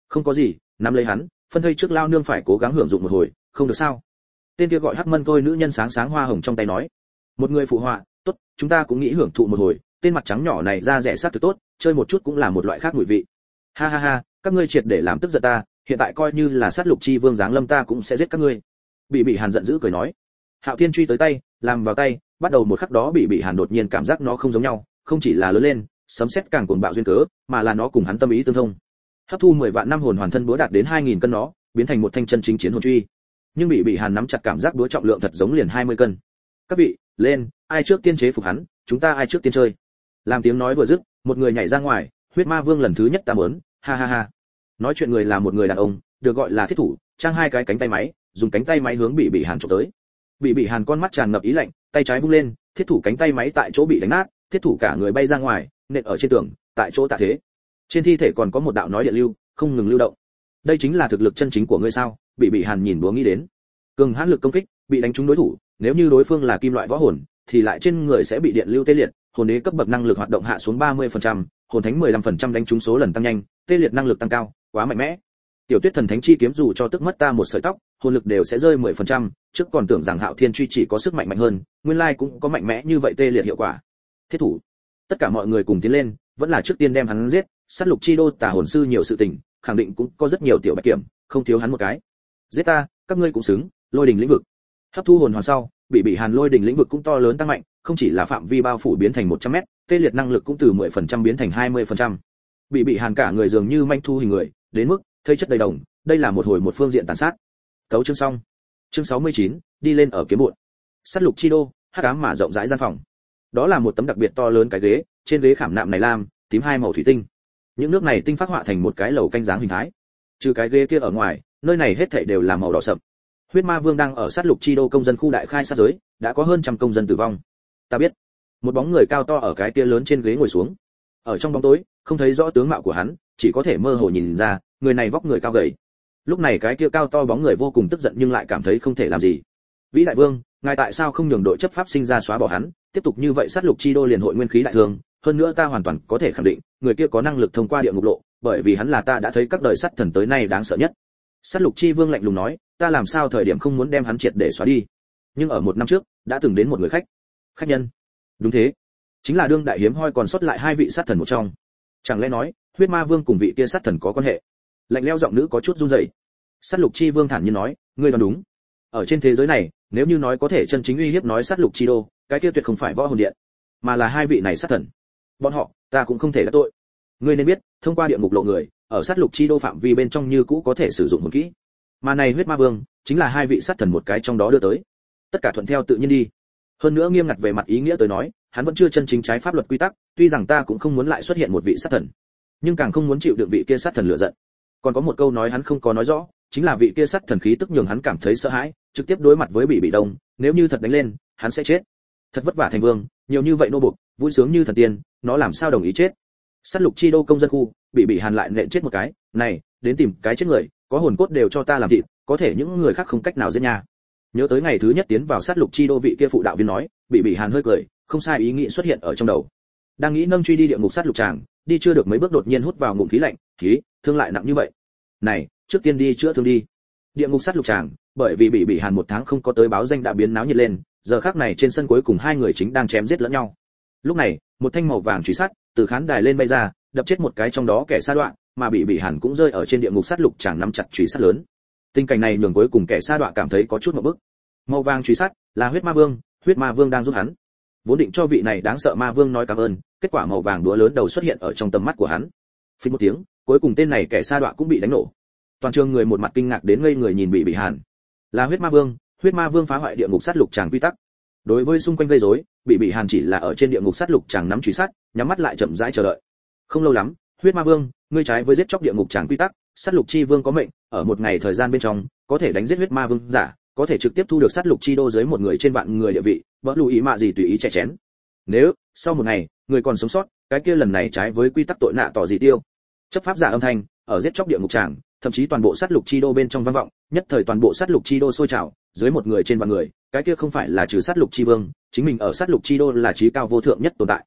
Không có gì, nắm lấy hắn, phân thây trước lao nương phải cố gắng hưởng dụng một hồi, không được sao? Tên kia gọi Hắc Mân Tôi nữ nhân sáng sáng hoa hồng trong tay nói. Một người phụ họa, tốt, chúng ta cũng nghĩ hưởng thụ một hồi, tên mặt trắng nhỏ này ra rẻ sát thực tốt, chơi một chút cũng là một loại khác mùi vị. Ha ha ha, các ngươi triệt để làm tức giận ta, hiện tại coi như là sát lục chi vương giáng lâm ta cũng sẽ giết các ngươi. Bị Hàn giận dữ cười nói. Hạo Thiên truy tới tay, làm vào tay, bắt đầu một khắc đó Bị Hàn đột nhiên cảm giác nó không giống nhau, không chỉ là lớn lên, sấm sét càng cuồng bạo duyên cớ, mà là nó cùng hắn tâm ý tương thông. Hấp thu 10 vạn năm hồn hoàn thân búa đạt đến 2000 cân nó, biến thành một thanh chân chính chiến hồn truy. Nhưng Bị Hàn nắm chặt cảm giác búa trọng lượng thật giống liền 20 cân. Các vị, lên, ai trước tiên chế phục hắn, chúng ta ai trước tiên chơi. Làm tiếng nói vừa dứt, một người nhảy ra ngoài, huyết ma vương lần thứ nhất ta muốn, ha ha ha. Nói chuyện người là một người đàn ông, được gọi là thiết thủ, trang hai cái cánh tay máy, dùng cánh tay máy hướng Bị Hàn chụp tới. Bị Hàn con mắt tràn ngập ý lạnh, tay trái vung lên, thiết thủ cánh tay máy tại chỗ bị đánh nát, thiết thủ cả người bay ra ngoài, nện ở trên tường, tại chỗ tạ thế. Trên thi thể còn có một đạo nói điện lưu, không ngừng lưu động. Đây chính là thực lực chân chính của ngươi sao? Bị Hàn nhìn búa nghĩ đến. Cường hãn lực công kích, bị đánh trúng đối thủ, nếu như đối phương là kim loại võ hồn, thì lại trên người sẽ bị điện lưu tê liệt, hồn đế cấp bậc năng lực hoạt động hạ xuống 30%, hồn thánh 15% đánh trúng số lần tăng nhanh, tê liệt năng lực tăng cao, quá mạnh mẽ. Tiểu Tuyết thần thánh chi kiếm dù cho tức mất ta một sợi tóc, hồn lực đều sẽ rơi 10%, trước còn tưởng rằng Hạo Thiên truy chỉ có sức mạnh mạnh hơn, nguyên lai cũng có mạnh mẽ như vậy tê liệt hiệu quả. Thiết thủ. Tất cả mọi người cùng tiến lên, vẫn là trước tiên đem hắn giết, sát lục chi đô tà hồn sư nhiều sự tình, khẳng định cũng có rất nhiều tiểu bạch kiểm, không thiếu hắn một cái. Giết ta, các ngươi cũng xứng, lôi đình lĩnh vực. Hấp thu hồn hoàn sau, Bị Hàn lôi đình lĩnh vực cũng to lớn tăng mạnh, không chỉ là phạm vi bao phủ biến thành 100m, tê liệt năng lực cũng từ 10% biến thành 20%. Bị Hàn cả người dường như manh thu hình người, đến mức thây chất đầy đồng, đây là một hồi một phương diện tàn sát. Tấu chương xong. Chương 69, đi lên ở kiếm bụi. Sát lục chi đô, hắc ám mà rộng rãi gian phòng. Đó là một tấm đặc biệt to lớn cái ghế, trên ghế khảm nạm này lam, tím hai màu thủy tinh. Những nước này tinh phác họa thành một cái lầu canh dáng hình thái. Trừ cái ghế kia ở ngoài, nơi này hết thảy đều là màu đỏ sậm. Huyết Ma Vương đang ở sát lục chi đô công dân khu đại khai sát giới, đã có hơn trăm công dân tử vong. Ta biết. Một bóng người cao to ở cái kia lớn trên ghế ngồi xuống. Ở trong bóng tối, không thấy rõ tướng mạo của hắn, chỉ có thể mơ hồ nhìn ra, người này vóc người cao gầy. Lúc này cái kia cao to bóng người vô cùng tức giận nhưng lại cảm thấy không thể làm gì. Vĩ đại vương, ngài tại sao không nhường đội chấp pháp sinh ra xóa bỏ hắn, tiếp tục như vậy sát lục chi đô liền hội nguyên khí đại thương, hơn nữa ta hoàn toàn có thể khẳng định, người kia có năng lực thông qua địa ngục lộ, bởi vì hắn là ta đã thấy các đời sát thần tới nay đáng sợ nhất. Sát lục chi vương lạnh lùng nói, ta làm sao thời điểm không muốn đem hắn triệt để xóa đi. Nhưng ở một năm trước, đã từng đến một người khách. Khách nhân? Đúng thế, chính là đương đại hiếm hoi còn sót lại hai vị sát thần một trong. Chẳng lẽ nói, huyết ma vương cùng vị kia sát thần có quan hệ? Lạnh lẽo giọng nữ có chút run rẩy. Sát lục chi vương thản nhiên nói, ngươi đoán đúng. Ở trên thế giới này, nếu như nói có thể chân chính uy hiếp nói sát lục chi đô, cái kia tuyệt không phải võ hồn điện, mà là hai vị này sát thần. Bọn họ, ta cũng không thể đắc tội. Ngươi nên biết, thông qua địa ngục lộ người, ở sát lục chi đô phạm vi bên trong như cũ có thể sử dụng hồn kỹ. Mà này huyết ma vương, chính là hai vị sát thần một cái trong đó đưa tới. Tất cả thuận theo tự nhiên đi. Hơn nữa nghiêm ngặt về mặt ý nghĩa tới nói, hắn vẫn chưa chân chính trái pháp luật quy tắc, tuy rằng ta cũng không muốn lại xuất hiện một vị sát thần, nhưng càng không muốn chịu đựng vị kia sát thần lửa giận. Còn có một câu nói hắn không có nói rõ, chính là vị kia sát thần khí tức nhường hắn cảm thấy sợ hãi, trực tiếp đối mặt với Bị Đông, nếu như thật đánh lên, hắn sẽ chết. Thật vất vả thành vương, nhiều như vậy nô buộc, vui sướng như thần tiên, nó làm sao đồng ý chết. Sát lục chi đô công dân khu, bị Hàn lại nện chết một cái, này, đến tìm cái chết người, có hồn cốt đều cho ta làm thịt, có thể những người khác không cách nào giết nha. Nhớ tới ngày thứ nhất tiến vào sát lục chi đô vị kia phụ đạo viên nói, bị Hàn hơi cười, không sai ý nghĩ xuất hiện ở trong đầu. Đang nghĩ nâng truy đi địa ngục sát lục tràng, đi chưa được mấy bước đột nhiên hút vào ngụm khí lạnh, khí, thương lại nặng như vậy. Này, trước tiên đi chữa thương đi. Địa ngục sát lục tràng, bởi vì bị Hàn một tháng không có tới báo danh đã biến náo nhiệt lên, giờ khắc này trên sân cuối cùng hai người chính đang chém giết lẫn nhau. Lúc này, một thanh màu vàng truy sát từ khán đài lên bay ra, đập chết một cái trong đó kẻ sa đoạn, mà bị Hàn cũng rơi ở trên địa ngục sát lục tràng nắm chặt truy sát lớn. Tình cảnh này nhường cuối cùng kẻ sa đoạn cảm thấy có chút ngộp bức. Màu vàng truy sát là huyết ma vương đang giúp hắn. Vốn định cho vị này đáng sợ ma vương nói cảm ơn, kết quả màu vàng đũa lớn đầu xuất hiện ở trong tầm mắt của hắn. Phình một tiếng, cuối cùng tên này kẻ sa đoạn cũng bị đánh nổ. Toàn trường người một mặt kinh ngạc đến ngây người nhìn bị Hàn. Là huyết ma vương phá hoại địa ngục sát lục tràng quy tắc. Đối với xung quanh gây rối, bị Hàn chỉ là ở trên địa ngục sát lục tràng nắm truy sát, nhắm mắt lại chậm rãi chờ đợi. Không lâu lắm, huyết ma vương, ngươi trái với giết chóc địa ngục tràng quy tắc, sát lục chi vương có mệnh, ở một ngày thời gian bên trong, có thể đánh giết huyết ma vương giả, có thể trực tiếp thu được sát lục chi đô dưới một người trên vạn người địa vị, bỡ lùi ý mạ gì tùy ý chè chén. Nếu sau một ngày, người còn sống sót, cái kia lần này trái với quy tắc tội nạ tỏ gì tiêu. Chấp pháp giả âm thanh, ở giết chóc địa ngục tràng, thậm chí toàn bộ sát lục chi đô bên trong vang vọng, nhất thời toàn bộ sát lục chi đô sôi trào, dưới một người trên vạn người, cái kia không phải là trừ sát lục chi vương, chính mình ở sát lục chi đô là trí cao vô thượng nhất tồn tại.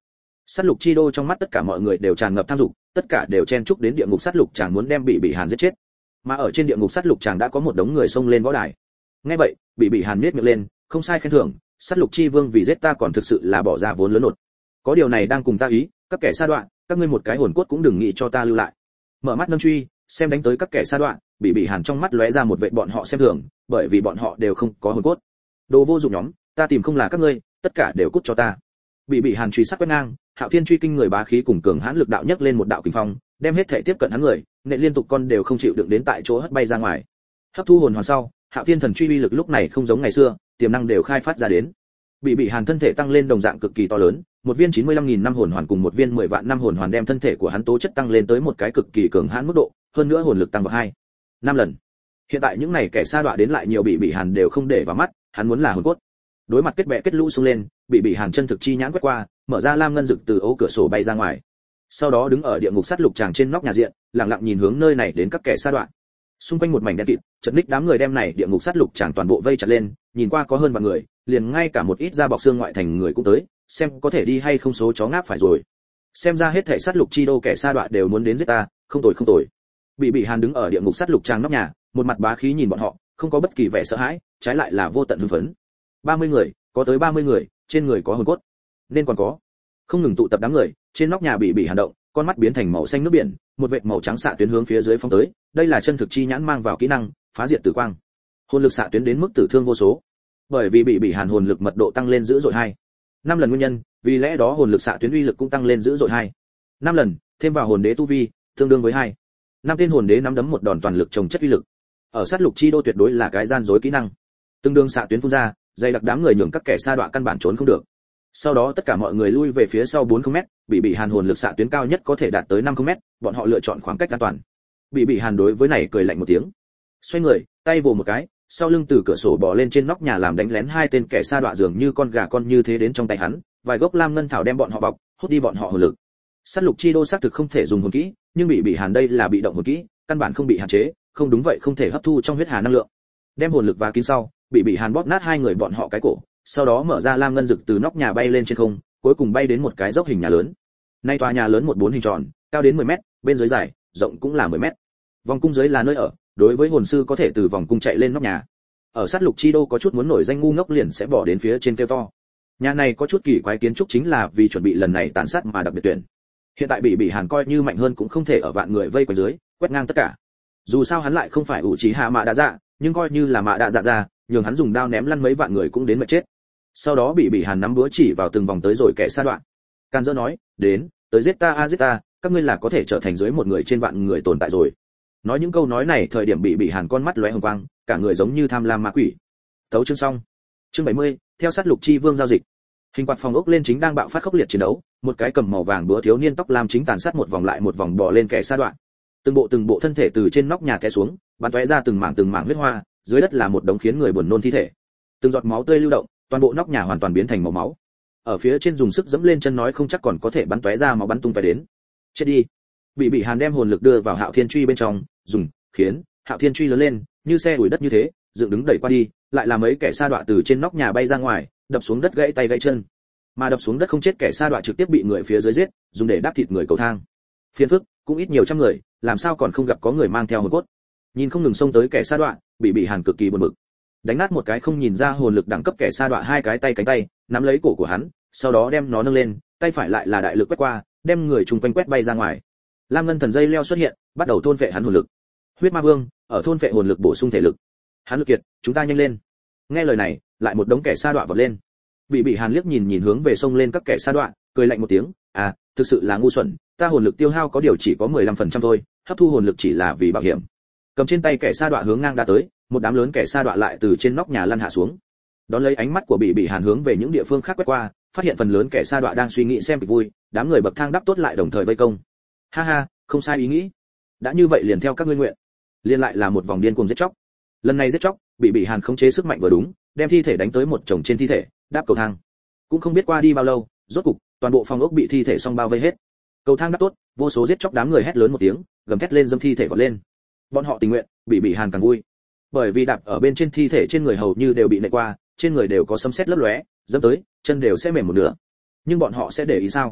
Sát lục chi đô trong mắt tất cả mọi người đều tràn ngập tham dục, tất cả đều chen chúc đến địa ngục sát lục chàng muốn đem bị Hàn giết chết. Mà ở trên địa ngục sát lục chàng đã có một đống người xông lên võ đài. Nghe vậy, bị Hàn nhếch miệng lên, không sai khen thưởng, sát lục chi vương vì giết ta còn thực sự là bỏ ra vốn lớn nột. Có điều này đang cùng ta ý, các kẻ sa đoạn, các ngươi một cái hồn cốt cũng đừng nghĩ cho ta lưu lại. Mở mắt nâng truy, xem đánh tới các kẻ sa đoạn, bị Hàn trong mắt lóe ra một vệ bọn họ xem thường, bởi vì bọn họ đều không có hồn cốt. Đồ vô dụng nhóm, ta tìm không là các ngươi, tất cả đều cút cho ta. Bị Hàn truy sát quét ngang, Hạo Thiên truy kinh người bá khí cùng cường hãn lực đạo nhấc lên một đạo kình phong, đem hết thể tiếp cận hắn người, nện liên tục con đều không chịu đựng đến tại chỗ hất bay ra ngoài. Hấp thu hồn hoàn sau, Hạo Thiên thần truy uy lực lúc này không giống ngày xưa, tiềm năng đều khai phát ra đến. Bị Hàn thân thể tăng lên đồng dạng cực kỳ to lớn, một viên 95.000 năm hồn hoàn cùng một viên 10 vạn năm hồn hoàn đem thân thể của hắn tố chất tăng lên tới một cái cực kỳ cường hãn mức độ, hơn nữa hồn lực tăng vào 5 lần. Hiện tại những này kẻ sa đọa đến lại nhiều bị Hàn đều không để vào mắt, hắn muốn là hồn cốt. Đối mặt kết bè kết lũ xông lên, bị Hàn chân thực chi nhãn quét qua, mở ra lam ngân dực từ ô cửa sổ bay ra ngoài. Sau đó đứng ở địa ngục sát lục tràng trên nóc nhà diện, lặng lặng nhìn hướng nơi này đến các kẻ sa đọa. Xung quanh một mảnh đen kịt, chật ních đám người đem này địa ngục sát lục tràng toàn bộ vây chặt lên, nhìn qua có hơn vạn người, liền ngay cả một ít da bọc xương ngoại thành người cũng tới, xem có thể đi hay không số chó ngáp phải rồi. Xem ra hết thảy sát lục chi đô kẻ sa đọa đều muốn đến giết ta, không tồi không tồi. Bị Hàn đứng ở địa ngục sát lục tràng nóc nhà, một mặt bá khí nhìn bọn họ, không có bất kỳ vẻ sợ hãi, trái lại là vô tận hưng phấn. 30 người, có tới 30 người, trên người có hồn cốt. Nên còn có. Không ngừng tụ tập đám người, trên nóc nhà bị Hàn động, con mắt biến thành màu xanh nước biển, một vệt màu trắng xạ tuyến hướng phía dưới phóng tới, đây là chân thực chi nhãn mang vào kỹ năng, phá diệt tử quang. Hồn lực xạ tuyến đến mức tử thương vô số. Bởi vì bị Hàn hồn lực mật độ tăng lên dữ dội 5 lần nguyên nhân, vì lẽ đó hồn lực xạ tuyến uy lực cũng tăng lên dữ dội 5 lần, thêm vào hồn đế tu vi, tương đương với 5 tên hồn đế nắm đấm một đòn toàn lực trồng chất uy lực. Ở sát lục chi đô tuyệt đối là cái gian dối kỹ năng. Tương đương xạ tuyến phun ra, dày đặc đám người nhường các kẻ sa đọa căn bản trốn không được. Sau đó tất cả mọi người lui về phía sau 40m, bị Hàn hồn lực xạ tuyến cao nhất có thể đạt tới 50m, bọn họ lựa chọn khoảng cách an toàn. Bị Hàn đối với này cười lạnh một tiếng. Xoay người, tay vồ một cái, sau lưng từ cửa sổ bò lên trên nóc nhà làm đánh lén hai tên kẻ sa đọa dường như con gà con như thế đến trong tay hắn, vài gốc lam ngân thảo đem bọn họ bọc, hút đi bọn họ hồn lực. Sát lục chi đô xác thực không thể dùng hồn kỹ, nhưng bị Hàn đây là bị động hồn kỹ, căn bản không bị hạn chế, không đúng vậy không thể hấp thu trong huyết hà năng lượng. Đem hồn lực và kín sau, bị Hàn bóp nát hai người bọn họ cái cổ, sau đó mở ra lam ngân dực từ nóc nhà bay lên trên không, cuối cùng bay đến một cái dốc hình nhà lớn. Nay tòa nhà lớn 14 hình tròn, cao đến 10m, bên dưới dài, rộng cũng là 10m. Vòng cung dưới là nơi ở, đối với hồn sư có thể từ vòng cung chạy lên nóc nhà. Ở sát lục chi đô có chút muốn nổi danh ngu ngốc liền sẽ bỏ đến phía trên kêu to. Nhà này có chút kỳ quái kiến trúc chính là vì chuẩn bị lần này tàn sát mà đặc biệt tuyển. Hiện tại bị Hàn coi như mạnh hơn cũng không thể ở vạn người vây quanh dưới, quét ngang tất cả. Dù sao hắn lại không phải ủ trí hạ mạ đa dạ, nhưng coi như là mạ đa dạ ra, nhường hắn dùng đao ném lăn mấy vạn người cũng đến mà chết. Sau đó bị Hàn nắm búa chỉ vào từng vòng tới rồi kẻ sa đoạn. Can dỡ nói, đến, tới giết ta giết ta, các ngươi là có thể trở thành dưới một người trên vạn người tồn tại rồi. Nói những câu nói này thời điểm bị Hàn con mắt lóe hồng quang, cả người giống như tham lam ma quỷ. Tấu chương xong. Chương 70, theo sát lục chi vương giao dịch. Hình quạt phòng ốc lên chính đang bạo phát khốc liệt chiến đấu, một cái cầm màu vàng búa thiếu niên tóc lam chính tàn sát một vòng lại một vòng bò lên kẻ sa đoạn. Từng bộ thân thể từ trên nóc nhà té xuống, bắn tóe ra từng mảng huyết hoa, dưới đất là một đống khiến người buồn nôn thi thể. Từng giọt máu tươi lưu động, toàn bộ nóc nhà hoàn toàn biến thành màu máu. Ở phía trên dùng sức dẫm lên chân nói không chắc còn có thể bắn tóe ra máu bắn tung tóe đến. Chết đi. Bị Hàn đem hồn lực đưa vào Hạo Thiên truy bên trong, dùng khiến Hạo Thiên truy lớn lên, như xe đuổi đất như thế, dựng đứng đẩy qua đi, lại là mấy kẻ sa đọa từ trên nóc nhà bay ra ngoài, đập xuống đất gãy tay gãy chân. Mà đập xuống đất không chết kẻ sa đọa trực tiếp bị người phía dưới giết, dùng để đáp thịt người cầu thang. Phiền phức, cũng ít nhiều trăm người, làm sao còn không gặp có người mang theo hồn cốt. Nhìn không ngừng xông tới kẻ sa đọa, bị Hàn cực kỳ buồn bực. Đánh nát một cái không nhìn ra hồn lực đẳng cấp kẻ sa đọa hai cái tay cánh tay, nắm lấy cổ của hắn, sau đó đem nó nâng lên, tay phải lại là đại lực quét qua, đem người chung quanh quét bay ra ngoài. Lam ngân thần dây leo xuất hiện, bắt đầu thôn phệ hắn hồn lực. Huyết ma vương ở thôn phệ hồn lực bổ sung thể lực. Hắn lực kiệt, chúng ta nhanh lên. Nghe lời này, lại một đống kẻ sa đọa vọt lên. Bị Hàn liếc nhìn hướng về sông lên các kẻ sa đọa, cười lạnh một tiếng, thực sự là ngu xuẩn, ta hồn lực tiêu hao có điều chỉ có 15% thôi, hấp thu hồn lực chỉ là vì bảo hiểm. Cầm trên tay kẻ sa đọa hướng ngang đã tới, một đám lớn kẻ sa đọa lại từ trên nóc nhà lăn hạ xuống. Đón lấy ánh mắt của bị Hàn hướng về những địa phương khác quét qua, phát hiện phần lớn kẻ sa đọa đang suy nghĩ xem kịch vui, đám người bậc thang đắp tốt lại đồng thời vây công. Ha ha, không sai ý nghĩ. Đã như vậy liền theo các ngươi nguyện. Liên lại là một vòng điên cuồng giết chóc. Lần này giết chóc, bị Hàn khống chế sức mạnh vừa đúng, đem thi thể đánh tới một chồng trên thi thể, đáp cầu thang. Cũng không biết qua đi bao lâu, rốt cục, toàn bộ phòng ốc bị thi thể song bao vây hết. Cầu thang đắp tốt, vô số giết chóc đám người hét lớn một tiếng, gầm thét lên dâm thi thể vọt lên. Bọn họ tình nguyện, bị Hàn càng vui. Bởi vì đạp ở bên trên thi thể trên người hầu như đều bị nện qua, trên người đều có sấm sét lấp lóe, dẫm tới, chân đều sẽ mềm một nửa. Nhưng bọn họ sẽ để ý sao?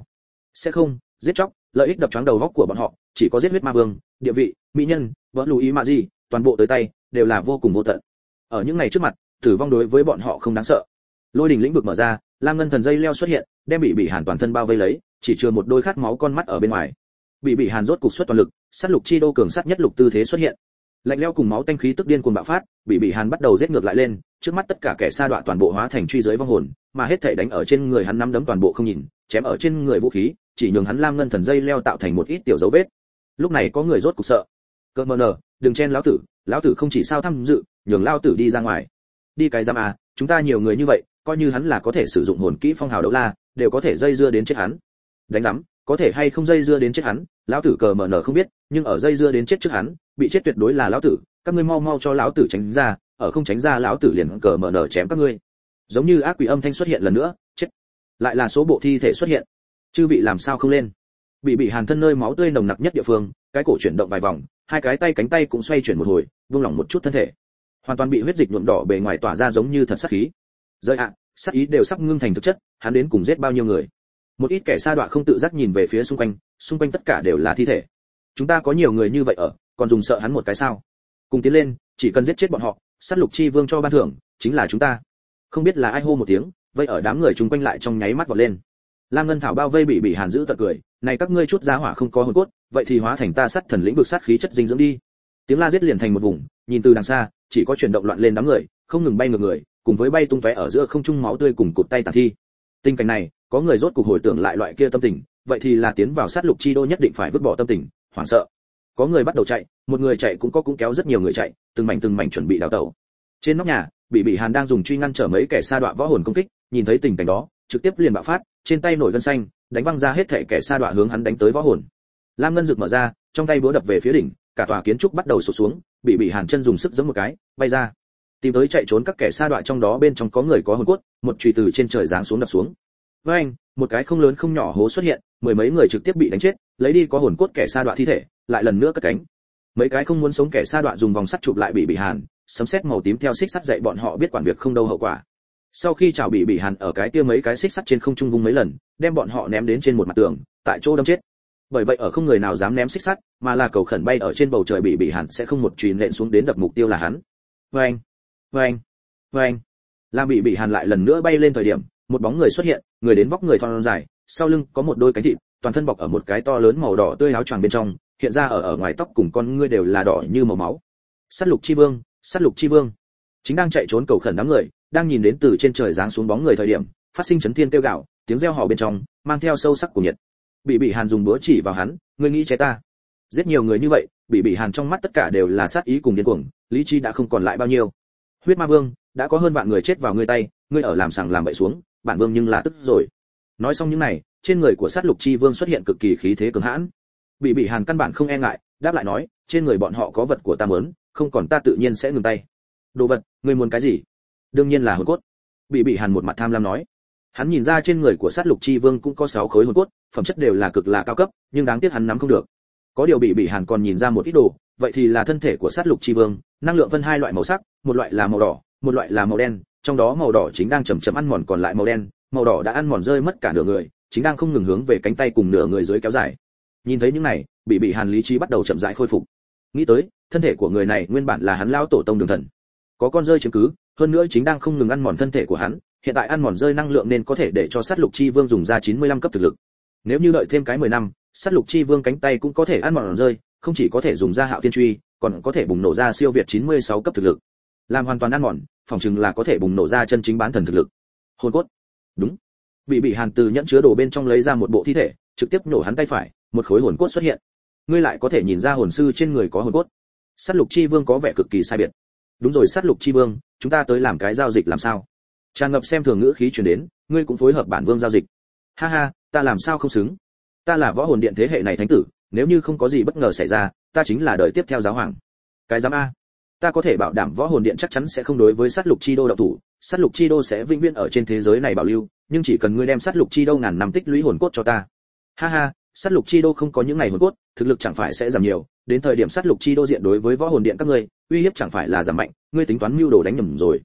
Sẽ không, giết chóc, lợi ích đập choáng đầu óc của bọn họ, chỉ có giết huyết ma vương, địa vị, mỹ nhân, vỡ lùi mà gì, toàn bộ tới tay đều là vô cùng vô tận. Ở những ngày trước mặt, tử vong đối với bọn họ không đáng sợ. Lôi đỉnh lĩnh vực mở ra, lam ngân thần dây leo xuất hiện, đem bị hàn toàn thân bao vây lấy, chỉ chừa một đôi khát máu con mắt ở bên ngoài. Bị hàn rốt cục xuất toàn lực, sát lục chi đô cường sát nhất lục tư thế xuất hiện. Lạnh lẽo cùng máu tanh khí tức điên cuồng bạo phát, bị hàn bắt đầu giết ngược lại lên, trước mắt tất cả kẻ sa đọa toàn bộ hóa thành truy giới vong hồn, mà hết thảy đánh ở trên người hắn nắm đấm toàn bộ không nhìn, chém ở trên người vũ khí, chỉ nhường hắn lam ngân thần dây leo tạo thành một ít tiểu dấu vết. Lúc này có người rốt cục sợ. Cơn mờ nở, đừng chen lão tử không chỉ sao tham dự, nhường lão tử đi ra ngoài. Đi cái giam à, chúng ta nhiều người như vậy, coi như hắn là có thể sử dụng hồn kỹ phong hào đấu la, đều có thể dây dưa đến chết hắn. Đánh rắm, có thể hay không dây dưa đến chết hắn, lão tử cờ mờ nở không biết, nhưng ở dây dưa đến chết trước hắn, bị chết tuyệt đối là lão tử, các ngươi mau mau cho lão tử tránh ra, ở không tránh ra lão tử liền cờ mờ nở chém các ngươi. Giống như ác quỷ âm thanh xuất hiện lần nữa, chết. Lại là số bộ thi thể xuất hiện. Chư vị làm sao không lên? Bị hàn thân nơi máu tươi nồng nặc nhất địa phương, cái cổ chuyển động vài vòng, hai cái tay cánh tay cũng xoay chuyển một hồi, buông lỏng một chút thân thể. Hoàn toàn bị huyết dịch nhuộm đỏ bề ngoài tỏa ra giống như thật sát khí. Rơi ạ, sát ý đều sắp ngưng thành thực chất, hắn đến cùng giết bao nhiêu người? Một ít kẻ sa đọa không tự giác nhìn về phía xung quanh tất cả đều là thi thể. Chúng ta có nhiều người như vậy ở, còn dùng sợ hắn một cái sao? Cùng tiến lên, chỉ cần giết chết bọn họ, sát lục chi vương cho ban thưởng, chính là chúng ta. Không biết là ai hô một tiếng, vây ở đám người chung quanh lại trong nháy mắt vọt lên. Lam Ngân Thảo bao vây bị hàn giữ tận cười, này các ngươi chút giá hỏa không có hồn cốt, vậy thì hóa thành ta sát thần lĩnh vực sát khí chất dinh dưỡng đi. Tiếng la giết liền thành một vùng, nhìn từ đằng xa, chỉ có chuyển động loạn lên đám người, không ngừng bay ngược người, cùng với bay tung tóe ở giữa không trung máu tươi cùng cụt tay tàn thi. Tình cảnh này, có người rốt cục hồi tưởng lại loại kia tâm tình, vậy thì là tiến vào sát lục chi đô nhất định phải vứt bỏ tâm tình, hoảng sợ. Có người bắt đầu chạy, một người chạy cũng kéo rất nhiều người chạy, từng mảnh chuẩn bị đào tẩu. Trên nóc nhà, bị hàn đang dùng truy ngăn trở mấy kẻ sa đọa võ hồn công kích, nhìn thấy tình cảnh đó, trực tiếp liền bạo phát, trên tay nổi gân xanh, đánh văng ra hết thảy kẻ sa đọa hướng hắn đánh tới võ hồn. Lam ngân rực mở ra, trong tay búa đập về phía đỉnh, cả tòa kiến trúc bắt đầu sụp xuống, bị hàn chân dùng sức giẫm một cái, bay ra. Tìm tới chạy trốn các kẻ sa đọa trong đó bên trong có người có hồn cốt, một chùy từ trên trời giáng xuống đập xuống. Với anh, một cái không lớn không nhỏ hố xuất hiện, mười mấy người trực tiếp bị đánh chết, lấy đi có hồn cốt kẻ sa đọa thi thể, lại lần nữa cất cánh. Mấy cái không muốn sống kẻ sa đọa dùng vòng sắt chụp lại bị hàn, sấm sét màu tím theo xích sắt dạy bọn họ biết quản việc không đâu hậu quả. Sau khi chảo bị hàn ở cái kia mấy cái xích sắt trên không trung vung mấy lần, đem bọn họ ném đến trên một mặt tường, tại chỗ đâm chết. Bởi vậy ở không người nào dám ném xích sắt, mà là cầu khẩn bay ở trên bầu trời bị hàn sẽ không một chùy nện xuống đến đập mục tiêu là hắn. Vâng, vâng, vâng. Làm bị hàn lại lần nữa bay lên thời điểm, một bóng người xuất hiện, người đến vóc người thon dài, sau lưng có một đôi cánh thịt, toàn thân bọc ở một cái to lớn màu đỏ tươi áo choàng bên trong, hiện ra ở ngoài tóc cùng con ngươi đều là đỏ như màu máu. Sát lục chi vương, sát lục chi vương. Chính đang chạy trốn cầu khẩn đám người, đang nhìn đến từ trên trời giáng xuống bóng người thời điểm, phát sinh chấn thiên kêu gào, tiếng reo hò bên trong mang theo sâu sắc của nhiệt. Bị hàn dùng búa chỉ vào hắn, ngươi nghĩ chế ta? Giết nhiều người như vậy, bị hàn trong mắt tất cả đều là sát ý cùng điên cuồng, lý trí đã không còn lại bao nhiêu. Huyết ma vương, đã có hơn vạn người chết vào ngươi tay, ngươi ở làm sằng làm bậy xuống, bản vương nhưng là tức rồi. Nói xong những này, trên người của sát lục chi vương xuất hiện cực kỳ khí thế cường hãn. Bị hàn căn bản không e ngại, đáp lại nói, trên người bọn họ có vật của ta muốn, không còn ta tự nhiên sẽ ngừng tay. Đồ vật, ngươi muốn cái gì? Đương nhiên là hồn cốt. Bị hàn một mặt tham lam nói. Hắn nhìn ra trên người của sát lục chi vương cũng có 6 khối hồn cốt, phẩm chất đều là cực là cao cấp, nhưng đáng tiếc hắn nắm không được. Có điều bị hàn còn nhìn ra một ít đồ, vậy thì là thân thể của sát lục chi vương, năng lượng phân hai loại màu sắc, một loại là màu đỏ, một loại là màu đen, trong đó màu đỏ chính đang chậm chậm ăn mòn còn lại màu đen, màu đỏ đã ăn mòn rơi mất cả nửa người, chính đang không ngừng hướng về cánh tay cùng nửa người dưới kéo dài. Nhìn thấy những này, bị hàn lý trí bắt đầu chậm rãi khôi phục. Nghĩ tới, thân thể của người này nguyên bản là hắn lão tổ tông đường thần, có con rơi chứng cứ, hơn nữa chính đang không ngừng ăn mòn thân thể của hắn, hiện tại ăn mòn rơi năng lượng nên có thể để cho sát lục chi vương dùng ra 95 cấp thực lực. Nếu như đợi thêm cái 10 năm, sát lục chi vương cánh tay cũng có thể ăn mòn rơi, không chỉ có thể dùng ra hạo tiên truy, còn có thể bùng nổ ra siêu việt 96 cấp thực lực. Làm hoàn toàn ăn mòn, phòng chừng là có thể bùng nổ ra chân chính bán thần thực lực. Hồn cốt. Đúng. Bị hàn từ nhẫn chứa đồ bên trong lấy ra một bộ thi thể, trực tiếp nổ hắn tay phải, một khối hồn cốt xuất hiện. Ngươi lại có thể nhìn ra hồn sư trên người có hồn cốt. Sát lục chi vương có vẻ cực kỳ sai biệt. Đúng rồi, sát lục chi vương, chúng ta tới làm cái giao dịch làm sao? Tràn ngập xem thường ngữ khí truyền đến, ngươi cũng phối hợp bản vương giao dịch. Ha ha, ta làm sao không xứng? Ta là võ hồn điện thế hệ này thánh tử, nếu như không có gì bất ngờ xảy ra, ta chính là đời tiếp theo giáo hoàng. Cái dám a? Ta có thể bảo đảm võ hồn điện chắc chắn sẽ không đối với sát lục chi đô động thủ, sát lục chi đô sẽ vĩnh viễn ở trên thế giới này bảo lưu, nhưng chỉ cần ngươi đem sát lục chi đô ngàn năm tích lũy hồn cốt cho ta. Ha ha, sát lục chi đô không có những ngày hồn cốt, thực lực chẳng phải sẽ giảm nhiều, đến thời điểm sát lục chi đô diện đối với võ hồn điện các ngươi, uy hiếp chẳng phải là giảm mạnh, ngươi tính toán mưu đồ đánh nhầm rồi.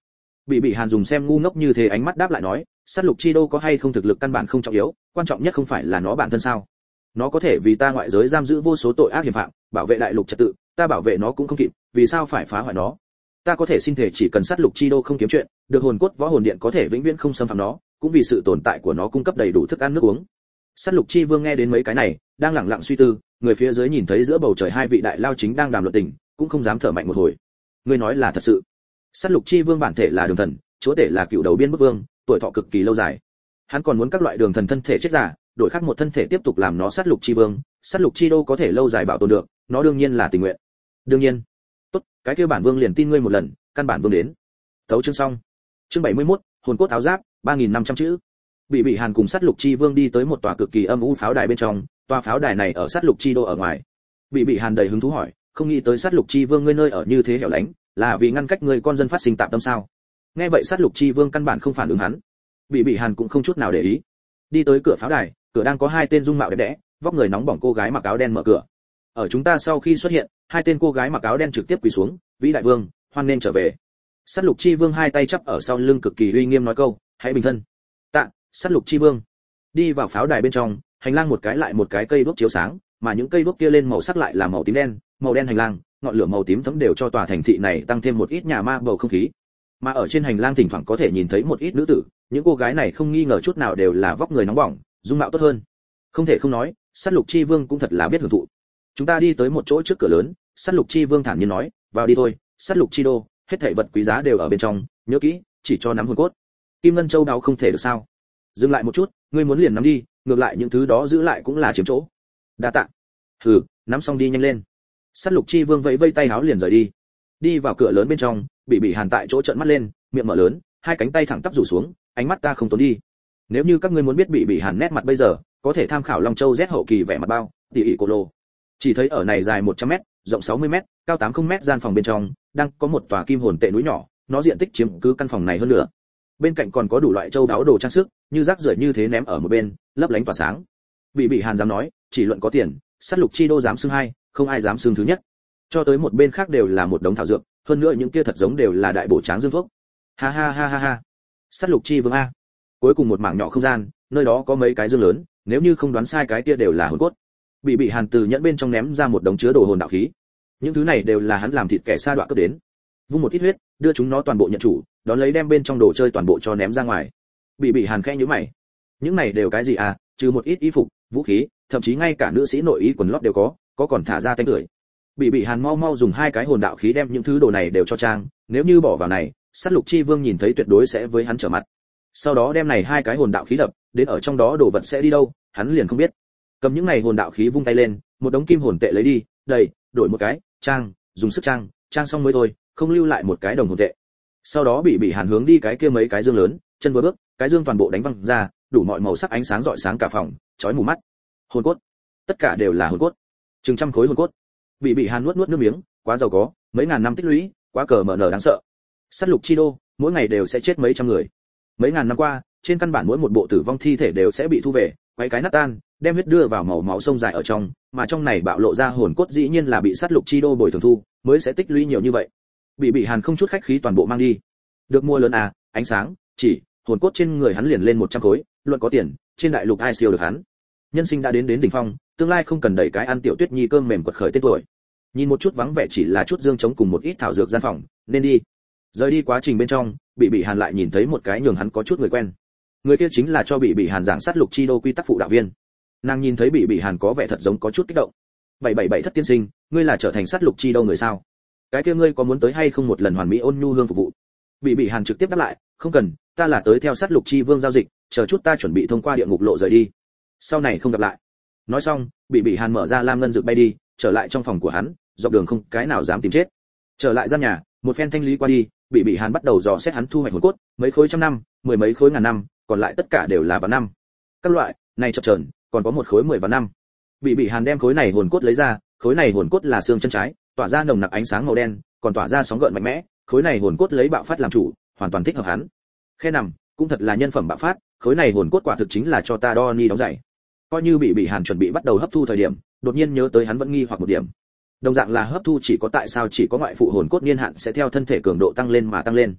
Bị Hàn dùng xem ngu ngốc như thế ánh mắt đáp lại nói, sát lục chi đô có hay không thực lực căn bản không trọng yếu, quan trọng nhất không phải là nó bản thân sao? Nó có thể vì ta ngoại giới giam giữ vô số tội ác hiểm phạm, bảo vệ đại lục trật tự, ta bảo vệ nó cũng không kịp, vì sao phải phá hoại nó? Ta có thể xin thể chỉ cần sát lục chi đô không kiếm chuyện, được hồn cốt võ hồn điện có thể vĩnh viễn không xâm phạm nó, cũng vì sự tồn tại của nó cung cấp đầy đủ thức ăn nước uống. Sát lục chi vương nghe đến mấy cái này, đang lặng lặng suy tư, người phía dưới nhìn thấy giữa bầu trời hai vị đại lao chính đang đàm luận tình, cũng không dám thở mạnh một hồi. Ngươi nói là thật sự? Sát lục chi vương bản thể là đường thần, chúa tể là cựu đầu biên bức vương, tuổi thọ cực kỳ lâu dài. Hắn còn muốn các loại đường thần thân thể chết giả, đổi khác một thân thể tiếp tục làm nó sát lục chi vương, sát lục chi đô có thể lâu dài bảo tồn được, nó đương nhiên là tình nguyện. Đương nhiên. Tốt, cái kia bản vương liền tin ngươi một lần, căn bản vương đến. Tấu chương xong. Chương 71, hồn cốt áo giáp, 3500 chữ. Bị Hàn cùng sát lục chi vương đi tới một tòa cực kỳ âm u pháo đài bên trong, tòa pháo đài này ở sát lục chi đô ở ngoài. Bị Hàn đầy hứng thú hỏi, không nghĩ tới sát lục chi vương ngươi nơi ở như thế hẻo lánh, là vì ngăn cách người con dân phát sinh tạm tâm sao? Nghe vậy sát lục chi vương căn bản không phản ứng hắn. Bị Hàn cũng không chút nào để ý. Đi tới cửa pháo đài, cửa đang có hai tên dung mạo đẹp đẽ, vóc người nóng bỏng cô gái mặc áo đen mở cửa. Ở chúng ta sau khi xuất hiện, hai tên cô gái mặc áo đen trực tiếp quỳ xuống, vĩ đại vương, hoan nên trở về. Sát lục chi vương hai tay chắp ở sau lưng cực kỳ uy nghiêm nói câu, hãy bình thân. Tạ, sát lục chi vương. Đi vào pháo đài bên trong, hành lang một cái lại một cái cây đuốc chiếu sáng, mà những cây đuốc kia lên màu sắc lại là màu tím đen, màu đen hành lang, ngọn lửa màu tím thấm đều cho tòa thành thị này tăng thêm một ít nhà ma bầu không khí. Mà ở trên hành lang thỉnh thoảng có thể nhìn thấy một ít nữ tử, những cô gái này không nghi ngờ chút nào đều là vóc người nóng bỏng, dung mạo tốt hơn. Không thể không nói, sát lục chi vương cũng thật là biết hưởng thụ. Chúng ta đi tới một chỗ trước cửa lớn, sát lục chi vương thản nhiên nói, vào đi thôi, sát lục chi đô, hết thảy vật quý giá đều ở bên trong, nhớ kỹ, chỉ cho nắm hồn cốt. Kim ngân châu đáo không thể được sao? Dừng lại một chút, ngươi muốn liền nắm đi, ngược lại những thứ đó giữ lại cũng là chiếm chỗ. Đa tạ. Hừ, nắm xong đi nhanh lên. Sát lục chi vương vẫy vây tay áo liền rời đi. Đi vào cửa lớn bên trong, bị Hàn tại chỗ trợn mắt lên, miệng mở lớn, hai cánh tay thẳng tắp rủ xuống, ánh mắt ta không tốn đi. Nếu như các ngươi muốn biết bị Hàn nét mặt bây giờ, có thể tham khảo Long Châu Z hậu kỳ vẻ mặt bao, tỉ ỉ cô lô. Chỉ thấy ở này dài 100m, rộng 60m, cao 80m gian phòng bên trong, đang có một tòa kim hồn tệ núi nhỏ, nó diện tích chiếm cứ căn phòng này hơn nữa. Bên cạnh còn có đủ loại châu đáo đồ trang sức, như rác rưởi như thế ném ở một bên, lấp lánh tỏa sáng. Bị Hàn dám nói, chỉ luận có tiền, sát lục chi đô dám xưng hai, không ai dám xưng thứ nhất. Cho tới một bên khác đều là một đống thảo dược, hơn nữa những kia thật giống đều là đại bổ tráng dương thuốc. Ha ha ha ha ha. Sát lục chi vương a. Cuối cùng một mảng nhỏ không gian, nơi đó có mấy cái dương lớn, nếu như không đoán sai cái kia đều là hồn cốt. Bị Hàn từ nhẫn bên trong ném ra một đống chứa đồ hồn đạo khí. Những thứ này đều là hắn làm thịt kẻ sa đọa cướp đến. Vung một ít huyết, đưa chúng nó toàn bộ nhận chủ, đón lấy đem bên trong đồ chơi toàn bộ cho ném ra ngoài. Bị Hàn khẽ nhíu mày. Những này đều cái gì à, trừ một ít y phục, vũ khí, thậm chí ngay cả nữ sĩ nội y quần lót đều có còn thả ra tanh tưởi. Bị Hàn mau mau dùng hai cái hồn đạo khí đem những thứ đồ này đều cho trang, nếu như bỏ vào này, sát lục chi vương nhìn thấy tuyệt đối sẽ với hắn trở mặt. Sau đó đem này hai cái hồn đạo khí đập, đến ở trong đó đồ vật sẽ đi đâu, hắn liền không biết. Cầm những này hồn đạo khí vung tay lên, một đống kim hồn tệ lấy đi, đầy, đổi một cái, trang, dùng sức trang xong mới thôi, không lưu lại một cái đồng hồn tệ. Sau đó bị Hàn hướng đi cái kia mấy cái dương lớn, chân vừa bước, cái dương toàn bộ đánh văng ra, đủ mọi màu sắc ánh sáng rọi sáng cả phòng, chói mù mắt. Hồn cốt, tất cả đều là hồn cốt, chừng trăm khối hồn cốt. Bị Hàn nuốt nước miếng, quá giàu có, mấy ngàn năm tích lũy, quá cờ mở nở đáng sợ. Sát lục chi đô, mỗi ngày đều sẽ chết mấy trăm người. Mấy ngàn năm qua, trên căn bản mỗi một bộ tử vong thi thể đều sẽ bị thu về, quấy cái nát tan, đem huyết đưa vào màu máu sông dài ở trong, mà trong này bạo lộ ra hồn cốt dĩ nhiên là bị sát lục chi đô bồi thường thu, mới sẽ tích lũy nhiều như vậy. Bị Hàn không chút khách khí toàn bộ mang đi. Được mua lớn à, ánh sáng, chỉ, hồn cốt trên người hắn liền lên 100 khối, luận có tiền, trên đại lục ai siêu được hắn. Nhân sinh đã đến đỉnh phong, tương lai không cần đẩy cái ăn tiểu tuyết nhi cơm mềm quật khởi tên tuổi. Nhìn một chút vắng vẻ chỉ là chút dương chống cùng một ít thảo dược gian phòng, nên đi. Rời đi quá trình bên trong, bị Hàn lại nhìn thấy một cái nhường hắn có chút người quen. Người kia chính là cho bị Hàn giảng sát lục chi đô quy tắc phụ đạo viên. Nàng nhìn thấy bị Hàn có vẻ thật giống có chút kích động. 777 thất tiên sinh, ngươi là trở thành sát lục chi đô người sao? Cái kia ngươi có muốn tới hay không một lần hoàn mỹ ôn nhu hương phục vụ? Bị Hàn trực tiếp đáp lại, không cần, ta là tới theo sát lục chi vương giao dịch, chờ chút ta chuẩn bị thông qua địa ngục lộ rời đi. Sau này không gặp lại. Nói xong, bị Hàn mở ra lam ngân dược bay đi, trở lại trong phòng của hắn, dọc đường không cái nào dám tìm chết. Trở lại gian nhà, một phen thanh lý qua đi, bị Hàn bắt đầu dò xét hắn thu hoạch hồn cốt, mấy khối trăm năm, mười mấy khối ngàn năm, còn lại tất cả đều là vạn năm. Các loại, này chập chờn, còn có một khối 10 vạn năm. Bị Hàn đem khối này hồn cốt lấy ra, khối này hồn cốt là xương chân trái, tỏa ra nồng nặc ánh sáng màu đen, còn tỏa ra sóng gợn mạnh mẽ, khối này hồn cốt lấy bạo phát làm chủ, hoàn toàn thích hợp hắn. Khe nằm, cũng thật là nhân phẩm bạo phát, khối này hồn cốt quả thực chính là cho ta đo ni đóng giày. Coi như bị Hàn chuẩn bị bắt đầu hấp thu thời điểm, đột nhiên nhớ tới hắn vẫn nghi hoặc một điểm. Đồng dạng là hấp thu chỉ có tại sao chỉ có ngoại phụ hồn cốt niên hạn sẽ theo thân thể cường độ tăng lên mà tăng lên.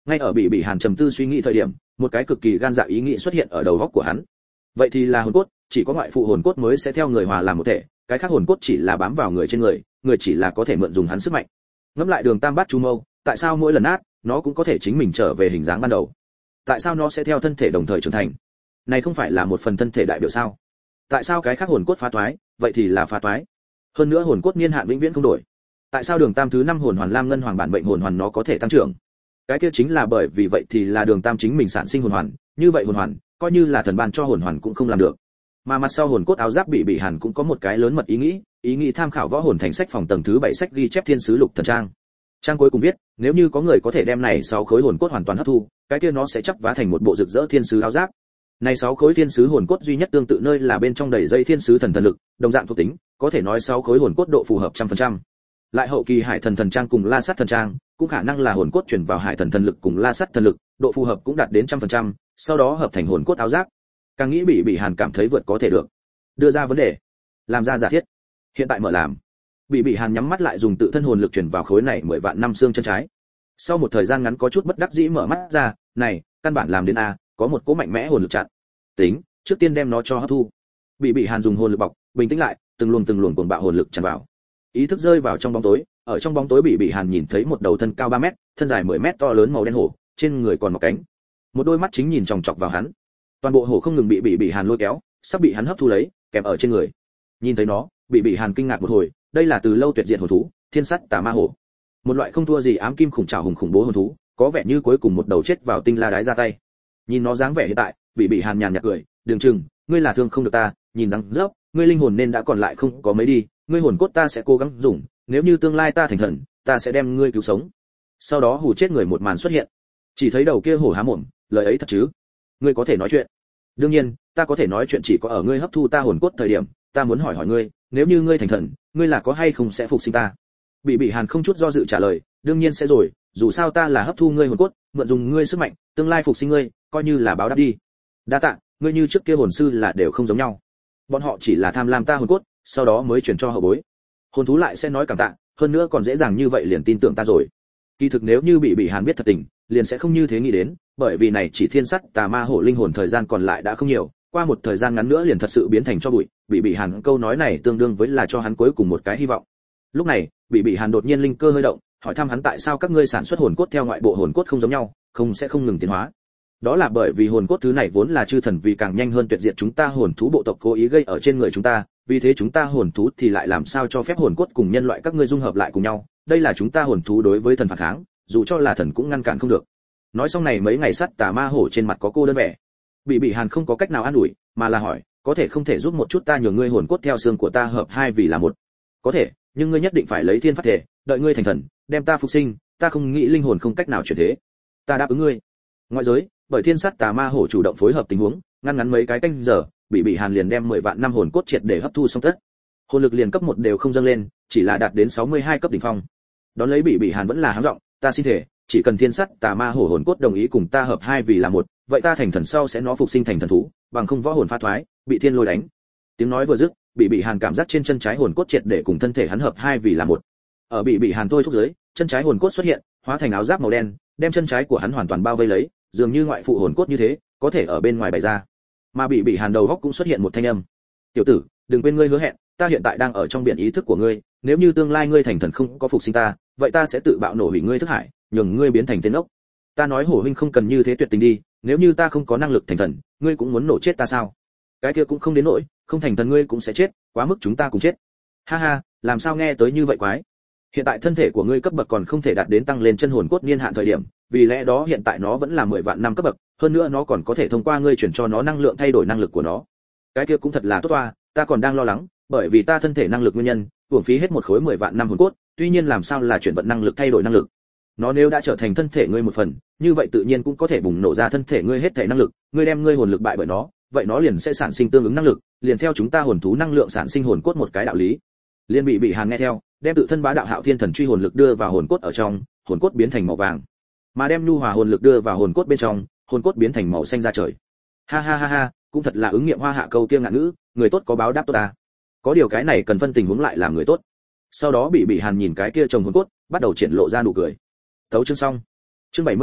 Ngay ở bị hàn trầm tư suy nghĩ thời điểm, một cái cực kỳ gan dạ ý nghĩ xuất hiện ở đầu óc của hắn. Vậy thì là hồn cốt, chỉ có ngoại phụ hồn cốt mới sẽ theo người hòa làm một thể, cái khác hồn cốt chỉ là bám vào người trên người, người chỉ là có thể mượn dùng hắn sức mạnh. Ngẫm lại Đường Tam Bát Chu Mâu, tại sao mỗi lần nát, nó cũng có thể chính mình trở về hình dáng ban đầu? Tại sao nó sẽ theo thân thể đồng thời trưởng thành? Này không phải là một phần thân thể đại biểu sao? Tại sao cái khác hồn cốt phá toái, vậy thì là phá toái. Hơn nữa hồn cốt niên hạn vĩnh viễn không đổi. Tại sao Đường Tam thứ 5 hồn hoàn Lam Ngân Hoàng bản mệnh hồn hoàn nó có thể tăng trưởng? Cái kia chính là bởi vì vậy thì là Đường Tam chính mình sản sinh hồn hoàn, như vậy hồn hoàn, coi như là thần ban cho hồn hoàn cũng không làm được. Mà mặt sau hồn cốt áo giáp bị hàn cũng có một cái lớn mật ý nghĩ tham khảo võ hồn thành sách phòng tầng thứ 7 sách ghi chép thiên sứ lục thần trang. Trang cuối cùng viết, nếu như có người có thể đem này 6 khối hồn cốt hoàn toàn hấp thu, cái kia nó sẽ chắp vá thành một bộ rực rỡ thiên sứ áo giáp. Này 6 khối thiên sứ hồn cốt duy nhất tương tự nơi là bên trong đầy dây thiên sứ thần lực, đồng dạng thuộc tính, có thể nói 6 khối hồn cốt độ phù hợp 100%. Lại hậu kỳ hải thần trang cùng la sát thần trang, cũng khả năng là hồn cốt chuyển vào hải thần lực cùng la sát thần lực, độ phù hợp cũng đạt đến 100%, sau đó hợp thành hồn cốt áo giáp. Càng nghĩ bị hàn cảm thấy vượt có thể được. Đưa ra vấn đề, làm ra giả thiết. Hiện tại mở làm. Bị hàn nhắm mắt lại dùng tự thân hồn lực chuyển vào khối này 10 vạn năm xương chân trái. Sau một thời gian ngắn có chút bất đắc dĩ mở mắt ra, này, căn bản làm đến a, có một cỗ mạnh mẽ hồn lực chặn. Tính, trước tiên đem nó cho hấp thu. Bị hàn dùng hồn lực bọc, bình tĩnh lại, từng luồng cuồng bạo hồn lực tràn vào. Ý thức rơi vào trong bóng tối, ở trong bóng tối bị hàn nhìn thấy một đầu thân cao 3 mét, thân dài 10 mét to lớn màu đen hổ, trên người còn một cánh. Một đôi mắt chính nhìn chòng chọc vào hắn. Toàn bộ hổ không ngừng bị hàn lôi kéo, sắp bị hắn hấp thu lấy, kèm ở trên người. Nhìn thấy nó, bị hàn kinh ngạc một hồi, đây là từ lâu tuyệt diệt hồn thú, thiên sắt tà ma hổ. Một loại không thua gì ám kim khủng trảo hùng khủng bố hồn thú, có vẻ như cuối cùng một đầu chết vào tinh la đái ra tay. Nhìn nó dáng vẻ hiện tại, bị hàn nhàn nhạt cười, "Đường Trừng, ngươi là thương không được ta, nhìn rằng dốc, ngươi linh hồn nên đã còn lại không có mấy đi, ngươi hồn cốt ta sẽ cố gắng dùng, nếu như tương lai ta thành thần, ta sẽ đem ngươi cứu sống." Sau đó hù chết người một màn xuất hiện. Chỉ thấy đầu kia hổ há mồm, lời ấy thật chứ? Ngươi có thể nói chuyện? Đương nhiên, ta có thể nói chuyện chỉ có ở ngươi hấp thu ta hồn cốt thời điểm, ta muốn hỏi ngươi, nếu như ngươi thành thần, ngươi là có hay không sẽ phục sinh ta? Bị hàn không chút do dự trả lời, đương nhiên sẽ rồi, dù sao ta là hấp thu ngươi hồn cốt, mượn dùng ngươi sức mạnh, tương lai phục sinh ngươi, coi như là báo đáp đi. Đa tạ, ngươi như trước kia hồn sư là đều không giống nhau. Bọn họ chỉ là tham lam ta hồn cốt, sau đó mới chuyển cho hậu bối. Hồn thú lại sẽ nói cảm tạ, hơn nữa còn dễ dàng như vậy liền tin tưởng ta rồi. Kỳ thực nếu như bị hàn biết thật tình, liền sẽ không như thế nghĩ đến, bởi vì này chỉ thiên sắt tà ma hổ linh hồn thời gian còn lại đã không nhiều, qua một thời gian ngắn nữa liền thật sự biến thành cho bụi. Bị hàn câu nói này tương đương với là cho hắn cuối cùng một cái hy vọng. Lúc này, bị hàn đột nhiên linh cơ hơi động, hỏi thăm hắn tại sao các ngươi sản xuất hồn cốt theo ngoại bộ hồn cốt không giống nhau, sẽ không ngừng tiến hóa. Đó là bởi vì hồn cốt thứ này vốn là chư thần vì càng nhanh hơn tuyệt diệt chúng ta hồn thú bộ tộc cố ý gây ở trên người chúng ta, vì thế chúng ta hồn thú thì lại làm sao cho phép hồn cốt cùng nhân loại các ngươi dung hợp lại cùng nhau, đây là chúng ta hồn thú đối với thần phản kháng, dù cho là thần cũng ngăn cản không được. Nói xong này mấy ngày sắt tà ma hổ trên mặt có cô đơn vẻ. Bị hàn không có cách nào an ủi, mà là hỏi, có thể không thể giúp một chút ta nhường ngươi hồn cốt theo xương của ta hợp hai vì là một? Có thể, nhưng ngươi nhất định phải lấy thiên phát thể, đợi ngươi thành thần, đem ta phục sinh, ta không nghĩ linh hồn không cách nào chuyển thế. Ta đáp ứng ngươi. Ngoại giới, bởi thiên sắt tà ma hổ chủ động phối hợp tình huống, ngăn ngắn mấy cái canh giờ, bị hàn liền đem 10 vạn năm hồn cốt triệt để hấp thu xong tất. Hồn lực liền cấp 1 đều không dâng lên, chỉ là đạt đến 62 cấp đỉnh phong. Đón lấy bị hàn vẫn là hám giọng, ta xin thể, chỉ cần thiên sắt tà ma hổ hồn cốt đồng ý cùng ta hợp hai vì là một, vậy ta thành thần sau sẽ nó phục sinh thành thần thú, bằng không võ hồn pha thoái, bị thiên lôi đánh. Tiếng nói vừa dứt, bị hàn cảm giác trên chân trái hồn cốt triệt để cùng thân thể hắn hợp hai vì là một. Ở bị hàn thôi thúc dưới, chân trái hồn cốt xuất hiện, hóa thành áo giáp màu đen, đem chân trái của hắn hoàn toàn bao vây lấy, dường như ngoại phụ hồn cốt như thế, có thể ở bên ngoài bày ra. Mà bị hàn đầu góc cũng xuất hiện một thanh âm. Tiểu tử, đừng quên ngươi hứa hẹn, ta hiện tại đang ở trong biển ý thức của ngươi, nếu như tương lai ngươi thành thần không có phục sinh ta, vậy ta sẽ tự bạo nổ hủy ngươi thức hải, nhường ngươi biến thành tên ốc. Ta nói hổ huynh không cần như thế tuyệt tình đi, nếu như ta không có năng lực thành thần, ngươi cũng muốn nổ chết ta sao? Cái kia cũng không đến nỗi, không thành thần ngươi cũng sẽ chết, quá mức chúng ta cùng chết. Ha ha, làm sao nghe tới như vậy quái? Hiện tại thân thể của ngươi cấp bậc còn không thể đạt đến tăng lên chân hồn cốt niên hạn thời điểm, vì lẽ đó hiện tại nó vẫn là 10 vạn năm cấp bậc, hơn nữa nó còn có thể thông qua ngươi chuyển cho nó năng lượng thay đổi năng lực của nó. Cái kia cũng thật là tốt toa, ta còn đang lo lắng, bởi vì ta thân thể năng lực nguyên nhân, uổng phí hết một khối 10 vạn năm hồn cốt, tuy nhiên làm sao là chuyển vận năng lực thay đổi năng lực. Nó nếu đã trở thành thân thể ngươi một phần, như vậy tự nhiên cũng có thể bùng nổ ra thân thể ngươi hết thể năng lực, ngươi đem ngươi hồn lực bại bởi nó, vậy nó liền sẽ sản sinh tương ứng năng lực, liền theo chúng ta hồn thú năng lượng sản sinh hồn cốt một cái đạo lý. Liên bị hàn nghe theo, đem tự thân bá đạo hạo thiên thần truy hồn lực đưa vào hồn cốt ở trong, hồn cốt biến thành màu vàng, mà đem nhu hòa hồn lực đưa vào hồn cốt bên trong, hồn cốt biến thành màu xanh ra trời. Ha ha ha ha, cũng thật là ứng nghiệm hoa hạ câu kia ngạn ngữ, người tốt có báo đáp tốt ta. Có điều cái này cần phân tình huống lại làm người tốt. Sau đó bị hàn nhìn cái kia trồng hồn cốt, bắt đầu triển lộ ra nụ cười. Tấu chương xong. Chương 72,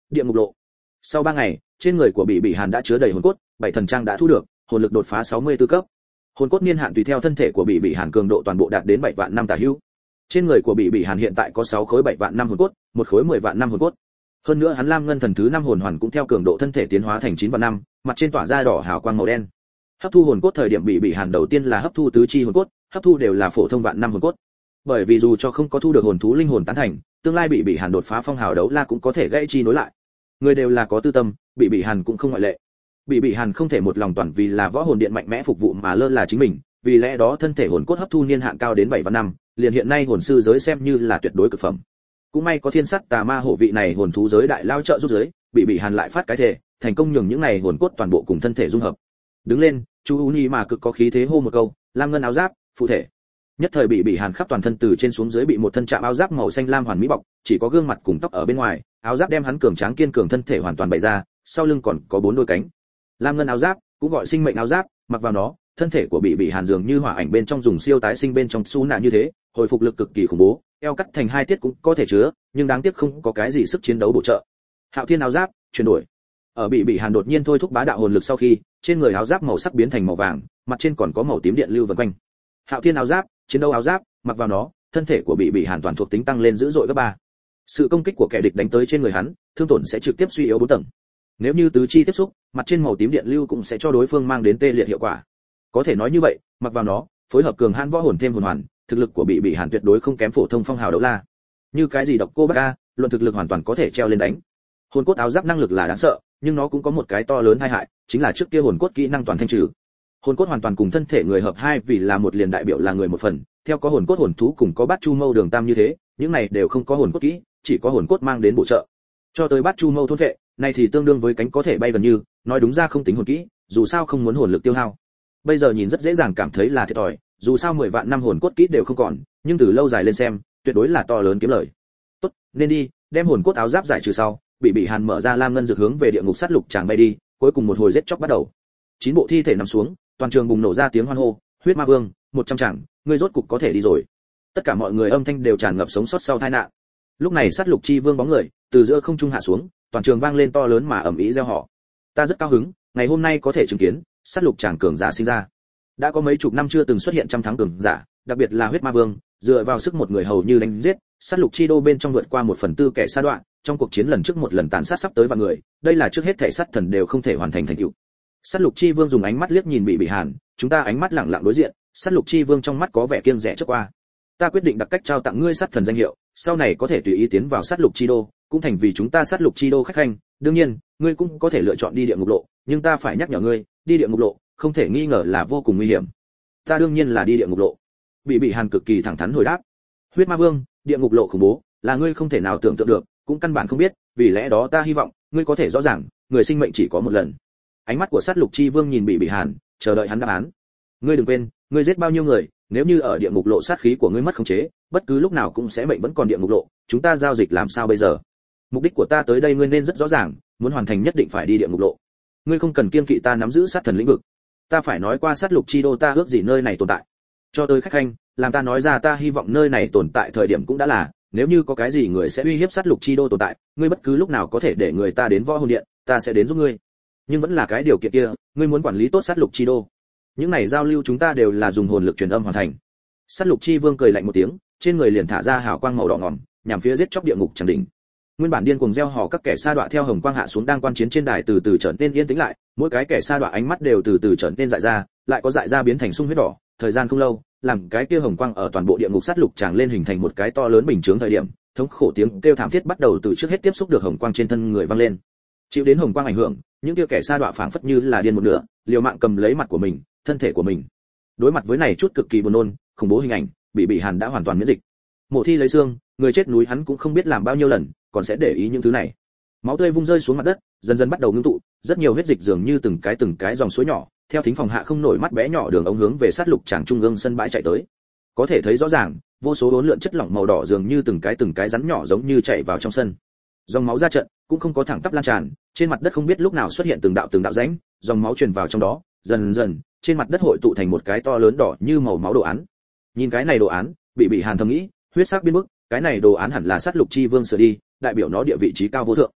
địa ngục lộ. Sau 3 ngày, trên người của Bị Hàn đã chứa đầy hồn cốt, 7 thần trang đã thu được, hồn lực đột phá 64 cấp. Hồn cốt niên hạn tùy theo thân thể của Bị Hàn cường độ toàn bộ đạt đến 7 vạn năm tả hữu. Trên người của Bị Hàn hiện tại có 6 khối 7 vạn năm hồn cốt, một khối 10 vạn năm hồn cốt. Hơn nữa hắn Lam Ngân thần thứ 5 hồn hoàn cũng theo cường độ thân thể tiến hóa thành 9 vạn năm, mặt trên tỏa ra đỏ hào quang màu đen. Hấp thu hồn cốt thời điểm Bị Hàn đầu tiên là hấp thu tứ chi hồn cốt, hấp thu đều là phổ thông vạn năm hồn cốt. Bởi vì dù cho không có thu được hồn thú linh hồn tán thành, tương lai Bị Hàn đột phá phong hào đấu la cũng có thể gãy chi nối lại. Người đều là có tư tâm, Bị Hàn cũng không ngoại lệ. Bị Hàn không thể một lòng toàn vì là võ hồn điện mạnh mẽ phục vụ mà lơ là chính mình, vì lẽ đó thân thể hồn cốt hấp thu niên hạn cao đến 7 vạn năm, liền hiện nay hồn sư giới xem như là tuyệt đối cực phẩm. Cũng may có thiên sắt tà ma hổ vị này hồn thú giới đại lao trợ giúp giới, Bị Hàn lại phát cái thể, thành công nhường những này hồn cốt toàn bộ cùng thân thể dung hợp. Đứng lên, chú Uni mà cực có khí thế hô một câu, lam ngân áo giáp, phụ thể. Nhất thời Bị Hàn khắp toàn thân từ trên xuống dưới bị một thân trạm áo giáp màu xanh lam hoàn mỹ bọc, chỉ có gương mặt cùng tóc ở bên ngoài, áo giáp đem hắn cường tráng kiên cường thân thể hoàn toàn bày ra, sau lưng còn có 4 đôi cánh. Lam ngân áo giáp, cũng gọi sinh mệnh áo giáp, mặc vào nó, thân thể của Bị Hàn dường như hỏa ảnh bên trong dùng siêu tái sinh bên trong su nạ như thế, hồi phục lực cực kỳ khủng bố, eo cắt thành 2 tiết cũng có thể chứa, nhưng đáng tiếc không có cái gì sức chiến đấu bổ trợ. Hạo Thiên áo giáp, chuyển đổi. Ở Bị Hàn đột nhiên thôi thúc bá đạo hồn lực sau khi, trên người áo giáp màu sắc biến thành màu vàng, mặt trên còn có màu tím điện lưu vần quanh. Hạo Thiên áo giáp, chiến đấu áo giáp, mặc vào nó, thân thể của Bị Hàn toàn thuộc tính tăng lên dữ dội gấp 3. Sự công kích của kẻ địch đánh tới trên người hắn, thương tổn sẽ trực tiếp suy yếu 4 tầng. Nếu như tứ chi tiếp xúc, mặt trên màu tím điện lưu cũng sẽ cho đối phương mang đến tê liệt hiệu quả. Có thể nói như vậy, mặc vào nó, phối hợp cường hãn võ hồn thêm hồn hoàn, thực lực của Bị Hàn tuyệt đối không kém phổ thông phong hào đấu la. Như cái gì độc cô bác a, luận thực lực hoàn toàn có thể treo lên đánh. Hồn cốt áo giáp năng lực là đáng sợ, nhưng nó cũng có một cái to lớn tai hại, chính là trước kia hồn cốt kỹ năng toàn thanh trừ. Hồn cốt hoàn toàn cùng thân thể người hợp hai vì là một liền đại biểu là người một phần, theo có hồn cốt hồn thú cùng có bát chu mâu đường tam như thế, những này đều không có hồn cốt kỹ, chỉ có hồn cốt mang đến bổ trợ. Cho tới bát chu mâu thôn vệ, này thì tương đương với cánh có thể bay gần như, nói đúng ra không tính hồn kỹ, dù sao không muốn hồn lực tiêu hao. Bây giờ nhìn rất dễ dàng cảm thấy là thiệt thòi, dù sao 10 vạn năm hồn cốt kỹ đều không còn, nhưng từ lâu dài lên xem, tuyệt đối là to lớn kiếm lời. Tốt, nên đi, đem hồn cốt áo giáp giải trừ sau, Bị Hàn mở ra lam ngân dược hướng về địa ngục sát lục chàng bay đi, cuối cùng một hồi giết chóc bắt đầu. 9 bộ thi thể nằm xuống, toàn trường bùng nổ ra tiếng hoan hô, huyết ma vương, 100 chàng, ngươi rốt cục có thể đi rồi. Tất cả mọi người âm thanh đều tràn ngập sống sót sau tai nạn. Lúc này sát lục chi vương bóng người từ giữa không trung hạ xuống, toàn trường vang lên to lớn mà ầm ĩ reo hò. Ta rất cao hứng, ngày hôm nay có thể chứng kiến sát lục chàng cường giả sinh ra. Đã có mấy chục năm chưa từng xuất hiện trăm thắng cường giả, đặc biệt là huyết ma vương, dựa vào sức một người hầu như đánh giết, sát lục chi đô bên trong vượt qua 1/4 kẻ sa đoạn, trong cuộc chiến lần trước một lần tàn sát sắp tới vạn người, đây là trước hết thể sát thần đều không thể hoàn thành thành tựu. Sát lục chi vương dùng ánh mắt liếc nhìn Bị Hàn, chúng ta ánh mắt lặng lặng đối diện, sát lục chi vương trong mắt có vẻ kiêng dè trước qua. Ta quyết định đặc cách trao tặng ngươi sát thần danh hiệu, sau này có thể tùy ý tiến vào sát lục chi đô, cũng thành vì chúng ta sát lục chi đô khách khanh, đương nhiên, ngươi cũng có thể lựa chọn đi địa ngục lộ, nhưng ta phải nhắc nhở ngươi, đi địa ngục lộ, không thể nghi ngờ là vô cùng nguy hiểm. Ta đương nhiên là đi địa ngục lộ. Bị Hàn cực kỳ thẳng thắn hồi đáp. Huyết ma vương, địa ngục lộ khủng bố, là ngươi không thể nào tưởng tượng được, cũng căn bản không biết, vì lẽ đó ta hy vọng ngươi có thể rõ ràng, người sinh mệnh chỉ có một lần. Ánh mắt của sát lục chi vương nhìn Bị Hàn, chờ đợi hắn đáp án. Ngươi đừng quên, ngươi giết bao nhiêu người, nếu như ở địa ngục lộ sát khí của ngươi mất khống chế, bất cứ lúc nào cũng sẽ mệnh vẫn còn địa ngục lộ, chúng ta giao dịch làm sao bây giờ? Mục đích của ta tới đây ngươi nên rất rõ ràng, muốn hoàn thành nhất định phải đi địa ngục lộ. Ngươi không cần kiêng kỵ ta nắm giữ sát thần lĩnh vực. Ta phải nói qua sát lục chi đô ta ước gì nơi này tồn tại. Cho tới khách khanh, làm ta nói ra ta hy vọng nơi này tồn tại thời điểm cũng đã là, nếu như có cái gì người sẽ uy hiếp sát lục chi đô tồn tại, ngươi bất cứ lúc nào có thể để người ta đến võ hồn điện, ta sẽ đến giúp ngươi. Nhưng vẫn là cái điều kiện kia, ngươi muốn quản lý tốt sát lục chi đô. Những này giao lưu chúng ta đều là dùng hồn lực truyền âm hoàn thành. Sát lục chi vương cười lạnh một tiếng, trên người liền thả ra hào quang màu đỏ ngòm, nhằm phía giết chóc địa ngục chẳng đỉnh. Nguyên bản điên cuồng gieo hò các kẻ sa đọa theo hồng quang hạ xuống đang quan chiến trên đài từ từ trở nên yên tĩnh lại, mỗi cái kẻ sa đọa ánh mắt đều từ từ trở nên dại ra, lại có dại ra biến thành sung huyết đỏ, thời gian không lâu, làm cái kia hồng quang ở toàn bộ địa ngục sát lục tràng lên hình thành một cái to lớn bình chướng thời điểm, thống khổ tiếng kêu thảm thiết bắt đầu từ trước hết tiếp xúc được hồng quang trên thân người vang lên. Chịu đến hồng quang ảnh hưởng, những kia kẻ sa đọa phảng phất như là điên một nửa, liều mạng cầm lấy mặt của mình, thân thể của mình. Đối mặt với này chút cực kỳ buồn nôn, khủng bố hình ảnh, Bị Hàn đã hoàn toàn miễn dịch. Mộ thi lấy xương, người chết núi hắn cũng không biết làm bao nhiêu lần, còn sẽ để ý những thứ này. Máu tươi vung rơi xuống mặt đất, dần dần bắt đầu ngưng tụ, rất nhiều huyết dịch dường như từng cái dòng suối nhỏ, theo thính phòng hạ không nổi mắt bé nhỏ đường ống hướng về sát lục tràng trung ương sân bãi chạy tới. Có thể thấy rõ ràng, vô số hỗn lượn chất lỏng màu đỏ dường như từng cái rắn nhỏ giống như chạy vào trong sân. Dòng máu ra trận, cũng không có thẳng tắp lan tràn, trên mặt đất không biết lúc nào xuất hiện từng đạo rãnh, dòng máu truyền vào trong đó, dần dần, trên mặt đất hội tụ thành một cái to lớn đỏ như màu máu đồ án. Nhìn cái này đồ án, Bị Hàn thầm nghĩ, huyết sắc biến mức, cái này đồ án hẳn là sát lục chi vương sửa đi, đại biểu nó địa vị trí cao vô thượng.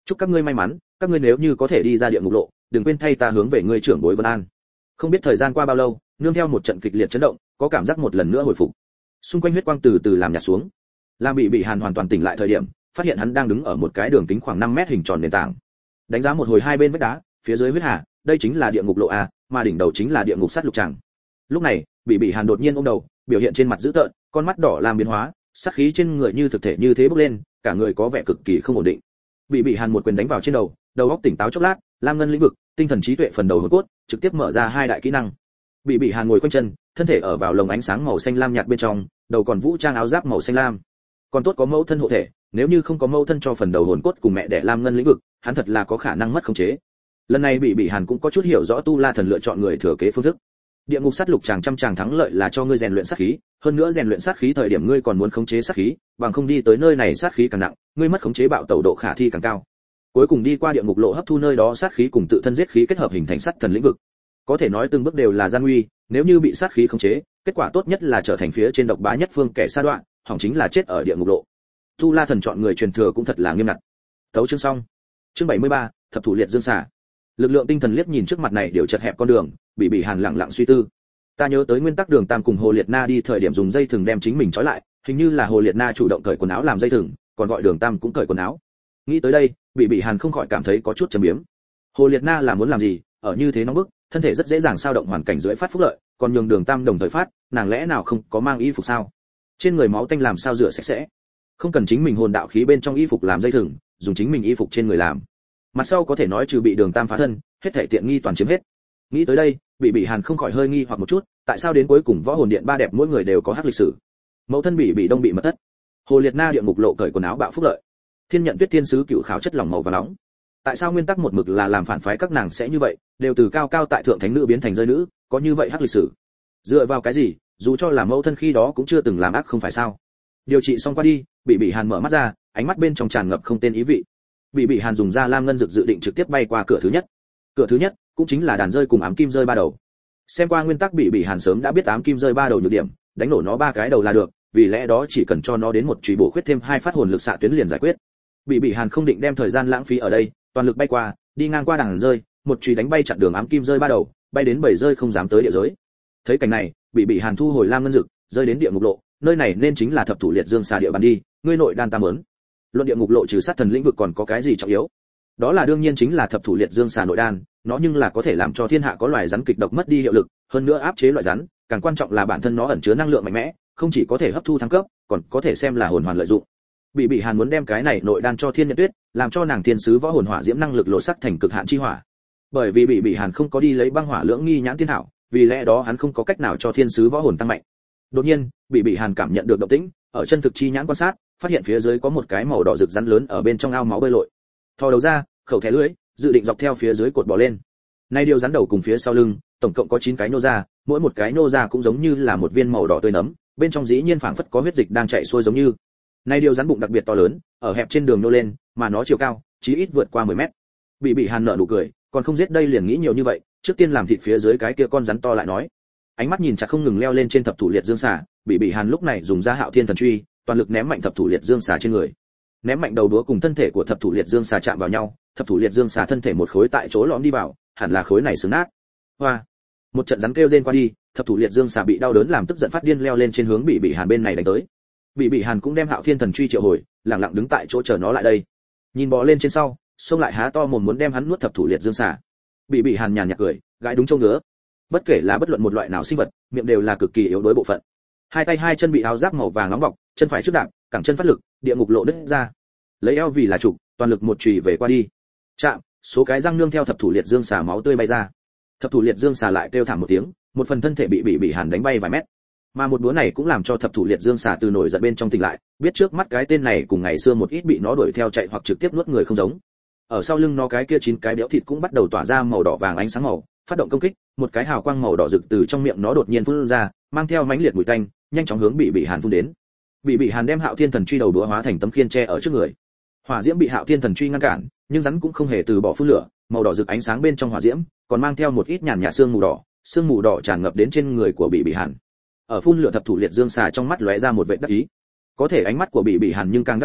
chúc các ngươi may mắn, các ngươi nếu như có thể đi ra địa ngục lộ, đừng quên thay ta hướng về ngươi trưởng bối vân an. Không biết thời gian qua bao lâu, nương theo một trận kịch liệt chấn động, có cảm giác một lần nữa hồi phục. Xung quanh huyết quang từ từ làm nhạt xuống. Lam Bị Hàn hoàn toàn tỉnh lại thời điểm, phát hiện hắn đang đứng ở một cái đường kính khoảng 5 mét hình tròn nền tảng. Đánh giá một hồi hai bên vách đá, phía dưới huyết hà, đây chính là địa ngục lộ a, mà đỉnh đầu chính là địa ngục sát lục tràng. Lúc này, Bị Hàn đột nhiên ôm đầu, biểu hiện trên mặt dữ tợn, con mắt đỏ làm biến hóa, sát khí trên người như thực thể như thế bốc lên, cả người có vẻ cực kỳ không ổn định. Bị Hàn một quyền đánh vào trên đầu, đầu óc tỉnh táo chốc lát, lam ngân lĩnh vực, tinh thần trí tuệ phần đầu hồn cốt, trực tiếp mở ra hai đại kỹ năng. Bị Hàn ngồi quanh chân, thân thể ở vào lồng ánh sáng màu xanh lam nhạt bên trong, đầu còn vũ trang áo giáp màu xanh lam. Còn tốt có mẫu thân hộ thể, nếu như không có mẫu thân cho phần đầu hồn cốt cùng mẹ đẻ lam ngân lĩnh vực, hắn thật là có khả năng mất khống chế. Lần này Bị Hàn cũng có chút hiểu rõ Tu La thần lựa chọn người thừa kế phương thức. Địa ngục sát lục chàng trăm chàng thắng lợi là cho ngươi rèn luyện sát khí, hơn nữa rèn luyện sát khí thời điểm ngươi còn muốn khống chế sát khí, bằng không đi tới nơi này sát khí càng nặng, ngươi mất khống chế bạo tẩu độ khả thi càng cao. Cuối cùng đi qua địa ngục lộ hấp thu nơi đó sát khí cùng tự thân giết khí kết hợp hình thành sát thần lĩnh vực. Có thể nói từng bước đều là gian nguy, nếu như bị sát khí khống chế, kết quả tốt nhất là trở thành phía trên độc bá nhất phương kẻ sa đoạn, hỏng chính là chết ở địa ngục lộ. Tu La thần chọn người truyền thừa cũng thật là nghiêm ngặt. Tấu chương xong. Chương 73, thập thủ liệt dương xà. Lực lượng tinh thần liếc nhìn trước mặt này đều chật hẹp con đường, Bị Hàn lặng lặng suy tư. Ta nhớ tới nguyên tắc Đường Tam cùng Hồ Liệt Na đi thời điểm dùng dây thừng đem chính mình trói lại, hình như là Hồ Liệt Na chủ động cởi quần áo làm dây thừng, còn gọi Đường Tam cũng cởi quần áo. Nghĩ tới đây, Bị Hàn không khỏi cảm thấy có chút châm biếm. Hồ Liệt Na là muốn làm gì, ở như thế nóng bức, thân thể rất dễ dàng sao động hoàn cảnh dưới phát phúc lợi, còn nhường Đường Tam đồng thời phát, nàng lẽ nào không có mang y phục sao? Trên người máu tanh làm sao rửa sạch sẽ? Không cần chính mình hồn đạo khí bên trong y phục làm dây thừng, dùng chính mình y phục trên người làm. Mặt sau có thể nói trừ bị Đường Tam phá thân, hết thảy tiện nghi toàn chiếm hết. Nghĩ tới đây, Bị Hàn không khỏi hơi nghi hoặc một chút, tại sao đến cuối cùng võ hồn điện ba đẹp mỗi người đều có hắc lịch sử? Mẫu thân Bị Đông bị mất tất. Hồ Liệt Na địa ngục lộ cởi quần áo bạo phúc lợi. Thiên nhận Tuyết Thiên sứ cựu khảo chất lỏng màu và nóng. Tại sao nguyên tắc một mực là làm phản phái các nàng sẽ như vậy, đều từ cao cao tại thượng thánh nữ biến thành rơi nữ, có như vậy hắc lịch sử? Dựa vào cái gì, dù cho là mẫu thân khi đó cũng chưa từng làm ác không phải sao? Điều trị xong qua đi, Bị Hàn mở mắt ra, ánh mắt bên trong tràn ngập không tên ý vị. Bị Hàn dùng ra lam ngân dược dự định trực tiếp bay qua cửa thứ nhất. Cửa thứ nhất cũng chính là đàn rơi cùng ám kim rơi ba đầu. Xem qua nguyên tắc Bị Hàn sớm đã biết ám kim rơi ba đầu nhược điểm, đánh nổ nó ba cái đầu là được, vì lẽ đó chỉ cần cho nó đến một chùy bổ khuyết thêm hai phát hồn lực xạ tuyến liền giải quyết. Bị Hàn không định đem thời gian lãng phí ở đây, toàn lực bay qua, đi ngang qua đàn rơi, một chùy đánh bay chặn đường ám kim rơi ba đầu, bay đến bảy rơi không dám tới địa giới. Thấy cảnh này, Bị Hàn thu hồi lam ngân dực, rơi đến địa ngục lộ, nơi này nên chính là thập thủ liệt dương xà địa bàn đi, ngươi nội đan ta mớn. Luận địa ngục lộ trừ sát thần lĩnh vực còn có cái gì trọng yếu? Đó là đương nhiên chính là thập thủ liệt dương xà nội đan, nó nhưng là có thể làm cho thiên hạ có loài rắn kịch độc mất đi hiệu lực, hơn nữa áp chế loại rắn, càng quan trọng là bản thân nó ẩn chứa năng lượng mạnh mẽ, không chỉ có thể hấp thu thăng cấp, còn có thể xem là hồn hoàn lợi dụng. Bị Hàn muốn đem cái này nội đan cho Thiên Nhận Tuyết, làm cho nàng thiên sứ võ hồn hỏa diễm năng lực lộ sắc thành cực hạn chi hỏa. Bởi vì Bị Hàn không có đi lấy băng hỏa lưỡng nghi nhãn thiên thảo, vì lẽ đó hắn không có cách nào cho thiên sứ võ hồn tăng mạnh. Đột nhiên, Bị Hàn cảm nhận được động tĩnh, ở chân thực chi nhãn quan sát, phát hiện phía dưới có một cái màu đỏ rực rắn lớn ở bên trong ao máu bơi lội. Thò đầu ra, khẩu thẻ lưỡi, dự định dọc theo phía dưới cột bò lên. Nay điều rắn đầu cùng phía sau lưng, tổng cộng có 9 cái nô ra, mỗi một cái nô ra cũng giống như là một viên màu đỏ tươi nấm, bên trong dĩ nhiên phảng phất có huyết dịch đang chảy xuôi giống như. Nay điều rắn bụng đặc biệt to lớn, ở hẹp trên đường nô lên, mà nó chiều cao chí ít vượt qua 10 mét. Bị Hàn nở nụ cười, còn không giết đây liền nghĩ nhiều như vậy, trước tiên làm thịt phía dưới cái kia con rắn to lại nói. Ánh mắt nhìn chặt không ngừng leo lên trên thập thủ liệt dương xà, Bị Hàn lúc này dùng ra Hạo Thiên thần truy, toàn lực ném mạnh thập thủ liệt dương xà trên người. Ném mạnh đầu đũa cùng thân thể của thập thủ liệt dương xà chạm vào nhau, thập thủ liệt dương xà thân thể một khối tại chỗ lõm đi vào, hẳn là khối này xứng nát. Hoa! Một trận rắn kêu rên qua đi, thập thủ liệt dương xà bị đau đớn làm tức giận phát điên leo lên trên hướng Bị Hàn bên này đánh tới. Bị Hàn cũng đem Hạo Thiên thần truy triệu hồi, lặng lặng đứng tại chỗ chờ nó lại đây. Nhìn bò lên trên sau, xông lại há to mồm muốn đem hắn nuốt thập thủ liệt dương xà. Bị Hàn nhàn nhạt cười, gãi đúng châu ngứa. Bất kể là bất luận một loại nào sinh vật, miệng đều là cực kỳ yếu đuối bộ phận. Hai tay hai chân bị áo giáp màu vàng nóng bọc, chân phải trước đạp, cẳng chân phát lực, địa ngục lộ đứt ra. Lấy eo vì là trụ, toàn lực một chùy về qua đi. Chạm, số cái răng nương theo thập thủ liệt dương xà máu tươi bay ra. Thập thủ liệt dương xà lại kêu thảm một tiếng, một phần thân thể bị Hàn đánh bay vài mét. Mà một búa này cũng làm cho thập thủ liệt dương xà từ nổi giận bên trong tỉnh lại, biết trước mắt cái tên này cùng ngày xưa một ít bị nó đuổi theo chạy hoặc trực tiếp nuốt người không giống. Ở sau lưng nó cái kia 9 cái béo thịt cũng bắt đầu tỏa ra màu đỏ vàng ánh sáng màu, phát động công kích, một cái hào quang màu đỏ rực từ trong miệng nó đột nhiên phun ra, mang theo mãnh liệt mùi tanh, nhanh chóng hướng bị Hàn phun đến. Bị Hàn đem Hạo Thiên thần truy đầu đũa hóa thành tấm khiên tre ở trước người. Hỏa diễm bị Hạo Thiên thần truy ngăn cản, nhưng rắn cũng không hề từ bỏ phun lửa, màu đỏ rực ánh sáng bên trong hỏa diễm, còn mang theo một ít nhàn nhạt sương mù đỏ tràn ngập đến trên người của bị Hàn. Ở phun lửa thập thủ liệt dương xà trong mắt lóe ra một vệt đắc ý. Có thể ánh mắt của bị Hàn nhưng càng đắc ý,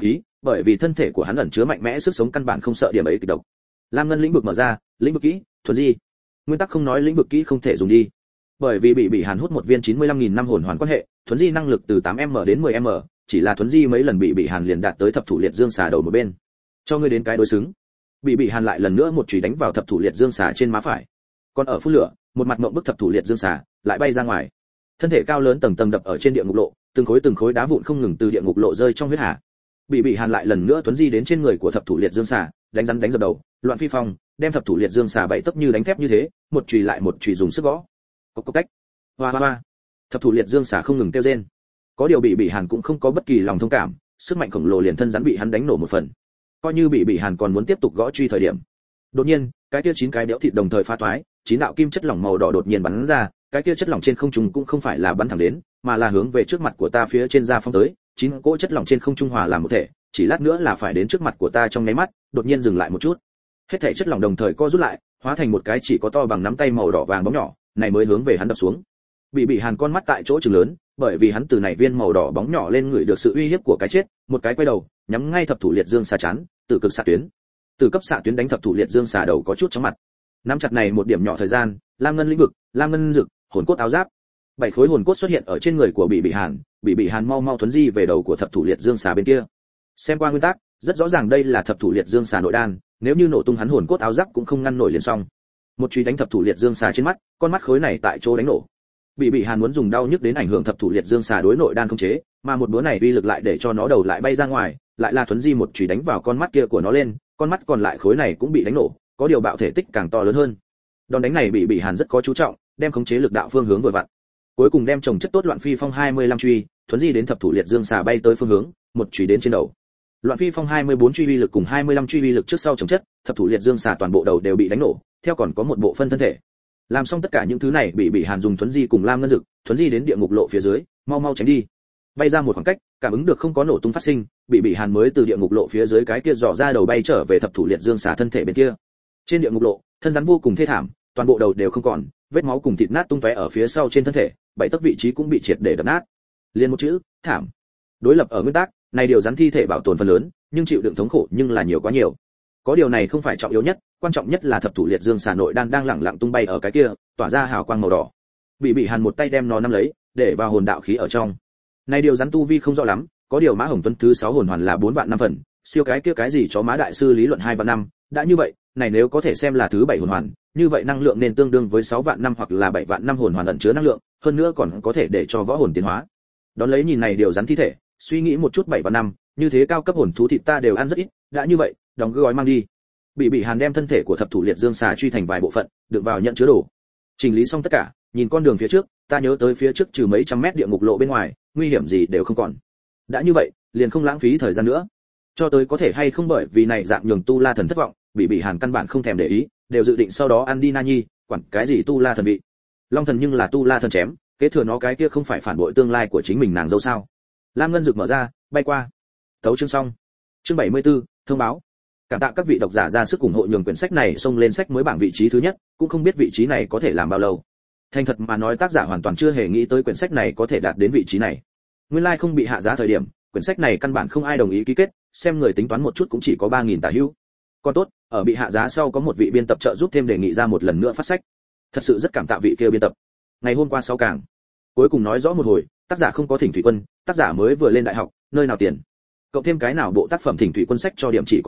bởi vì thân thể của hắn ẩn chứa mạnh mẽ sức sống căn bản không sợ điểm ấy kịch độc. Lam ngân lĩnh vực mở ra, lĩnh vực kỹ, thuần di. Nguyên tắc không nói lĩnh vực kỹ không thể dùng đi, bởi vì bị hàn hút một viên 95.000 năm hồn hoàn quan hệ, thuần di năng lực từ 8m đến 10m, chỉ là thuần di mấy lần bị hàn liền đạt tới thập thủ liệt dương xà đầu một bên. Cho ngươi đến cái đối xứng. Bị hàn lại lần nữa một chùy đánh vào thập thủ liệt dương xà trên má phải. Còn ở phun lửa, một mặt mộng bức thập thủ liệt dương xà lại bay ra ngoài. Thân thể cao lớn tầng tầng đập ở trên địa ngục lộ, từng khối đá vụn không ngừng từ địa ngục lộ rơi trong huyết hà. Bị hàn lại lần nữa thuần di đến trên người của thập thủ liệt dương xà, đánh rắn đánh dập đầu, loạn phi phong, đem thập thủ liệt dương xà bảy tấc như đánh thép như thế, một chùy lại một chùy dùng sức gõ. Cốc cốc cách. Hoa hoa hoa. Thập thủ liệt dương xà không ngừng kêu rên. Có điều bị hàn cũng không có bất kỳ lòng thông cảm, sức mạnh khổng lồ liền thân rắn bị hắn đánh nổ một phần. Coi như bị hàn còn muốn tiếp tục gõ truy thời điểm. Đột nhiên, cái kia 9 cái béo thịt đồng thời phá toái, 9 đạo kim chất lỏng màu đỏ đột nhiên bắn ra, cái kia chất lỏng trên không trung cũng không phải là bắn thẳng đến, mà là hướng về trước mặt của ta phía trên ra phong tới, 9 cỗ chất lỏng trên không trung hòa làm một thể, chỉ lát nữa là phải đến trước mặt của ta trong nháy mắt, đột nhiên dừng lại một chút. Hết thảy chất lỏng đồng thời co rút lại, hóa thành một cái chỉ có to bằng nắm tay màu đỏ vàng bóng nhỏ, này mới hướng về hắn đập xuống. Bị hàn con mắt tại chỗ trừng lớn, bởi vì hắn từ này viên màu đỏ bóng nhỏ lên người được sự uy hiếp của cái chết, một cái quay đầu, nhắm ngay thập thủ liệt dương xà chán, từ cực xạ tuyến. Từ cấp xạ tuyến đánh thập thủ liệt dương xà đầu có chút chóng mặt. Nắm chặt này một điểm nhỏ thời gian, lam ngân lĩnh vực, lam ngân dực, hồn cốt áo giáp. 7 khối hồn cốt xuất hiện ở trên người của bị hàn, bị hàn mau thuấn di về đầu của thập thủ liệt dương xà bên kia. Xem qua nguyên tắc, rất rõ ràng đây là thập thủ liệt dương xà nội đan, nếu như nổ tung hắn hồn cốt áo giáp cũng không ngăn nổi liền xong. Một truy đánh thập thủ liệt dương xà trên mắt, con mắt khối này tại chỗ đánh nổ. Bị hàn muốn dùng đau nhức đến ảnh hưởng thập thủ liệt dương xà đối nội đan không chế, mà một búa này uy lực lại để cho nó đầu lại bay ra ngoài, lại là thuấn di một chùy đánh vào con mắt kia của nó lên, con mắt còn lại khối này cũng bị đánh nổ, có điều bạo thể tích càng to lớn hơn. Đòn đánh này bị hàn rất có chú trọng, đem khống chế lực đạo phương hướng vừa vặn. Cuối cùng đem trồng chất tốt loạn phi phong 25 truy, thuấn di đến thập thủ liệt dương xà bay tới phương hướng, một chùy đến trên đầu. Loạn phi phong 24 truy uy lực cùng 25 truy uy lực trước sau chồng chất, thập thủ liệt dương xà toàn bộ đầu đều bị đánh nổ, theo còn có một bộ phân thân thể. Làm xong tất cả những thứ này bị hàn dùng thuấn di cùng lam ngân dực, thuấn di đến địa ngục lộ phía dưới, mau tránh đi. Bay ra một khoảng cách, cảm ứng được không có nổ tung phát sinh, bị hàn mới từ địa ngục lộ phía dưới cái kia dò ra đầu bay trở về thập thủ liệt dương xà thân thể bên kia. Trên địa ngục lộ, thân rắn vô cùng thê thảm, toàn bộ đầu đều không còn, vết máu cùng thịt nát tung tóe ở phía sau trên thân thể, 7 tấc vị trí cũng bị triệt để đập nát. Liên một chữ, thảm. Đối lập ở nguyên tắc, này điều rắn thi thể bảo tồn phần lớn, nhưng chịu đựng thống khổ nhưng là nhiều quá nhiều. Có điều này không phải trọng yếu nhất, quan trọng nhất là thập thủ liệt dương xà nội đan đang lẳng lặng tung bay ở cái kia, tỏa ra hào quang màu đỏ. Bị hàn một tay đem nó nắm lấy, để vào hồn đạo khí ở trong. Này điều rắn tu vi không rõ lắm, có điều Mã Hồng Tuấn thứ 6 hồn hoàn là 4 vạn 5 phần, siêu cái kia cái gì chó má đại sư lý luận 2 vạn 5, đã như vậy, này nếu có thể xem là thứ 7 hồn hoàn, như vậy năng lượng nên tương đương với 6 vạn 5 hoặc là 7 vạn 5 hồn hoàn ẩn chứa năng lượng, hơn nữa còn có thể để cho võ hồn tiến hóa. Đón lấy nhìn này điều rắn thi thể, suy nghĩ một chút 7 vạn 5, như thế cao cấp hồn thú thịt ta đều ăn rất ít, đã như vậy, đóng gói mang đi. Bị hàn đem thân thể của thập thủ liệt dương xà truy thành vài bộ phận, đựng vào nhận chứa đồ. Chỉnh lý xong tất cả, nhìn con đường phía trước, ta nhớ tới phía trước trừ mấy trăm mét địa ngục lộ bên ngoài, nguy hiểm gì đều không còn. Đã như vậy, liền không lãng phí thời gian nữa. Cho tới có thể hay không bởi vì này dạng nhường tu la thần thất vọng, bị hàn căn bản không thèm để ý, đều dự định sau đó ăn đi na nhi, quản cái gì tu la thần vị. Long thần nhưng là tu la thần chém, kế thừa nó cái kia không phải phản bội tương lai của chính mình nàng dâu sao? Lam ngân rực mở ra, bay qua. Tấu chương xong. Chương 74, thông báo. Cảm tạ các vị độc giả ra sức ủng hộ nhường quyển sách này xông lên sách mới bảng vị trí thứ nhất, cũng không biết vị trí này có thể làm bao lâu. Thành thật mà nói tác giả hoàn toàn chưa hề nghĩ tới quyển sách này có thể đạt đến vị trí này. Nguyên lai không bị hạ giá thời điểm, quyển sách này căn bản không ai đồng ý ký kết, xem người tính toán một chút cũng chỉ có 3000 tả hữu. Còn tốt, ở bị hạ giá sau có một vị biên tập trợ giúp thêm đề nghị ra một lần nữa phát sách. Thật sự rất cảm tạ vị kia biên tập. Ngày hôm qua sau càng, cuối cùng nói rõ một hồi, tác giả không có Thỉnh Thủy Quân, tác giả mới vừa lên đại học, nơi nào tiền. Cộng thêm cái nào bộ tác phẩm Thỉnh Thủy Quân sách cho điểm chỉ có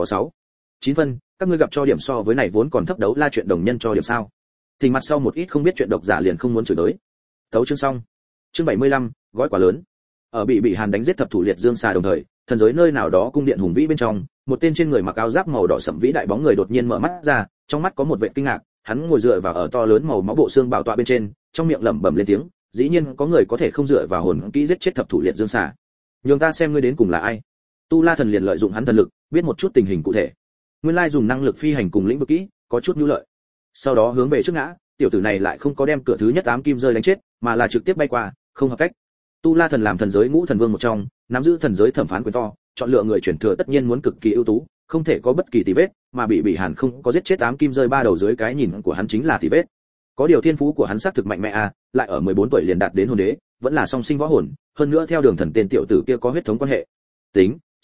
9 phân, các ngươi gặp cho điểm so với này vốn còn thấp đấu la chuyện đồng nhân cho điểm sao? Thỉnh mặt sau một ít không biết chuyện độc giả liền không muốn chửi tới. Tấu chương xong. Chương 75, gói quà lớn. Ở bị hàn đánh giết thập thủ liệt dương xà đồng thời, thần giới nơi nào đó cung điện hùng vĩ bên trong, một tên trên người mặc áo giáp màu đỏ sẫm vĩ đại bóng người đột nhiên mở mắt ra, trong mắt có một vẻ kinh ngạc, hắn ngồi dựa vào ở to lớn màu máu bộ xương bảo tọa bên trên, trong miệng lẩm bẩm lên tiếng, dĩ nhiên có người có thể không dựa vào hồn kỹ giết chết thập thủ liệt dương xà. Nhường ta xem ngươi đến cùng là ai. Tu La thần liền lợi dụng hắn thần lực, biết một chút tình hình cụ thể. Nguyên lai dùng năng lực phi hành cùng lĩnh vực kỹ, có chút nhu lợi. Sau đó hướng về trước ngã, tiểu tử này lại không có đem cửa thứ nhất ám kim rơi đánh chết, mà là trực tiếp bay qua, không hợp cách. Tu La thần làm thần giới ngũ thần vương một trong, nắm giữ thần giới thẩm phán quyền to, chọn lựa người chuyển thừa tất nhiên muốn cực kỳ ưu tú, không thể có bất kỳ tì vết, mà bị hàn không có giết chết ám kim rơi ba đầu dưới cái nhìn của hắn chính là tì vết. Có điều thiên phú của hắn xác thực mạnh mẽ a, lại ở 14 tuổi liền đạt đến hồn đế, vẫn là song sinh võ hồn, hơn nữa theo đường thần tên tiểu tử kia có huyết thống quan hệ. Tính,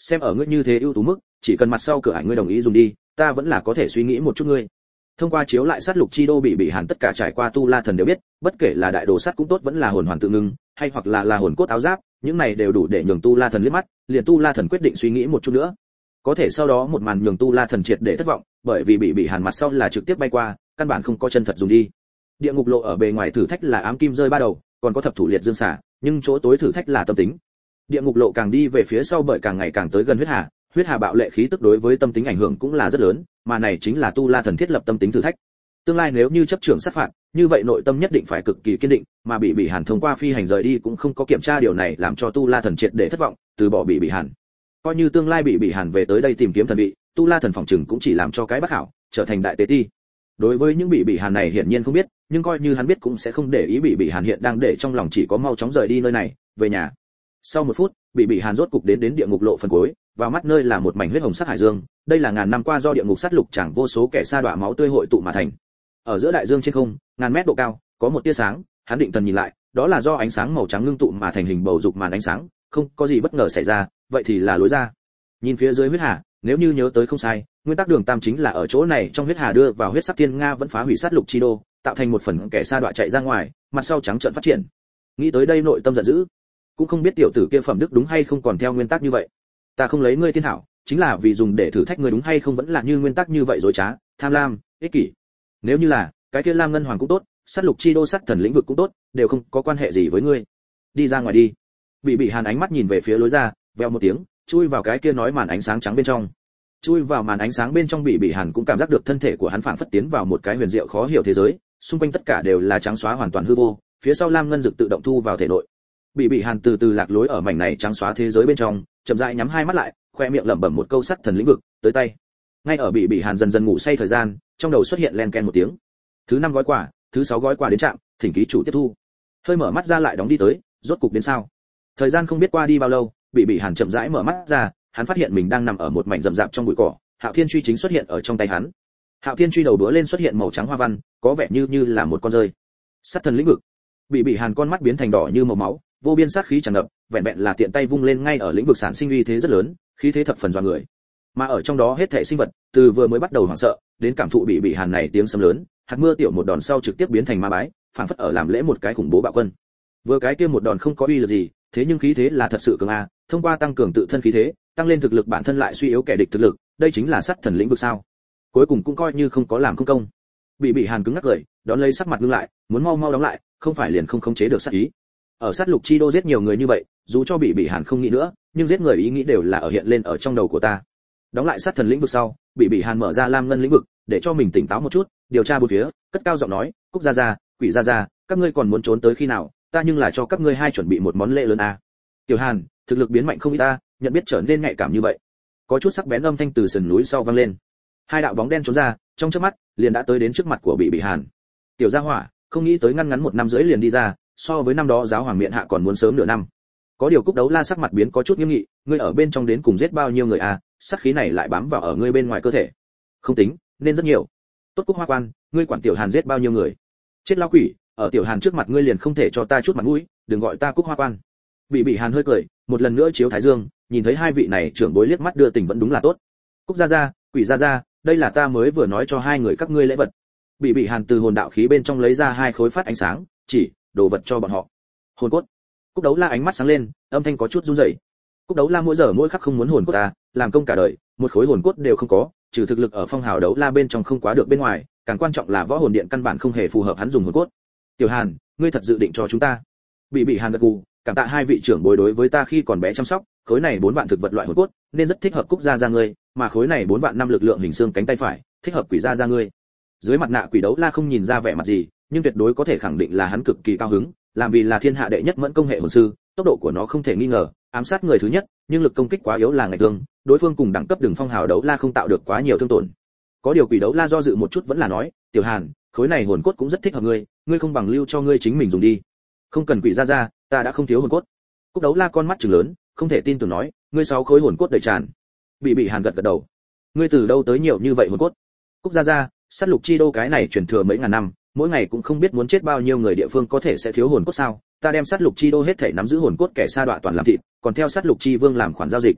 xem ở ngươi như thế ưu tú mức, chỉ cần mặt sau cửa ải ngươi đồng ý dùng đi, ta vẫn là có thể suy nghĩ một chút ngươi. Thông qua chiếu lại sát lục chi đô bị hàn tất cả trải qua tu la thần đều biết, bất kể là đại đồ sắt cũng tốt vẫn là hồn hoàn tự ngưng, hay hoặc là hồn cốt áo giáp, những này đều đủ để nhường tu la thần liếc mắt, liền tu la thần quyết định suy nghĩ một chút nữa. Có thể sau đó một màn nhường tu la thần triệt để thất vọng, bởi vì bị hàn mặt sau là trực tiếp bay qua, căn bản không có chân thật dùng đi. Địa ngục lộ ở bề ngoài thử thách là ám kim rơi ba đầu, còn có thập thủ liệt dương xả, nhưng chỗ tối thử thách là tâm tính. Địa ngục lộ càng đi về phía sau bởi càng ngày càng tới gần huyết hà bạo lệ khí tức đối với tâm tính ảnh hưởng cũng là rất lớn, mà này chính là tu la thần thiết lập tâm tính thử thách. Tương lai nếu như chấp trưởng sát phạt, như vậy nội tâm nhất định phải cực kỳ kiên định, mà bị hàn thông qua phi hành rời đi cũng không có kiểm tra điều này làm cho tu la thần triệt để thất vọng, từ bỏ bị hàn. Coi như tương lai bị hàn về tới đây tìm kiếm thần vị, tu la thần phòng trừng cũng chỉ làm cho cái bất hảo, trở thành đại tế ti. Đối với những bị hàn này hiển nhiên không biết, nhưng coi như hắn biết cũng sẽ không để ý bị hàn hiện đang để trong lòng chỉ có mau chóng rời đi nơi này, về nhà. Sau 1 phút, bị hàn rốt cục đến địa ngục lộ phần cuối, vào mắt nơi là một mảnh huyết hồng sắc hải dương, đây là ngàn năm qua do địa ngục sát lục chẳng vô số kẻ sa đọa máu tươi hội tụ mà thành. Ở giữa đại dương trên không, ngàn mét độ cao, có một tia sáng, hắn định thần nhìn lại, đó là do ánh sáng màu trắng ngưng tụ mà thành hình bầu dục màn ánh sáng, không có gì bất ngờ xảy ra, vậy thì là lối ra. Nhìn phía dưới huyết hà, nếu như nhớ tới không sai, nguyên tắc đường tam chính là ở chỗ này trong huyết hà đưa vào huyết sắc thiên nga vẫn phá hủy sát lục chi đô, tạo thành một phần kẻ sa đọa chạy ra ngoài, mặt sau trắng trợn phát triển. Nghĩ tới đây nội tâm giận dữ, cũng không biết tiểu tử kia phẩm đức đúng hay không còn theo nguyên tắc như vậy. Ta không lấy ngươi tiên thảo, chính là vì dùng để thử thách ngươi đúng hay không vẫn là như nguyên tắc như vậy dối trá, tham lam, ích kỷ. Nếu như là, cái kia Lam Ngân Hoàng cũng tốt, sát lục chi đô sát thần lĩnh vực cũng tốt, đều không có quan hệ gì với ngươi. Đi ra ngoài đi. Bị hàn ánh mắt nhìn về phía lối ra, vèo một tiếng, chui vào cái kia nói màn ánh sáng trắng bên trong. Chui vào màn ánh sáng bên trong bị hàn cũng cảm giác được thân thể của hắn phảng phất tiến vào một cái huyền diệu khó hiểu thế giới, xung quanh tất cả đều là trắng xóa hoàn toàn hư vô, phía sau Lam Ngân Dực tự động thu vào thể nội. Bị hàn từ từ lạc lối ở mảnh này trắng xóa thế giới bên trong, chậm rãi nhắm hai mắt lại, khoe miệng lẩm bẩm một câu sát thần lĩnh vực, tới tay. Ngay ở bị hàn dần dần ngủ say thời gian, trong đầu xuất hiện len ken một tiếng. Thứ 5 gói quà, thứ 6 gói quà đến trạm, thỉnh ký chủ tiếp thu. Hơi mở mắt ra lại đóng đi tới, rốt cục đến sao? Thời gian không biết qua đi bao lâu, bị hàn chậm rãi mở mắt ra, hắn phát hiện mình đang nằm ở một mảnh rậm rạp trong bụi cỏ, Hạo Thiên truy chính xuất hiện ở trong tay hắn. Hạo Thiên truy đầu đũa lên xuất hiện màu trắng hoa văn, có vẻ như là một con rơi. Sát thần lĩnh vực. Bị hàn con mắt biến thành đỏ như màu máu, vô biên sát khí tràn ngập, vẹn vẹn là tiện tay vung lên ngay ở lĩnh vực sản sinh uy thế rất lớn, khí thế thập phần dọa người. Mà ở trong đó hết thảy sinh vật, từ vừa mới bắt đầu hoảng sợ, đến cảm thụ bị hàn này tiếng sấm lớn, hạt mưa tiểu một đòn sau trực tiếp biến thành ma bái, phảng phất ở làm lễ một cái khủng bố bạo quân. Vừa cái kia một đòn không có uy lực gì, thế nhưng khí thế là thật sự cường a, thông qua tăng cường tự thân khí thế, tăng lên thực lực bản thân lại suy yếu kẻ địch thực lực, đây chính là sát thần lĩnh vực sao? Cuối cùng cũng coi như không có làm không công. Bị hàn cứng ngắc cười, đón lấy sắc mặt ngưng lại, muốn mau đóng lại, không phải liền không khống chế được sát ý. Ở sát lục chi đô giết nhiều người như vậy, dù cho bị hàn không nghĩ nữa, nhưng giết người ý nghĩ đều là ở hiện lên ở trong đầu của ta. Đóng lại sát thần lĩnh vực sau, bị hàn mở ra Lam Ngân lĩnh vực, để cho mình tỉnh táo một chút, điều tra bốn phía, cất cao giọng nói, Cúc gia gia, Quỷ gia gia, các ngươi còn muốn trốn tới khi nào? Ta nhưng là cho các ngươi hai chuẩn bị một món lễ lớn a. Tiểu Hàn, thực lực biến mạnh không ít ta, nhận biết trở nên nhạy cảm như vậy. Có chút sắc bén âm thanh từ sườn núi sau vang lên. Hai đạo bóng đen trốn ra, trong chớp mắt, liền đã tới đến trước mặt của bị hàn. Tiểu gia hỏa, không nghĩ tới ngăn ngắn 1 năm rưỡi liền đi ra, so với năm đó giáo hoàng miện hạ còn muốn sớm nửa năm. Có điều Cúc Đấu La sắc mặt biến có chút nghiêm nghị, ngươi ở bên trong đến cùng giết bao nhiêu người a, sát khí này lại bám vào ở ngươi bên ngoài cơ thể. Không tính, nên rất nhiều. Tốt Cúc Hoa Quan, ngươi quản Tiểu Hàn giết bao nhiêu người? Chết lão quỷ, ở Tiểu Hàn trước mặt ngươi liền không thể cho ta chút mặt mũi, đừng gọi ta Cúc Hoa Quan. Bị Hàn hơi cười, một lần nữa chiếu thái dương, nhìn thấy hai vị này trưởng bối liếc mắt đưa tình vẫn đúng là tốt. Cúc gia gia, Quỷ gia gia, đây là ta mới vừa nói cho hai người các ngươi lễ vật. Bị Hàn từ hồn đạo khí bên trong lấy ra 2 khối phát ánh sáng, chỉ đồ vật cho bọn họ. Hồn cốt. Cúc Đấu La ánh mắt sáng lên, âm thanh có chút run rẩy. Cúc Đấu La mỗi giờ mỗi khắc không muốn hồn cốt ta, làm công cả đời, một khối hồn cốt đều không có, trừ thực lực ở phong hào đấu la bên trong không quá được bên ngoài, càng quan trọng là võ hồn điện căn bản không hề phù hợp hắn dùng hồn cốt. Tiểu Hàn, ngươi thật dự định cho chúng ta? Bị Hàn gật gù, cảm tạ hai vị trưởng bối đối với ta khi còn bé chăm sóc, khối này 4 vạn thực vật loại hồn cốt, nên rất thích hợp Cúc gia gia ngươi, mà khối này 4 vạn năm lực lượng hình xương cánh tay phải, thích hợp Quỷ gia gia ngươi. Dưới mặt nạ Quỷ Đấu La không nhìn ra vẻ mặt gì, nhưng tuyệt đối có thể khẳng định là hắn cực kỳ cao hứng, làm vì là thiên hạ đệ nhất mẫn công hệ hồn sư, tốc độ của nó không thể nghi ngờ, ám sát người thứ nhất, nhưng lực công kích quá yếu là ngày thương, đối phương cùng đẳng cấp Đường Phong Hào Đấu La không tạo được quá nhiều thương tổn. Có điều Quỷ Đấu La do dự một chút vẫn là nói, Tiểu Hàn, khối này hồn cốt cũng rất thích hợp ngươi, ngươi không bằng lưu cho ngươi chính mình dùng đi. Không cần Quỷ gia gia, ta đã không thiếu hồn cốt. Cúc Đấu La con mắt trừng lớn, không thể tin tưởng nói, ngươi 6 khối hồn cốt đầy tràn. Bị Hàn gật gật đầu. Ngươi từ đâu tới nhiều như vậy hồn cốt? Cúc gia gia, sát lục chi đô cái này truyền thừa mấy ngàn năm, mỗi ngày cũng không biết muốn chết bao nhiêu người địa phương có thể sẽ thiếu hồn cốt sao? Ta đem sát lục chi đô hết thể nắm giữ hồn cốt kẻ sa đọa toàn làm thịt, còn theo sát lục chi vương làm khoản giao dịch.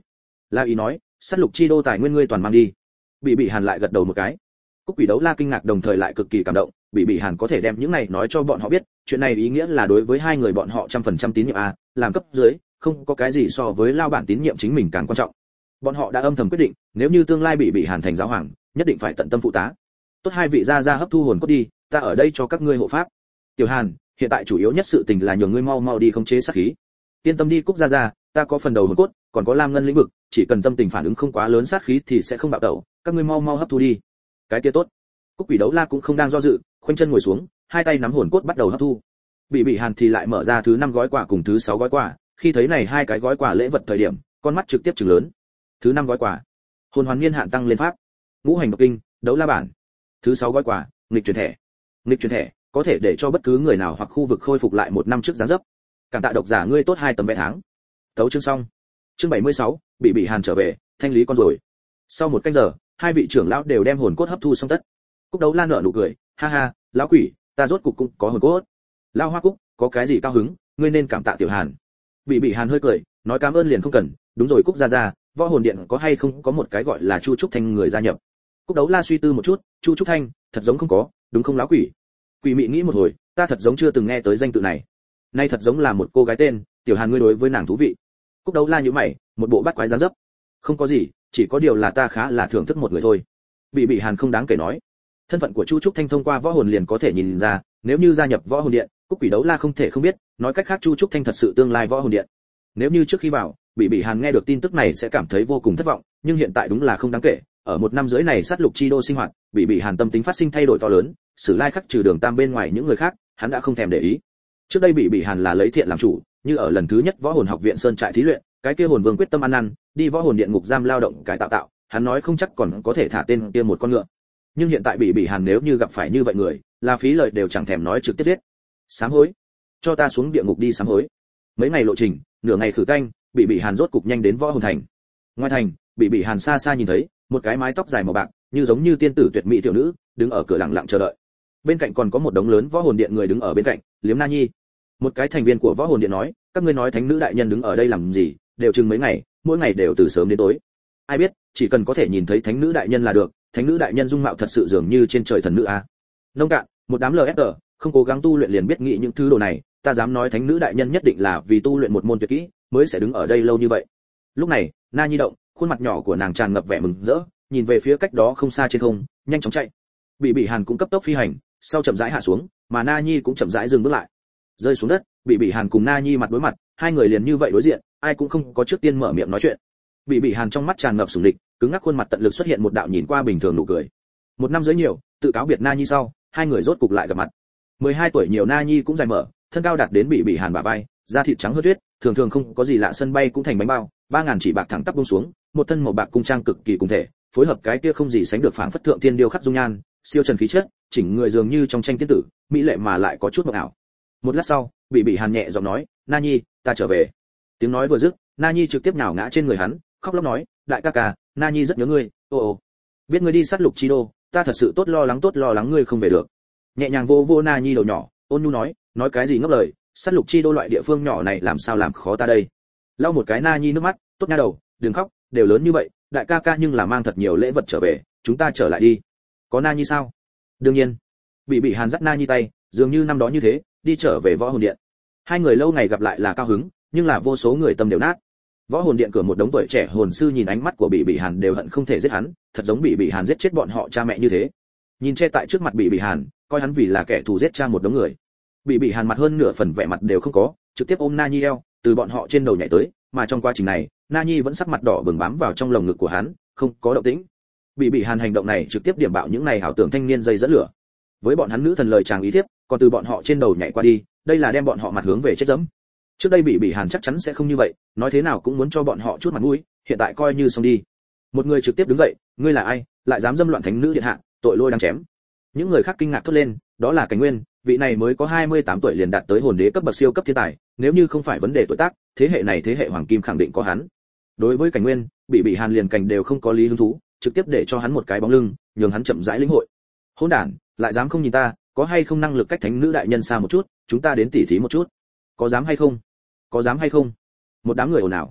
La Ý nói, sát lục chi đô tài nguyên ngươi toàn mang đi. Bị Hàn lại gật đầu một cái. Cúc Quỷ Đấu La kinh ngạc đồng thời lại cực kỳ cảm động, Bị Hàn có thể đem những này nói cho bọn họ biết, chuyện này ý nghĩa là đối với hai người bọn họ 100% tín nhiệm a, làm cấp dưới, không có cái gì so với lao bản tín nhiệm chính mình càng quan trọng. Bọn họ đã âm thầm quyết định, nếu như tương lai Bị Hàn thành giáo hoàng, nhất định phải tận tâm phụ tá. Tốt, hai vị gia hấp thu hồn cốt đi, ta ở đây cho các ngươi hộ pháp. Tiểu Hàn, hiện tại chủ yếu nhất sự tình là nhường ngươi mau mau đi khống chế sát khí. Yên tâm đi Cúc gia, ta có phần đầu hồn cốt, còn có lam ngân lĩnh vực, chỉ cần tâm tình phản ứng không quá lớn sát khí thì sẽ không bạo tẩu, các ngươi mau mau hấp thu đi. Cái kia tốt. Cúc Quỷ Đấu La cũng không đang do dự, khoanh chân ngồi xuống, hai tay nắm hồn cốt bắt đầu hấp thu. Bị Hàn thì lại mở ra thứ 5 gói quà cùng thứ 6 gói quà, khi thấy này hai cái gói quà lễ vật thời điểm, con mắt trực tiếp trừng lớn. Thứ 5 gói quà, hồn hoàn niên hạn tăng lên pháp, ngũ hành độc kinh, đấu la bản. Thứ 6 gói quà, nghịch chuyển thẻ. Nghịch chuyển thẻ có thể để cho bất cứ người nào hoặc khu vực khôi phục lại 1 năm trước dáng dấp. Cảm tạ độc giả ngươi tốt 2 tấm vé tháng. Tấu chương xong. Chương 76, Bị Hàn trở về, thanh lý con rồi. Sau 1 canh giờ, hai vị trưởng lão đều đem hồn cốt hấp thu xong tất. Cúc Đấu La nở nụ cười, ha ha, lão quỷ, ta rốt cục cũng có hồn cốt. Lão Hoa Cúc, có cái gì cao hứng, ngươi nên cảm tạ Tiểu Hàn. Bị Hàn hơi cười, nói cảm ơn liền không cần, đúng rồi Cúc gia, võ hồn điện có hay không có một cái gọi là Chu Trúc Thanh người gia nhập. Cúc Đấu La suy tư một chút, Chu Trúc Thanh, thật giống không có, đúng không lão quỷ? Quỷ Mị nghĩ một hồi, ta thật giống chưa từng nghe tới danh tự này. Nay thật giống là một cô gái tên, Tiểu Hàn ngươi đối với nàng thú vị. Cúc Đấu La nhíu mày, một bộ bắt quái dáng dấp. Không có gì, chỉ có điều là ta khá là thưởng thức một người thôi. Bị Hàn không đáng kể nói. Thân phận của Chu Trúc Thanh thông qua võ hồn liền có thể nhìn ra, nếu như gia nhập võ hồn điện, Cúc Quỷ Đấu La không thể không biết, nói cách khác Chu Trúc Thanh thật sự tương lai võ hồn điện. Nếu như trước khi vào, Bị Hàn nghe được tin tức này sẽ cảm thấy vô cùng thất vọng, nhưng hiện tại đúng là không đáng kể, ở 1 năm dưới này sát lục chi đô sinh hoạt, Bị Hàn tâm tính phát sinh thay đổi to lớn, Sử Lai khắc trừ Đường Tam bên ngoài những người khác, hắn đã không thèm để ý. Trước đây Bị Hàn là lấy thiện làm chủ, như ở lần thứ nhất võ hồn học viện sơn trại thí luyện, cái kia hồn vương quyết tâm ăn năn, đi võ hồn điện ngục giam lao động cải tạo, hắn nói không chắc còn có thể thả tên kia một con ngựa. Nhưng hiện tại Bị Hàn nếu như gặp phải như vậy người, là phí lời đều chẳng thèm nói trực tiếp giết. Sám hối, cho ta xuống địa ngục đi sám hối. Mấy ngày lộ trình, nửa ngày khử canh, Bị Hàn rốt cục nhanh đến võ hồn thành. Ngoài thành, Bị Hàn xa xa nhìn thấy một cái mái tóc dài màu bạc, như giống như tiên tử tuyệt mỹ tiểu nữ, đứng ở cửa lặng lặng chờ đợi. Bên cạnh còn có một đống lớn võ hồn điện người đứng ở bên cạnh, liếm Na Nhi. Một cái thành viên của võ hồn điện nói, các ngươi nói thánh nữ đại nhân đứng ở đây làm gì, đều chừng mấy ngày, mỗi ngày đều từ sớm đến tối. Ai biết, chỉ cần có thể nhìn thấy thánh nữ đại nhân là được, thánh nữ đại nhân dung mạo thật sự dường như trên trời thần nữ a. Nông cạn, một đám LFG, không cố gắng tu luyện liền biết nghĩ những thứ đồ này, ta dám nói thánh nữ đại nhân nhất định là vì tu luyện một môn tuyệt kỹ, mới sẽ đứng ở đây lâu như vậy. Lúc này, Na Nhi động, khuôn mặt nhỏ của nàng tràn ngập vẻ mừng rỡ, nhìn về phía cách đó không xa trên không, nhanh chóng chạy. Bị Hàn cũng cấp tốc phi hành, sau chậm rãi hạ xuống, mà Na Nhi cũng chậm rãi dừng bước lại. Rơi xuống đất, Bị Hàn cùng Na Nhi mặt đối mặt, hai người liền như vậy đối diện, ai cũng không có trước tiên mở miệng nói chuyện. Bị Hàn trong mắt tràn ngập sủng địch, cứng ngắc khuôn mặt tận lực xuất hiện một đạo nhìn qua bình thường nụ cười. 1 năm dưới nhiều, tự cáo biệt Na Nhi sau, hai người rốt cục lại gặp mặt. 12 tuổi nhiều Na Nhi cũng dài mở, thân cao đạt đến Bị Hàn bả vai, da thịt trắng hơn tuyết, thường thường không có gì lạ, sân bay cũng thành bánh bao, 3000 chỉ bạc thẳng tắp buông xuống, một thân màu bạc cung trang cực kỳ cùng thể, phối hợp cái kia không gì sánh được phảng phất thượng tiên điêu khắc dung nhan, siêu trần khí chất, chỉnh người dường như trong tranh tiên tử, mỹ lệ mà lại có chút mộng ảo. Một lát sau, Bị Hàn nhẹ giọng nói, Na Nhi, ta trở về. Tiếng nói vừa dứt, Na Nhi trực tiếp nhào ngã trên người hắn, khóc lóc nói, đại ca ca, Na Nhi rất nhớ ngươi, ô, biết ngươi đi sát lục chi đô, ta thật sự tốt lo lắng ngươi không về được. Nhẹ nhàng vô vô Na Nhi đầu nhỏ, ôn nhu nói cái gì ngốc lời, sát lục chi đô loại địa phương nhỏ này làm sao làm khó ta đây. Lau một cái Na Nhi nước mắt, tốt nha đầu, đừng khóc, đều lớn như vậy, đại ca ca nhưng là mang thật nhiều lễ vật trở về, chúng ta trở lại đi. Có Na Nhi sao? Đương nhiên. Bị Hàn dắt Na Nhi tay, dường như năm đó như thế, đi trở về võ hồn điện. Hai người lâu ngày gặp lại là cao hứng, nhưng là vô số người tâm đều nát. Võ hồn điện cửa một đống tuổi trẻ hồn sư nhìn ánh mắt của Bị Hàn đều hận không thể giết hắn, thật giống Bị Hàn giết chết bọn họ cha mẹ như thế. Nhìn che tại trước mặt Bị Hàn, coi hắn vì là kẻ thù giết cha một đống người. Bị Hàn mặt hơn nửa phần vẻ mặt đều không có, trực tiếp ôm Na Nhi eo, từ bọn họ trên đầu nhảy tới, mà trong quá trình này, Na Nhi vẫn sắc mặt đỏ bừng bám vào trong lồng ngực của hắn, không có động tĩnh. Bị Hàn hành động này trực tiếp điểm bạo những này ảo tưởng thanh niên dây dẫn lửa. Với bọn hắn nữ thần lời chàng ý thiếp, còn từ bọn họ trên đầu nhảy qua đi, đây là đem bọn họ mặt hướng về chết dẫm. Trước đây Bị Hàn chắc chắn sẽ không như vậy, nói thế nào cũng muốn cho bọn họ chút mặt mũi, hiện tại coi như xong đi. Một người trực tiếp đứng dậy, ngươi là ai, lại dám dâm loạn thánh nữ điện hạ, tội lôi đáng chém. Những người khác kinh ngạc thốt lên, đó là Cảnh Nguyên, vị này mới có 28 tuổi liền đạt tới hồn đế cấp bậc siêu cấp thiên tài, nếu như không phải vấn đề tuổi tác, thế hệ này thế hệ hoàng kim khẳng định có hắn. Đối với Cảnh Nguyên, Bị Hàn liền cảnh đều không có lý hứng thú, trực tiếp để cho hắn một cái bóng lưng, nhường hắn chậm rãi lĩnh hội. Hỗn đản, lại dám không nhìn ta, có hay không năng lực cách thánh nữ đại nhân xa một chút, chúng ta đến tỉ thí một chút. Có dám hay không? Có dám hay không? Một đám người ồn ào.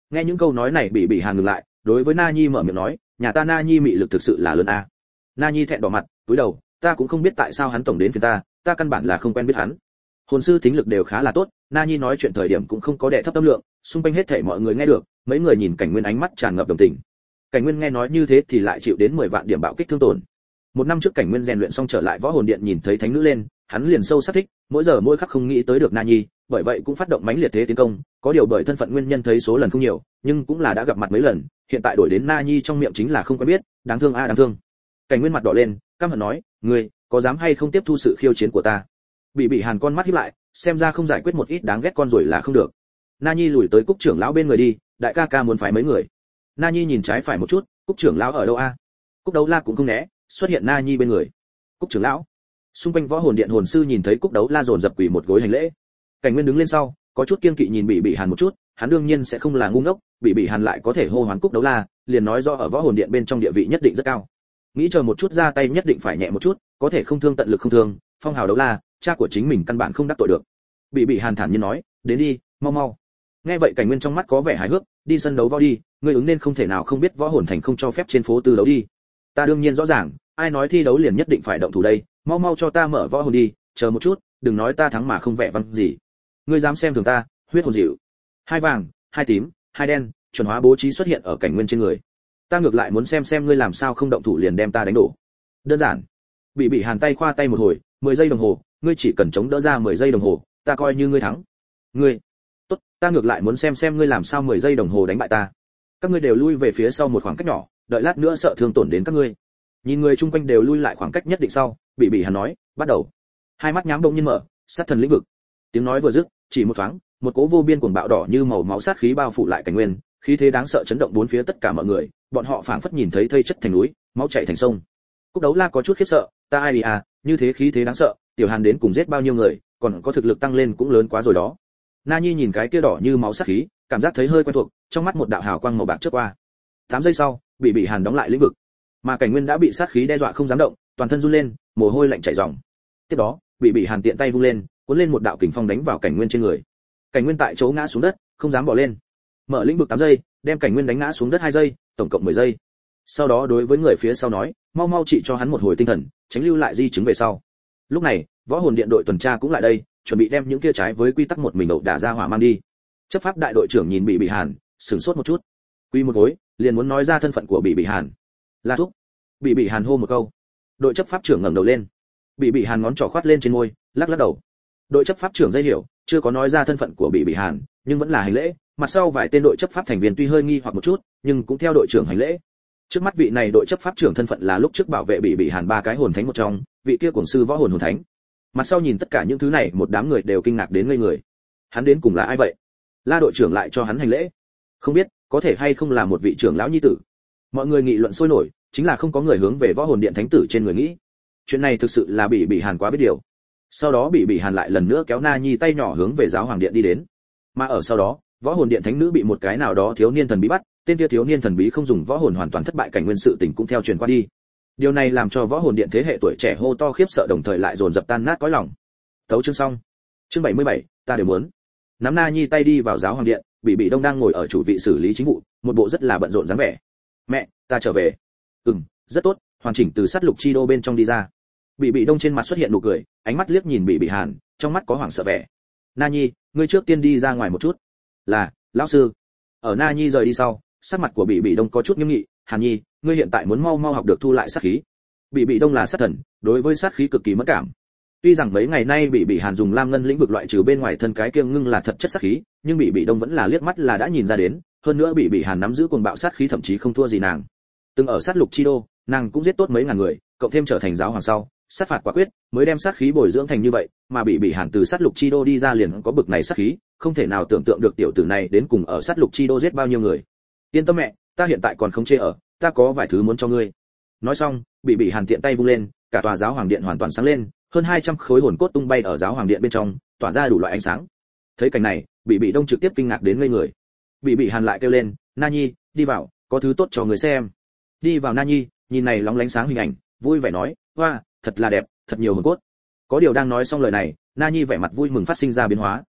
Nghe những câu nói này bị Hàn ngừng lại, đối với Na Nhi mở miệng nói, nhà ta Na Nhi mị lực thực sự là lớn a. Na Nhi thẹn đỏ mặt, cúi đầu, ta cũng không biết tại sao hắn tổng đến phiền ta căn bản là không quen biết hắn. Hồn sư thính lực đều khá là tốt, Na Nhi nói chuyện thời điểm cũng không có đè thấp tâm lượng, xung quanh hết thảy mọi người nghe được, mấy người nhìn Cảnh Nguyên ánh mắt tràn ngập đồng tình. Cảnh Nguyên nghe nói như thế thì lại chịu đến 10 vạn điểm bạo kích thương tổn. Một năm trước Cảnh Nguyên rèn luyện xong trở lại võ hồn điện nhìn thấy thánh nữ lên, hắn liền sâu sắc thích, mỗi giờ mỗi khắc không nghĩ tới được Na Nhi, bởi vậy cũng phát động mãnh liệt thế tiến công, có điều bởi thân phận nguyên nhân thấy số lần không nhiều, nhưng cũng là đã gặp mặt mấy lần, hiện tại đổi đến Na Nhi trong miệng chính là không quen biết, đáng thương a đáng thương. Cảnh Nguyên mặt đỏ lên, căm hận nói, ngươi có dám hay không tiếp thu sự khiêu chiến của ta? Bị Hàn con mắt híp lại, xem ra không giải quyết một ít đáng ghét con rồi là không được. Na Nhi lùi tới Cúc trưởng lão bên người đi, đại ca ca muốn phải mấy người. Na Nhi nhìn trái phải một chút, Cúc trưởng lão ở đâu a? Cúc Đấu La cũng không né, xuất hiện Na Nhi bên người. Cúc trưởng lão. Xung quanh võ hồn điện hồn sư nhìn thấy Cúc Đấu La dồn dập quỳ một gối hành lễ. Cảnh Nguyên đứng lên sau, có chút kiên kỵ nhìn Bị Hàn một chút, hắn đương nhiên sẽ không là ngu ngốc, Bị Hàn lại có thể hô hoán Cúc Đấu La, liền nói rõ ở võ hồn điện bên trong địa vị nhất định rất cao. Nghĩ chờ một chút ra tay nhất định phải nhẹ một chút, có thể không thương tận lực không thương, phong hào Đấu La, cha của chính mình căn bản không đắc tội được. Bị Hàn thản nhiên nói, đến đi, mau mau. Nghe vậy Cảnh Nguyên trong mắt có vẻ hài hước, đi sân đấu võ đi, ngươi ứng nên không thể nào không biết võ hồn thành không cho phép trên phố tư đấu đi. Ta đương nhiên rõ ràng, ai nói thi đấu liền nhất định phải động thủ đây, mau mau cho ta mở võ hồn đi, chờ một chút, đừng nói ta thắng mà không vẻ vang gì. Ngươi dám xem thường ta, huyết hồn dịu. Hai vàng, hai tím, hai đen, chuẩn hóa bố trí xuất hiện ở Cảnh Nguyên trên người. Ta ngược lại muốn xem ngươi làm sao không động thủ liền đem ta đánh đổ. Đơn giản. Bị Hàn tay khoa tay một hồi, 10 giây đồng hồ, ngươi chỉ cần chống đỡ ra 10 giây đồng hồ, ta coi như ngươi thắng. Ngươi, tốt, ta ngược lại muốn xem ngươi làm sao 10 giây đồng hồ đánh bại ta. Các ngươi đều lui về phía sau một khoảng cách nhỏ, đợi lát nữa sợ thương tổn đến các ngươi. Nhìn người chung quanh đều lui lại khoảng cách nhất định sau, Bị Hàn nói, bắt đầu. Hai mắt nhắm đông nhiên mở, sát thần lĩnh vực. Tiếng nói vừa dứt, chỉ một thoáng, một cỗ vô biên cuồng bạo đỏ như màu máu sát khí bao phủ lại Cảnh Nguyên, khí thế đáng sợ chấn động bốn phía tất cả mọi người, bọn họ phảng phất nhìn thấy thây chất thành núi, máu chảy thành sông. Cúc Đấu La có chút khiếp sợ, ta ai à, như thế khí thế đáng sợ, Tiểu Hàn đến cùng giết bao nhiêu người, còn có thực lực tăng lên cũng lớn quá rồi đó. Na Nhi nhìn cái kia đỏ như máu sát khí, cảm giác thấy hơi quen thuộc, trong mắt một đạo hào quang màu bạc chớp qua. 8 giây sau, Bị Hàn đóng lại lĩnh vực, mà Cảnh Nguyên đã bị sát khí đe dọa không dám động, toàn thân run lên, mồ hôi lạnh chảy ròng. Tiếp đó, Bị Hàn tiện tay vung lên, cuốn lên một đạo kình phong đánh vào Cảnh Nguyên trên người. Cảnh Nguyên tại chỗ ngã xuống đất, không dám bỏ lên. Mở lĩnh vực 8 giây, đem Cảnh Nguyên đánh ngã xuống đất 2 giây, tổng cộng 10 giây. Sau đó đối với người phía sau nói, mau mau trị cho hắn một hồi tinh thần, tránh lưu lại di chứng về sau. Lúc này, võ hồn điện đội tuần tra cũng lại đây, chuẩn bị đem những kia trái với quy tắc một mình ẩu đả ra hỏa mang đi. Chấp pháp đại đội trưởng nhìn Bị Hàn, sửng sốt một chút. Quy một gối, liền muốn nói ra thân phận của Bị Hàn. Là thúc. Bị Hàn hô một câu. Đội chấp pháp trưởng ngẩng đầu lên. Bị Hàn ngón trỏ khoát lên trên môi, lắc lắc đầu. Đội chấp pháp trưởng dây hiểu, chưa có nói ra thân phận của Bị Hàn, nhưng vẫn là hành lễ. Mặt sau vài tên đội chấp pháp thành viên tuy hơi nghi hoặc một chút, nhưng cũng theo đội trưởng hành lễ. Trước mắt vị này đội chấp pháp trưởng thân phận là lúc trước bảo vệ Bị Hàn 3 cái hồn thánh một trong, vị kia cuồng sư võ hồn thánh. Mặt sau nhìn tất cả những thứ này, một đám người đều kinh ngạc đến ngây người. Hắn đến cùng là ai vậy? La đội trưởng lại cho hắn hành lễ. Không biết, có thể hay không là một vị trưởng lão nhi tử. Mọi người nghị luận sôi nổi, chính là không có người hướng về võ hồn điện thánh tử trên người nghĩ. Chuyện này thực sự là Bị Hàn quá biết điều. Sau đó Bị Hàn lại lần nữa kéo Na Nhi tay nhỏ hướng về giáo hoàng điện đi đến. Mà ở sau đó, võ hồn điện thánh nữ bị một cái nào đó thiếu niên thần bí bắt, tên kia thiếu niên thần bí không dùng võ hồn hoàn toàn thất bại Cảnh Nguyên sự tình cũng theo truyền qua đi. Điều này làm cho võ hồn điện thế hệ tuổi trẻ hô to khiếp sợ đồng thời lại dồn dập tan nát cõi lòng. Tấu chương xong. Chương 77, ta đều muốn. Nắm Na Nhi tay đi vào giáo hoàng điện, Bị Đông đang ngồi ở chủ vị xử lý chính vụ, một bộ rất là bận rộn dáng vẻ. Mẹ, ta trở về. Rất tốt, hoàn chỉnh từ sát lục chi đô bên trong đi ra. Bị Đông trên mặt xuất hiện nụ cười, ánh mắt liếc nhìn Bị Hàn, trong mắt có hoảng sợ vẻ. Na Nhi, ngươi trước tiên đi ra ngoài một chút. Là, lão sư. Ở Na Nhi rời đi sau, sắc mặt của Bị Đông có chút nghiêm nghị. Hàn Nhi, ngươi hiện tại muốn mau mau học được thu lại sát khí. Bị Đông là sát thần, đối với sát khí cực kỳ mất cảm. Tuy rằng mấy ngày nay Bị Hàn dùng lam ngân lĩnh vực loại trừ bên ngoài thân cái kiêng ngưng là thật chất sát khí, nhưng Bị Đông vẫn là liếc mắt là đã nhìn ra đến, hơn nữa Bị Hàn nắm giữ cuồng bạo sát khí thậm chí không thua gì nàng. Từng ở sát lục chi đô, nàng cũng giết tốt mấy ngàn người, cộng thêm trở thành giáo hoàng sau, sát phạt quả quyết, mới đem sát khí bồi dưỡng thành như vậy, mà Bị Hàn từ sát lục chi đô đi ra liền có bực này sát khí, không thể nào tưởng tượng được tiểu tử này đến cùng ở sát lục chi đô giết bao nhiêu người. Yên tâm mẹ, ta hiện tại còn không chê ở, ta có vài thứ muốn cho ngươi. Nói xong, Bị Hàn tiện tay vung lên, cả tòa giáo hoàng điện hoàn toàn sáng lên, hơn 200 khối hồn cốt tung bay ở giáo hoàng điện bên trong, tỏa ra đủ loại ánh sáng. Thấy cảnh này, Bị Đông trực tiếp kinh ngạc đến ngây người. Bị Hàn lại kêu lên, Na Nhi, đi vào, có thứ tốt cho người xem. Đi vào Na Nhi, nhìn này lóng lánh sáng hình ảnh, vui vẻ nói, hoa, thật là đẹp, thật nhiều hồn cốt. Có điều đang nói xong lời này, Na Nhi vẻ mặt vui mừng phát sinh ra biến hóa,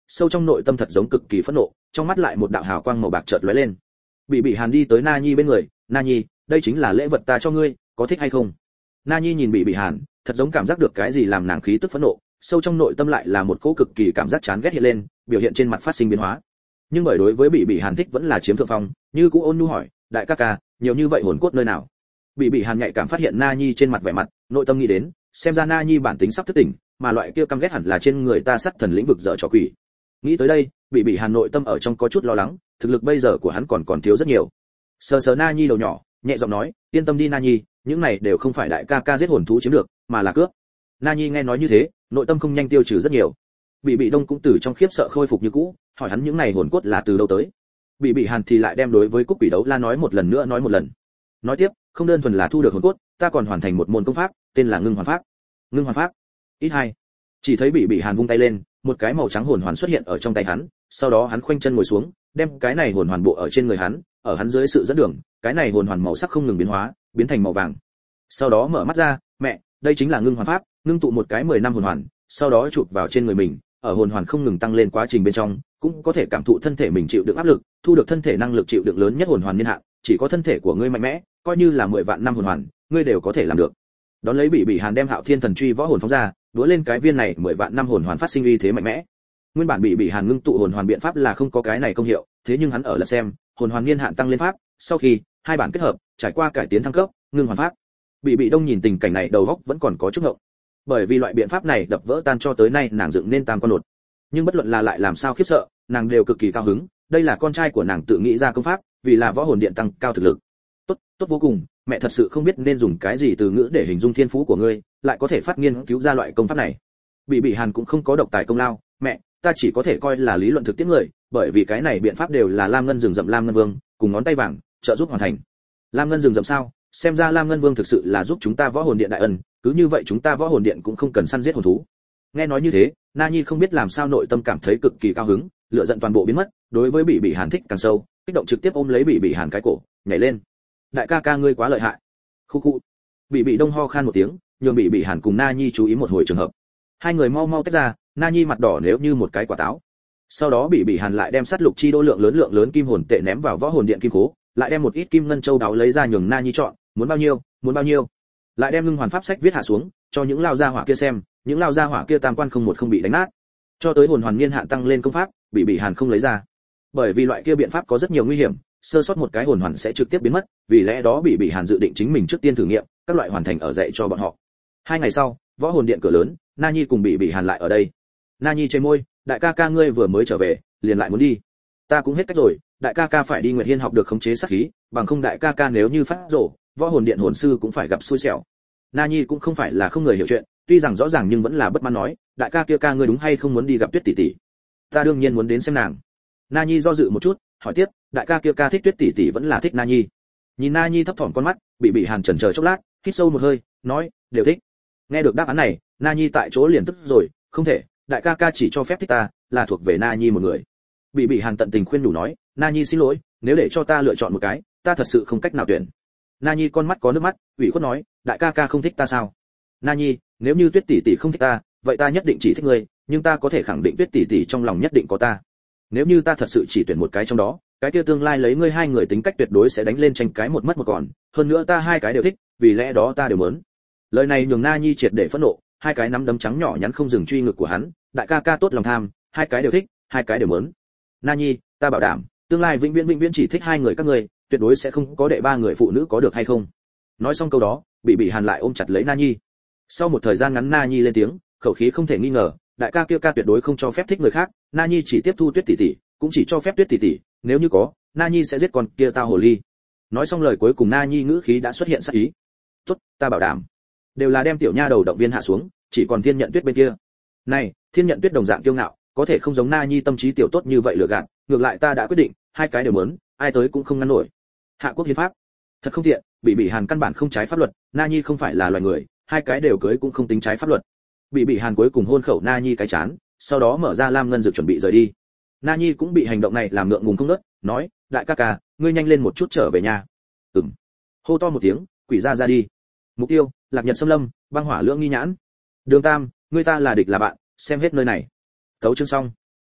sâu trong nội tâm thật giống cực kỳ phẫn nộ, trong mắt lại một đạo hào quang màu bạc chợt lóe lên. Bị Hàn đi tới Na Nhi bên người, "Na Nhi, đây chính là lễ vật ta cho ngươi, có thích hay không?" Na Nhi nhìn Bị Hàn, thật giống cảm giác được cái gì làm nàng khí tức phẫn nộ, sâu trong nội tâm lại là một cỗ cực kỳ cảm giác chán ghét hiện lên, biểu hiện trên mặt phát sinh biến hóa. Nhưng bởi đối với Bị Hàn thích vẫn là chiếm thượng phong, như cũ ôn nhu hỏi, "Đại ca ca, nhiều như vậy hồn cốt nơi nào?" Bị Hàn nhạy cảm phát hiện Na Nhi trên mặt vẻ mặt, nội tâm nghĩ đến, xem ra Na Nhi bản tính sắp thức tỉnh, mà loại kia căm ghét hẳn là trên người ta sát thần lĩnh vực dở trò quỷ. Nghĩ tới đây, Bị Hàn nội tâm ở trong có chút lo lắng, thực lực bây giờ của hắn còn thiếu rất nhiều. Sờ sờ Na Nhi đầu nhỏ, nhẹ giọng nói, "Yên tâm đi Na Nhi, những này đều không phải đại ca ca giết hồn thú chiếm được, mà là cướp." Na Nhi nghe nói như thế, nội tâm không nhanh tiêu trừ rất nhiều. Bị Đông cũng từ trong khiếp sợ khôi phục như cũ, hỏi hắn những này hồn cốt là từ đâu tới. Bị Hàn thì lại đem đối với Cúc Quỷ Đấu La nói một lần nữa nói một lần. Nói tiếp, không đơn thuần là thu được hồn cốt, ta còn hoàn thành một môn công pháp, tên là Ngưng Hoàn Pháp. Ngưng Hoàn Pháp. Ít hai. Chỉ thấy Bị Hàn vung tay lên, một cái màu trắng hồn hoàn xuất hiện ở trong tay hắn, sau đó hắn khoanh chân ngồi xuống, đem cái này hồn hoàn bộ ở trên người hắn, ở hắn dưới sự dẫn đường, cái này hồn hoàn màu sắc không ngừng biến hóa, biến thành màu vàng. Sau đó mở mắt ra, "Mẹ, đây chính là Ngưng Hoàn Pháp." Ngưng tụ một cái 10 năm hồn hoàn, sau đó chụp vào trên người mình, ở hồn hoàn không ngừng tăng lên quá trình bên trong, cũng có thể cảm thụ thân thể mình chịu đựng áp lực, thu được thân thể năng lực chịu đựng lớn nhất hồn hoàn niên hạn, chỉ có thân thể của ngươi mạnh mẽ, coi như là 10 vạn năm hồn hoàn, ngươi đều có thể làm được. Đón lấy Bị Hàn đem Hạo Thiên Thần Truy võ hồn phóng ra, đũa lên cái viên này 10 vạn năm hồn hoàn phát sinh uy thế mạnh mẽ. Nguyên bản Bị Hàn ngưng tụ hồn hoàn biện pháp là không có cái này công hiệu, thế nhưng hắn ở lật xem, hồn hoàn niên hạn tăng lên pháp, sau khi hai bản kết hợp, trải qua cải tiến thăng cấp, ngưng hoàn pháp. Bị Đông nhìn tình cảnh này đầu óc vẫn còn có chút ngộng. Bởi vì loại biện pháp này đập vỡ tan cho tới nay nàng dựng nên tam con nột. Nhưng bất luận là lại làm sao khiếp sợ, nàng đều cực kỳ cao hứng, đây là con trai của nàng tự nghĩ ra công pháp, vì là võ hồn điện tăng cao thực lực. Tốt, tốt vô cùng, mẹ thật sự không biết nên dùng cái gì từ ngữ để hình dung thiên phú của ngươi, lại có thể phát nghiên cứu ra loại công pháp này. Bị Hàn cũng không có độc tài công lao, "Mẹ, ta chỉ có thể coi là lý luận thực tiễn người, bởi vì cái này biện pháp đều là Lam Ngân rừng rậm Lam Ngân Vương cùng ngón tay vàng trợ giúp hoàn thành." "Lam Ngân rừng rậm sao? Xem ra Lam Ngân Vương thực sự là giúp chúng ta võ hồn điện đại ân, cứ như vậy chúng ta võ hồn điện cũng không cần săn giết hồn thú." Nghe nói như thế, Na Nhi không biết làm sao nội tâm cảm thấy cực kỳ cao hứng, lửa giận toàn bộ biến mất, đối với Bị Hàn thích càng sâu, kích động trực tiếp ôm lấy Bị Hàn cái cổ, nhảy lên. "Đại ca ca ngươi quá lợi hại." Khu khu. Bị Đông ho khan một tiếng, nhường Bị Hàn cùng Na Nhi chú ý một hồi trường hợp. Hai người mau mau tách ra, Na Nhi mặt đỏ nếu như một cái quả táo. Sau đó Bị Hàn lại đem sát lục chi đô lượng lớn kim hồn tệ ném vào võ hồn điện kim cố, lại đem một ít kim ngân châu đáo lấy ra nhường Na Nhi chọn, muốn bao nhiêu, muốn bao nhiêu. Lại đem ngưng hoàn pháp sách viết hạ xuống, cho những lao gia hỏa kia xem, những lao gia hỏa kia tam quan không một không bị đánh nát. Cho tới hồn hoàn niên hạn tăng lên công pháp, Bị Hàn không lấy ra. Bởi vì loại kia biện pháp có rất nhiều nguy hiểm, sơ sót một cái hồn hoàn sẽ trực tiếp biến mất, vì lẽ đó Bị Hàn dự định chính mình trước tiên thử nghiệm, các loại hoàn thành ở dạy cho bọn họ. 2 ngày sau, võ hồn điện cửa lớn, Na Nhi cùng Bị Hàn lại ở đây. Na Nhi chê môi, "Đại ca ca ngươi vừa mới trở về, liền lại muốn đi." "Ta cũng hết cách rồi, đại ca ca phải đi Nguyệt Hiên học được khống chế sát khí, bằng không đại ca ca nếu như phát rồ, võ hồn điện hồn sư cũng phải gặp xui xẻo." Na Nhi cũng không phải là không người hiểu chuyện, tuy rằng rõ ràng nhưng vẫn là bất mãn nói, "Đại ca kia ca ngươi đúng hay không muốn đi gặp Tuyết tỷ tỷ?" "Ta đương nhiên muốn đến xem nàng." Na Nhi do dự một chút, hỏi tiếp, "Đại ca kia ca thích Tuyết tỷ tỷ vẫn là thích Na Nhi?" Nhìn Na Nhi thấp thỏm con mắt, Bị Hàn chần chờ chốc lát, hít sâu một hơi, nói, "Đều thích." Nghe được đáp án này, Na Nhi tại chỗ liền tức rồi, "Không thể, đại ca ca chỉ cho phép thích ta, là thuộc về Na Nhi một người." Bị Hàn tận tình khuyên nhủ nói, "Na Nhi xin lỗi, nếu để cho ta lựa chọn một cái, ta thật sự không cách nào tuyển." Na Nhi con mắt có nước mắt, ủy khuất nói, "Đại ca ca không thích ta sao?" "Na Nhi, nếu như Tuyết tỷ tỷ không thích ta, vậy ta nhất định chỉ thích ngươi, nhưng ta có thể khẳng định Tuyết tỷ tỷ trong lòng nhất định có ta. Nếu như ta thật sự chỉ tuyển một cái trong đó, cái kia tương lai lấy ngươi hai người tính cách tuyệt đối sẽ đánh lên tranh cái một mất một còn, hơn nữa ta hai cái đều thích, vì lẽ đó ta đều muốn." Lời này nhường Na Nhi triệt để phẫn nộ, hai cái nắm đấm trắng nhỏ nhắn không dừng truy ngực của hắn, "Đại ca ca tốt lòng tham, hai cái đều thích, hai cái đều muốn." "Na Nhi, ta bảo đảm, tương lai vĩnh viễn chỉ thích hai người các ngươi, tuyệt đối sẽ không có đệ ba người phụ nữ, có được hay không?" Nói xong câu đó, Bị Hàn lại ôm chặt lấy Na Nhi. Sau một thời gian ngắn Na Nhi lên tiếng, khẩu khí không thể nghi ngờ, "Đại ca kia ca tuyệt đối không cho phép thích người khác, Na Nhi chỉ tiếp thu Tuyết tỷ tỷ, cũng chỉ cho phép Tuyết tỷ tỷ, nếu như có, Na Nhi sẽ giết con kia tao hồ ly." Nói xong lời cuối cùng Na Nhi ngữ khí đã xuất hiện sát ý. "Tốt, ta bảo đảm." Đều là đem tiểu nha đầu động viên hạ xuống, chỉ còn Thiên Nhận Tuyết bên kia. Này, Thiên Nhận Tuyết đồng dạng kiêu ngạo, có thể không giống Na Nhi tâm trí tiểu tốt như vậy lừa gạt, ngược lại ta đã quyết định, hai cái đều muốn, ai tới cũng không ngăn nổi. Hạ quốc hiến pháp, thật không tiện, Bị Hàn căn bản không trái pháp luật, Na Nhi không phải là loài người, hai cái đều cưới cũng không tính trái pháp luật. Bị Hàn cuối cùng hôn khẩu Na Nhi cái chán, sau đó mở ra Lam Ngân Dược chuẩn bị rời đi. Na Nhi cũng bị hành động này làm ngượng ngùng không ngớt, nói, "Đại ca ca, ngươi nhanh lên một chút trở về nhà." Hô to một tiếng, quỷ ra đi. Mục tiêu, Lạc Nhật Xâm Lâm, Băng Hỏa Lưỡng Nghi Nhãn. Đường Tam, ngươi ta là địch là bạn, xem hết nơi này. Tấu chương xong.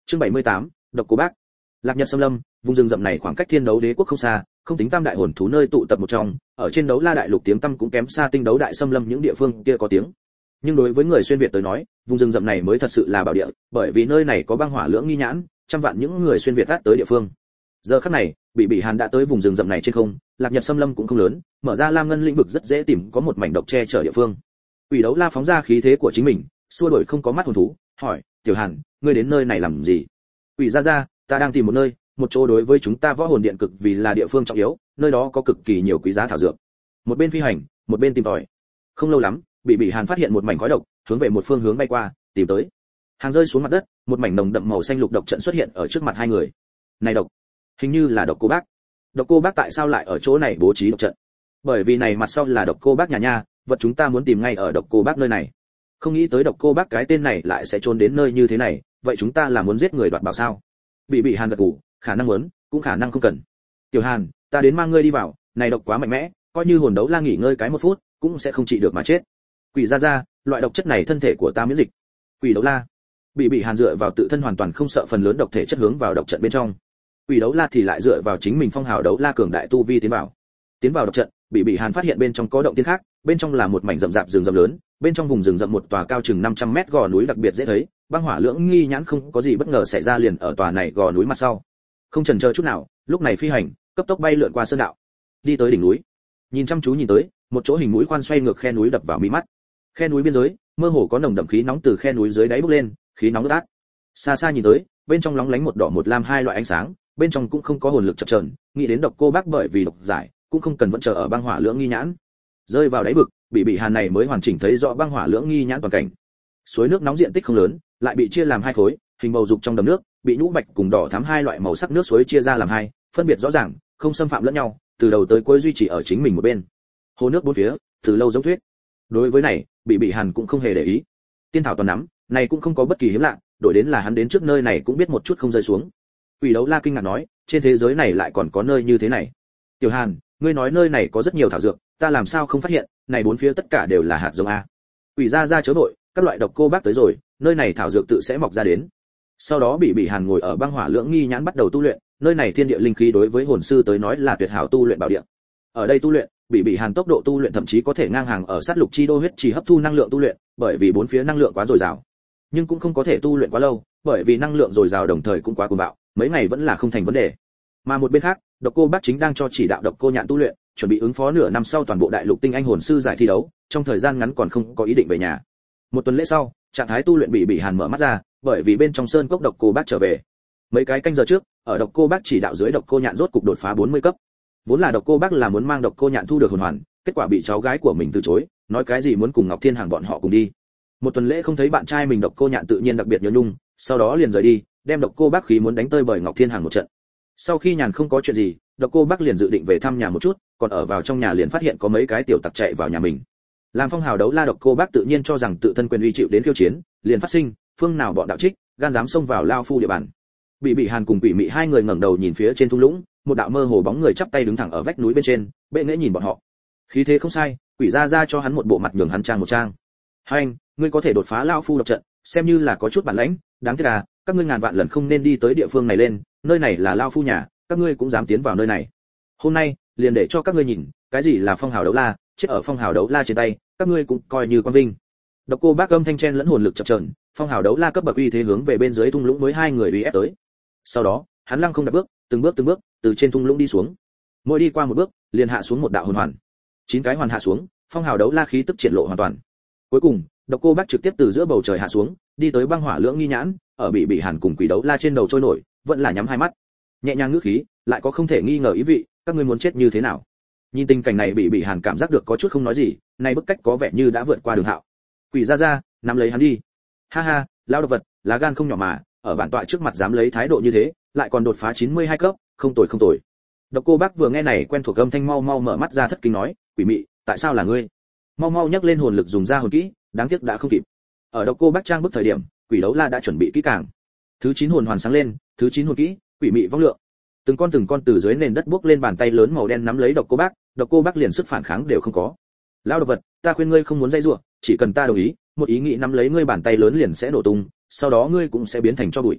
Chương 78, độc cô bác. Lạc Nhật Xâm Lâm, vùng rừng rậm này khoảng cách Thiên Đấu Đế quốc không xa, không tính tam đại hồn thú nơi tụ tập một trong, ở trên Đấu La đại lục tiếng tăm cũng kém xa Tinh Đấu đại xâm lâm những địa phương kia có tiếng. Nhưng đối với người xuyên việt tới nói, vùng rừng rậm này mới thật sự là bảo địa, bởi vì nơi này có băng hỏa lưỡng nghi nhãn, trăm vạn những người xuyên việt tát tới địa phương. Giờ khắc này, Bị Hàn đã tới vùng rừng rậm này trên không, Lạc Nhật Xâm Lâm cũng không lớn, mở ra lam ngân lĩnh vực rất dễ tìm có một mảnh độc che chở địa phương. Quỷ Đấu La phóng ra khí thế của chính mình, xua đuổi không có mắt hồn thú, hỏi: "Tiểu Hàn, ngươi đến nơi này làm gì?" "Quỷ gia, ta đang tìm một nơi, một chỗ đối với chúng ta võ hồn điện cực vì là địa phương trọng yếu, nơi đó có cực kỳ nhiều quý giá thảo dược." Một bên phi hành, một bên tìm tòi. Không lâu lắm, Bị Hàn phát hiện một mảnh khói độc, hướng về một phương hướng bay qua, tìm tới. Hàng rơi xuống mặt đất, một mảnh nồng đậm màu xanh lục độc trận xuất hiện ở trước mặt hai người. Này độc, hình như là độc cô bác. Độc cô bác tại sao lại ở chỗ này bố trí độc trận? Bởi vì này mặt sau là độc cô bác nhà nha, vật chúng ta muốn tìm ngay ở độc cô bác nơi này. Không nghĩ tới độc cô bác cái tên này lại sẽ trốn đến nơi như thế này, vậy chúng ta là muốn giết người đoạt bảo sao? Bị Hàn gật gù, khả năng muốn, cũng khả năng không cần. Tiểu Hàn, ta đến mang ngươi đi vào, này độc quá mạnh mẽ, coi như hồn đấu la nghỉ ngơi cái một phút, cũng sẽ không trị được mà chết. Quỷ gia, loại độc chất này thân thể của ta miễn dịch. Quỷ đấu la. Bị Hàn dựa vào tự thân hoàn toàn không sợ phần lớn độc thể chất hướng vào độc trận bên trong. Quỷ đấu la thì lại dựa vào chính mình phong hào đấu la cường đại tu vi tiến vào. Tiến vào độc trận, Bị Hàn phát hiện bên trong có động tiên khác, bên trong là một mảnh rậm rạp rừng rậm lớn, bên trong vùng rừng rậm một tòa cao chừng 500 mét gò núi đặc biệt dễ thấy, băng hỏa lưỡng nghi nhãn không có gì bất ngờ xảy ra liền ở tòa này gò núi mặt sau. Không chần chờ chút nào, lúc này phi hành, cấp tốc bay lượn qua sơn đạo, đi tới đỉnh núi. Nhìn chăm chú nhìn tới, một chỗ hình mũi khoan xoay ngược khe núi đập vào mi mắt. Khe núi biên giới, mơ hồ có nồng đậm khí nóng từ khe núi dưới đáy bốc lên, khí nóng ướt át. Xa xa nhìn tới, bên trong lóng lánh một đỏ một lam hai loại ánh sáng, bên trong cũng không có hồn lực chập chờn, nghĩ đến độc cô bác bởi vì độc giải, cũng không cần vẫn chờ ở băng hỏa lưỡng nghi nhãn. Rơi vào đáy vực, Bị Hàn này mới hoàn chỉnh thấy rõ băng hỏa lưỡng nghi nhãn toàn cảnh. Suối nước nóng diện tích không lớn, lại bị chia làm hai khối, hình bầu dục trong đầm nước, bị nhũ bạch cùng đỏ thắm hai loại màu sắc nước suối chia ra làm hai, phân biệt rõ ràng, không xâm phạm lẫn nhau, từ đầu tới cuối duy trì ở chính mình một bên. Hồ nước bốn phía, từ lâu giống thuyết. Đối với này, Bị Hàn cũng không hề để ý. Tiên thảo toàn nắm, này cũng không có bất kỳ hiếm lạ, đổi đến là hắn đến trước nơi này cũng biết một chút không rơi xuống. Quỷ đấu la kinh ngạc nói, trên thế giới này lại còn có nơi như thế này. Tiểu Hàn, ngươi nói nơi này có rất nhiều thảo dược, ta làm sao không phát hiện, này bốn phía tất cả đều là hạt giống a. Quỷ gia chớ vội, các loại độc cô bác tới rồi, nơi này thảo dược tự sẽ mọc ra đến. Sau đó Bị Hàn ngồi ở băng hỏa lưỡng nghi nhãn bắt đầu tu luyện, nơi này thiên địa linh khí đối với hồn sư tới nói là tuyệt hảo tu luyện bảo địa. Ở đây tu luyện, Bị Hàn tốc độ tu luyện thậm chí có thể ngang hàng ở sát lục chi đô huyết chỉ hấp thu năng lượng tu luyện, bởi vì bốn phía năng lượng quá dồi dào. Nhưng cũng không có thể tu luyện quá lâu, bởi vì năng lượng dồi dào đồng thời cũng quá cuồng bạo, mấy ngày vẫn là không thành vấn đề. Mà một bên khác, độc cô bác chính đang cho chỉ đạo độc cô nhạn tu luyện, chuẩn bị ứng phó nửa năm sau toàn bộ đại lục tinh anh hồn sư giải thi đấu, trong thời gian ngắn còn không có ý định về nhà. Một tuần lễ sau, trạng thái tu luyện Bị Hàn mở mắt ra, bởi vì bên trong sơn cốc độc cô bác trở về. Mấy cái canh giờ trước, ở độc cô bác chỉ đạo dưới độc cô nhạn rốt cục đột phá 40 cấp. Vốn là độc cô bác là muốn mang độc cô nhạn thu được hồn hoàn, kết quả bị cháu gái của mình từ chối, nói cái gì muốn cùng Ngọc Thiên Hàng bọn họ cùng đi. Một tuần lễ không thấy bạn trai mình độc cô nhạn tự nhiên đặc biệt nhớ nhung, sau đó liền rời đi, đem độc cô bác khí muốn đánh tơi bởi Ngọc Thiên Hàng một trận. Sau khi nhàn không có chuyện gì, độc cô bác liền dự định về thăm nhà một chút, còn ở vào trong nhà liền phát hiện có mấy cái tiểu tặc chạy vào nhà mình. Làm phong hào đấu la độc cô bác tự nhiên cho rằng tự thân quyền uy chịu đến khiêu chiến, liền phát sinh, phương nào bọn đạo trích, gan dám xông vào lao phu địa bàn. Bị Hàn cùng Quỷ Mị hai người ngẩng đầu nhìn phía trên thung lũng, một đạo mơ hồ bóng người chắp tay đứng thẳng ở vách núi bên trên, bệ nghễ nhìn bọn họ. Khí thế không sai, Quỷ gia cho hắn một bộ mặt nhường hắn trang một trang. Hai anh, ngươi có thể đột phá lao phu độc trận, xem như là có chút bản lãnh, đáng tiếc là các ngươi ngàn vạn lần không nên đi tới địa phương này lên, nơi này là lao phu nhà, các ngươi cũng dám tiến vào nơi này. Hôm nay, liền để cho các ngươi nhìn, cái gì là phong hào đấu la, chết ở phong hào đấu la trên tay, các ngươi cũng coi như quan vinh. Độc cô bác âm thanh chen lẫn hồn lực chập chờn, phong hào đấu la cấp bậc uy thế hướng về bên dưới thung lũng với hai người uy ép tới. Sau đó, hắn lăng không đạp bước, từng bước từ trên thung lũng đi xuống. Mỗi đi qua một bước, liền hạ xuống một đạo hồn hoàn. 9 cái hoàn hạ xuống, phong hào đấu la khí tức triển lộ hoàn toàn. Cuối cùng, độc cô bác trực tiếp từ giữa bầu trời hạ xuống, đi tới băng hỏa lưỡng nghi nhãn, ở Bị Hàn cùng Quỷ đấu la trên đầu trôi nổi, vẫn là nhắm hai mắt. Nhẹ nhàng ngữ khí, lại có không thể nghi ngờ ý vị, các ngươi muốn chết như thế nào? Nhìn tình cảnh này Bị Hàn cảm giác được có chút không nói gì, này bức cách có vẻ như đã vượt qua đường hạo. Quỷ gia, nắm lấy hắn đi. Ha ha, lão độc vật, lá gan không nhỏ mà, ở bản tọa trước mặt dám lấy thái độ như thế, lại còn đột phá 92 cấp, không tồi. Độc cô bác vừa nghe này quen thuộc âm thanh mau mở mắt ra thất kinh nói, Quỷ Mị, tại sao là ngươi? Mau nhắc lên hồn lực dùng ra hồn kỹ, đáng tiếc đã không kịp. Ở độc cô bác trang bức thời điểm, Quỷ đấu la đã chuẩn bị kỹ càng. Thứ 9 hồn hoàn sáng lên, thứ 9 hồn kỹ, Quỷ Mị vong lượng. Từng con từ dưới nền đất bước lên bàn tay lớn màu đen nắm lấy độc cô bác liền sức phản kháng đều không có. Lão độc vật, ta khuyên ngươi không muốn dây dùa, chỉ cần ta đồng ý, một ý nghĩ nắm lấy ngươi bàn tay lớn liền sẽ nổ tung, sau đó ngươi cũng sẽ biến thành tro bụi.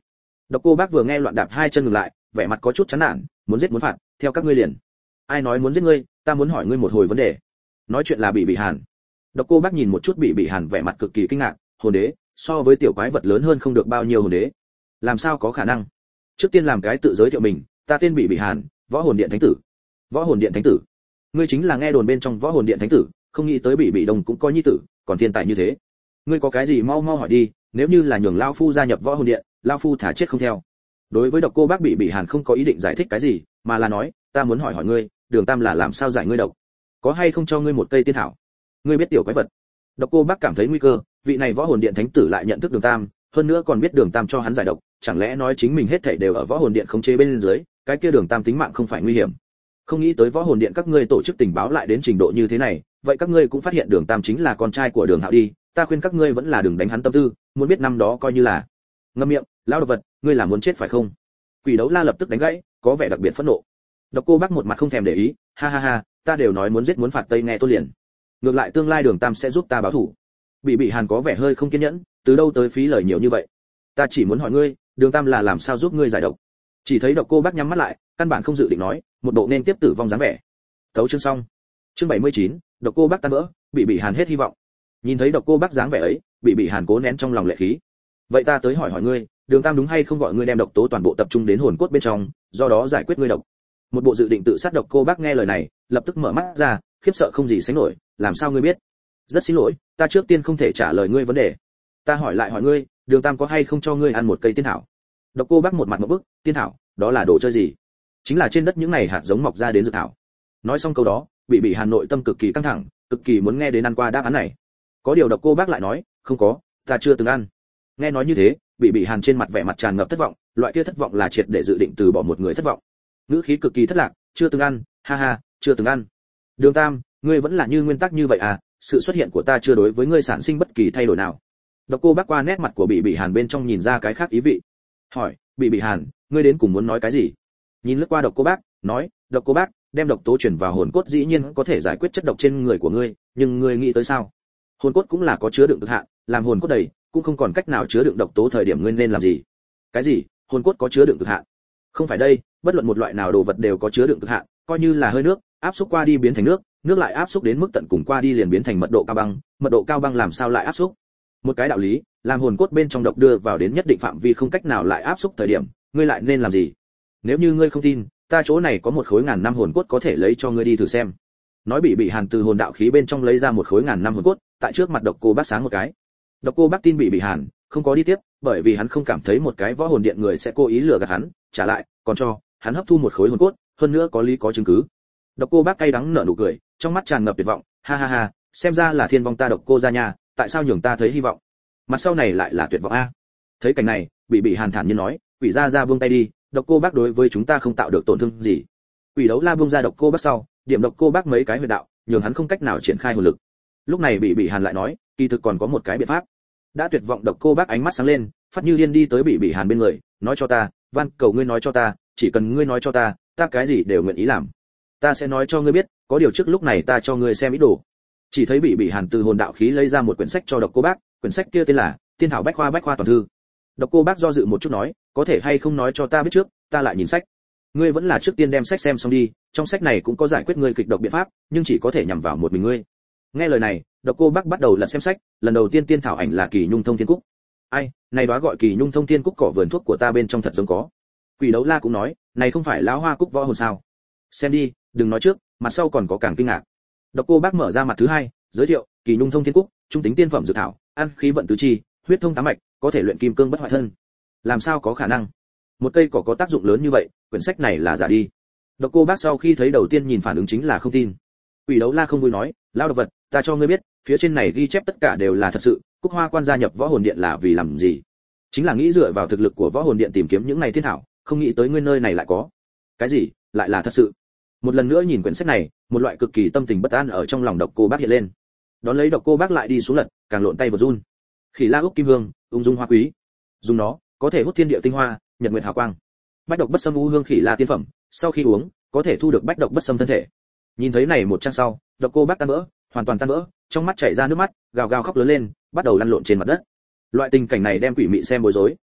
Độc Cô Bác vừa nghe loạn đạp hai chân ngừng lại, vẻ mặt có chút chán nản, muốn giết muốn phạt, theo các ngươi liền. Ai nói muốn giết ngươi, ta muốn hỏi ngươi một hồi vấn đề. Nói chuyện là Bị Hàn. Độc Cô Bác nhìn một chút Bị Hàn vẻ mặt cực kỳ kinh ngạc, hồn đế, so với tiểu quái vật lớn hơn không được bao nhiêu hồn đế. Làm sao có khả năng? Trước tiên làm cái tự giới thiệu mình, ta tên Bị Hàn, Võ Hồn Điện Thánh tử. Võ Hồn Điện Thánh tử? Ngươi chính là nghe đồn bên trong Võ Hồn Điện Thánh tử, không nghĩ tới Bị Đông cũng coi nhi tử, còn thiên tài như thế. Ngươi có cái gì mau mau hỏi đi, nếu như là nhường lão phu gia nhập Võ Hồn Điện, lão phu thả chết không theo. Đối với Độc Cô Bác Bị Hàn không có ý định giải thích cái gì, mà là nói, ta muốn hỏi hỏi ngươi, Đường Tam là làm sao giải ngươi độc? Có hay không cho ngươi một cây tiên thảo? Ngươi biết tiểu quái vật. Độc Cô Bác cảm thấy nguy cơ, vị này Võ Hồn Điện Thánh tử lại nhận thức Đường Tam, hơn nữa còn biết Đường Tam cho hắn giải độc, chẳng lẽ nói chính mình hết thảy đều ở Võ Hồn Điện khống chế bên dưới, cái kia Đường Tam tính mạng không phải nguy hiểm. Không nghĩ tới Võ Hồn Điện các ngươi tổ chức tình báo lại đến trình độ như thế này, vậy các ngươi cũng phát hiện Đường Tam chính là con trai của Đường Hạo đi, ta khuyên các ngươi vẫn là đừng đánh hắn tâm tư, muốn biết năm đó coi như là. Ngậm miệng, lão độc vật, ngươi là muốn chết phải không? Quỷ Đấu La lập tức đánh gãy, có vẻ đặc biệt phẫn nộ. Độc Cô Bác một mặt không thèm để ý, ha ha ha, ta đều nói muốn giết muốn phạt Tây nghe tôi liền. Ngược lại tương lai Đường Tam sẽ giúp ta báo thù. Bị Hàn có vẻ hơi không kiên nhẫn, từ đâu tới phí lời nhiều như vậy? Ta chỉ muốn hỏi ngươi, Đường Tam là làm sao giúp ngươi giải độc? Chỉ thấy Độc Cô Bác nhắm mắt lại, căn bản không dự định nói, một bộ nên tiếp tử vong dáng vẻ. Tấu chương xong. Chương 79, Độc Cô Bác tan vỡ, Bị Hàn hết hy vọng. Nhìn thấy Độc Cô Bác dáng vẻ ấy, Bị Hàn cố nén trong lòng lệ khí. Vậy ta tới hỏi hỏi ngươi, Đường Tam đúng hay không gọi ngươi đem độc tố toàn bộ tập trung đến hồn cốt bên trong, do đó giải quyết ngươi độc? Một bộ dự định tự sát Độc Cô Bác nghe lời này, lập tức mở mắt ra, khiếp sợ không gì sánh nổi, làm sao ngươi biết? Rất xin lỗi, ta trước tiên không thể trả lời ngươi vấn đề. Ta hỏi lại hỏi ngươi, Đường Tam có hay không cho ngươi ăn một cây tiên thảo? Độc Cô Bác một mặt ngộp bức, tiên thảo, đó là đồ chơi gì? Chính là trên đất những này hạt giống mọc ra đến dược thảo. Nói xong câu đó, Bị Hàn nội tâm cực kỳ căng thẳng, cực kỳ muốn nghe đến ăn qua đáp án này. Có điều Độc Cô Bác lại nói, không có, ta chưa từng ăn. Nghe nói như thế, Bị Hàn trên mặt vẻ mặt tràn ngập thất vọng, loại kia thất vọng là triệt để dự định từ bỏ một người thất vọng. Ngữ khí cực kỳ thất lạc, chưa từng ăn, ha ha, chưa từng ăn. Đường Tam, ngươi vẫn là như nguyên tắc như vậy à? Sự xuất hiện của ta chưa đối với ngươi sản sinh bất kỳ thay đổi nào. Độc Cô Bác qua nét mặt của Bị Hàn bên trong nhìn ra cái khác ý vị. Hỏi, Bị Hàn, ngươi đến cùng muốn nói cái gì? Nhìn lướt qua Độc Cô Bác, nói, Độc Cô Bác, đem độc tố chuyển vào hồn cốt dĩ nhiên có thể giải quyết chất độc trên người của ngươi, nhưng ngươi nghĩ tới sao? Hồn cốt cũng là có chứa đựng cực hạn, làm hồn cốt đầy, cũng không còn cách nào chứa đựng độc tố thời điểm ngươi nên làm gì? Cái gì? Hồn cốt có chứa đựng cực hạn? Không phải đây, bất luận một loại nào đồ vật đều có chứa đựng cực hạn, coi như là hơi nước, áp xúc qua đi biến thành nước, nước lại áp xúc đến mức tận cùng qua đi liền biến thành mật độ cao băng làm sao lại áp xúc? Một cái đạo lý, làm hồn cốt bên trong độc đưa vào đến nhất định phạm vi không cách nào lại áp xúc thời điểm, ngươi lại nên làm gì? Nếu như ngươi không tin, ta chỗ này có một khối ngàn năm hồn cốt có thể lấy cho ngươi đi thử xem. Nói Bị Hàn từ hồn đạo khí bên trong lấy ra một khối ngàn năm hồn cốt, tại trước mặt Độc Cô Bác sáng một cái. Độc Cô Bác tin Bị Hàn, không có đi tiếp, bởi vì hắn không cảm thấy một cái Võ Hồn Điện người sẽ cố ý lừa gạt hắn, trả lại, còn cho hắn hấp thu một khối hồn cốt, hơn nữa có lý có chứng cứ. Độc Cô Bác cay đắng nở nụ cười, trong mắt tràn ngập tuyệt vọng, ha ha ha, xem ra là thiên vong ta Độc Cô gia nhà, tại sao nhường ta thấy hy vọng? Mặt sau này lại là tuyệt vọng a. Thấy cảnh này, Bị Hàn thản nhiên nói, Quỷ gia buông tay đi, Độc Cô Bác đối với chúng ta không tạo được tổn thương gì. Quỷ Đấu La buông ra Độc Cô Bác sau, điểm Độc Cô Bác mấy cái huyệt đạo, nhường hắn không cách nào triển khai hồn lực. Lúc này Bị Hàn lại nói, kỳ thực còn có một cái biện pháp. Đã tuyệt vọng Độc Cô Bác ánh mắt sáng lên, phát như điên đi tới Bị Hàn bên người, nói cho ta, van cầu ngươi nói cho ta, chỉ cần ngươi nói cho ta, ta cái gì đều nguyện ý làm. Ta sẽ nói cho ngươi biết, có điều trước lúc này ta cho ngươi xem ít đồ. Chỉ thấy Bị Hàn từ hồn đạo khí lấy ra một quyển sách cho Độc Cô Bác, quyển sách kia tên là Tiên thảo bách khoa toàn thư. Độc Cô Bác do dự một chút nói, có thể hay không nói cho ta biết trước, ta lại nhìn sách. Ngươi vẫn là trước tiên đem sách xem xong đi, trong sách này cũng có giải quyết ngươi kịch độc biện pháp, nhưng chỉ có thể nhằm vào một mình ngươi. Nghe lời này, Độc Cô Bác bắt đầu lật xem sách, lần đầu tiên tiên thảo ảnh là Kỳ Nhung Thông Thiên Cúc. Ai, này đó gọi Kỳ Nhung Thông Thiên Cúc cỏ vườn thuốc của ta bên trong thật giống có. Quỷ Đấu La cũng nói, này không phải lão hoa cúc võ hồn sao? Xem đi, đừng nói trước, mặt sau còn có càng kinh ngạc. Độc Cô Bác mở ra mặt thứ hai, giới thiệu, Kỳ Nhung Thông Thiên Cúc, trung tính tiên phẩm dược thảo, ăn khí vận tứ chi, huyết thông tám mạch, có thể luyện kim cương bất hoại thân. Làm sao có khả năng? Một cây cỏ có tác dụng lớn như vậy, quyển sách này là giả đi. Độc Cô Bác sau khi thấy đầu tiên nhìn phản ứng chính là không tin. Quỷ Đấu La không vui nói, lão độc vật, ta cho ngươi biết, phía trên này ghi chép tất cả đều là thật sự, Cúc Hoa Quan gia nhập Võ Hồn Điện là vì làm gì? Chính là nghĩ dựa vào thực lực của Võ Hồn Điện tìm kiếm những này thiên thảo, không nghĩ tới ngươi nơi này lại có. Cái gì? Lại là thật sự? Một lần nữa nhìn quyển sách này, một loại cực kỳ tâm tình bất an ở trong lòng Độc Cô Bác hiện lên. Đón lấy Độc Cô Bác lại đi xuống lật, càng lộn tay vào run. Khỉ La Úc Kim Hương, ung dung hoa quý. Dùng nó, có thể hút thiên địa tinh hoa, nhật nguyệt hào quang. Bách độc bất xâm u hương khỉ la tiên phẩm, sau khi uống, có thể thu được bách độc bất xâm thân thể. Nhìn thấy này một trang sau, Độc Cô Bác tan vỡ, hoàn toàn tan vỡ, trong mắt chảy ra nước mắt, gào gào khóc lớn lên, bắt đầu lăn lộn trên mặt đất. Loại tình cảnh này đem Quỷ Mị xem bối rối,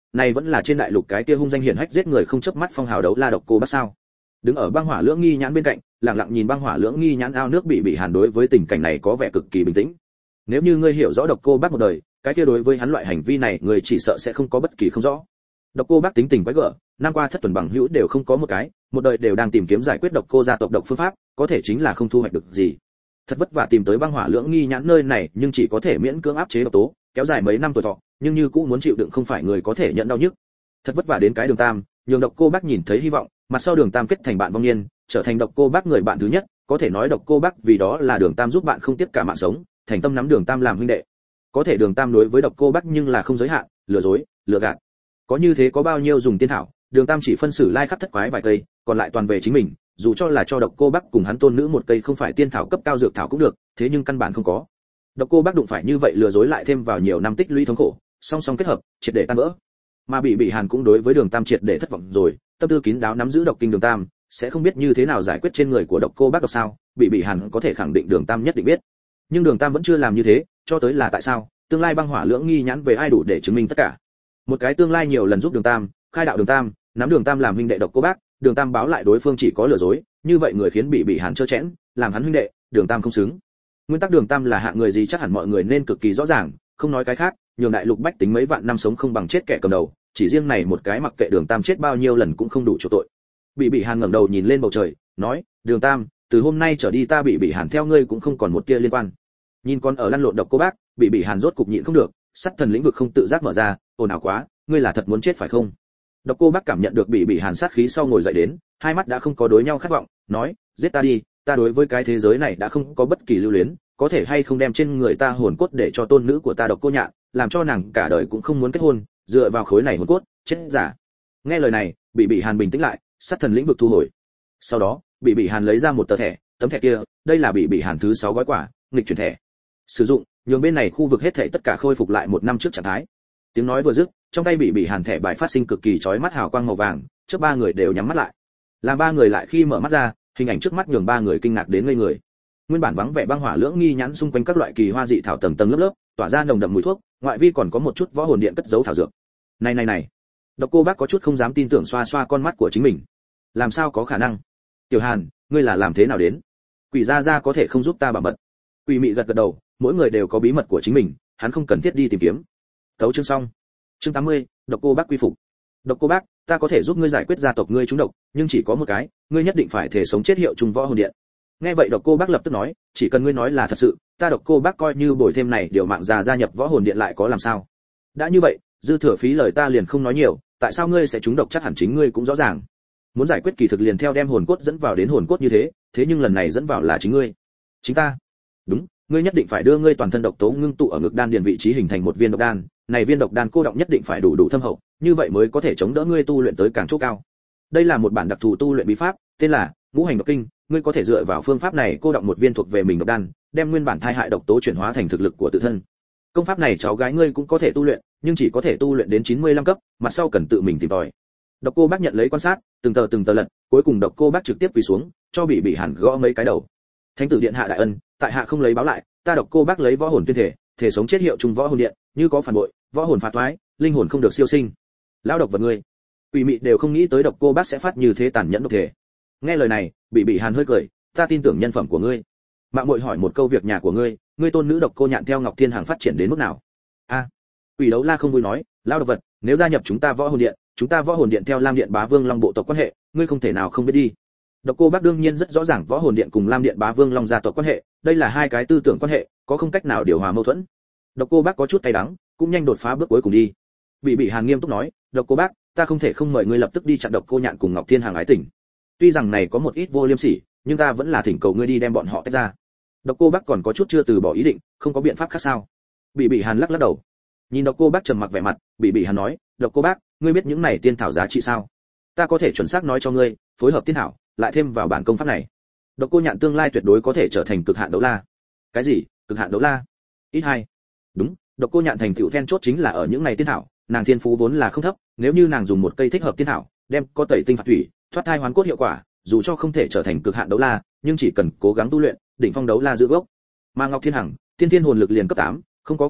này vẫn là trên đại lục cái kia hung danh hiển hách giết người không chớp mắt phong hào đấu la độc cô bác sao? Đứng ở băng hỏa lưỡng nghi nhãn bên cạnh, lặng lặng nhìn băng hỏa lưỡng nghi nhãn ao nước bị hàn đối với tình cảnh này có vẻ cực kỳ bình tĩnh. Nếu như ngươi hiểu rõ độc cô bác một đời, cái kia đối với hắn loại hành vi này người chỉ sợ sẽ không có bất kỳ không rõ. Độc cô bác tính tình quái gở, năm qua thất tuần bằng hữu đều không có một cái, một đời đều đang tìm kiếm giải quyết độc cô gia tộc độc phương pháp, có thể chính là không thu hoạch được gì. Thật vất vả tìm tới băng hỏa lưỡng nghi nhãn nơi này, nhưng chỉ có thể miễn cưỡng áp chế độc tố, kéo dài mấy năm tuổi thọ, nhưng như cũng muốn chịu đựng không phải người có thể nhận đau nhức. Thật vất vả đến cái Đường Tam, nhường độc cô bác nhìn thấy hy vọng, mặt sau Đường Tam kết thành bạn vong niên, trở thành độc cô bác người bạn thứ nhất, có thể nói độc cô bác vì đó là Đường Tam giúp bạn không tiếc cả mạng sống, thành tâm nắm Đường Tam làm huynh đệ. Có thể Đường Tam đối với độc cô bác nhưng là không giới hạn, lừa dối, lừa gạt. Có như thế có bao nhiêu dùng tiên thảo, Đường Tam chỉ phân xử lai khắp thất quái vài cây, còn lại toàn về chính mình, dù cho là cho độc cô bác cùng hắn tôn nữ một cây không phải tiên thảo cấp cao dược thảo cũng được, thế nhưng căn bản không có. Độc cô bác đụng phải như vậy lừa dối lại thêm vào nhiều năm tích lũy thống khổ, song song kết hợp, triệt để tan vỡ. Mà bị Hàn cũng đối với Đường Tam triệt để thất vọng rồi, tâm tư kín đáo nắm giữ độc kinh Đường Tam, sẽ không biết như thế nào giải quyết trên người của độc cô bác độc sao? Bị Hàn có thể khẳng định Đường Tam nhất định biết. Nhưng Đường Tam vẫn chưa làm như thế, cho tới là tại sao? Tương lai băng hỏa lưỡng nghi nhãn về ai đủ để chứng minh tất cả. Một cái tương lai nhiều lần giúp Đường Tam, khai đạo Đường Tam, nắm Đường Tam làm huynh đệ độc cô bác, Đường Tam báo lại đối phương chỉ có lừa dối, như vậy người khiến bị Hàn trơ chẽn, làm hắn huynh đệ, Đường Tam không xứng. Nguyên tắc Đường Tam là hạng người gì chắc hẳn mọi người nên cực kỳ rõ ràng, không nói cái khác, nhường đại lục bách tính mấy vạn năm sống không bằng chết kẻ cầm đầu, chỉ riêng này một cái mặc kệ Đường Tam chết bao nhiêu lần cũng không đủ chỗ tội. Bị Hàn ngẩng đầu nhìn lên bầu trời, nói, Đường Tam, từ hôm nay trở đi ta bị Hàn theo ngươi cũng không còn một tia liên quan. Nhìn con ở lăn lộn độc cô bác, bị Hàn rốt cục nhịn không được, sắt thần lĩnh vực không tự giác mở ra, ồn ào quá, ngươi là thật muốn chết phải không? Độc cô bác cảm nhận được bị Hàn sát khí sau ngồi dậy đến, hai mắt đã không có đối nhau khát vọng, nói, giết ta đi, ta đối với cái thế giới này đã không có bất kỳ lưu luyến, có thể hay không đem trên người ta hồn cốt để cho tôn nữ của ta độc cô nhạn, làm cho nàng cả đời cũng không muốn kết hôn, dựa vào khối này hồn cốt, chết giả. Nghe lời này, bị Hàn bình tĩnh lại, sát thần lĩnh vực thu hồi. Sau đó, bị Hàn lấy ra một tờ thẻ, tấm thẻ kia, đây là bị Hàn thứ 6 gói quả, nghịch chuyển thẻ. Sử dụng, nhường bên này khu vực hết thảy tất cả khôi phục lại một năm trước trạng thái. Tiếng nói vừa dứt, trong tay bị Hàn thẻ bài phát sinh cực kỳ chói mắt hào quang màu vàng, trước ba người đều nhắm mắt lại. Làm ba người lại khi mở mắt ra, hình ảnh trước mắt nhường ba người kinh ngạc đến ngây người. Nguyên bản vắng vẻ băng hỏa lưỡng nghi nhãn xung quanh các loại kỳ hoa dị thảo tầng tầng lớp lớp, tỏa ra nồng đậm mùi thuốc, ngoại vi còn có một chút võ hồn điện cất giấu thảo dược. Này. Độc cô bác có chút không dám tin tưởng xoa xoa con mắt của chính mình. Làm sao có khả năng? Tiểu Hàn, ngươi là làm thế nào đến? Quỷ gia có thể không giúp ta bảo mật. Quỷ mị gật đầu, mỗi người đều có bí mật của chính mình, hắn không cần thiết đi tìm kiếm. Tấu chương xong. Chương 80, độc cô bác quy phục. Độc cô bác, ta có thể giúp ngươi giải quyết gia tộc ngươi trúng độc, nhưng chỉ có một cái, ngươi nhất định phải thể sống chết hiệu chung võ hồn điện. Nghe vậy độc cô bác lập tức nói, chỉ cần ngươi nói là thật sự, ta độc cô bác coi như bồi thêm này điều mạng già gia nhập võ hồn điện lại có làm sao? Đã như vậy, dư thừa phí lời ta liền không nói nhiều, tại sao ngươi sẽ trúng độc chắc hẳn chính ngươi cũng rõ ràng. Muốn giải quyết kỳ thực liền theo đem hồn cốt dẫn vào đến hồn cốt như thế, thế nhưng lần này dẫn vào là chính ngươi. Chính ta? Đúng, ngươi nhất định phải đưa ngươi toàn thân độc tố ngưng tụ ở ngực đan điền vị trí hình thành một viên độc đan, này viên độc đan cô động nhất định phải đủ thâm hậu, như vậy mới có thể chống đỡ ngươi tu luyện tới càng chỗ cao. Đây là một bản đặc thù tu luyện bí pháp, tên là Ngũ Hành Độc Kinh, ngươi có thể dựa vào phương pháp này cô động một viên thuộc về mình độc đan, đem nguyên bản thai hại độc tố chuyển hóa thành thực lực của tự thân. Công pháp này cháu gái ngươi cũng có thể tu luyện, nhưng chỉ có thể tu luyện đến 95 cấp, mặt sau cần tự mình tìm tòi. Độc cô bác nhận lấy quan sát, từng tờ lật, cuối cùng độc cô bác trực tiếp quỳ xuống, cho bị Hàn gõ mấy cái đầu. Thánh tử điện hạ đại ân, tại hạ không lấy báo lại, ta độc cô bác lấy võ hồn tuyên thể, thể sống chết hiệu chung võ hồn điện, như có phản bội, võ hồn phá thoái, linh hồn không được siêu sinh. Lão độc vật ngươi. Quỷ mị đều không nghĩ tới độc cô bác sẽ phát như thế tàn nhẫn độc thể. Nghe lời này, bị Hàn hơi cười, ta tin tưởng nhân phẩm của ngươi. Mạng muội hỏi một câu việc nhà của ngươi, ngươi tôn nữ độc cô nhạn theo Ngọc Thiên Hàng phát triển đến mức nào? A. Quỷ đấu la không vui nói, lão độc vật, nếu gia nhập chúng ta võ hồn điện, chúng ta võ hồn điện theo Lam Điện Bá Vương Long bộ tộc quan hệ, ngươi không thể nào không biết đi. Độc cô bác đương nhiên rất rõ ràng võ hồn điện cùng Lam Điện Bá Vương Long gia tộc quan hệ, đây là hai cái tư tưởng quan hệ, có không cách nào điều hòa mâu thuẫn. Độc cô bác có chút cay đắng, cũng nhanh đột phá bước cuối cùng đi. Bị Hàn nghiêm túc nói, độc cô bác, ta không thể không mời ngươi lập tức đi chặn độc cô nhạn cùng Ngọc Thiên Hàng ái tình. Tuy rằng này có một ít vô liêm sỉ, nhưng ta vẫn là thỉnh cầu ngươi đi đem bọn họ tách ra. Độc cô bác còn có chút chưa từ bỏ ý định, không có biện pháp khác sao? Bị Hàn lắc đầu. Nhìn độc cô bác trầm mặc vẻ mặt, bị Hàn nói, độc cô bác, ngươi biết những này tiên thảo giá trị sao? Ta có thể chuẩn xác nói cho ngươi, phối hợp tiên thảo, lại thêm vào bản công pháp này, độc cô nhạn tương lai tuyệt đối có thể trở thành cực hạn đấu la. Cái gì? Cực hạn đấu la? Ít hai. Đúng, độc cô nhạn thành tựu then chốt chính là ở những này tiên thảo, nàng thiên phú vốn là không thấp, nếu như nàng dùng một cây thích hợp tiên thảo, đem có tẩy tinh phạt thủy, thoát thai hoán cốt hiệu quả, dù cho không thể trở thành cực hạn đấu la, nhưng chỉ cần cố gắng tu luyện, đỉnh phong đấu la giữ gốc. Mà Ngọc Thiên Hằng, tiên thiên hồn lực liền cấp 8, không có kỳ ngộ,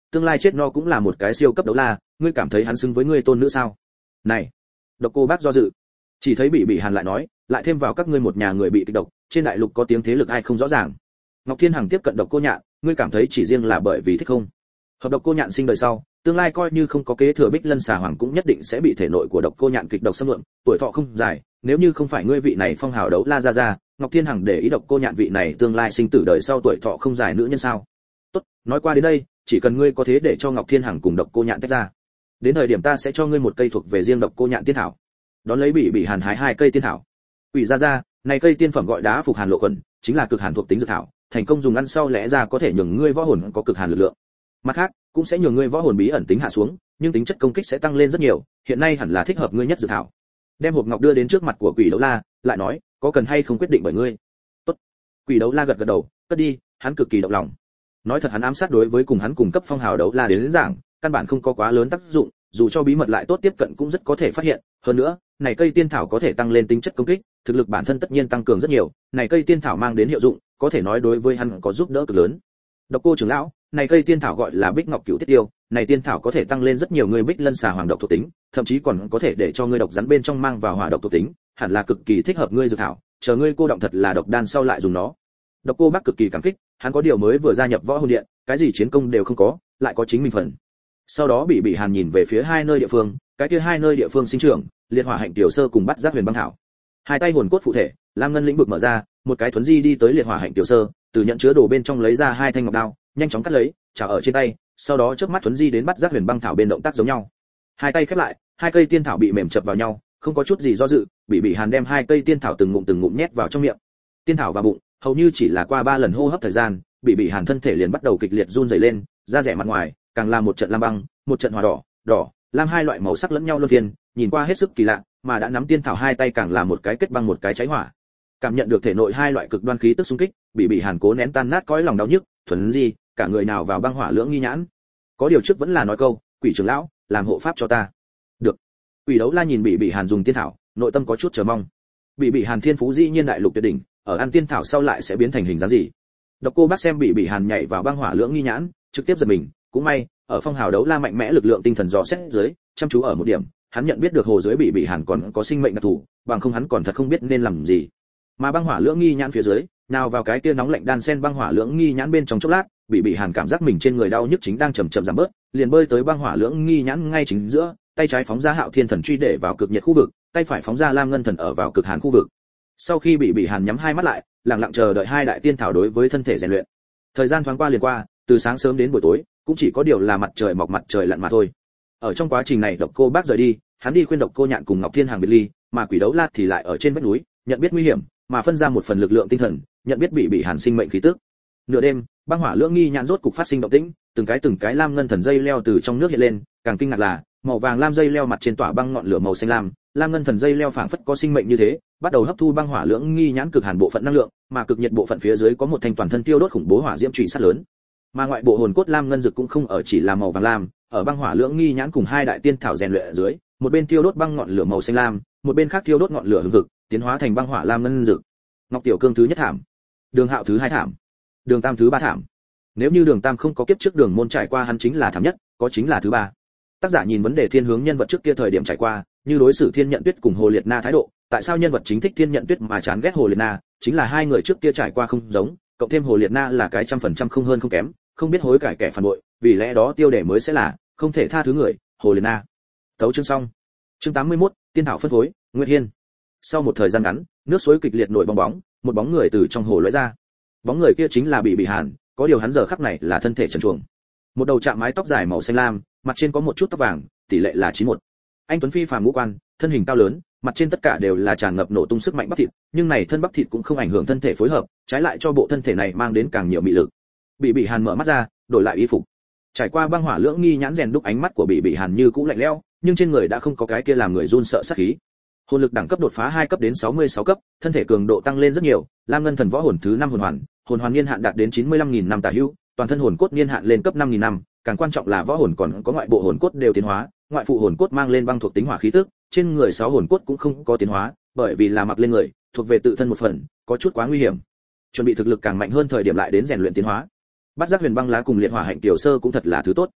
tương lai chết no cũng là một cái siêu cấp đấu la, ngươi cảm thấy hắn xứng với ngươi tôn nữ sao? Này, Độc Cô Bác do dự. Chỉ thấy Bị Hàn lại nói, lại thêm vào các ngươi một nhà người bị kịch độc, trên đại lục có tiếng thế lực ai không rõ ràng. Ngọc Thiên Hằng tiếp cận Độc Cô Nhạn, ngươi cảm thấy chỉ riêng là bởi vì thích không? Hợp Độc Cô Nhạn sinh đời sau, tương lai coi như không có kế thừa Bích Lân Xà Hoàng cũng nhất định sẽ bị thể nội của Độc Cô Nhạn kịch độc xâm lược, tuổi thọ không dài, nếu như không phải ngươi vị này phong hào đấu la ra, Ngọc Thiên Hằng để ý Độc Cô Nhạn vị này tương lai sinh tử đời sau tuổi thọ không dài nữ nhân sao? Tốt, nói qua đến đây, chỉ cần ngươi có thế để cho Ngọc Thiên Hằng cùng Độc Cô Nhạn tách ra, đến thời điểm ta sẽ cho ngươi một cây thuộc về riêng Độc Cô Nhạn tiên thảo. Đón lấy Bị Hàn hái 2 cây tiên thảo. Quỷ ra, này cây tiên phẩm gọi đá phục hàn lộ khuẩn, chính là cực hàn thuộc tính dược thảo, thành công dùng ăn sau lẽ ra có thể nhường ngươi võ hồn có cực hàn lực lượng. Mặt khác, cũng sẽ nhường ngươi võ hồn bí ẩn tính hạ xuống, nhưng tính chất công kích sẽ tăng lên rất nhiều, hiện nay hẳn là thích hợp ngươi nhất dược thảo. Đem hộp ngọc đưa đến trước mặt của Quỷ Đấu La, lại nói, có cần hay không quyết định bởi ngươi. Tốt. Quỷ Đấu La gật gật đầu, cất đi, hắn cực kỳ động lòng. Nói thật hắn ám sát đối với cùng hắn cùng cấp phong hào đấu la đến giảng, căn bản không có quá lớn tác dụng, dù cho bí mật lại tốt tiếp cận cũng rất có thể phát hiện, hơn nữa, này cây tiên thảo có thể tăng lên tính chất công kích, thực lực bản thân tất nhiên tăng cường rất nhiều, này cây tiên thảo mang đến hiệu dụng, có thể nói đối với hắn có giúp đỡ cực lớn. Độc Cô trưởng lão, này cây tiên thảo gọi là Bích Ngọc Cửu Tiết Tiêu, này tiên thảo có thể tăng lên rất nhiều người Bích Lân Xà Hoàng độc thuộc tính, thậm chí còn có thể để cho ngươi độc rắn bên trong mang vào hỏa độc thuộc tính, hẳn là cực kỳ thích hợp ngươi dược thảo, chờ ngươi cô động thật là độc đan sau lại dùng nó. Độc Cô Bác cực kỳ cảm kích, hắn có điều mới vừa gia nhập Võ Hồn Điện, cái gì chiến công đều không có, lại có chính mình phần. Sau đó Bị Hàn nhìn về phía 2 nơi địa phương, cái kia 2 nơi địa phương sinh trưởng, Liệt Hỏa Hạnh Tiểu Sơ cùng Bắt Giác Huyền Băng Thảo. Hai tay hồn cốt phụ thể, Lam Ngân lĩnh vực mở ra, một cái thuấn di đi tới Liệt Hỏa Hạnh Tiểu Sơ, từ nhận chứa đồ bên trong lấy ra 2 thanh ngọc đao, nhanh chóng cắt lấy, trả ở trên tay, sau đó chớp mắt thuấn di đến Bắt Giác Huyền Băng Thảo bên động tác giống nhau. Hai tay khép lại, 2 cây tiên thảo bị mềm chập vào nhau, không có chút gì do dự, Bị Hàn đem 2 cây tiên thảo từng ngụm nhét vào trong miệng. Tiên thảo vào bụng, hầu như chỉ là qua 3 lần hô hấp thời gian, Bị Hàn thân thể liền bắt đầu kịch liệt run rẩy lên, da rẻ mặt ngoài càng là một trận lam băng, một trận hỏa đỏ, lam hai loại màu sắc lẫn nhau luân phiên, nhìn qua hết sức kỳ lạ, mà đã nắm tiên thảo 2 tay càng là một cái kết băng một cái cháy hỏa. Cảm nhận được thể nội 2 loại cực đoan khí tức xung kích, Bị Hàn cố nén tan nát cõi lòng đau nhức, thuần di, cả người nào vào băng hỏa lưỡng nghi nhãn. Có điều trước vẫn là nói câu, Quỷ trưởng lão, làm hộ pháp cho ta. Được. Quỷ Đấu La nhìn Bị Hàn dùng tiên thảo, nội tâm có chút chờ mong. Bị Hàn thiên phú dĩ nhiên đại lục tuyệt đỉnh, ở ăn tiên thảo sau lại sẽ biến thành hình dáng gì? Độc Cô Bác xem Bị Hàn nhảy vào băng hỏa lưỡng nghi nhãn, trực tiếp giật mình, cũng may, ở phong hào đấu la mạnh mẽ lực lượng tinh thần dò xét dưới, chăm chú ở một điểm, hắn nhận biết được hồ dưới Bị Hàn còn có sinh mệnh đặc thù, bằng không hắn còn thật không biết nên làm gì. Mà băng hỏa lưỡng nghi nhãn phía dưới, nào vào cái kia nóng lạnh đan sen băng hỏa lưỡng nghi nhãn bên trong chốc lát, Bị Hàn cảm giác mình trên người đau nhức chính đang chậm chậm giảm bớt, liền bơi tới băng hỏa lưỡng nghi nhãn ngay chính giữa, tay trái phóng ra Hạo Thiên Thần truy để vào cực nhiệt khu vực, tay phải phóng ra Lam Ngân Thần ở vào cực hàn khu vực. Sau khi Bị Hàn nhắm 2 mắt lại, lặng lặng chờ đợi 2 đại tiên thảo đối với thân thể rèn luyện. Thời gian thoáng qua liền qua, từ sáng sớm đến buổi tối, cũng chỉ có điều là mặt trời mọc mặt trời lặn mà thôi. Ở trong quá trình này Độc Cô Bác rời đi, hắn đi khuyên Độc Cô Nhạn cùng Ngọc Thiên Hằng biệt ly, mà Quỷ Đấu La thì lại ở trên vách núi, nhận biết nguy hiểm, mà phân ra một phần lực lượng tinh thần, nhận biết Bị Hàn sinh mệnh khí tức. Nửa đêm, băng hỏa lưỡng nghi nhãn rốt cục phát sinh động tĩnh, từng cái lam ngân thần dây leo từ trong nước hiện lên, càng kinh ngạc là, màu vàng lam dây leo mặt trên tỏa băng ngọn lửa màu xanh lam ngân thần dây leo phảng phất có sinh mệnh như thế, bắt đầu hấp thu băng hỏa lưỡng nghi nhãn cực hàn bộ phận năng lượng, mà cực nhiệt bộ phận phía dưới có một thanh toàn thân tiêu đốt khủng bố hỏa diễm chùy sắt lớn. Mà ngoại bộ hồn cốt lam ngân dực cũng không ở chỉ là màu vàng lam, ở băng hỏa lưỡng nghi nhãn cùng 2 đại tiên thảo rèn luyện ở dưới, một bên tiêu đốt băng ngọn lửa màu xanh lam, một bên khác tiêu đốt ngọn lửa hừng hực, tiến hóa thành băng hỏa lam ngân dực. Ngọc Tiểu Cương thứ nhất thảm, Đường Hạo thứ 2 thảm, Đường Tam thứ 3 thảm. Nếu như Đường Tam không có kiếp trước Đường môn trải qua hắn chính là thảm nhất, có chính là thứ 3. Tác giả nhìn vấn đề thiên hướng nhân vật trước kia thời điểm trải qua, như đối xử Thiên Nhận Tuyết cùng Hồ Liệt Na thái độ, tại sao nhân vật chính thích Thiên Nhận Tuyết mà chán ghét Hồ Liệt Na, chính là 2 người trước kia trải qua không giống, cộng thêm Hồ Liệt Na là cái 100% không hơn không kém, không biết hối cải kẻ phản bội, vì lẽ đó tiêu đề mới sẽ là không thể tha thứ người, Hồ Liệt Na. Tấu chương xong. Chương 81, tiên thảo phân phối, Nguyệt Hiên. Sau một thời gian ngắn, nước suối kịch liệt nổi bong bóng, một bóng người từ trong hồ lóe ra. Bóng người kia chính là Bị Hàn, có điều hắn giờ khắc này là thân thể trần truồng. Một đầu chạm mái tóc dài màu xanh lam, mặt trên có một chút tóc vàng, tỷ lệ là 91. Anh tuấn phi phàm ngũ quan, thân hình cao lớn, mặt trên tất cả đều là tràn ngập nổ tung sức mạnh bắp thịt, nhưng này thân bắp thịt cũng không ảnh hưởng thân thể phối hợp, trái lại cho bộ thân thể này mang đến càng nhiều mị lực. Bị Hàn mở mắt ra, đổi lại y phục. Trải qua băng hỏa lưỡng nghi nhãn rèn đúc ánh mắt của Bị Hàn như cũ lạnh lẽo, nhưng trên người đã không có cái kia làm người run sợ sát khí. Hồn lực đẳng cấp đột phá 2 cấp đến 66 cấp, thân thể cường độ tăng lên rất nhiều, Lam Ngân Thần võ hồn thứ 5 hồn hoàn niên hạn đạt đến 95.000 năm tả hữu, toàn thân hồn cốt niên hạn lên cấp 5.000 năm, càng quan trọng là võ hồn còn có ngoại bộ hồn cốt đều tiến hóa, ngoại phụ hồn cốt mang lên băng thuộc tính hỏa khí tức, trên người 6 hồn cốt cũng không có tiến hóa, bởi vì là mặc lên người, thuộc về tự thân một phần, có chút quá nguy hiểm. Chuẩn bị thực lực càng mạnh hơn thời điểm lại đến rèn luyện tiến hóa. Bắt Giác Huyền Băng lá cùng Liệt Hỏa Hạnh Tiểu Sơ cũng thật là thứ tốt.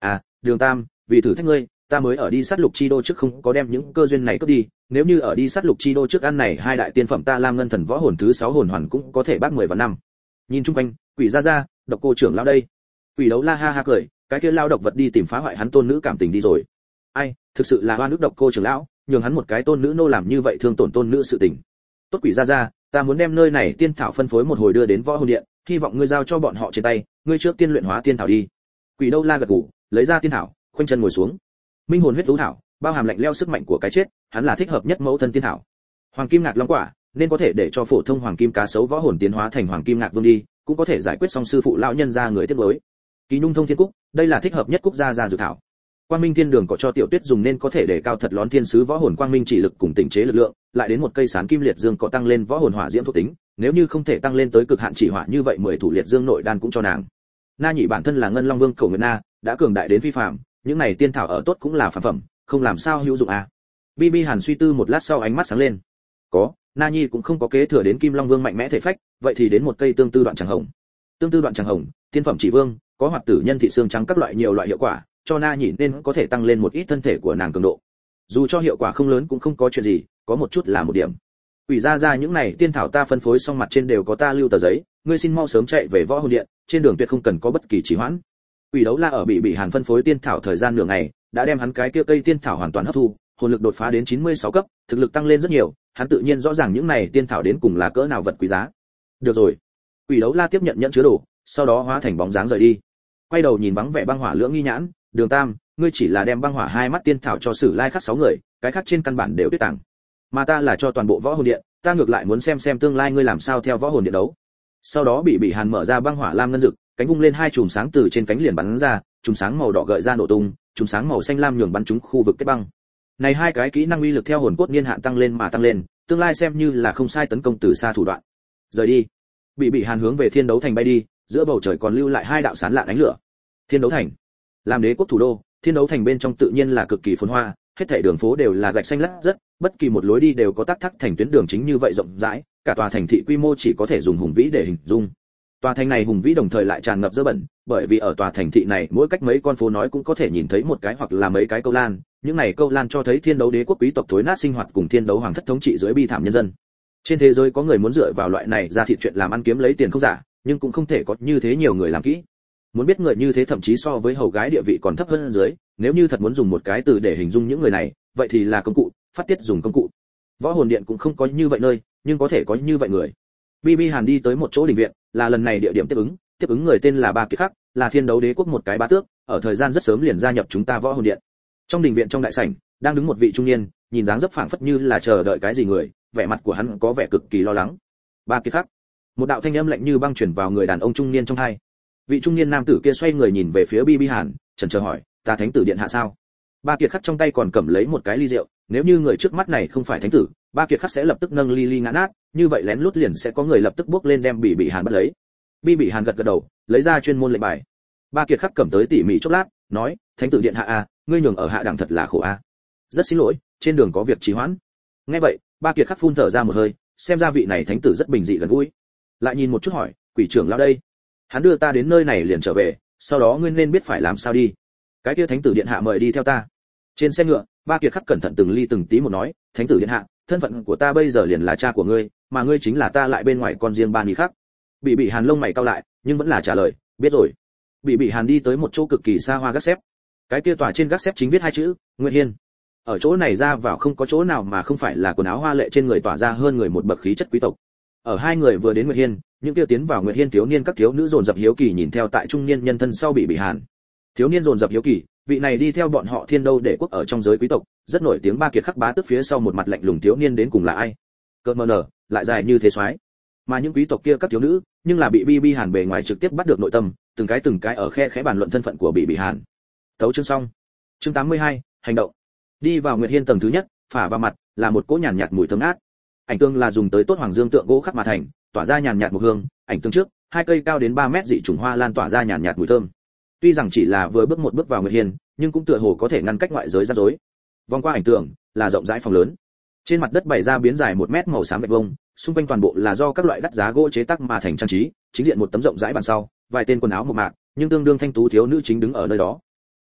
Đường Tam, vì thử thách ngươi, ta mới ở đi sát lục chi đô trước không có đem những cơ duyên này cướp đi, nếu như ở đi sát lục chi đô trước ăn này hai đại tiên phẩm ta Lam Ngân Thần Võ Hồn thứ 6 hồn hoàn cũng có thể bác 10 và 5. Nhìn chung quanh, Quỷ gia, Độc Cô trưởng lão đây. Quỷ Đấu La ha ha cười, cái kia lao độc vật đi tìm phá hoại hắn tôn nữ cảm tình đi rồi. Ai, thực sự là oan ức Độc Cô trưởng lão, nhường hắn một cái tôn nữ nô làm như vậy thương tổn tôn nữ sự tình. Tốt Quỷ gia, ta muốn đem nơi này tiên thảo phân phối một hồi đưa đến Võ Hồn Điện, hy vọng ngươi giao cho bọn họ trên tay, ngươi trước tiên luyện hóa tiên thảo đi. Quỷ Đấu La gật gù, lấy ra tiên thảo, khoanh chân ngồi xuống. Minh hồn huyết thú thảo, bao hàm lạnh lẽo sức mạnh của cái chết, hắn là thích hợp nhất mẫu thân tiên thảo. Hoàng kim ngạc long quả, nên có thể để cho phổ thông hoàng kim cá sấu võ hồn tiến hóa thành hoàng kim ngạc vương đi, cũng có thể giải quyết xong sư phụ lão nhân gia người tiếp nối. Kỳ nhung thông thiên cúc, đây là thích hợp nhất cúc gia dược thảo. Quang minh thiên đường có cho tiểu tuyết dùng nên có thể để cao thật lón thiên sứ võ hồn quang minh chỉ lực cùng tịnh chế lực lượng, lại đến một cây sán kim liệt dương có tăng lên võ hồn hỏa diễm thuộc tính, nếu như không thể tăng lên tới cực hạn chỉ hỏa như vậy 10 thủ liệt dương nội đan cũng cho nàng. Na nhị bản thân là ngân long vương cầu nguyệt na, đã cường đại đến phi phàm, những này tiên thảo ở tốt cũng là phàm phẩm, không làm sao hữu dụng à. Bibi Hàn suy tư một lát sau ánh mắt sáng lên. Có, Na Nhi cũng không có kế thừa đến Kim Long Vương mạnh mẽ thể phách, vậy thì đến một cây tương tư đoạn tràng hồng. Tương tư đoạn tràng hồng, tiên phẩm chỉ vương, có hoạt tử nhân thị xương trắng các loại nhiều loại hiệu quả, cho Na Nhi nên có thể tăng lên một ít thân thể của nàng cường độ. Dù cho hiệu quả không lớn cũng không có chuyện gì, có một chút là một điểm. Quỷ gia những này tiên thảo ta phân phối xong mặt trên đều có ta lưu tờ giấy, ngươi xin mau sớm chạy về Võ Hồn Điện, trên đường tuyệt không cần có bất kỳ trì hoãn. Quỷ Đấu La ở bị Hàn phân phối tiên thảo thời gian nửa ngày, đã đem hắn cái kia cây tiên thảo hoàn toàn hấp thu, hồn lực đột phá đến 96 cấp, thực lực tăng lên rất nhiều, hắn tự nhiên rõ ràng những này tiên thảo đến cùng là cỡ nào vật quý giá. Được rồi. Quỷ Đấu La tiếp nhận nhẫn chứa đồ, sau đó hóa thành bóng dáng rời đi. Quay đầu nhìn vắng vẻ băng hỏa lưỡng nghi nhãn, Đường Tam, ngươi chỉ là đem băng hỏa hai mắt tiên thảo cho Sử Lai Khắc 6 người, cái khác trên căn bản đều tuyết tàng. Mà ta là cho toàn bộ Võ Hồn Điện, ta ngược lại muốn xem tương lai ngươi làm sao theo Võ Hồn Điện đấu. Sau đó bị Hàn mở ra băng hỏa lam ngân dực, cánh vung lên hai chùm sáng từ trên cánh liền bắn ra, chùm sáng màu đỏ gợi ra nổ tung, chùm sáng màu xanh lam nhường bắn trúng khu vực kết băng. Này hai cái kỹ năng uy lực theo hồn cốt niên hạn tăng lên mà tăng lên, tương lai xem như là không sai tấn công từ xa thủ đoạn. Rời đi. Bị Hàn hướng về Thiên Đấu Thành bay đi, giữa bầu trời còn lưu lại hai đạo sáng lạn ánh lửa. Thiên Đấu Thành, làm đế quốc thủ đô, Thiên Đấu Thành bên trong tự nhiên là cực kỳ phồn hoa, hết thảy đường phố đều là gạch xanh lát rất, bất kỳ một lối đi đều có tắc thắc thành tuyến đường chính như vậy rộng rãi, cả tòa thành thị quy mô chỉ có thể dùng hùng vĩ để hình dung. Tòa thành này hùng vĩ đồng thời lại tràn ngập dơ bẩn, bởi vì ở tòa thành thị này mỗi cách mấy con phố nói cũng có thể nhìn thấy một cái hoặc là mấy cái câu lan, những này câu lan cho thấy Thiên Đấu đế quốc quý tộc thối nát sinh hoạt cùng Thiên Đấu hoàng thất thống trị dưới bi thảm nhân dân. Trên thế giới có người muốn dựa vào loại này ra thị chuyện làm ăn kiếm lấy tiền không giả, nhưng cũng không thể có như thế nhiều người làm kỹ. Muốn biết người như thế thậm chí so với hầu gái địa vị còn thấp hơn dưới, nếu như thật muốn dùng một cái từ để hình dung những người này, vậy thì là công cụ, phát tiết dùng công cụ. Võ Hồn Điện cũng không có như vậy nơi, nhưng có thể có như vậy người. Bibi Hàn đi tới một chỗ đình viện, là lần này địa điểm tiếp ứng người tên là Ba Kiệt Khắc, là Thiên Đấu đế quốc một cái bá tước, ở thời gian rất sớm liền gia nhập chúng ta Võ Hồn Điện. Trong đình viện trong đại sảnh, đang đứng một vị trung niên, nhìn dáng dấp phảng phất như là chờ đợi cái gì người, vẻ mặt của hắn có vẻ cực kỳ lo lắng. Ba Kiệt Khắc. Một đạo thanh âm lạnh như băng truyền vào người đàn ông trung niên trong tai. Vị trung niên nam tử kia xoay người nhìn về phía Bibi Hàn, chần chờ hỏi, "Ta thánh tử điện hạ sao?" Ba Kiệt Khắc trong tay còn cầm lấy một cái ly rượu, nếu như người trước mắt này không phải thánh tử, Ba Kiệt Khắc sẽ lập tức nâng ly ngã nát, như vậy lén lút liền sẽ có người lập tức bước lên đem Bị Hàn bắt lấy. Bị Hàn gật đầu, lấy ra chuyên môn lệnh bài. Ba Kiệt Khắc cầm tới tỉ mỉ chốc lát, nói, "Thánh tử điện hạ a, ngươi nhường ở hạ đẳng thật là khổ a. Rất xin lỗi, trên đường có việc trì hoãn." Nghe vậy, Ba Kiệt Khắc phun thở ra một hơi, xem ra vị này thánh tử rất bình dị gần gũi. Lại nhìn một chút hỏi, "Quỷ trưởng lão đây? Hắn đưa ta đến nơi này liền trở về, sau đó ngươi nên biết phải làm sao đi." Cái kia thánh tử điện hạ mời đi theo ta. Trên xe ngựa, Ba Kiệt Khắc cẩn thận từng ly từng tí một nói, "Thánh tử điện hạ, thân phận của ta bây giờ liền là cha của ngươi, mà ngươi chính là ta lại bên ngoài con riêng Ba Ni Khắc." Bị Hàn lông mày cau lại, nhưng vẫn là trả lời, "Biết rồi." Bị Hàn đi tới một chỗ cực kỳ xa hoa gác xếp. Cái kia tòa trên gác xếp chính viết hai chữ, Nguyệt Hiên. Ở chỗ này ra vào không có chỗ nào mà không phải là quần áo hoa lệ trên người tỏa ra hơn người một bậc khí chất quý tộc. Ở hai người vừa đến Nguyệt Hiên, những kia tiến vào Nguyệt Hiên thiếu niên các thiếu nữ dồn dập hiếu kỳ nhìn theo tại trung niên nhân thân sau Bị Hàn. Thiếu niên dồn dập hiếu kỳ, vị này đi theo bọn họ Thiên Đấu đế quốc ở trong giới quý tộc, rất nổi tiếng Ba Kiệt Khắc bá tước phía sau một mặt lạnh lùng thiếu niên đến cùng là ai? Cơn mờ nở, lại dài như thế soái. Mà những quý tộc kia các thiếu nữ, nhưng là bị Bi Hàn bề ngoài trực tiếp bắt được nội tâm, từng cái ở khe khẽ bàn luận thân phận của Bị Hàn. Tấu chương xong. Chương 82, hành động. Đi vào Nguyệt Hiên tầng thứ nhất, phả vào mặt là một cỗ nhàn nhạt mùi thơm ngát. Ảnh tương là dùng tới tốt hoàng dương tượng gỗ khắc mà thành, tỏa ra nhàn nhạt mùi hương, ảnh tương trước, hai cây cao đến 3 mét dị chủng hoa lan tỏa ra nhàn nhạt mùi thơm. Tuy rằng chỉ là vừa bước một bước vào Nguyệt Hiên, nhưng cũng tựa hồ có thể ngăn cách ngoại giới rắc rối. Vòng qua ảnh tượng, là rộng rãi phòng lớn. Trên mặt đất bày ra biến dài 1 mét màu xám gạch vông, xung quanh toàn bộ là do các loại đắt giá gỗ chế tác mà thành trang trí, chính diện một tấm rộng rãi bàn sau, vài tên quần áo mộc mạc, nhưng tương đương thanh tú thiếu nữ chính đứng ở nơi đó.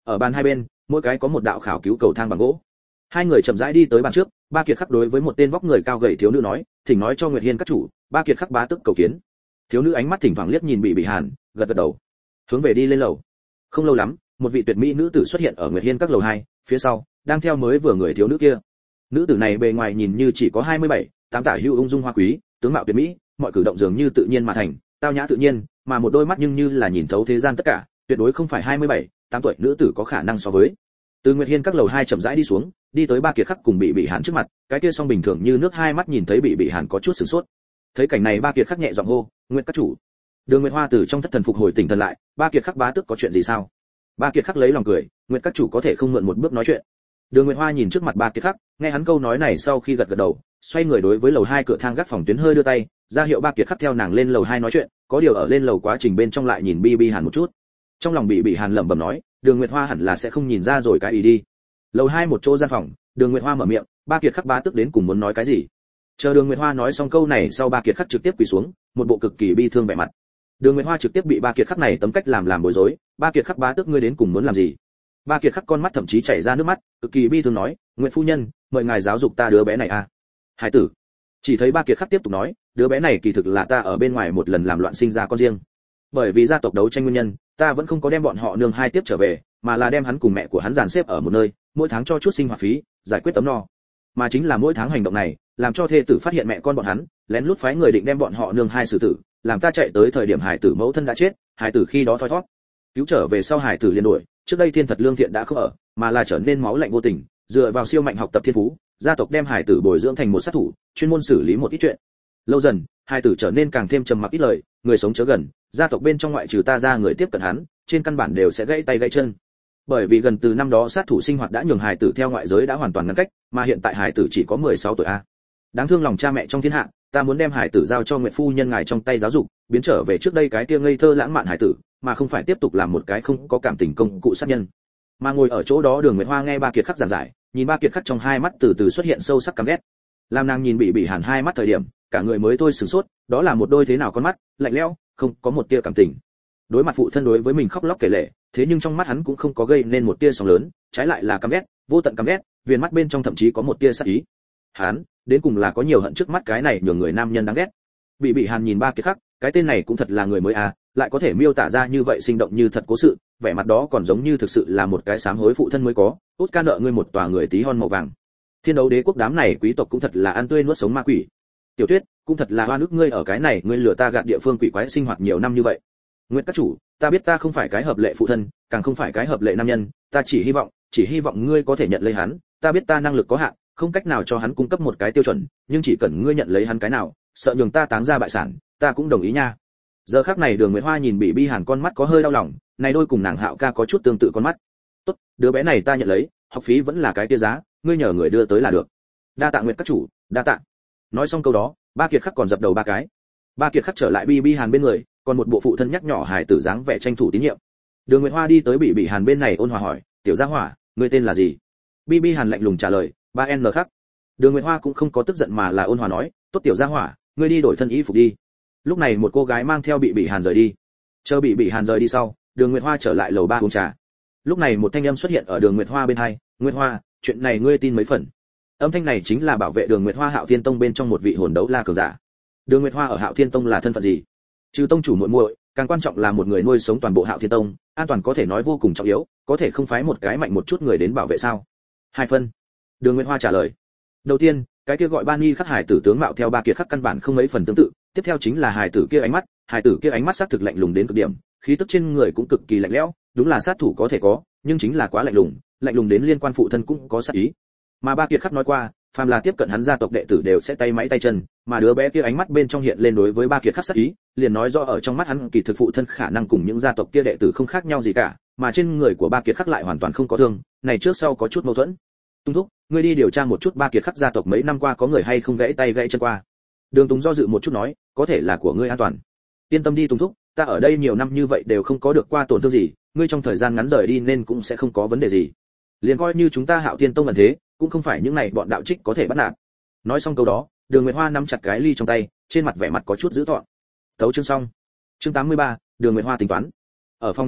Ở bàn hai bên, mỗi cái có một đạo khảo cứu cầu thang bằng gỗ. Hai người chậm rãi đi tới bàn trước, Ba Kiệt Khắc đối với một tên vóc người cao gầy thiếu nữ nói, thỉnh nói cho Nguyệt Hiên các chủ, Ba Kiệt Khắc bá tức cầu kiến. Thiếu nữ ánh mắt thỉnh thoảng liếc nhìn Bị Hàn, gật gật đầu, hướng về đi lên lầu. Không lâu lắm, một vị tuyệt mỹ nữ tử xuất hiện ở Nguyệt Hiên các lầu 2, phía sau đang theo mới vừa người thiếu nữ kia. Nữ tử này bề ngoài nhìn như chỉ có 27, tám tả hữu ung dung hoa quý, tướng mạo tuyệt mỹ, mọi cử động dường như tự nhiên mà thành, tao nhã tự nhiên, mà một đôi mắt nhưng như là nhìn thấu thế gian tất cả, tuyệt đối không phải 27, 8 tuổi nữ tử có khả năng so với. Từ Nguyệt Hiên các lầu 2 chậm rãi đi xuống, đi tới Ba Kiệt Khắc cùng Bị Hàn trước mặt, cái kia song bình thường như nước hai mắt nhìn thấy Bị Hàn có chút sửng sốt. Thấy cảnh này Ba Kiệt Khắc nhẹ giọng hô, "Nguyệt các chủ." Đường Nguyệt Hoa từ trong thất thần phục hồi tỉnh thần lại, "Ba Kiệt Khắc bá tước có chuyện gì sao?" Ba Kiệt Khắc lấy lòng cười, "Nguyệt các chủ có thể không mượn một bước nói chuyện." Đường Nguyệt Hoa nhìn trước mặt Ba Kiệt Khắc, nghe hắn câu nói này sau khi gật gật đầu, xoay người đối với lầu 2 cửa thang gác phòng tuyến hơi đưa tay, ra hiệu Ba Kiệt Khắc theo nàng lên lầu 2 nói chuyện, có điều ở lên lầu quá trình bên trong lại nhìn Bi Hàn một chút. Trong lòng Bị Hàn lẩm bẩm nói, Đường Nguyệt Hoa hẳn là sẽ không nhìn ra rồi cái ý đi. Lầu 2 một chỗ gian phòng, Đường Nguyệt Hoa mở miệng, Ba Kiệt Khắc bá tước đến cùng muốn nói cái gì? Chờ Đường Nguyệt Hoa nói xong câu này sau Ba Kiệt Khắc trực tiếp quỳ xuống, một bộ cực kỳ bi thương vẻ mặt. Đường Nguyệt Hoa trực tiếp bị Ba Kiệt Khắc này tấm cách làm bối rối, "Ba Kiệt Khắc bá tước ngươi đến cùng muốn làm gì?" Ba Kiệt Khắc con mắt thậm chí chảy ra nước mắt, cực kỳ bi thương nói, "Nguyệt phu nhân, mời ngài giáo dục ta đứa bé này a." Hải tử. Chỉ thấy Ba Kiệt Khắc tiếp tục nói, "Đứa bé này kỳ thực là ta ở bên ngoài một lần làm loạn sinh ra con riêng. Bởi vì gia tộc đấu tranh nguyên nhân, ta vẫn không có đem bọn họ nương hai tiếp trở về, mà là đem hắn cùng mẹ của hắn dàn xếp ở một nơi, mỗi tháng cho chút sinh hoạt phí, giải quyết tấm no. Mà chính là mỗi tháng hành động này, làm cho thê tử phát hiện mẹ con bọn hắn, lén lút phái người định đem bọn họ nương hai xử tử, làm ta chạy tới thời điểm hải tử mẫu thân đã chết, hải tử khi đó thoi thoát. Cứu trở về sau hải tử liền đuổi, trước đây Thiên Thật Lương Thiện đã không ở, mà là trở nên máu lạnh vô tình, dựa vào siêu mạnh học tập thiên phú, gia tộc đem hải tử bồi dưỡng thành một sát thủ, chuyên môn xử lý một ít chuyện. Lâu dần, hải tử trở nên càng thêm trầm mặc ít lời, người sống chớ gần, gia tộc bên trong ngoại trừ ta ra người tiếp cận hắn, trên căn bản đều sẽ gãy tay gãy chân. Bởi vì gần từ năm đó sát thủ sinh hoạt đã nhường hải tử theo ngoại giới đã hoàn toàn ngăn cách, mà hiện tại hải tử chỉ có 16 tuổi a. Đáng thương lòng cha mẹ trong thiên hạ, ta muốn đem hải tử giao cho Nguyệt phu nhân ngài trong tay giáo dục, biến trở về trước đây cái kia ngây thơ lãng mạn hải tử, mà không phải tiếp tục làm một cái không có cảm tình công cụ sát nhân." Mà ngồi ở chỗ đó Đường Nguyệt Hoa nghe Ba Kiệt Khắc giảng giải, nhìn Ba Kiệt Khắc trong hai mắt từ từ xuất hiện sâu sắc căm ghét. Làm nàng nhìn Bị Hàn hai mắt thời điểm, cả người mới thôi sửng sốt, đó là một đôi thế nào con mắt, lạnh lẽo, không có một tia cảm tình. Đối mặt phụ thân đối với mình khóc lóc kể lể, thế nhưng trong mắt hắn cũng không có gây nên một tia sóng lớn, trái lại là căm ghét, vô tận căm ghét, viền mắt bên trong thậm chí có một tia sát ý. Hắn, đến cùng là có nhiều hận trước mắt cái này nhường người nam nhân đáng ghét. Bị Hàn nhìn Ba Kiệt Khắc, cái tên này cũng thật là người mới à, lại có thể miêu tả ra như vậy sinh động như thật cố sự, vẻ mặt đó còn giống như thực sự là một cái sám hối phụ thân mới có, tốt ca nợ ngươi một tòa người tí hon màu vàng. Thiên Đấu Đế quốc đám này quý tộc cũng thật là ăn tươi nuốt sống ma quỷ. Tiểu Tuyết, cũng thật là oan ức ngươi ở cái này, ngươi lừa ta gạt địa phương quỷ quái sinh hoạt nhiều năm như vậy. Nguyệt các chủ, ta biết ta không phải cái hợp lệ phụ thân, càng không phải cái hợp lệ nam nhân, ta chỉ hy vọng ngươi có thể nhận lấy hắn, ta biết ta năng lực có hạn, không cách nào cho hắn cung cấp một cái tiêu chuẩn, nhưng chỉ cần ngươi nhận lấy hắn cái nào, sợ nhường ta táng ra bại sản, ta cũng đồng ý nha." Giờ khắc này Đường Nguyệt Hoa nhìn Bi Hàn con mắt có hơi đau lòng, này đôi cùng nàng Hạo ca có chút tương tự con mắt. "Tốt, đứa bé này ta nhận lấy, học phí vẫn là cái kia giá, ngươi nhờ người đưa tới là được." "Đa tạ Nguyệt các chủ, đa tạ." Nói xong câu đó, Ba Kiệt Khắc còn dập đầu ba cái. Ba Kiệt Khắc trở lại Bi Hàn bên người, còn một bộ phụ thân nhắc nhỏ hài tử dáng vẻ tranh thủ tín nhiệm. Đường Nguyệt Hoa đi tới Bị Hàn bên này ôn hòa hỏi, "Tiểu gia hỏa, ngươi tên là gì?" Bi Hàn lạnh lùng trả lời, "3N Khắc." Đường Nguyệt Hoa cũng không có tức giận mà là ôn hòa nói, "Tốt tiểu gia hỏa, ngươi đi đổi thân y phục đi." Lúc này một cô gái mang theo Bị Hàn rời đi. Chờ Bị Hàn rời đi sau, Đường Nguyệt Hoa trở lại lầu 3 uống trà. Lúc này một thanh âm xuất hiện ở Đường Nguyệt Hoa bên tai, "Nguyệt Hoa, chuyện này ngươi tin mấy phần?" Âm thanh này chính là bảo vệ Đường Nguyệt Hoa Hạo Thiên Tông bên trong một vị hồn đấu la cường giả. Đường Nguyệt Hoa ở Hạo Thiên Tông là thân phận gì? Trừ tông chủ muội muội, càng quan trọng là một người nuôi sống toàn bộ Hạo Thiên Tông, an toàn có thể nói vô cùng trọng yếu, có thể không phái một cái mạnh một chút người đến bảo vệ sao? 2 phân. Đường Nguyệt Hoa trả lời. Đầu tiên, cái kia gọi Ban Nghi Khắc hải tử tướng mạo theo Ba Kiệt Khắc căn bản không mấy phần tương tự, tiếp theo chính là hải tử kia ánh mắt sắc thực lạnh lùng đến cực điểm, khí tức trên người cũng cực kỳ lạnh lẽo, đúng là sát thủ có thể có, nhưng chính là quá lạnh lùng đến liên quan phụ thân cũng có sát ý. Mà Ba Kiệt Khắc nói qua, phàm là tiếp cận hắn gia tộc đệ tử đều sẽ tay máy tay chân, mà đứa bé kia ánh mắt bên trong hiện lên đối với Ba Kiệt Khắc sát ý, liền nói rõ ở trong mắt hắn kỳ thực phụ thân khả năng cùng những gia tộc kia đệ tử không khác nhau gì cả, mà trên người của Ba Kiệt Khắc lại hoàn toàn không có thương, này trước sau có chút mâu thuẫn. Tung thúc, ngươi đi điều tra một chút Ba Kiệt Khắc gia tộc mấy năm qua có người hay không gãy tay gãy chân qua. Đường Tùng do dự một chút nói, có thể là của ngươi an toàn. Yên tâm đi Tùng thúc, ta ở đây nhiều năm như vậy đều không có được qua tổn thương gì, ngươi trong thời gian ngắn rời đi nên cũng sẽ không có vấn đề gì. Liền coi như chúng ta Hạo Thiên Tông ẩn thế, cũng không phải những này bọn đạo trích có thể bắt nạt. Nói xong câu đó, Đường Nguyệt Hoa nắm chặt cái ly trong tay, trên mặt vẻ mặt có chút dữ tợn. Tấu chương xong. Chương 83, Đường Nguyệt Hoa tính toán. Ở phòng thay đồ,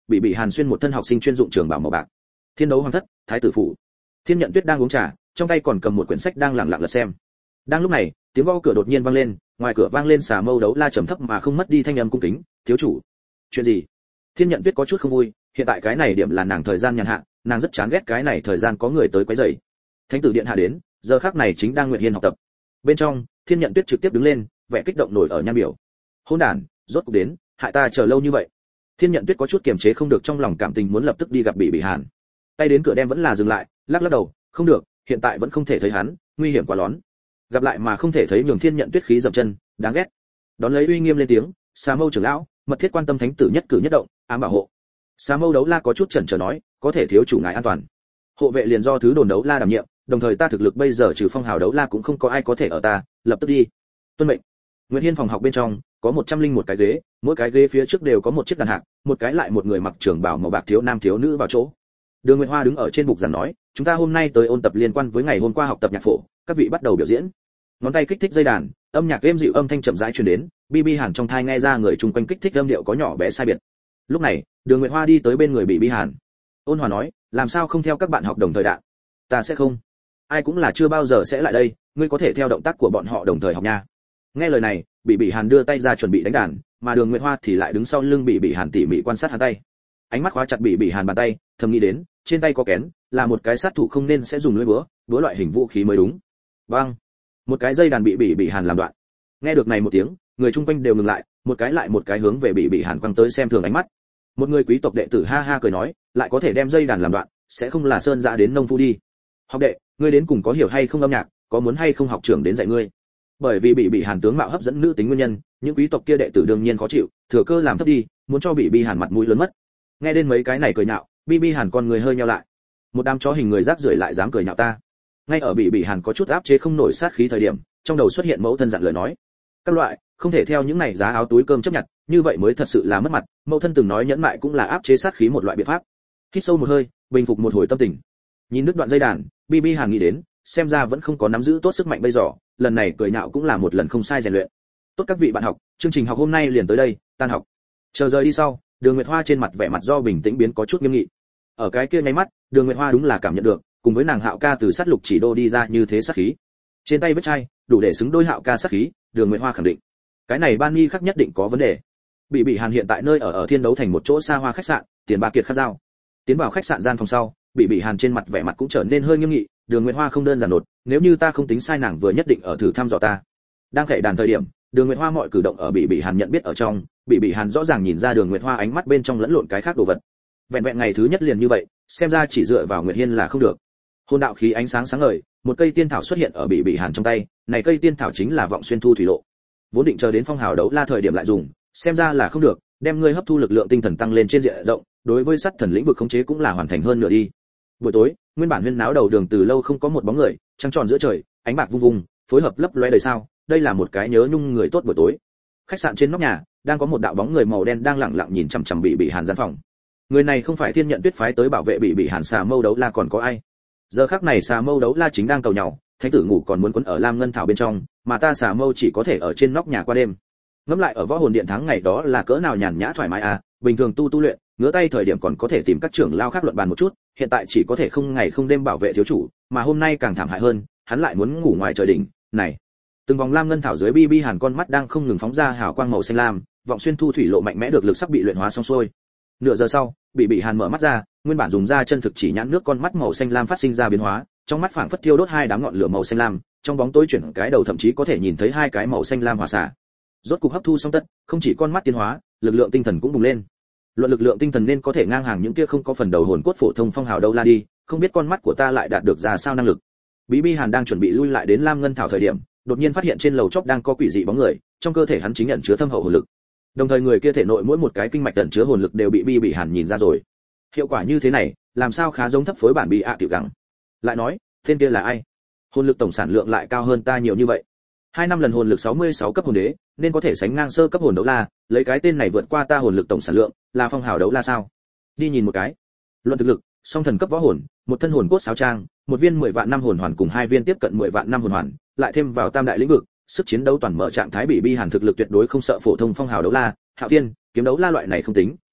bị Hàn xuyên một thân học sinh chuyên dụng trường bảo màu bạc. Thiên đấu hoàng thất, thái tử phủ. Thiên Nhận Tuyết đang uống trà, trong tay còn cầm một quyển sách đang lặng lặng lật xem. Đang lúc này, tiếng gõ cửa đột nhiên vang lên, ngoài cửa vang lên Xà Mâu Đấu La trầm thấp mà không mất đi thanh âm cung kính, "Thiếu chủ." "Chuyện gì?" Thiên Nhận Tuyết có chút không vui, hiện tại cái này điểm là nàng thời gian nhàn hạ, nàng rất chán ghét cái này thời gian có người tới quấy rầy. Thánh tử điện hạ đến, giờ khắc này chính đang nguyện hiên học tập. Bên trong, Thiên Nhận Tuyết trực tiếp đứng lên, vẻ kích động nổi ở nhan biểu. "Hỗn đản, rốt cuộc đến, hại ta chờ lâu như vậy." Thiên Nhận Tuyết có chút kiềm chế không được trong lòng cảm tình muốn lập tức đi gặp bị Hàn. Tay đến cửa đem vẫn là dừng lại, lắc lắc đầu, "Không được, hiện tại vẫn không thể thấy hắn, nguy hiểm quá lớn. Gặp lại mà không thể thấy nhường Thiên Nhận Tuyết khí dậm chân, đáng ghét." Đón lấy uy nghiêm lên tiếng, "Xà Mâu trưởng lão, mật thiết quan tâm thánh tử nhất cử nhất động, ám bảo hộ." Xà Mâu Đấu La có chút chần chờ nói, "Có thể thiếu chủ ngài an toàn. Hộ vệ liền do thứ đồn Đấu La đảm nhiệm, đồng thời ta thực lực bây giờ trừ Phong Hào Đấu La cũng không có ai có thể ở ta, lập tức đi." "Tuân mệnh." Nguyệt Hiên phòng học bên trong có 101 cái ghế, mỗi cái ghế phía trước đều có một chiếc đàn hạc, một cái lại một người mặc trường bào màu bạc thiếu nam thiếu nữ vào chỗ. Đường Nguyệt Hoa đứng ở trên bục giảng nói, "Chúng ta hôm nay tới ôn tập liên quan với ngày hôm qua học tập nhạc phổ, các vị bắt đầu biểu diễn." Ngón tay kích thích dây đàn, âm nhạc êm dịu âm thanh chậm rãi truyền đến, Hàn trong thai nghe ra người chung quanh kích thích âm điệu có nhỏ bé sai biệt. Lúc này, Đường Nguyệt Hoa đi tới bên người Hàn. Ôn hòa nói, "Làm sao không theo các bạn học đồng thời đạn?" "Ta sẽ không. Ai cũng là chưa bao giờ sẽ lại đây, ngươi có thể theo động tác của bọn họ đồng thời học nha." Nghe lời này, Hàn đưa tay ra chuẩn bị đánh đàn, mà Đường Nguyệt Hoa thì lại đứng sau lưng Hàn tỉ mỉ quan sát hắn tay. Ánh mắt khóa chặt Hàn bàn tay, thầm nghĩ đến, trên tay có kén, là một cái sát thủ không nên sẽ dùng lưỡi búa loại hình vũ khí mới đúng. Bang! Một cái dây đàn bị Hàn làm đoạn. Nghe được này một tiếng, người chung quanh đều ngừng lại, một cái lại một cái hướng về bị Hàn quăng tới xem thường ánh mắt. Một người quý tộc đệ tử ha ha cười nói, lại có thể đem dây đàn làm đoạn, sẽ không là sơn dã đến nông phu đi. "Học đệ, ngươi đến cùng có hiểu hay không âm nhạc, có muốn hay không học trưởng đến dạy ngươi?" Bởi vì bị Hàn tướng mạo hấp dẫn nữ tính nguyên nhân, những quý tộc kia đệ tử đương nhiên khó chịu, thừa cơ làm thấp đi, muốn cho bị Hàn mặt mũi lớn mất. Nghe đến mấy cái này cười nhạo, Hàn con người hơi nheo lại. Một đám chó hình người rác rưởi lại dám cười nhạo ta. Ngay ở bị Hàn có chút áp chế không nổi sát khí thời điểm, trong đầu xuất hiện mẫu thân dặn lời nói, "Các loại, không thể theo những này giá áo túi cơm chấp nhận, như vậy mới thật sự là mất mặt." Mẫu thân từng nói nhẫn mại cũng là áp chế sát khí một loại biện pháp. Hít sâu một hơi, bình phục một hồi tâm tình. Nhìn đứt đoạn dây đàn, Hàn nghĩ đến, xem ra vẫn không có nắm giữ tốt sức mạnh bây giờ, lần này cười nhạo cũng là một lần không sai rèn luyện. "Tốt các vị bạn học, chương trình học hôm nay liền tới đây, tan học." Chờ rời đi sau, Đường Nguyệt Hoa trên mặt vẻ mặt do bình tĩnh biến có chút nghiêm nghị. Ở cái kia nháy mắt, Đường Nguyệt Hoa đúng là cảm nhận được, cùng với nàng Hạo ca từ sát lục chỉ đô đi ra như thế sát khí. Trên tay vết chai, đủ để xứng đôi Hạo ca sát khí, Đường Nguyệt Hoa khẳng định. Cái này Ban Nghi khác nhất định có vấn đề. Bị Hàn hiện tại nơi ở Thiên Đấu Thành một chỗ xa hoa khách sạn, tiền bạc kiệt khắc giao. Tiến vào khách sạn gian phòng sau, bị Hàn trên mặt vẻ mặt cũng trở nên hơi nghiêm nghị, "Đường Nguyệt Hoa không đơn giản nột, nếu như ta không tính sai nàng vừa nhất định ở thử thăm dò ta." Đang khẽ đàn thời điểm, Đường Nguyệt Hoa mọi cử động ở bị Hàn nhận biết ở trong, bị Hàn rõ ràng nhìn ra Đường Nguyệt Hoa ánh mắt bên trong lẫn lộn cái khác đồ vật. Vẹn vẹn ngày thứ nhất liền như vậy, xem ra chỉ dựa vào Nguyệt Hiên là không được. Hồn đạo khí ánh sáng sáng ngời, một cây tiên thảo xuất hiện ở bị Hàn trong tay, này cây tiên thảo chính là Vọng Xuyên Thu Thủy Lộ. Vốn định chờ đến Phong Hào Đấu La thời điểm lại dùng, xem ra là không được, đem ngươi hấp thu lực lượng tinh thần tăng lên trên diện rộng, đối với sát thần lĩnh vực khống chế cũng là hoàn thành hơn nửa đi. Buổi tối, nguyên bản huyên náo đầu đường từ lâu không có một bóng người, trăng tròn giữa trời, ánh bạc vung vung, phối hợp lấp lóe đầy sao, đây là một cái nhớ nhung người tốt buổi tối. Khách sạn trên nóc nhà, đang có một đạo bóng người màu đen đang lặng lặng nhìn chằm chằm bị Hàn gian phòng. Người này không phải Thiên Nhận Tuyết phái tới bảo vệ bị Hàn Xà Mâu Đấu La còn có ai? Giờ khắc này Xà Mâu Đấu La chính đang cầu nhau, thánh tử ngủ còn muốn quấn ở Lam Ngân Thảo bên trong, mà ta Xà Mâu chỉ có thể ở trên nóc nhà qua đêm. Ngẫm lại ở Võ Hồn Điện tháng ngày đó là cỡ nào nhàn nhã thoải mái à, bình thường tu luyện, ngứa tay thời điểm còn có thể tìm các trưởng lao khác luận bàn một chút, hiện tại chỉ có thể không ngày không đêm bảo vệ thiếu chủ, mà hôm nay càng thảm hại hơn, hắn lại muốn ngủ ngoài trời đỉnh, này. Từng vòng Lam Ngân Thảo dưới Hàn con mắt đang không ngừng phóng ra hào quang màu xanh lam, Vọng Xuyên Thu Thủy Lộ mạnh mẽ được lực sắc bị luyện hóa xong xuôi. Nửa giờ sau, bị Hàn mở mắt ra, nguyên bản dùng ra chân thực chỉ nhãn nước con mắt màu xanh lam phát sinh ra biến hóa, trong mắt phảng phất thiêu đốt hai đám ngọn lửa màu xanh lam, trong bóng tối chuyển cái đầu thậm chí có thể nhìn thấy hai cái màu xanh lam hỏa xả. Rốt cục hấp thu xong tất, không chỉ con mắt tiến hóa, lực lượng tinh thần cũng bùng lên. Luận lực lượng tinh thần nên có thể ngang hàng những kia không có phần đầu hồn cốt phổ thông Phong Hào Đấu La đi, không biết con mắt của ta lại đạt được ra sao năng lực. Hàn đang chuẩn bị lui lại đến Lam Ngân Thảo thời điểm, đột nhiên phát hiện trên lầu chóp đang có quỷ dị bóng người, trong cơ thể hắn chính ẩn chứa thâm hậu hồn lực. Đồng thời người kia thể nội mỗi một cái kinh mạch ẩn chứa hồn lực đều bị Hàn nhìn ra rồi. Hiệu quả như thế này, làm sao khá giống thấp phối bản bị tiểu gắng. Lại nói, tên kia là ai? Hồn lực tổng sản lượng lại cao hơn ta nhiều như vậy. 2 năm lần hồn lực 66 cấp hồn đế, nên có thể sánh ngang sơ cấp hồn đấu la, lấy cái tên này vượt qua ta hồn lực tổng sản lượng, là Phong Hào Đấu La sao? Đi nhìn một cái. Luận thực lực, song thần cấp võ hồn, một thân hồn cốt sáo trang, một viên 10 vạn năm hồn hoàn cùng 2 viên tiếp cận 10 vạn năm hồn hoàn, lại thêm vào tam đại lĩnh vực, sức chiến đấu toàn mở trạng thái bị Hàn thực lực tuyệt đối không sợ phổ thông Phong Hào Đấu La, Hạo Thiên, kiếm đấu la loại này không tính,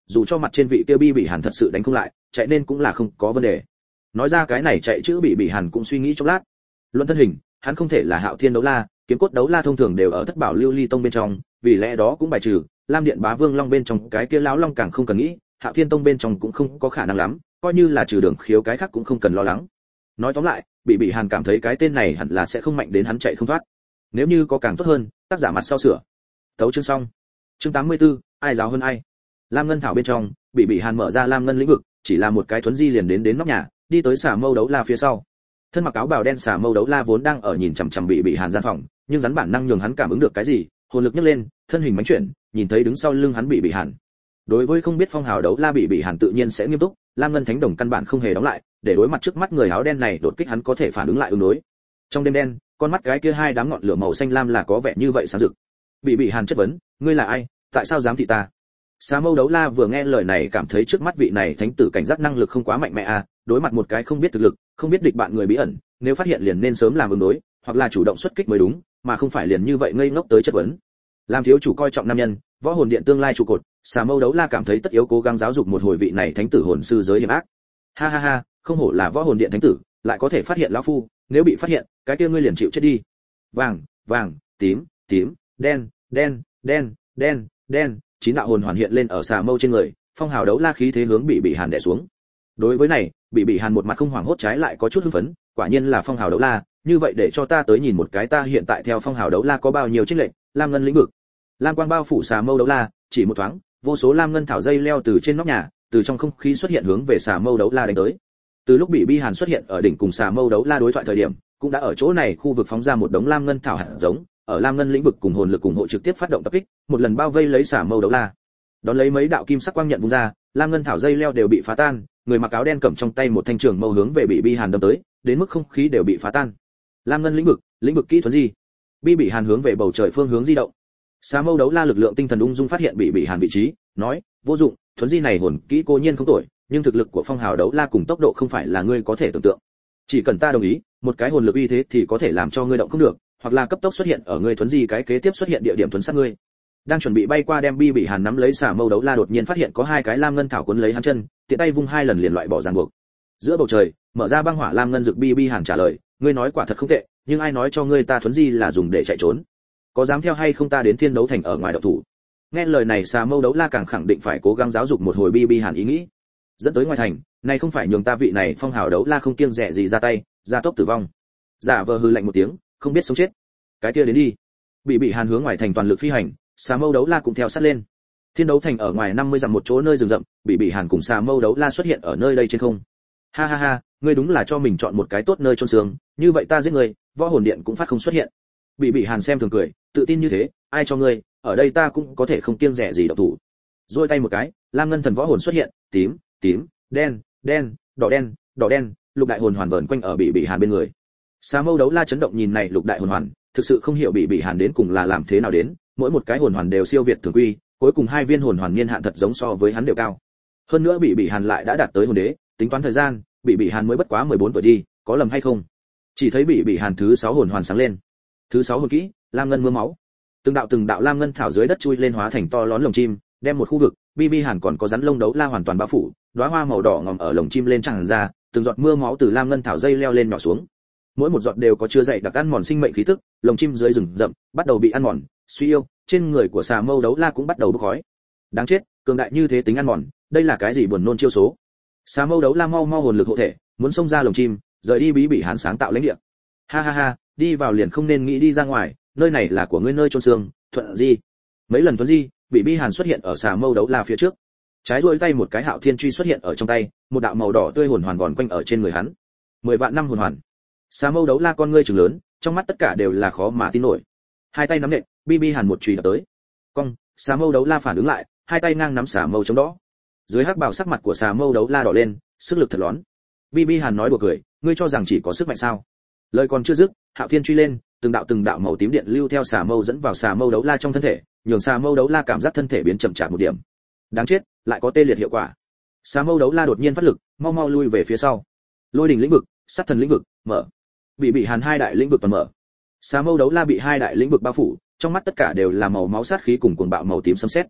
dù cho mặt trên vị kia bi bị hàn thật sự đánh không lại chạy nên cũng là không có vấn đề. Nói ra cái này chạy chữ bị hàn cũng suy nghĩ chốc lát. Luận thân hình hắn không thể là Hạo Thiên đấu la, kiếm cốt đấu la thông thường đều ở thất bảo lưu ly tông bên trong, vì lẽ đó cũng bài trừ Lam Điện Bá Vương Long bên trong cái kia lão long càng không cần nghĩ, Hạo Thiên tông bên trong cũng không có khả năng lắm, coi như là trừ Đường Khiếu cái khác cũng không cần lo lắng. Nói tóm lại, bị hàn cảm thấy cái tên này hẳn là sẽ không mạnh đến hắn chạy không thoát. Nếu như có càng tốt hơn, tác giả mặt sau sửa. Tấu chương xong. Chương 84, ai giáo hơn ai. Lam Ngân Thảo bên trong, bị hàn mở ra Lam Ngân lĩnh vực, chỉ là một cái thuấn di liền đến nóc nhà, đi tới Xà Mâu đấu la phía sau. Thân mặc áo bào đen Xà Mâu đấu la vốn đang ở nhìn chằm chằm bị hàn gian phòng, nhưng rắn bản năng nhường hắn cảm ứng được cái gì, hồn lực nhấc lên, thân hình mánh chuyển, nhìn thấy đứng sau lưng hắn bị hàn. Đối với không biết phong hào đấu la bị hàn tự nhiên sẽ nghiêm túc, Lam Ngân Thánh Đồng căn bản không hề đóng lại, để đối mặt trước mắt người áo đen này đột kích hắn có thể phản ứng lại ứng đối. Trong đêm đen, con mắt gái kia hai đám ngọn lửa màu xanh lam là có vẻ như vậy sáng rực. Bị hàn chất vấn, ngươi là ai, tại sao dám thị ta? Xà Mâu đấu la vừa nghe lời này cảm thấy trước mắt vị này thánh tử cảnh giác năng lực không quá mạnh mẽ à, đối mặt một cái không biết thực lực, không biết địch bạn người bí ẩn, nếu phát hiện liền nên sớm làm ứng đối, hoặc là chủ động xuất kích mới đúng, mà không phải liền như vậy ngây ngốc tới chất vấn. Làm thiếu chủ coi trọng nam nhân, võ hồn điện tương lai trụ cột, Xà Mâu đấu la cảm thấy tất yếu cố gắng giáo dục một hồi vị này thánh tử hồn sư giới hiểm ác. Ha ha ha, không hổ là võ hồn điện thánh tử, lại có thể phát hiện lão phu, nếu bị phát hiện, cái kia ngươi liền chịu chết đi. Vàng, vàng, tím, tím, đen, đen, đen, đen, đen, chín đạo hồn hoàn hiện lên ở Xà Mâu trên người, phong hào đấu la khí thế hướng bị hàn đè xuống. Đối với này, bị hàn một mặt không hoảng hốt trái lại có chút hưng phấn, quả nhiên là phong hào đấu la, như vậy để cho ta tới nhìn một cái ta hiện tại theo phong hào đấu la có bao nhiêu chênh lệch. Lam Ngân lĩnh vực, lam quang bao phủ Xà Mâu đấu la, chỉ một thoáng, vô số lam ngân thảo dây leo từ trên nóc nhà, từ trong không khí xuất hiện hướng về Xà Mâu đấu la đánh tới. Từ lúc bị hàn xuất hiện ở đỉnh cùng Xà Mâu đấu la đối thoại thời điểm, cũng đã ở chỗ này khu vực phóng ra một đống lam ngân thảo hạt giống, ở lam ngân lĩnh vực cùng hồn lực cùng hộ trực tiếp phát động tập kích, một lần bao vây lấy Xà Mâu đấu la. Đón lấy mấy đạo kim sắc quang nhận vung ra, lam ngân thảo dây leo đều bị phá tan, người mặc áo đen cầm trong tay một thanh trường mâu hướng về bị hàn đâm tới, đến mức không khí đều bị phá tan. Lam ngân lĩnh vực kỹ thuật gì? Bị hàn hướng về bầu trời phương hướng di động. Xà Mâu đấu la lực lượng tinh thần ung dung phát hiện bị hàn vị trí, nói, vô dụng, thuấn di này hồn kỹ cố nhiên không tồi, nhưng thực lực của phong hào đấu la cùng tốc độ không phải là ngươi có thể tưởng tượng. Chỉ cần ta đồng ý, một cái hồn lực uy thế thì có thể làm cho ngươi động không được, hoặc là cấp tốc xuất hiện ở ngươi thuấn di cái kế tiếp xuất hiện địa điểm thuấn sát ngươi. Đang chuẩn bị bay qua đem bị hàn nắm lấy Xà Mâu đấu la đột nhiên phát hiện có hai cái lam ngân thảo cuốn lấy hắn chân, tiện tay vung hai lần liền loại bỏ ràng buộc. Giữa bầu trời, mở ra băng hỏa lam ngân dược bi hàn trả lời, ngươi nói quả thật không tệ, nhưng ai nói cho ngươi ta thuấn di là dùng để chạy trốn? Có dám theo hay không ta đến Thiên Đấu Thành ở ngoài động thủ? Nghe lời này Xà Mâu đấu la càng khẳng định phải cố gắng giáo dục một hồi bi hàn ý nghĩ. Dẫn tới ngoài thành, này không phải nhường ta vị này phong hào đấu la không kiêng dè gì ra tay, ra tốc tử vong. Giả vờ hư lạnh một tiếng, không biết sống chết. Cái kia đến đi. Bị hàn hướng ngoài thành toàn lực phi hành, Xà Mâu đấu la cũng theo sát lên. Thiên Đấu Thành ở ngoài 50 dặm một chỗ nơi rừng rậm, bị hàn cùng Xà Mâu đấu la xuất hiện ở nơi đây trên không. Ha ha ha, ngươi đúng là cho mình chọn một cái tốt nơi chôn xương, như vậy ta giết ngươi, võ hồn điện cũng phát không xuất hiện. Bị hàn xem thường cười, tự tin như thế, ai cho ngươi, ở đây ta cũng có thể không kiêng dè gì động thủ. Rồi tay một cái, lam ngân thần võ hồn xuất hiện, tím, tím, đen, đen, đỏ đen, lục đại hồn hoàn vờn quanh ở bị hàn bên người. Xà Mâu đấu la chấn động nhìn này lục đại hồn hoàn, thực sự không hiểu bị hàn đến cùng là làm thế nào đến, mỗi một cái hồn hoàn đều siêu việt thường quy, cuối cùng hai viên hồn hoàn niên hạn thật giống so với hắn đều cao. Hơn nữa bị hàn lại đã đạt tới hồn đế, tính toán thời gian, bị hàn mới bất quá 14 tuổi đi, có lầm hay không? Chỉ thấy bị hàn thứ 6 hồn hoàn sáng lên. Thứ 6 hồn kỹ, lam ngân mưa máu. Từng đạo lam ngân thảo dưới đất chui lên hóa thành to lớn lồng chim, đem một khu vực, bi hàn còn có rắn lông đấu la hoàn toàn bao phủ, đóa hoa màu đỏ ngòm ở lồng chim lên tràn ra, từng giọt mưa máu từ lam ngân thảo dây leo lên nhỏ xuống. Mỗi một giọt đều có chứa dày đặc ăn mòn sinh mệnh khí tức, lồng chim dưới rừng rậm bắt đầu bị ăn mòn, suy yếu, trên người của Xà Mâu đấu la cũng bắt đầu bốc khói. Đáng chết, cường đại như thế tính ăn mòn, đây là cái gì buồn nôn chiêu số? Xà Mâu đấu la mau hồn lực hộ thể, muốn xông ra lồng chim, rời đi bị hàn sáng tạo lãnh địa. Ha ha ha, đi vào liền không nên nghĩ đi ra ngoài, nơi này là của ngươi nơi chôn xương, thuận di. Mấy lần thuận di, bị hàn xuất hiện ở Xà Mâu đấu la phía trước. Trái duỗi tay một cái Hạo Thiên truy xuất hiện ở trong tay, một đạo màu đỏ tươi hồn hoàn vòn quanh ở trên người hắn. 10 vạn năm hồn hoàn. Xà Mâu đấu la con ngươi trừng lớn, trong mắt tất cả đều là khó mà tin nổi. Hai tay nắm nện, bi hàn một chùy đập tới. Cong, Xà Mâu đấu la phản ứng lại, hai tay ngang nắm xà mâu chống đỡ. Dưới hắc bào sắc mặt của Xà Mâu đấu la đỏ lên, sức lực thật lón. Bi hàn nói đùa cười, ngươi cho rằng chỉ có sức mạnh sao? Lời còn chưa dứt, Hạo Thiên truy lên, từng đạo màu tím điện lưu theo Xà Mâu dẫn vào Xà Mâu đấu la trong thân thể, nhường Xà Mâu đấu la cảm giác thân thể biến chậm chạp một điểm. Đáng chết, lại có tê liệt hiệu quả. Xà Mâu đấu la đột nhiên phát lực, mau lui về phía sau. Lôi đỉnh lĩnh vực, sát thần lĩnh vực, mở. Bị hàn hai đại lĩnh vực toàn mở. Xà Mâu đấu la bị hai đại lĩnh vực bao phủ, trong mắt tất cả đều là màu máu sát khí cùng cuồng bạo màu tím sấm sét.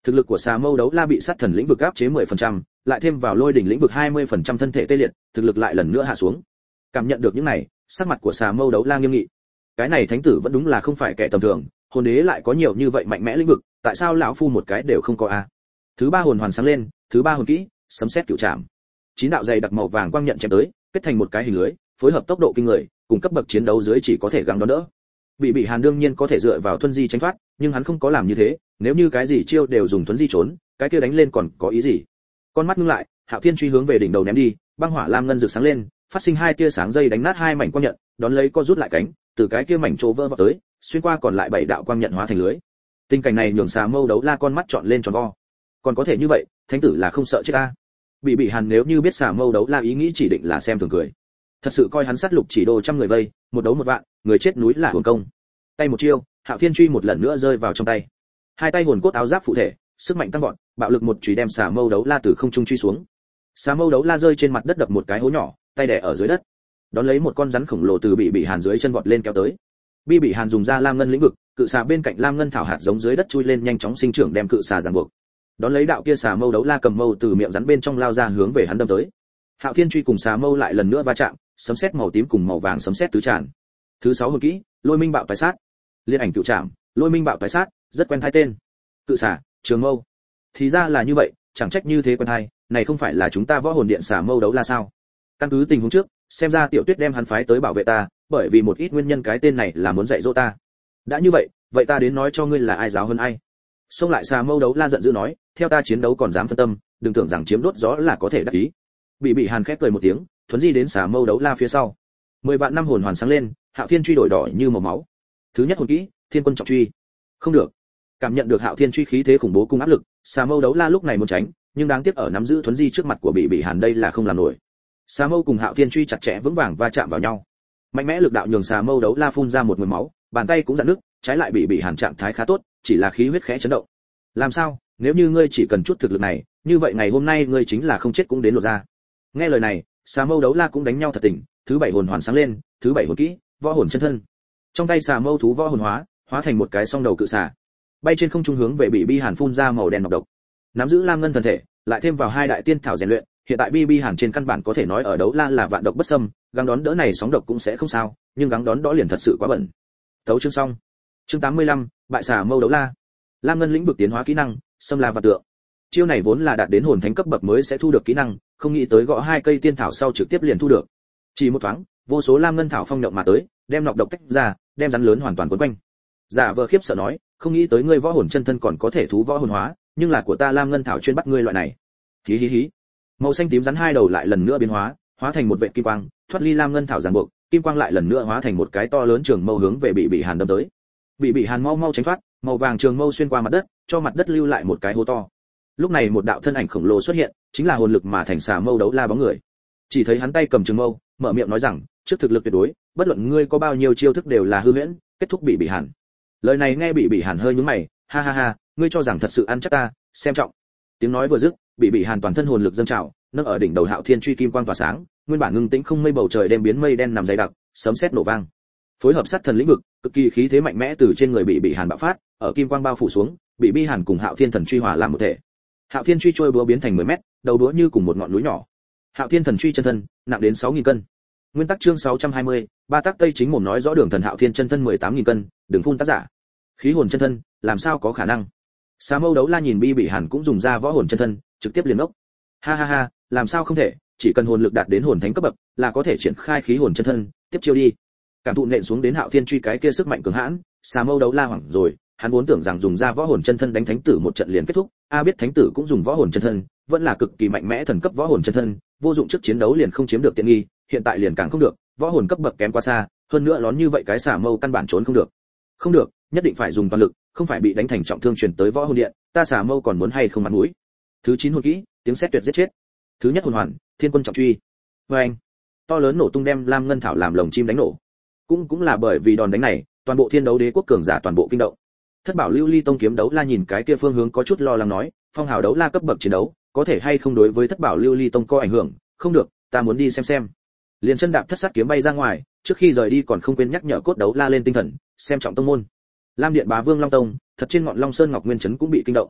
Thực lực của xà mâu đấu la bị sát thần lĩnh vực áp chế 10%, lại thêm vào lôi đỉnh lĩnh vực 20% thân thể tê liệt, thực lực lại lần nữa hạ xuống. Cảm nhận được những này, sắc mặt của xà mâu đấu la nghiêm nghị. Cái này thánh tử vẫn đúng là không phải kẻ tầm thường, hồn đế lại có nhiều như vậy mạnh mẽ lĩnh vực, tại sao lão phu một cái đều không có a? Thứ ba hồn hoàn sáng lên, thứ ba hồn kỹ, sấm sét cửu trảm. 9 đạo dày đặc màu vàng quang nhận chém tới, kết thành một cái hình lưới, phối hợp tốc độ kinh người, cùng cấp bậc chiến đấu dưới chỉ có thể gắng đón đỡ. Bị Hàn đương nhiên có thể dựa vào thuần di tránh thoát, nhưng hắn không có làm như thế, nếu như cái gì chiêu đều dùng thuần di trốn, cái kia đánh lên còn có ý gì? Con mắt ngưng lại, Hạo Thiên truy hướng về đỉnh đầu ném đi, băng hỏa lam ngân rực sáng lên, phát sinh hai tia sáng dây đánh nát hai mảnh quang nhận, đón lấy co rút lại cánh, từ cái kia mảnh chỗ vỡ vào tới, xuyên qua còn lại 7 đạo quang nhận hóa thành lưới. Tình cảnh này nhường xà mâu đấu la con mắt trọn lên tròn vo. Còn có thể như vậy, thánh tử là không sợ chết ta. Bị Hàn nếu như biết xà mâu đấu la ý nghĩ chỉ định là xem thường cười. Thật sự coi hắn sát lục chỉ đồ trăm người vây, một đấu một vạn, người chết núi là hưởng công. Tay một chiêu, Hạo Thiên truy một lần nữa rơi vào trong tay. Hai tay hồn cốt áo giáp phụ thể, sức mạnh tăng vọt, bạo lực một chùy đem xà mâu đấu la từ không trung truy xuống. Xà mâu đấu la rơi trên mặt đất đập một cái hố nhỏ, tay đè ở dưới đất. Đón lấy một con rắn khổng lồ từ Bị Hàn dưới chân vọt lên kéo tới. Bị Hàn dùng ra lam ngân lĩnh vực, cự xà bên cạnh lam ngân thảo hạt giống dưới đất chui lên nhanh chóng sinh trưởng đem cự xà giằng buộc. Đón lấy đạo kia xà mâu đấu la cầm mâu từ miệng rắn bên trong lao ra hướng về hắn đâm tới. Hạo Thiên truy cùng xà mâu lại lần nữa va chạm, sấm sét màu tím cùng màu vàng sấm sét tứ tràn. Thứ 6 hồn kỹ, Lôi Minh Bạo Toái Sát. Liên ảnh cựu trảm, Lôi Minh Bạo Toái Sát, rất quen thai tên. Cự xà, trường mâu. Thì ra là như vậy, chẳng trách như thế quen thai, này không phải là chúng ta võ hồn điện xà mâu đấu la sao? Căn cứ tình huống trước, xem ra Tiểu Tuyết đem hắn phái tới bảo vệ ta, bởi vì một ít nguyên nhân cái tên này là muốn dạy dỗ ta. Đã như vậy, vậy ta đến nói cho ngươi là ai giáo hơn ai. Xông lại xà mâu đấu la giận dữ nói, theo ta chiến đấu còn dám phân tâm, đừng tưởng rằng chiếm đốt gió là có thể đắc ý. Bị Hàn khép cười một tiếng, thuấn di đến xà mâu đấu la phía sau. 10 vạn năm hồn hoàn sáng lên, Hạo Thiên truy đổi đỏ như màu máu. Thứ nhất hồn kỹ, Thiên Quân trọng truy. Không được. Cảm nhận được Hạo Thiên truy khí thế khủng bố cùng áp lực, xà mâu đấu la lúc này muốn tránh, nhưng đáng tiếc ở nắm giữ thuấn di trước mặt của Bị Hàn đây là không làm nổi. Xà mâu cùng Hạo Thiên truy chặt chẽ vững vàng va chạm vào nhau. Mạnh mẽ lực đạo nhường xà mâu đấu la phun ra một nguồn máu, bàn tay cũng rạn nứt, trái lại Bị Hàn trạng thái khá tốt, chỉ là khí huyết khẽ chấn động. Làm sao? Nếu như ngươi chỉ cần chút thực lực này, như vậy ngày hôm nay ngươi chính là không chết cũng đến lột ra. Nghe lời này, xà mâu đấu la cũng đánh nhau thật tình, thứ 7 hồn hoàn sáng lên, thứ 7 hồn kỹ, võ hồn chân thân. Trong tay xà mâu thú võ hồn hóa thành một cái song đầu cự xà, bay trên không trung hướng về Bị Hàn phun ra màu đen nọc độc. Nắm giữ lam ngân thần thể, lại thêm vào hai đại tiên thảo rèn luyện, hiện tại Bị Hàn trên căn bản có thể nói ở đấu la là vạn độc bất xâm, gắng đón đỡ này sóng độc cũng sẽ không sao, nhưng gắng đón đó liền thật sự quá bẩn. Tấu chương xong. Chương 85, bại xà mâu đấu la. Lam ngân lĩnh vực tiến hóa kỹ năng, xâm la và tượng. Chiêu này vốn là đạt đến hồn thánh cấp bậc mới sẽ thu được kỹ năng, không nghĩ tới gõ hai cây tiên thảo sau trực tiếp liền thu được. Chỉ một thoáng, vô số lam ngân thảo phong động mà tới, đem nọc độc tách ra, đem rắn lớn hoàn toàn quấn quanh. Giả vờ khiếp sợ nói, không nghĩ tới ngươi võ hồn chân thân còn có thể thú võ hồn hóa, nhưng là của ta lam ngân thảo chuyên bắt ngươi loại này. Hí hí hí. Màu xanh tím rắn hai đầu lại lần nữa biến hóa thành một vệt kim quang, thoát ly lam ngân thảo ràng buộc, kim quang lại lần nữa hóa thành một cái to lớn trường mâu hướng về Bị Hàn đâm tới. Bị Hàn mau tránh thoát, màu vàng trường mâu xuyên qua mặt đất, cho mặt đất lưu lại một cái hố to. Lúc này một đạo thân ảnh khổng lồ xuất hiện, chính là hồn lực mà thành xà mâu đấu la bóng người. Chỉ thấy hắn tay cầm trường mâu, mở miệng nói rằng, trước thực lực tuyệt đối, bất luận ngươi có bao nhiêu chiêu thức đều là hư huyễn, kết thúc Bị Hàn. Lời này nghe Bị Hàn hơi nhướng mày, ha ha ha, ngươi cho rằng thật sự ăn chắc ta, xem trọng. Tiếng nói vừa dứt, Bị Hàn toàn thân hồn lực dâng trào, nâng ở đỉnh đầu Hạo Thiên truy kim quang tỏa sáng, nguyên bản ngưng tĩnh không mây bầu trời đêm biến mây đen nằm dày đặc, sấm sét nổ vang. Phối hợp sát thần lĩnh vực, cực kỳ khí thế mạnh mẽ từ trên người Bị Hàn bạo phát, ở kim quang bao phủ xuống, Bị Hàn cùng Hạo Thiên thần truy hòa làm một thể. Hạo Thiên truy trôi búa biến thành 10 mét, đầu búa như cùng một ngọn núi nhỏ. Hạo Thiên thần truy chân thân, nặng đến 6000 cân. Nguyên tắc chương 620, ba tác tây chính mồm nói rõ đường thần Hạo Thiên chân thân 18000 cân, đừng phun tác giả. Khí hồn chân thân, làm sao có khả năng? Xà mâu đấu la nhìn Bị Hàn cũng dùng ra võ hồn chân thân, trực tiếp liền ốc. Ha ha ha, làm sao không thể, chỉ cần hồn lực đạt đến hồn thánh cấp bậc, là có thể triển khai khí hồn chân thân, tiếp chiêu đi. Cảm thụ nện xuống đến Hạo Thiên truy cái kia sức mạnh cường hãn, xà mâu đấu la hoảng rồi, hắn vốn tưởng rằng dùng ra võ hồn chân thân đánh thánh tử một trận liền kết thúc, biết thánh tử cũng dùng võ hồn chân thân, vẫn là cực kỳ mạnh mẽ thần cấp võ hồn chân thân, vô dụng trước chiến đấu liền không chiếm được tiện nghi, hiện tại liền càng không được, võ hồn cấp bậc kém quá xa, hơn nữa lón như vậy cái xà mâu căn bản trốn không được. Không được, nhất định phải dùng toàn lực, không phải bị đánh thành trọng thương truyền tới võ hồn điện, ta xà mâu còn muốn hay không mặt mũi. Thứ 9 hồn kỹ, tiếng sét tuyệt giết chết. Thứ nhất hồn hoàn, Thiên Quân trọng truy. Oeng! To lớn nổ tung đem lam ngân thảo làm lồng chim đánh nổ. Cũng là bởi vì đòn đánh này, toàn bộ Thiên Đấu Đế quốc cường giả toàn bộ kinh động. Thất bảo lưu ly tông kiếm đấu la nhìn cái kia phương hướng có chút lo lắng nói, phong hào đấu la cấp bậc chiến đấu, có thể hay không đối với thất bảo lưu ly tông có ảnh hưởng, không được, ta muốn đi xem. Liền chân đạp thất sát kiếm bay ra ngoài, trước khi rời đi còn không quên nhắc nhở cốt đấu la lên tinh thần, xem trọng tông môn. Lam điện bá vương long tông, thật trên ngọn long sơn ngọc nguyên chấn cũng bị kinh động.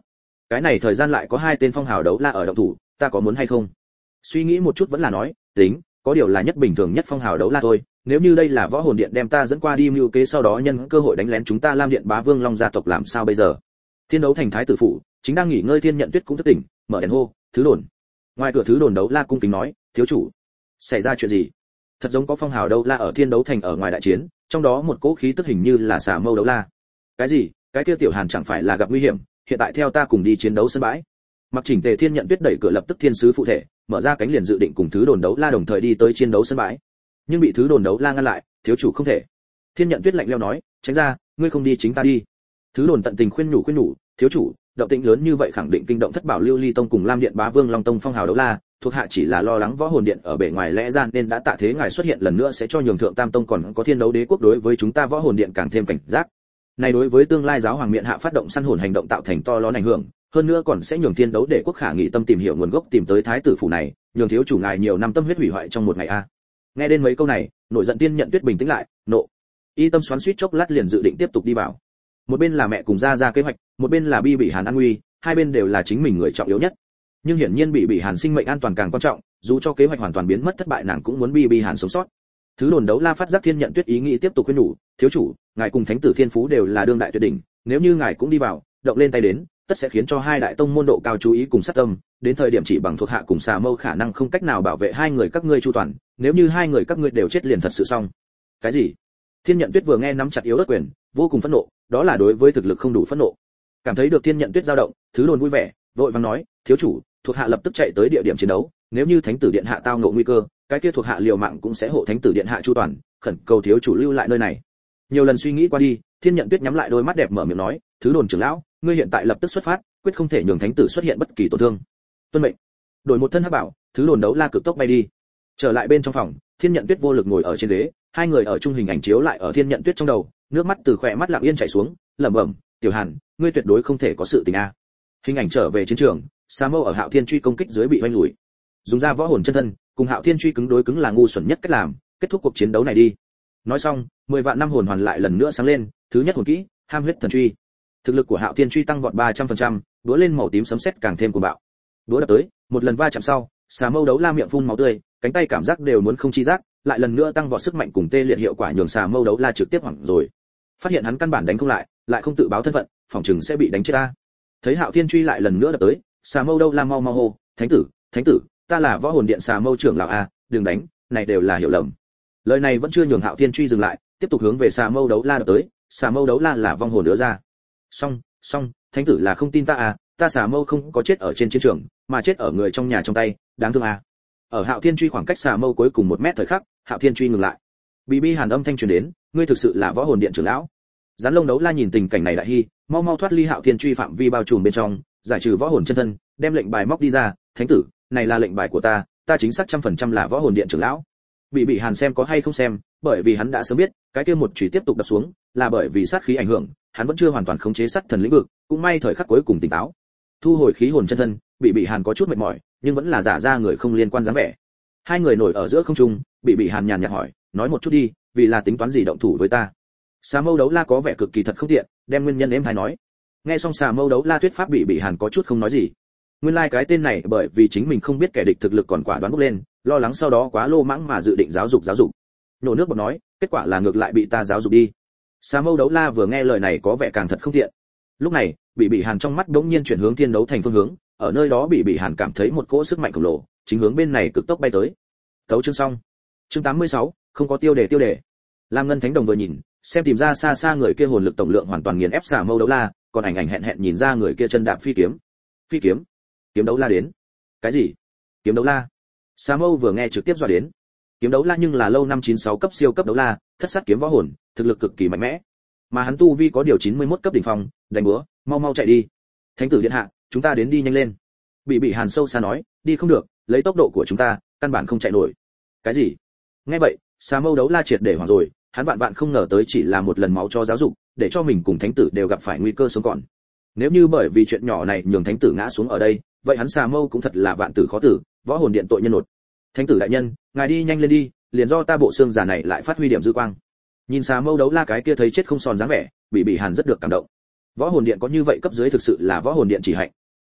cái này thời gian lại có hai tên phong hào đấu la ở động thủ, ta có muốn hay không? Suy nghĩ một chút vẫn là nói, tính, có điều là nhất bình thường nhất phong hào đấu la thôi, nếu như đây là võ hồn điện đem ta dẫn qua đi mưu kế sau đó nhân cơ hội đánh lén chúng ta Lam Điện Bá Vương Long gia tộc làm sao bây giờ? Thiên đấu thành thái tử phụ, chính đang nghỉ ngơi Thiên Nhận Tuyết cũng thức tỉnh, mở đèn hô, Thứ Đồn. Ngoài cửa Thứ Đồn đấu la cung kính nói, thiếu chủ, xảy ra chuyện gì? Thật giống có phong hào đấu la ở Thiên đấu thành ở ngoài đại chiến, trong đó một cỗ khí tức hình như là xà mâu đấu la. Cái gì? Cái kia tiểu Hàn chẳng phải là gặp nguy hiểm, hiện tại theo ta cùng đi chiến đấu sân bãi. Mặc chỉnh tề Thiên Nhận Tuyết đẩy cửa lập tức thiên sứ phụ thể, mở ra cánh liền dự định cùng Thứ Đồn đấu la đồng thời đi tới chiến đấu sân bãi. Nhưng bị Thứ Đồn đấu la ngăn lại, thiếu chủ không thể. Thiên Nhận Tuyết lạnh lẽo nói, tránh ra, ngươi không đi chính ta đi. Thứ Đồn tận tình khuyên nhủ, thiếu chủ, động tĩnh lớn như vậy khẳng định kinh động Thất Bảo Lưu Ly Tông cùng Lam Điện Bá Vương Long Tông phong hào đấu la, thuộc hạ chỉ là lo lắng võ hồn điện ở bề ngoài lẽ ra nên đã tạ thế ngài xuất hiện lần nữa sẽ cho nhường thượng tam tông còn có Thiên Đấu Đế quốc đối với chúng ta võ hồn điện càng thêm cảnh giác. Này đối với tương lai giáo hoàng miện hạ phát động săn hồn hành động tạo thành to lớn ảnh hưởng, hơn nữa còn sẽ nhường Thiên Đấu Đế quốc khả nghị tâm tìm hiểu nguồn gốc tìm tới thái tử phủ này, nhường thiếu chủ ngài nhiều năm tâm huyết hủy hoại trong một ngày a. Nghe đến mấy câu này, nổi giận Thiên Nhận Tuyết bình tĩnh lại, nộ. Y tâm xoắn xuýt chốc lát liền dự định tiếp tục đi vào. Một bên là mẹ cùng ra kế hoạch, một bên là Bi Bị Hàn an nguy, hai bên đều là chính mình người trọng yếu nhất. Nhưng hiển nhiên Bị Hàn sinh mệnh an toàn càng quan trọng, dù cho kế hoạch hoàn toàn biến mất thất bại nàng cũng muốn Bi Hàn sống sót. Thứ Đồn đấu la phát giác Thiên Nhận Tuyết ý nghĩ tiếp tục khuyên nhủ, thiếu chủ, ngài cùng thánh tử Thiên Phú đều là đương đại tuyệt đỉnh, nếu như ngài cũng đi vào, động lên tay đến, tất sẽ khiến cho hai đại tông môn độ cao chú ý cùng sát tâm, đến thời điểm chỉ bằng thuộc hạ cùng xà mâu khả năng không cách nào bảo vệ hai người các ngươi chu toàn, nếu như hai người các ngươi đều chết liền thật sự xong. Cái gì? Thiên Nhận Tuyết vừa nghe nắm chặt yếu ớt quyền, vô cùng phẫn nộ, đó là đối với thực lực không đủ phẫn nộ. Cảm thấy được Thiên Nhận Tuyết dao động, Thứ Đồn vui vẻ, vội vàng nói, thiếu chủ, thuộc hạ lập tức chạy tới địa điểm chiến đấu, nếu như thánh tử điện hạ tao ngộ nguy cơ, cái kia thuộc hạ liều mạng cũng sẽ hộ thánh tử điện hạ chu toàn, khẩn cầu thiếu chủ lưu lại nơi này. Nhiều lần suy nghĩ qua đi, Thiên Nhận Tuyết nhắm lại đôi mắt đẹp mở miệng nói, Thứ Đồn trưởng lão, ngươi hiện tại lập tức xuất phát, quyết không thể nhường thánh tử xuất hiện bất kỳ tổn thương. Tuân mệnh. Đổi một thân hắc bảo, Thứ Đồn đấu la cực tốc bay đi. Trở lại bên trong phòng, Thiên Nhận Tuyết vô lực ngồi ở trên ghế, hai người ở chung hình ảnh chiếu lại ở Thiên Nhận Tuyết trong đầu, nước mắt từ khóe mắt lặng yên chảy xuống, lẩm bẩm, tiểu Hàn, ngươi tuyệt đối không thể có sự tình a. Hình ảnh trở về chiến trường, Sa Mâu ở Hạo Thiên truy công kích dưới bị hoanh lùi. Dùng ra võ hồn chân thân, cùng Hạo Thiên truy cứng đối cứng là ngu xuẩn nhất cách làm, kết thúc cuộc chiến đấu này đi. Nói xong, 10 vạn năm hồn hoàn lại lần nữa sáng lên, thứ nhất hồn kỹ, Ham huyết thần truy. Thực lực của Hạo Thiên truy tăng vọt 300%, đũa lên màu tím sấm sét càng thêm cuồng bạo. Đũa đập tới, một lần va chạm sau, Sa Mâu đấu la miệng phun máu tươi, cánh tay cảm giác đều muốn không chi giác, lại lần nữa tăng vọt sức mạnh cùng tê liệt hiệu quả nhường Sa Mâu đấu la trực tiếp hoảng rồi. Phát hiện hắn căn bản đánh không lại không tự báo thân phận, phòng chừng sẽ bị đánh chết ta. Thấy Hạo Thiên truy lại lần nữa đập tới, Sa Mâu đấu la mau hô, thánh tử, ta là võ hồn điện Sa Mâu trưởng lão a, đừng đánh, này đều là hiểu lầm. Lời này vẫn chưa nhường Hạo Thiên truy dừng lại, tiếp tục hướng về Sa Mâu đấu la đập tới, Sa Mâu đấu la là vong hồn đứa ra. Xong, thánh tử là không tin ta à, ta Sa Mâu không có chết ở trên chiến trường, mà chết ở người trong nhà trong tay, đáng thương à. Ở Hạo Thiên truy khoảng cách Sa Mâu cuối cùng 1 mét thời khắc, Hạo Thiên truy ngừng lại. Bi Hàn âm thanh truyền đến, ngươi thực sự là võ hồn điện trưởng lão. Gián Lông đấu la nhìn tình cảnh này đại hi, mau thoát ly Hạo Thiên truy phạm vi bao trùm bên trong, giải trừ võ hồn chân thân, đem lệnh bài móc đi ra, thánh tử, này là lệnh bài của ta chính xác 100% là võ hồn điện trưởng lão. Bị Hàn xem có hay không xem, bởi vì hắn đã sớm biết, cái kia một chùy tiếp tục đập xuống, là bởi vì sát khí ảnh hưởng, hắn vẫn chưa hoàn toàn khống chế sát thần lĩnh vực, cũng may thời khắc cuối cùng tỉnh táo. Thu hồi khí hồn chân thân, Bị Hàn có chút mệt mỏi, nhưng vẫn là giả ra người không liên quan dáng vẻ. Hai người nổi ở giữa không trung, Bị Hàn nhàn nhạt hỏi, nói một chút đi, vì là tính toán gì động thủ với ta? Sa Mâu đấu la có vẻ cực kỳ thật không tiện, đem nguyên nhân êm hay nói. Nghe xong Sa Mâu đấu la thuyết pháp, Bị Hàn có chút không nói gì. Nguyên lai cái tên này bởi vì chính mình không biết kẻ địch thực lực còn quả đoán bốc lên, lo lắng sau đó quá lô mãng mà dự định giáo dục. Nổ nước bọt nói, kết quả là ngược lại bị ta giáo dục đi. Sa Mâu đấu la vừa nghe lời này có vẻ càng thật không tiện. Lúc này, Bị Hàn trong mắt bỗng nhiên chuyển hướng Thiên Đấu thành phương hướng, ở nơi đó Bị Hàn cảm thấy một cỗ sức mạnh khổng lồ, chính hướng bên này cực tốc bay tới. Tấu chương xong. Chương 86, không có tiêu đề. Lam Ngân Thánh Đồng vừa nhìn, xem tìm ra xa người kia hồn lực tổng lượng hoàn toàn nghiền ép Sa Mâu đấu la, còn ảnh hẹn nhìn ra người kia chân đạp phi kiếm. Kiếm đấu la đến. Cái gì? Kiếm đấu la? Sa Mâu vừa nghe trực tiếp dọa đến. Kiếm đấu la nhưng là lâu năm 96 cấp siêu cấp đấu la, thất sát kiếm võ hồn, thực lực cực kỳ mạnh mẽ. Mà hắn tu vi có điều 91 cấp đỉnh phong, đánh búa, mau chạy đi. Thánh tử điện hạ, chúng ta đến đi nhanh lên. Bị Hàn sâu xa nói, đi không được, lấy tốc độ của chúng ta, căn bản không chạy nổi. Cái gì? Nghe vậy, Sa Mâu đấu la triệt để hoảng rồi, hắn vạn không ngờ tới chỉ là một lần máu cho giáo dục, để cho mình cùng thánh tử đều gặp phải nguy cơ sống còn. Nếu như bởi vì chuyện nhỏ này nhường thánh tử ngã xuống ở đây, vậy hắn Sa Mâu cũng thật là vạn tử khó tử, võ hồn điện tội nhân nột. Thánh tử đại nhân, ngài đi nhanh lên đi, liền do ta bộ xương giả này lại phát huy điểm dư quang. Nhìn Sa Mâu đấu la cái kia thấy chết không sòn dáng vẻ, Bị Hàn rất được cảm động. Võ hồn điện có như vậy cấp dưới thực sự là võ hồn điện chỉ hạnh.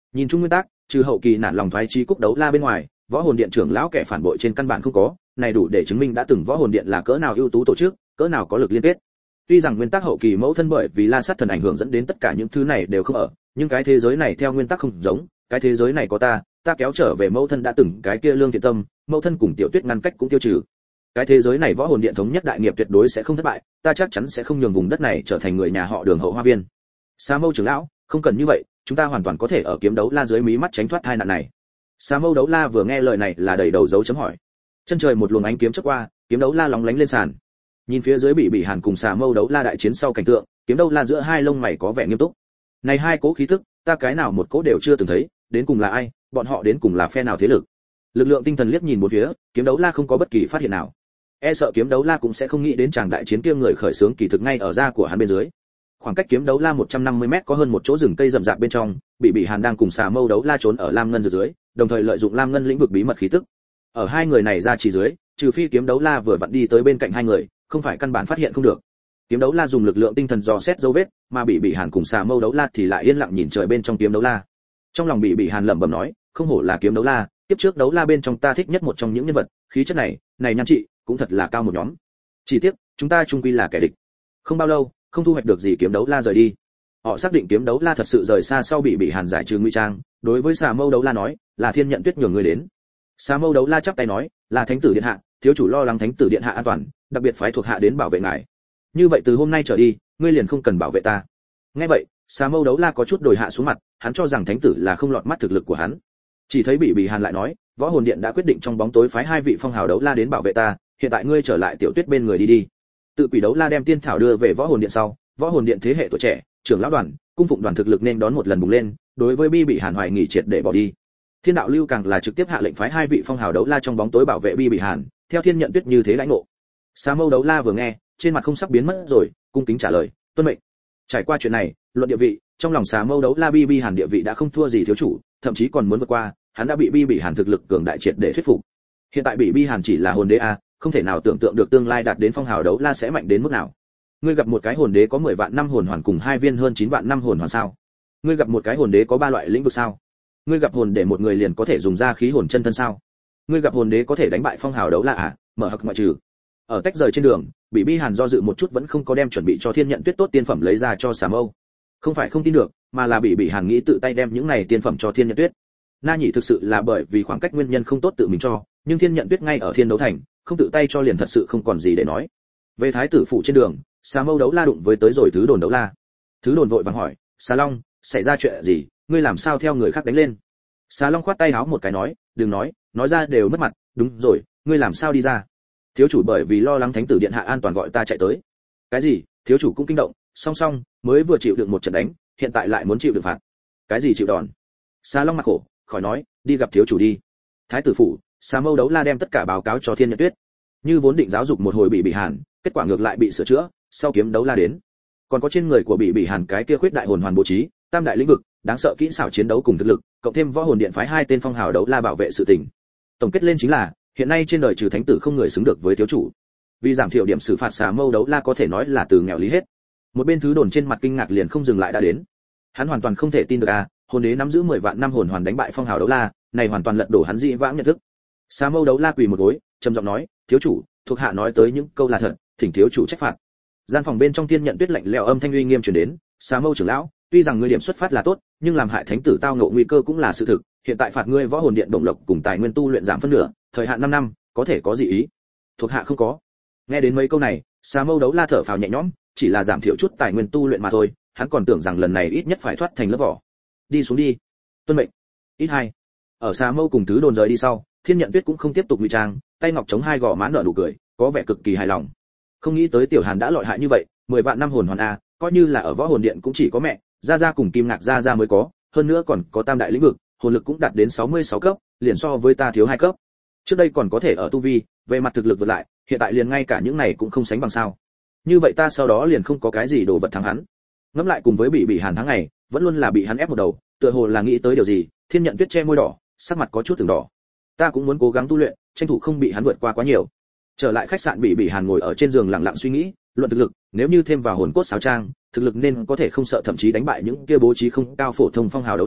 Nhìn chung nguyên tắc, trừ hậu kỳ nản lòng thoái chí cúc đấu la bên ngoài, võ hồn điện trưởng lão kẻ phản bội trên căn bản không có, này đủ để chứng minh đã từng võ hồn điện là cỡ nào ưu tú tổ chức, cỡ nào có lực liên kết. Tuy rằng nguyên tắc hậu kỳ mẫu thân bởi vì La Sát thần ảnh hưởng dẫn đến tất cả những thứ này đều không ở, nhưng cái thế giới này theo nguyên tắc không giống, cái thế giới này có ta kéo trở về mẫu thân đã từng cái kia lương thiện tâm, mẫu thân cùng Tiểu Tuyết ngăn cách cũng tiêu trừ. Cái thế giới này võ hồn điện thống nhất đại nghiệp tuyệt đối sẽ không thất bại, ta chắc chắn sẽ không nhường vùng đất này trở thành người nhà họ Đường hậu hoa viên. Sa Mâu trưởng lão, không cần như vậy, chúng ta hoàn toàn có thể ở kiếm đấu la dưới mí mắt tránh thoát tai nạn này. Sa Mâu đấu la vừa nghe lời này là đầy đầu dấu chấm hỏi. Chân trời một luồng ánh kiếm chớp qua, kiếm đấu la lóng lánh lên sàn. Nhìn phía dưới bị Hàn cùng Sa Mâu đấu la đại chiến sau cảnh tượng, kiếm đấu la giữa hai lông mày có vẻ nghiêm túc. Này hai cố khí tức, ta cái nào một cố đều chưa từng thấy, đến cùng là ai, bọn họ đến cùng là phe nào thế lực. Lực lượng tinh thần liếc nhìn bốn phía, kiếm đấu la không có bất kỳ phát hiện nào. E sợ kiếm đấu la cũng sẽ không nghĩ đến chàng đại chiến kia người khởi xướng kỳ thực ngay ở da của hắn bên dưới. Khoảng cách kiếm đấu la 150m có hơn một chỗ rừng cây rậm rạp bên trong, bị Hàn đang cùng Sa Mâu đấu la trốn ở lam ngân dưới, đồng thời lợi dụng lam ngân lĩnh vực bí mật khí tức. Ở hai người này ra chỉ dưới, trừ phi kiếm đấu la vừa vặn đi tới bên cạnh hai người, không phải căn bản phát hiện không được. Kiếm đấu la dùng lực lượng tinh thần dò xét dấu vết, mà bị Hàn cùng Sa Mâu đấu la thì lại yên lặng nhìn trời bên trong kiếm đấu la. Trong lòng bị Hàn lẩm bẩm nói, không hổ là kiếm đấu la, tiếp trước đấu la bên trong ta thích nhất một trong những nhân vật, khí chất này nhan trị cũng thật là cao một nhóm. Chỉ tiếc, chúng ta chung quy là kẻ địch. Không bao lâu, không thu hoạch được gì kiếm đấu la rời đi. Họ xác định kiếm đấu la thật sự rời xa sau bị Hàn giải trừ nguy trang, đối với Sa Mâu đấu la nói, là Thiên Nhận Tuyết nhường người đến. Sa Mâu đấu la chắp tay nói, là thánh tử điện hạ, thiếu chủ lo lắng thánh tử điện hạ an toàn, đặc biệt phái thuộc hạ đến bảo vệ ngài. Như vậy từ hôm nay trở đi, ngươi liền không cần bảo vệ ta. Nghe vậy, Sa Mâu đấu la có chút đổi hạ xuống mặt, hắn cho rằng thánh tử là không lọt mắt thực lực của hắn. Chỉ thấy bị Hàn lại nói, võ hồn điện đã quyết định trong bóng tối phái hai vị phong hào đấu la đến bảo vệ ta, hiện tại ngươi trở lại Tiểu Tuyết bên người đi. Tự quỷ đấu la đem tiên thảo đưa về võ hồn điện sau, võ hồn điện thế hệ tuổi trẻ, trưởng lão đoàn, cung phụng đoàn thực lực nên đón một lần bùng lên, đối với bị Hàn hoài nghỉ triệt để bỏ đi. Thiên đạo lưu càng là trực tiếp hạ lệnh phái hai vị phong hào đấu la trong bóng tối bảo vệ bị Hàn, theo Thiên Nhận Tuyết như thế lãnh ngộ. Sa Mâu đấu la vừa nghe, trên mặt không sắc biến mất rồi, cung kính trả lời, tuân mệnh. Trải qua chuyện này, luận địa vị, trong lòng Sa Mâu đấu la bị Hàn địa vị đã không thua gì thiếu chủ, thậm chí còn muốn vượt qua, hắn đã bị Hàn thực lực cường đại triệt để thuyết phục. Hiện tại bị Hàn chỉ là hồn đế a, không thể nào tưởng tượng được tương lai đạt đến phong hào đấu la sẽ mạnh đến mức nào. Ngươi gặp một cái hồn đế có 10 vạn năm hồn hoàn cùng hai viên hơn 9 vạn năm hồn hoàn sao? Ngươi gặp một cái hồn đế có 3 loại lĩnh vực sao? Ngươi gặp hồn để một người liền có thể dùng ra khí hồn chân thân sao? Ngươi gặp hồn đế có thể đánh bại phong hào đấu la à? Mở hặc ngoại trừ. Ở tách rời trên đường, bị Hàn do dự một chút vẫn không có đem chuẩn bị cho Thiên Nhận Tuyết tốt tiên phẩm lấy ra cho Sa Mâu. Không phải không tin được, mà là bị Hàn nghĩ tự tay đem những này tiên phẩm cho Thiên Nhận Tuyết. Na nhị thực sự là bởi vì khoảng cách nguyên nhân không tốt tự mình cho, nhưng Thiên Nhận Tuyết ngay ở Thiên Đấu Thành, không tự tay cho liền thật sự không còn gì để nói. Về thái tử phủ trên đường, Sa Mâu đấu la đụng với tới rồi Thứ Đồn đấu la. Thứ Đồn vội vàng hỏi, Sa Long, xảy ra chuyện gì, ngươi làm sao theo người khác đánh lên? Sa Long khoát tay áo một cái nói, đừng nói ra đều mất mặt, đúng rồi, ngươi làm sao đi ra? Thiếu chủ bởi vì lo lắng thánh tử điện hạ an toàn gọi ta chạy tới. Cái gì? Thiếu chủ cũng kinh động, song mới vừa chịu đựng một trận đánh, hiện tại lại muốn chịu đựng phạt. Cái gì chịu đòn? Sa Long mặt khổ, khỏi nói, đi gặp thiếu chủ đi. Thái tử phủ, Sa Mâu đấu la đem tất cả báo cáo cho Thiên Nhận Tuyết. Như vốn định giáo dục một hồi bị Hàn, kết quả ngược lại bị sửa chữa, sau kiếm đấu la đến. Còn có trên người của bị Hàn cái kia khuyết đại hồn hoàn bố trí, tam đại lĩnh vực, đáng sợ kỹ xảo chiến đấu cùng thực lực, cộng thêm võ hồn điện phái hai tên phong hào đấu la bảo vệ sự tình. Tổng kết lên chính là, hiện nay trên đời trừ thánh tử không người xứng được với thiếu chủ. Vì giảm thiểu điểm xử phạt, Sa Mâu đấu la có thể nói là từ nghèo lý hết. Một bên Thứ Đồn trên mặt kinh ngạc liền không dừng lại đã đến. Hắn hoàn toàn không thể tin được hồn đế nắm giữ 10 vạn năm hồn hoàn đánh bại phong hào đấu la, này hoàn toàn lật đổ hắn dị vãng nhận thức. Sa Mâu đấu la quỳ một gối, trầm giọng nói, thiếu chủ, thuộc hạ nói tới những câu là thật, thỉnh thiếu chủ trách phạt. Gian phòng bên trong Thiên Nhận Tuyết lạnh lẽo âm thanh uy nghiêm truyền đến, Sa Mâu trưởng lão, tuy rằng ngươi điểm xuất phát là tốt, nhưng làm hại thánh tử tao ngộ nguy cơ cũng là sự thực, hiện tại phạt ngươi võ hồn điện đồng lộc cùng tài nguyên tu luyện giảm phân nửa, thời hạn 5 năm, có thể có gì ý? Thuộc hạ không có. Nghe đến mấy câu này, Sa Mâu đấu la thở phào nhẹ nhõm, chỉ là giảm thiểu chút tài nguyên tu luyện mà thôi, hắn còn tưởng rằng lần này ít nhất phải thoát thành lớp vỏ. Đi xuống đi. Tuân mệnh. Ít hai. Ở Sa Mâu cùng Thứ Đồn rời đi sau, Thiên Nhận Tuyết cũng không tiếp tục ngụy trang, tay ngọc chống hai gò má nở nụ cười, có vẻ cực kỳ hài lòng. Không nghĩ tới Tiểu Hàn đã lợi hại như vậy, 10 vạn năm hồn hoàn a, coi như là ở võ hồn điện cũng chỉ có mẹ, gia cùng Kim Ngạc gia mới có, hơn nữa còn có tam đại lĩnh vực, hồn lực cũng đạt đến 66 cấp, liền so với ta thiếu 2 cấp. Trước đây còn có thể ở tu vi, về mặt thực lực vượt lại, hiện tại liền ngay cả những này cũng không sánh bằng sao? Như vậy ta sau đó liền không có cái gì đồ vật thắng hắn. Ngẫm lại cùng với bị Hàn thắng ngày, vẫn luôn là bị hắn ép một đầu, tựa hồ là nghĩ tới điều gì, Thiên Nhận Tuyết che môi đỏ, sắc mặt có chút từng đỏ. Ta cũng muốn cố gắng tu luyện, tranh thủ không bị hắn vượt qua quá nhiều. Trở lại khách sạn, bị Hàn ngồi ở trên giường lặng lặng suy nghĩ, luận thực lực, nếu như thêm vào hồn cốt sáo trang, thực lực nên có thể không sợ thậm chí đánh bại những kia bố trí không cao phổ thông phong hào đấu la,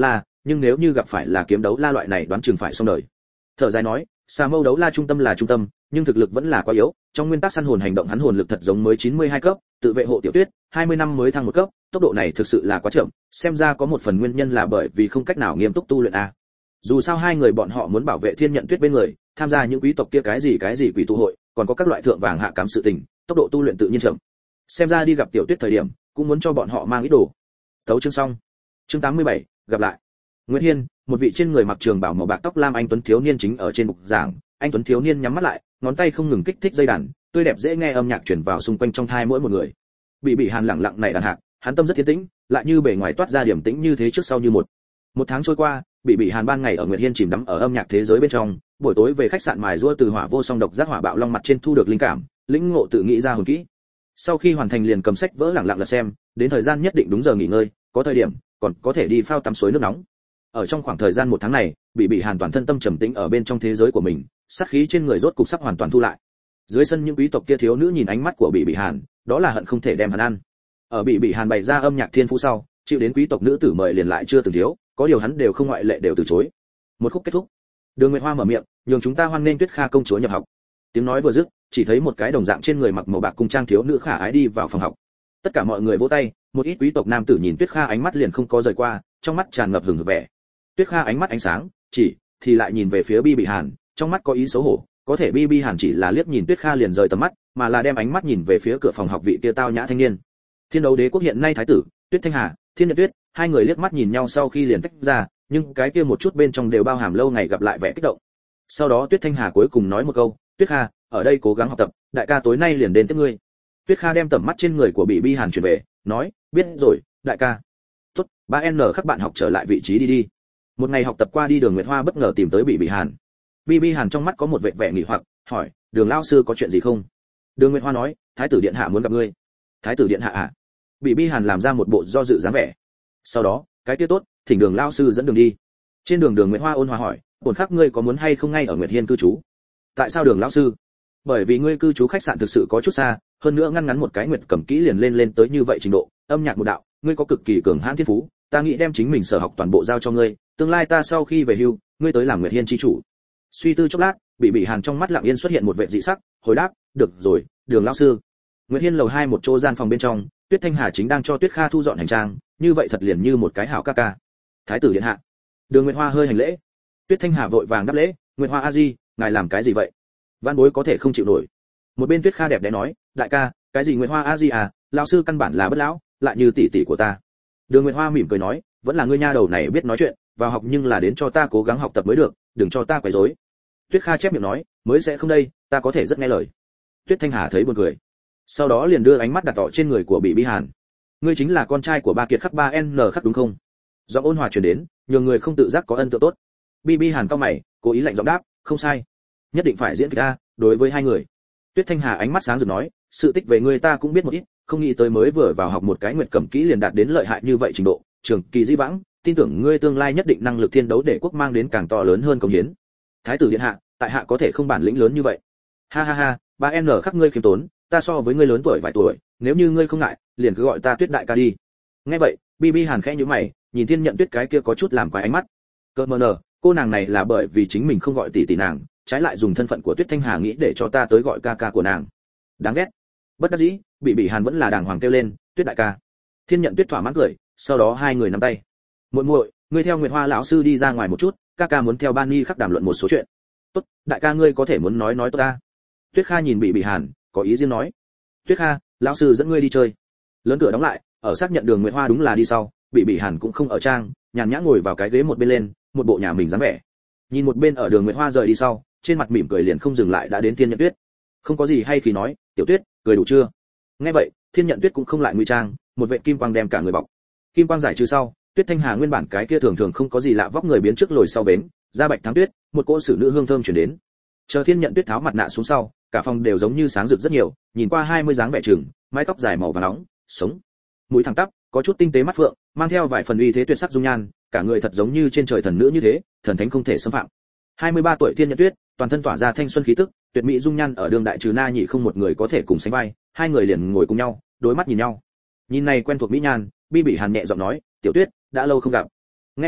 nhưng nếu như gặp phải là kiếm đấu la loại này đoán chừng phải xong đời. Thở dài nói, xà mâu đấu la trung tâm là trung tâm, nhưng thực lực vẫn là quá yếu, trong nguyên tắc săn hồn hành động hắn hồn lực thật giống mới 92 cấp, tự vệ hộ Tiểu Tuyết, 20 năm mới thăng một cấp, tốc độ này thực sự là quá chậm, xem ra có một phần nguyên nhân là bởi vì không cách nào nghiêm túc tu luyện a. Dù sao hai người bọn họ muốn bảo vệ Thiên Nhận Tuyết bên người, tham gia những quý tộc kia cái gì quỷ tụ hội, còn có các loại thượng vàng hạ cám sự tình, tốc độ tu luyện tự nhiên chậm. Xem ra đi gặp Tiểu Tuyết thời điểm, cũng muốn cho bọn họ mang ít đồ. Tấu chương xong. Chương 87, gặp lại. Nguyễn Hiên, một vị trên người mặc trường bào màu bạc tóc lam anh tuấn thiếu niên chính ở trên bục giảng, anh tuấn thiếu niên nhắm mắt lại, ngón tay không ngừng kích thích dây đàn, tươi đẹp dễ nghe âm nhạc truyền vào xung quanh trong thai mỗi một người. Bị Hàn lặng lặng này đàn hạ, hắn tâm rất yên tĩnh, lại như bề ngoài toát ra điểm tĩnh như thế trước sau như một tháng trôi qua, Bị Hàn ban ngày ở Nguyệt Hiên chìm đắm ở âm nhạc thế giới bên trong, buổi tối về khách sạn mài giũa từ hỏa vô song độc giác hỏa bạo long mặt trên thu được linh cảm, lĩnh ngộ tự nghĩ ra hồn kỹ. Sau khi hoàn thành liền cầm sách vỡ lặng lặng lật xem, đến thời gian nhất định đúng giờ nghỉ ngơi, có thời điểm còn có thể đi phao tắm suối nước nóng. Ở trong khoảng thời gian một tháng này, Bị Hàn toàn thân tâm trầm tĩnh ở bên trong thế giới của mình, sát khí trên người rốt cục sắp hoàn toàn thu lại. Dưới sân những quý tộc kia thiếu nữ nhìn ánh mắt của Bị Hàn, đó là hận không thể đem hắn ăn. Ở Bị Hàn bày ra âm nhạc thiên phú sau, chịu đến quý tộc nữ tử mời liền lại chưa từng thiếu, có điều hắn đều không ngoại lệ đều từ chối. Một khúc kết thúc, Đường Nguyệt Hoa mở miệng, nhường chúng ta hoan nghênh Tuyết Kha công chúa nhập học. Tiếng nói vừa dứt, chỉ thấy một cái đồng dạng trên người mặc màu bạc cung trang thiếu nữ khả ái đi vào phòng học. Tất cả mọi người vỗ tay, một ít quý tộc nam tử nhìn Tuyết Kha ánh mắt liền không có rời qua, trong mắt tràn ngập hừng hực vẻ. Tuyết Kha ánh mắt ánh sáng, thì lại nhìn về phía Bị Hàn, trong mắt có ý xấu hổ, có thể Bị Hàn chỉ là liếc nhìn Tuyết Kha liền rời tầm mắt, mà là đem ánh mắt nhìn về phía cửa phòng học vị kia tao nhã thanh niên. Thiên Đấu Đế quốc hiện nay thái tử, Tuyết Thanh Hà, Thiên Nhận Tuyết, hai người liếc mắt nhìn nhau sau khi liền tách ra, nhưng cái kia một chút bên trong đều bao hàm lâu ngày gặp lại vẻ kích động. Sau đó Tuyết Thanh Hà cuối cùng nói một câu, Tuyết Kha, ở đây cố gắng học tập, đại ca tối nay liền đến tiếp ngươi. Tuyết Kha đem tầm mắt trên người của Bị Hàn chuyển về, nói, biết rồi, đại ca. Tốt, 3N các bạn học trở lại vị trí đi. Một ngày học tập qua đi, Đường Nguyệt Hoa bất ngờ tìm tới Bị Hàn. Bị Hàn trong mắt có một vẻ nghỉ hoặc, hỏi, Đường lão sư có chuyện gì không? Đường Nguyệt Hoa nói, thái tử điện hạ muốn gặp ngươi. Thái tử điện hạ à? Bị Hàn làm ra một bộ do dự dáng vẻ. Sau đó, cái kia tốt, thỉnh Đường lão sư dẫn đường đi. Trên đường Đường Nguyệt Hoa ôn hòa hỏi, ổn khắc ngươi có muốn hay không ngay ở Nguyệt Hiên cư trú? Tại sao Đường lão sư? Bởi vì ngươi cư trú khách sạn thực sự có chút xa, hơn nữa ngăn ngắn một cái Nguyệt Cẩm kỹ liền lên tới như vậy trình độ, âm nhạc một đạo, ngươi có cực kỳ cường hãn thiên phú, ta nghĩ đem chính mình sở học toàn bộ giao cho ngươi, tương lai ta sau khi về hưu, ngươi tới làm Nguyệt Hiên chi chủ. Suy tư chốc lát, Bị Hàn trong mắt lặng yên xuất hiện một vẻ dị sắc, hồi đáp, được rồi, Đường lão sư. Nguyệt Hiên lầu 2 một chỗ gian phòng bên trong, Tuyết Thanh Hà chính đang cho Tuyết Kha thu dọn hành trang, như vậy thật liền như một cái hảo ca ca. Thái tử điện hạ. Đường Nguyệt Hoa hơi hành lễ. Tuyết Thanh Hà vội vàng đáp lễ, Nguyệt Hoa a di, ngài làm cái gì vậy? Văn bối có thể không chịu nổi. Một bên Tuyết Kha đẹp đẽ nói, đại ca, cái gì Nguyệt Hoa a di à, lão sư căn bản là bất lão, lại như tỷ tỷ của ta. Đường Nguyệt Hoa mỉm cười nói, vẫn là ngươi nha đầu này biết nói chuyện, vào học nhưng là đến cho ta cố gắng học tập mới được, đừng cho ta quấy rối. Tuyết Kha chép miệng nói, mới sẽ không đây, ta có thể rất nghe lời. Tuyết Thanh Hà thấy buồn cười, sau đó liền đưa ánh mắt đặt tỏ trên người của Bị Hàn. Ngươi chính là con trai của ba kiệt khắc 3N khắc đúng không? Giọng ôn hòa truyền đến, nhường người không tự giác có ấn tượng tốt. Bị Hàn cau mày, cố ý lạnh giọng đáp, không sai, nhất định phải diễn kịch a. Đối với hai người, Tuyết Thanh Hà ánh mắt sáng rực nói, sự tích về ngươi ta cũng biết một ít, không nghĩ tới mới vừa vào học một cái Nguyệt Cẩm kỹ liền đạt đến lợi hại như vậy trình độ, trường kỳ dĩ vãng, tin tưởng ngươi tương lai nhất định năng lực thiên đấu để quốc mang đến càng to lớn hơn công hiến. Thái tử điện hạ, tại hạ có thể không bản lĩnh lớn như vậy. Ha ha ha, 3N khắc ngươi khiêm tốn, ta so với ngươi lớn tuổi vài tuổi, nếu như ngươi không ngại, liền cứ gọi ta Tuyết đại ca đi. Nghe vậy, Bi Hàn khẽ nhíu mày, nhìn Thiên Nhận Tuyết cái kia có chút làm quái ánh mắt. Cơ mờ nở, cô nàng này là bởi vì chính mình không gọi tỷ tỷ nàng, trái lại dùng thân phận của Tuyết Thanh Hà nghĩ để cho ta tới gọi ca ca của nàng. Đáng ghét. Bất đắc dĩ, Bị Hàn vẫn là đàng hoàng kêu lên, Tuyết đại ca. Thiên Nhận Tuyết thỏa mãn cười, sau đó hai người nắm tay. Muội muội, ngươi theo Nguyệt Hoa lão sư đi ra ngoài một chút, ca ca muốn theo Ban Ni khắc đàm luận một số chuyện. Tốt, đại ca ngươi có thể muốn nói tốt ta. Tuyết Kha nhìn Bị Hàn, có ý riêng nói. Tuyết Kha, lão sư dẫn ngươi đi chơi. Lớn cửa đóng lại, ở xác nhận Đường Nguyệt Hoa đúng là đi sau, Bị Hàn cũng không ở trang, nhàn nhã ngồi vào cái ghế một bên lên, một bộ nhà mình dáng vẻ. Nhìn một bên ở Đường Nguyệt Hoa rời đi sau, trên mặt mỉm cười liền không dừng lại đã đến Thiên Nhận Tuyết. Không có gì hay khi nói, tiểu Tuyết, cười đủ chưa? Nghe vậy, Thiên Nhận Tuyết cũng không lại ngụy trang, một vệt kim quang đem cả người bọc. Kim quang giải trừ sau, Tuyết Thanh Hà nguyên bản cái kia thường thường không có gì lạ vóc người biến trước lồi sau bến, da bạch thắng tuyết, một cỗ xử nữ hương thơm truyền đến. Chờ Thiên Nhận Tuyết tháo mặt nạ xuống sau, cả phòng đều giống như sáng rực rất nhiều, nhìn qua 20 dáng vẻ trưởng, mái tóc dài màu vàng nóng, sống, mũi thẳng tắp, có chút tinh tế mắt phượng, mang theo vài phần uy thế tuyệt sắc dung nhan, cả người thật giống như trên trời thần nữ như thế, thần thánh không thể xâm phạm. 23 tuổi Thiên Nhận Tuyết, toàn thân tỏa ra thanh xuân khí tức, tuyệt mỹ dung nhan ở đường đại trừ Na Nhị không một người có thể cùng sánh vai, hai người liền ngồi cùng nhau, đối mắt nhìn nhau. Nhìn này quen thuộc mỹ nhan, Bi Hàn nhẹ giọng nói, "Tiểu Tuyết, đã lâu không gặp." Nghe vậy,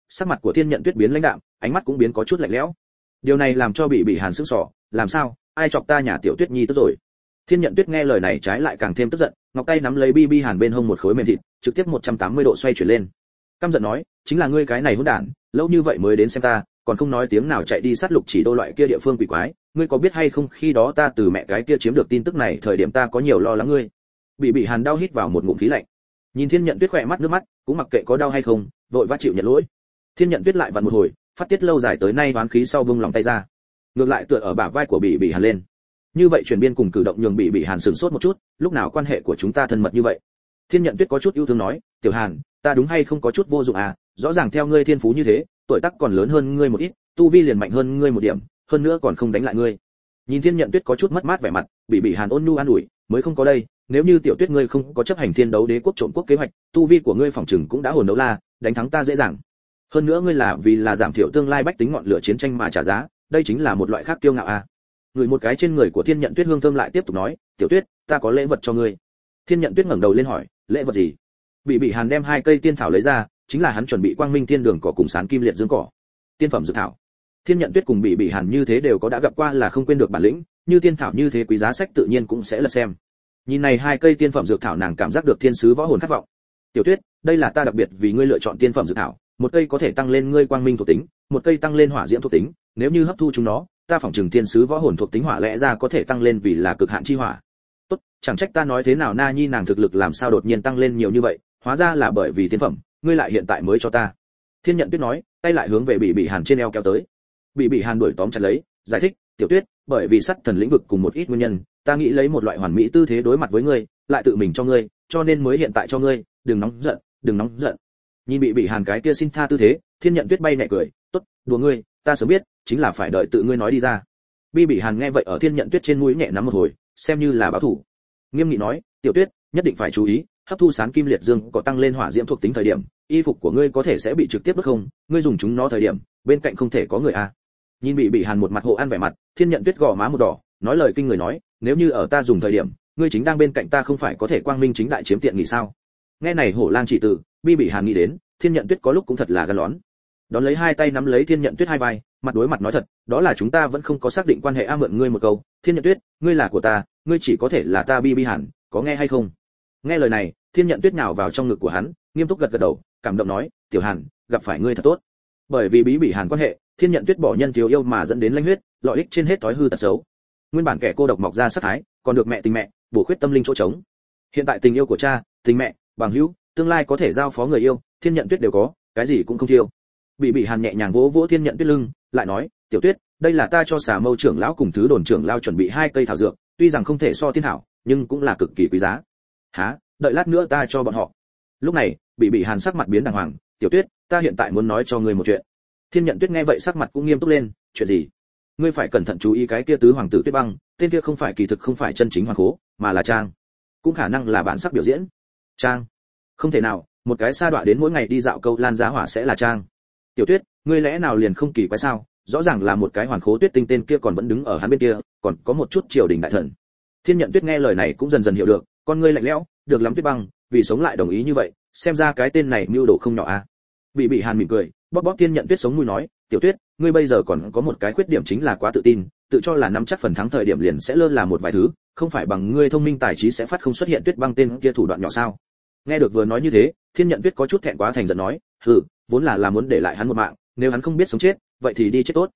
Sắc mặt của Thiên Nhận Tuyết biến lãnh đạm, ánh mắt cũng biến có chút lạnh lẽo. Điều này làm cho Bị Hàn sững sờ, làm sao, ai chọc ta nhà tiểu Tuyết nhi tức rồi? Thiên Nhận Tuyết nghe lời này trái lại càng thêm tức giận, ngọc tay nắm lấy Bi Hàn bên hông một khối mềm thịt, trực tiếp 180 độ xoay chuyển lên. Căm giận nói, chính là ngươi cái này hỗn đản, lâu như vậy mới đến xem ta, còn không nói tiếng nào chạy đi sát lục chỉ đô loại kia địa phương quỷ quái, ngươi có biết hay không khi đó ta từ mẹ cái kia chiếm được tin tức này thời điểm ta có nhiều lo lắng ngươi. Bị Hàn đau hít vào một ngụm khí lạnh. Nhìn Thiên Nhận Tuyết khỏe mắt nước mắt, cũng mặc kệ có đau hay không, vội vã chịu nhận lỗi. Thiên Nhận Tuyết lại vặn một hồi, phát tiết lâu dài tới nay oán khí sau vung lòng tay ra, ngược lại tựa ở bả vai của Bị Hàn lên. Như vậy chuyển biên cùng cử động nhường Bị Hàn sửng sốt một chút, lúc nào quan hệ của chúng ta thân mật như vậy? Thiên Nhận Tuyết có chút yêu thương nói, tiểu Hàn, ta đúng hay không có chút vô dụng à, rõ ràng theo ngươi thiên phú như thế, tuổi tác còn lớn hơn ngươi một ít, tu vi liền mạnh hơn ngươi một điểm, hơn nữa còn không đánh lại ngươi. Nhìn Thiên Nhận Tuyết có chút mất mát vẻ mặt, Bị Hàn ôn nhu an ủi, mới không có đây, nếu như tiểu Tuyết ngươi không có chấp hành Thiên Đấu Đế quốc trộm quốc kế hoạch, tu vi của ngươi phòng trừng cũng đã hồn đấu la, đánh thắng ta dễ dàng. Hơn nữa ngươi là vì là giảm thiểu tương lai bách tính ngọn lửa chiến tranh mà trả giá, đây chính là một loại khác kiêu ngạo à. Người một cái trên người của Thiên Nhận Tuyết hương thơm lại tiếp tục nói, tiểu Tuyết, ta có lễ vật cho ngươi. Thiên Nhận Tuyết ngẩng đầu lên hỏi, lễ vật gì? Bị Hàn đem 2 cây tiên thảo lấy ra, chính là hắn chuẩn bị quang minh thiên đường cỏ cùng sán kim liệt dương cỏ. Tiên phẩm dược thảo. Thiên Nhận Tuyết cùng Bị Hàn như thế đều có đã gặp qua là không quên được bản lĩnh, như tiên thảo như thế quý giá sách tự nhiên cũng sẽ lật xem. Nhìn này 2 cây tiên phẩm dược thảo nàng cảm giác được thiên sứ võ hồn khát vọng. Tiểu Tuyết, đây là ta đặc biệt vì ngươi lựa chọn tiên phẩm dược thảo, một cây có thể tăng lên ngươi quang minh thuộc tính, một cây tăng lên hỏa diễm thuộc tính, nếu như hấp thu chúng nó, ta phỏng chừng thiên sứ võ hồn thuộc tính hỏa lẽ ra có thể tăng lên vì là cực hạn chi hỏa. Tốt, chẳng trách ta nói thế nào Na Nhi nàng thực lực làm sao đột nhiên tăng lên nhiều như vậy, hóa ra là bởi vì tiên phẩm, ngươi lại hiện tại mới cho ta. Thiên Nhận Tuyết nói, tay lại hướng về Bị Hàn trên eo kéo tới. Bị Hàn đuổi tóm chặt lấy, giải thích, tiểu Tuyết, bởi vì sắt thần lĩnh vực cùng một ít nguyên nhân, ta nghĩ lấy một loại hoàn mỹ tư thế đối mặt với ngươi, lại tự mình cho ngươi, cho nên mới hiện tại cho ngươi, đừng nóng giận, đừng nóng giận. Nhìn Bị Hàn cái kia xin tha tư thế, Thiên Nhận Tuyết bay nhẹ cười, tốt, đùa ngươi, ta sớm biết, chính là phải đợi tự ngươi nói đi ra. Bị Hàn nghe vậy ở Thiên Nhận Tuyết trên mũi nhẹ nắm một hồi, xem như là báo thủ. Nghiêm nghị nói, tiểu Tuyết, nhất định phải chú ý, hấp thu sán kim liệt dương có tăng lên hỏa diễm thuộc tính thời điểm, y phục của ngươi có thể sẽ bị trực tiếp đốt không, ngươi dùng chúng nó thời điểm, bên cạnh không thể có người a. Nhìn Bị Hàn một mặt hộ an vẻ mặt, Thiên Nhận Tuyết gò má một đỏ, nói lời kinh người nói, nếu như ở ta dùng thời điểm, ngươi chính đang bên cạnh ta không phải có thể quang minh chính đại chiếm tiện nghỉ sao? Nghe này hổ lang chỉ từ, Bị Hàn nghĩ đến, Thiên Nhận Tuyết có lúc cũng thật là gan lón. Đón lấy 2 tay nắm lấy Thiên Nhận Tuyết 2 vai, mặt đối mặt nói thật, đó là chúng ta vẫn không có xác định quan hệ a, mượn ngươi một câu, Thiên Nhận Tuyết, ngươi là của ta, ngươi chỉ có thể là ta Bị Hàn, có nghe hay không? Nghe lời này, Thiên Nhận Tuyết nhào vào trong ngực của hắn, nghiêm túc gật gật đầu, cảm động nói, tiểu Hàn, gặp phải ngươi thật tốt. Bởi vì Bị Hàn quan hệ, Thiên Nhận Tuyết bỏ nhân thiếu yêu mà dẫn đến lãnh huyết, lợi ích trên hết thói hư tật xấu. Nguyên bản kẻ cô độc mọc ra sát thái, còn được mẹ tình mẹ, bổ khuyết tâm linh chỗ trống. Hiện tại tình yêu của cha, tình mẹ, bằng hữu, tương lai có thể giao phó người yêu, Thiên Nhận Tuyết đều có, cái gì cũng không thiếu. Bị Hàn nhẹ nhàng vỗ vỗ Thiên Nhận Tuyết lưng, lại nói, tiểu Tuyết, đây là ta cho Xà Mâu trưởng lão cùng Thứ Đồn trưởng lão chuẩn bị 2 cây thảo dược, tuy rằng không thể so tiên thảo, nhưng cũng là cực kỳ quý giá. Hả? Đợi lát nữa ta cho bọn họ. Lúc này, Bị Hàn sắc mặt biến đàng hoàng, tiểu Tuyết, ta hiện tại muốn nói cho ngươi một chuyện. Thiên Nhận Tuyết nghe vậy sắc mặt cũng nghiêm túc lên, chuyện gì? Ngươi phải cẩn thận chú ý cái kia tứ hoàng tử Tuyết Băng, tên kia không phải kỳ thực không phải chân chính hoàng cố, mà là trang, cũng khả năng là bản sắc biểu diễn. Trang? Không thể nào, một cái sa đọa đến mỗi ngày đi dạo câu lan giá hỏa sẽ là trang. Tiểu Tuyết, ngươi lẽ nào liền không kỳ quái sao? Rõ ràng là một cái hoàn khố Tuyết Tinh tên kia còn vẫn đứng ở hắn bên kia, còn có một chút triều đình đại thần. Thiên Nhận Tuyết nghe lời này cũng dần dần hiểu được, con ngươi lạnh lẽo, được lắm Tuyết Băng, vì sống lại đồng ý như vậy, xem ra cái tên này mưu đồ không nhỏ a. Bị Hàn mỉm cười, bóp bóp Thiên Nhận Tuyết sống mũi nói, tiểu Tuyết, ngươi bây giờ còn có một cái khuyết điểm chính là quá tự tin, tự cho là nắm chắc phần thắng thời điểm liền sẽ lơ là một vài thứ, không phải bằng ngươi thông minh tài trí sẽ phát không xuất hiện Tuyết Băng tên kia thủ đoạn nhỏ sao? Nghe được vừa nói như thế, Thiên Nhận Tuyết có chút thẹn quá thành giận nói, hừ, vốn là muốn để lại hắn một mạng, nếu hắn không biết sống chết, vậy thì đi chết tốt.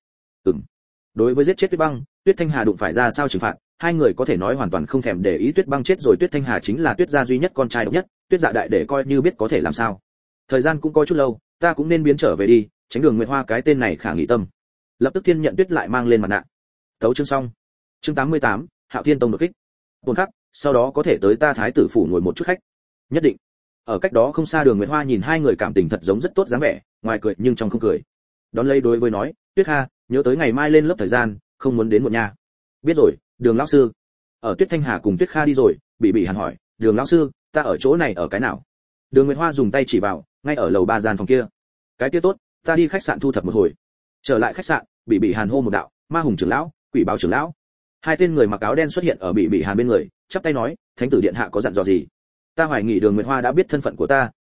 Đối với giết chết Tuyết Băng, Tuyết Thanh Hà đụng phải ra sao trừng phạt, 2 người có thể nói hoàn toàn không thèm để ý. Tuyết Băng chết rồi, Tuyết Thanh Hà chính là Tuyết gia duy nhất con trai độc nhất, Tuyết Dạ đại để coi như biết có thể làm sao. Thời gian cũng có chút lâu, ta cũng nên biến trở về đi, tránh Đường Nguyệt Hoa cái tên này khả nghị tâm. Lập tức Thiên Nhận Tuyết lại mang lên mặt nạ. Tấu chương xong. Chương 88, Hạo Thiên Tông đột kích. Buồn khắc, sau đó có thể tới ta thái tử phủ ngồi một chút khách. Nhất định. Ở cách đó không xa Đường Nguyệt Hoa nhìn 2 người cảm tình thật giống rất tốt dáng vẻ, ngoài cười nhưng trong không cười. Đón lấy đối với nói, Tuyết Kha, nhớ tới ngày mai lên lớp thời gian, không muốn đến muộn nha. Biết rồi, Đường lão sư. Ở Tuyết Thanh Hà cùng Tuyết Kha đi rồi, Bị Hàn hỏi, Đường lão sư, ta ở chỗ này ở cái nào? Đường Nguyệt Hoa dùng tay chỉ vào, ngay ở lầu 3 gian phòng kia. Cái kia tốt, ta đi khách sạn thu thập một hồi. Trở lại khách sạn, Bị Hàn hô một đạo, Ma Hùng trưởng lão, Quỷ Báo trưởng lão. 2 tên người mặc áo đen xuất hiện ở Bị Hàn bên người, chắp tay nói, Thánh tử điện hạ có dặn dò gì? Ta hoài nghi Đường Nguyệt Hoa đã biết thân phận của ta,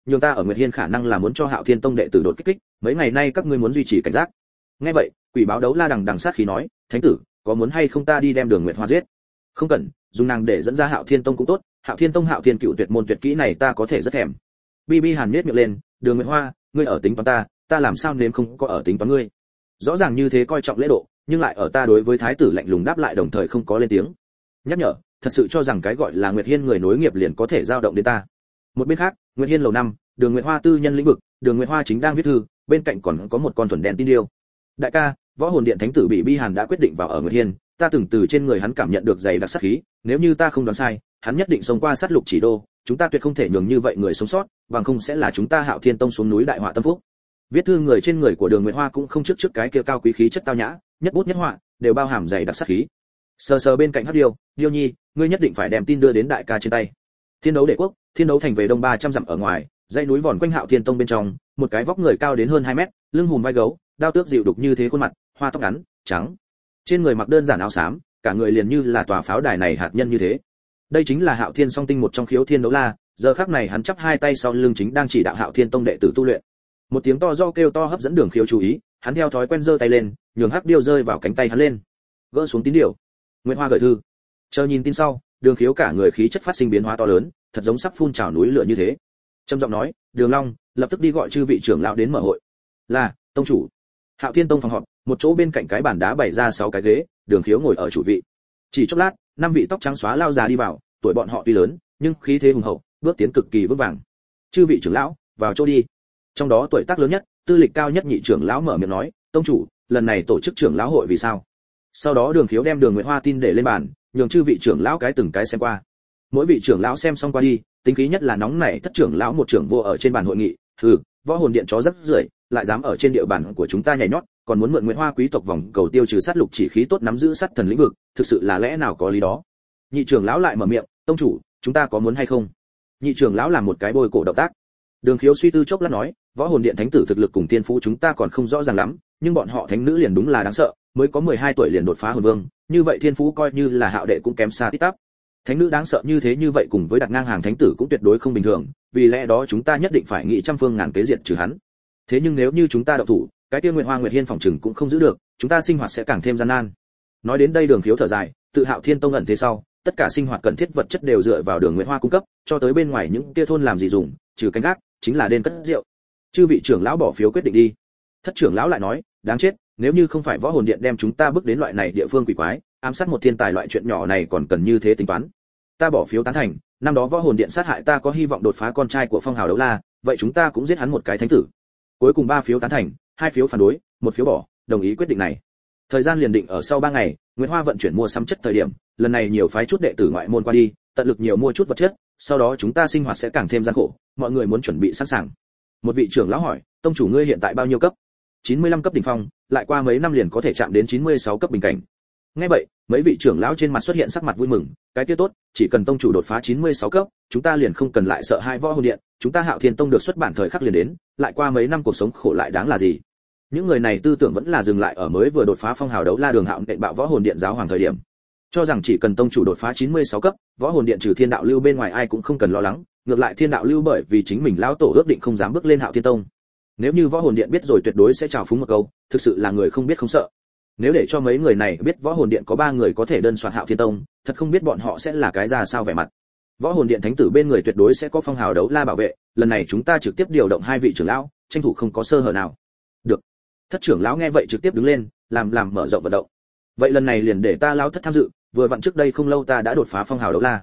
nhường ta ở Nguyệt Hiên khả năng là muốn cho Hạo Thiên Tông đệ tử đột kích, mấy ngày nay các ngươi muốn duy trì cảnh giác. Nghe vậy, quỷ báo đấu la đằng đằng sát khí nói, thánh tử, có muốn hay không ta đi đem Đường Nguyệt Hoa giết? Không cần, dùng nàng để dẫn ra Hạo Thiên Tông cũng tốt, Hạo Thiên Tông Hạo Thiên Cựu tuyệt môn tuyệt kỹ này ta có thể rất thèm. Bi Hàn nhếch miệng lên, Đường Nguyệt Hoa, ngươi ở tính toán ta làm sao nếm không có ở tính toán ngươi. Rõ ràng như thế coi trọng lễ độ, nhưng lại ở ta đối với thái tử lạnh lùng đáp lại đồng thời không có lên tiếng. Nhắc nhở, thật sự cho rằng cái gọi là Nguyệt Hiên người nối nghiệp liền có thể dao động đến ta. Một bên khác, Nguyệt Hiên lầu 5, Đường Nguyệt Hoa tư nhân lĩnh vực, Đường Nguyệt Hoa chính đang viết thư, bên cạnh còn có một con thuần đen tin điêu. Đại ca, Võ Hồn Điện thánh tử bị Bi Hàn đã quyết định vào ở Nguyệt Hiên, ta từng từ trên người hắn cảm nhận được dày đặc sát khí, nếu như ta không đoán sai, hắn nhất định sống qua sát lục chỉ đô, chúng ta tuyệt không thể nhường như vậy người sống sót, bằng không sẽ là chúng ta Hạo Thiên Tông xuống núi đại họa tâm phúc. Viết thư người trên người của Đường Nguyệt Hoa cũng không trước cái kia cao quý khí chất tao nhã, nhất bút nhất họa đều bao hàm dày đặc sát khí. Sờ bên cạnh Hắc Điêu, Điêu Nhi, ngươi nhất định phải đem tin đưa đến đại ca trên tay. Thiên đấu đệ quốc, Thiên đấu thành về đông 300 dặm ở ngoài, dãy núi vòn quanh Hạo Thiên Tông bên trong, một cái vóc người cao đến hơn 2 mét, lưng hùm vai gấu, đao tước dịu đục như thế khuôn mặt, hoa tóc ngắn, trắng. Trên người mặc đơn giản áo xám, cả người liền như là tòa pháo đài này hạt nhân như thế. Đây chính là Hạo Thiên Song Tinh một trong Khiếu Thiên Đấu La, giờ khắc này hắn chắp hai tay sau lưng chính đang chỉ đạo Hạo Thiên Tông đệ tử tu luyện. Một tiếng to do kêu to hấp dẫn Đường Khiếu chú ý, hắn theo thói quen giơ tay lên, nhường Hắc Điêu rơi vào cánh tay hắn lên. Gỡ xuống tín điều. Nguyệt Hoa gửi thư. Chờ nhìn tin sau, Đường Khiếu cả người khí chất phát sinh biến hóa to lớn, thật giống sắp phun trào núi lửa như thế. Trầm giọng nói, Đường Long, lập tức đi gọi chư vị trưởng lão đến mở hội. Là, tông chủ. Hạo Thiên Tông phòng họp, một chỗ bên cạnh cái bàn đá bày ra 6 cái ghế, Đường Khiếu ngồi ở chủ vị. Chỉ chốc lát, 5 vị tóc trắng xóa lao già đi vào, tuổi bọn họ tuy lớn, nhưng khí thế hùng hậu, bước tiến cực kỳ vững vàng. Chư vị trưởng lão, vào chỗ đi. Trong đó tuổi tác lớn nhất, tư lịch cao nhất nhị trưởng lão mở miệng nói, tông chủ, lần này tổ chức trưởng lão hội vì sao? Sau đó Đường Khiếu đem Đường Nguyệt Hoa tin để lên bàn, nhường chư vị trưởng lão cái từng cái xem qua. Mỗi vị trưởng lão xem xong qua đi, tính khí nhất là nóng nảy thất trưởng lão một trưởng vô ở trên bàn hội nghị, Võ Hồn Điện chó rất rưởi, lại dám ở trên địa bàn của chúng ta nhảy nhót, còn muốn mượn Nguyệt Hoa quý tộc vòng cầu tiêu trừ sát lục chỉ khí tốt nắm giữ sát thần lĩnh vực, thực sự là lẽ nào có lý đó. Nhị trưởng lão lại mở miệng, tông chủ, chúng ta có muốn hay không? Nhị trưởng lão làm một cái bôi cổ động tác. Đường Khiếu suy tư chốc lát nói, Võ Hồn Điện thánh tử thực lực cùng tiên phú chúng ta còn không rõ ràng lắm, nhưng bọn họ thánh nữ liền đúng là đáng sợ, mới có 12 tuổi liền đột phá hồn vương, như vậy thiên phú coi như là Hạo đệ cũng kém xa tít tắp. Thánh nữ đáng sợ như thế như vậy cùng với đặt ngang hàng thánh tử cũng tuyệt đối không bình thường, vì lẽ đó chúng ta nhất định phải nghĩ trăm phương ngàn kế diệt trừ hắn. Thế nhưng nếu như chúng ta động thủ, cái kia Nguyệt Hoa Nguyệt Hiên phòng trừng cũng không giữ được, chúng ta sinh hoạt sẽ càng thêm gian nan. Nói đến đây Đường Khiếu thở dài, tự Hạo Thiên Tông ẩn thế sau, tất cả sinh hoạt cần thiết vật chất đều dựa vào Đường Nguyệt Hoa cung cấp, cho tới bên ngoài những kia thôn làm gì dùng, trừ canh gác, chính là đền cất rượu. Chư vị trưởng lão bỏ phiếu quyết định đi. Thất trưởng lão lại nói, đáng chết, nếu như không phải Võ Hồn Điện đem chúng ta bước đến loại này địa phương quỷ quái, ám sát một thiên tài loại chuyện nhỏ này còn cần như thế tính toán. Ta bỏ phiếu tán thành, năm đó Võ Hồn Điện sát hại ta có hy vọng đột phá con trai của Phong Hào Đấu La, vậy chúng ta cũng giết hắn một cái thánh tử. Cuối cùng 3 phiếu tán thành, 2 phiếu phản đối, 1 phiếu bỏ, đồng ý quyết định này. Thời gian liền định ở sau 3 ngày, Nguyệt Hoa vận chuyển mua sắm chất thời điểm, lần này nhiều phái chút đệ tử ngoại môn qua đi, tận lực nhiều mua chút vật chất, sau đó chúng ta sinh hoạt sẽ càng thêm gian khổ, mọi người muốn chuẩn bị sẵn sàng. Một vị trưởng lão hỏi, tông chủ ngươi hiện tại bao nhiêu cấp? 95 cấp đỉnh phong, lại qua mấy năm liền có thể chạm đến 96 cấp bình cảnh. Nghe vậy, mấy vị trưởng lão trên mặt xuất hiện sắc mặt vui mừng, cái kia tốt, chỉ cần tông chủ đột phá 96 cấp, chúng ta liền không cần lại sợ hai Võ Hồn Điện, chúng ta Hạo Thiên Tông được xuất bản thời khắc liền đến, lại qua mấy năm cuộc sống khổ lại đáng là gì. Những người này tư tưởng vẫn là dừng lại ở mới vừa đột phá Phong Hào Đấu La Đường Hạo nện bạo Võ Hồn Điện giáo hoàng thời điểm. Cho rằng chỉ cần tông chủ đột phá 96 cấp, Võ Hồn Điện trừ Thiên Đạo Lưu bên ngoài ai cũng không cần lo lắng, ngược lại Thiên Đạo Lưu bởi vì chính mình lão tổ ước định không dám bước lên Hạo Thiên Tông. Nếu như Võ Hồn Điện biết rồi tuyệt đối sẽ chào phúng một câu, thực sự là người không biết không sợ. Nếu để cho mấy người này biết Võ Hồn Điện có 3 người có thể đơn soạt Hạo Thiên Tông, thật không biết bọn họ sẽ là cái ra sao vẻ mặt. Võ Hồn Điện thánh tử bên người tuyệt đối sẽ có Phong Hào Đấu La bảo vệ, lần này chúng ta trực tiếp điều động 2 vị trưởng lão, tranh thủ không có sơ hở nào. Được. Thất trưởng lão nghe vậy trực tiếp đứng lên, làm mở rộng vận động. Vậy lần này liền để ta lão thất tham dự, vừa vặn trước đây không lâu ta đã đột phá Phong Hào Đấu La.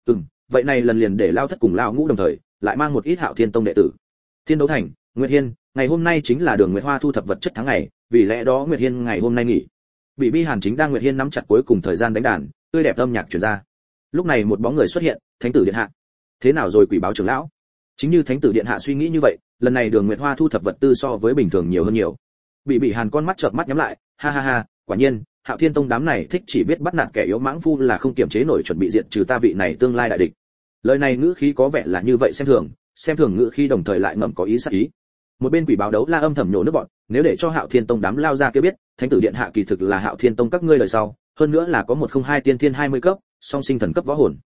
Vậy này lần liền để lão thất cùng lão ngũ đồng thời, lại mang một ít Hạo Thiên Tông đệ tử. Thiên Đấu Thành, Nguyệt Hiên, ngày hôm nay chính là Đường Nguyệt Hoa thu thập vật chất tháng ngày, vì lẽ đó Nguyệt Hiên ngày hôm nay nghỉ. Bị Bi Hàn chính đang Nguyệt Hiên nắm chặt cuối cùng thời gian đánh đàn, tươi đẹp âm nhạc truyền ra. Lúc này một bóng người xuất hiện, Thánh tử điện hạ. Thế nào rồi Quỷ báo trưởng lão? Chính như Thánh tử điện hạ suy nghĩ như vậy, lần này Đường Nguyệt Hoa thu thập vật tư so với bình thường nhiều hơn nhiều. Bị Hàn con mắt chợp mắt nhắm lại, ha ha ha, quả nhiên, Hạo Thiên Tông đám này thích chỉ biết bắt nạt kẻ yếu mãng phu là không kiềm chế nổi chuẩn bị diệt trừ ta vị này tương lai đại địch. Lời này ngữ khí có vẻ là như vậy xem thường ngữ khí đồng thời lại ngầm có ý sát ý. Một bên Quỷ báo đấu la âm thầm nhổ nước bọn, nếu để cho Hạo Thiên Tông đám lao ra kia biết, Thánh tử điện hạ kỳ thực là Hạo Thiên Tông các ngươi lời sau, hơn nữa là có 102 tiên thiên 20 cấp, song sinh thần cấp võ hồn.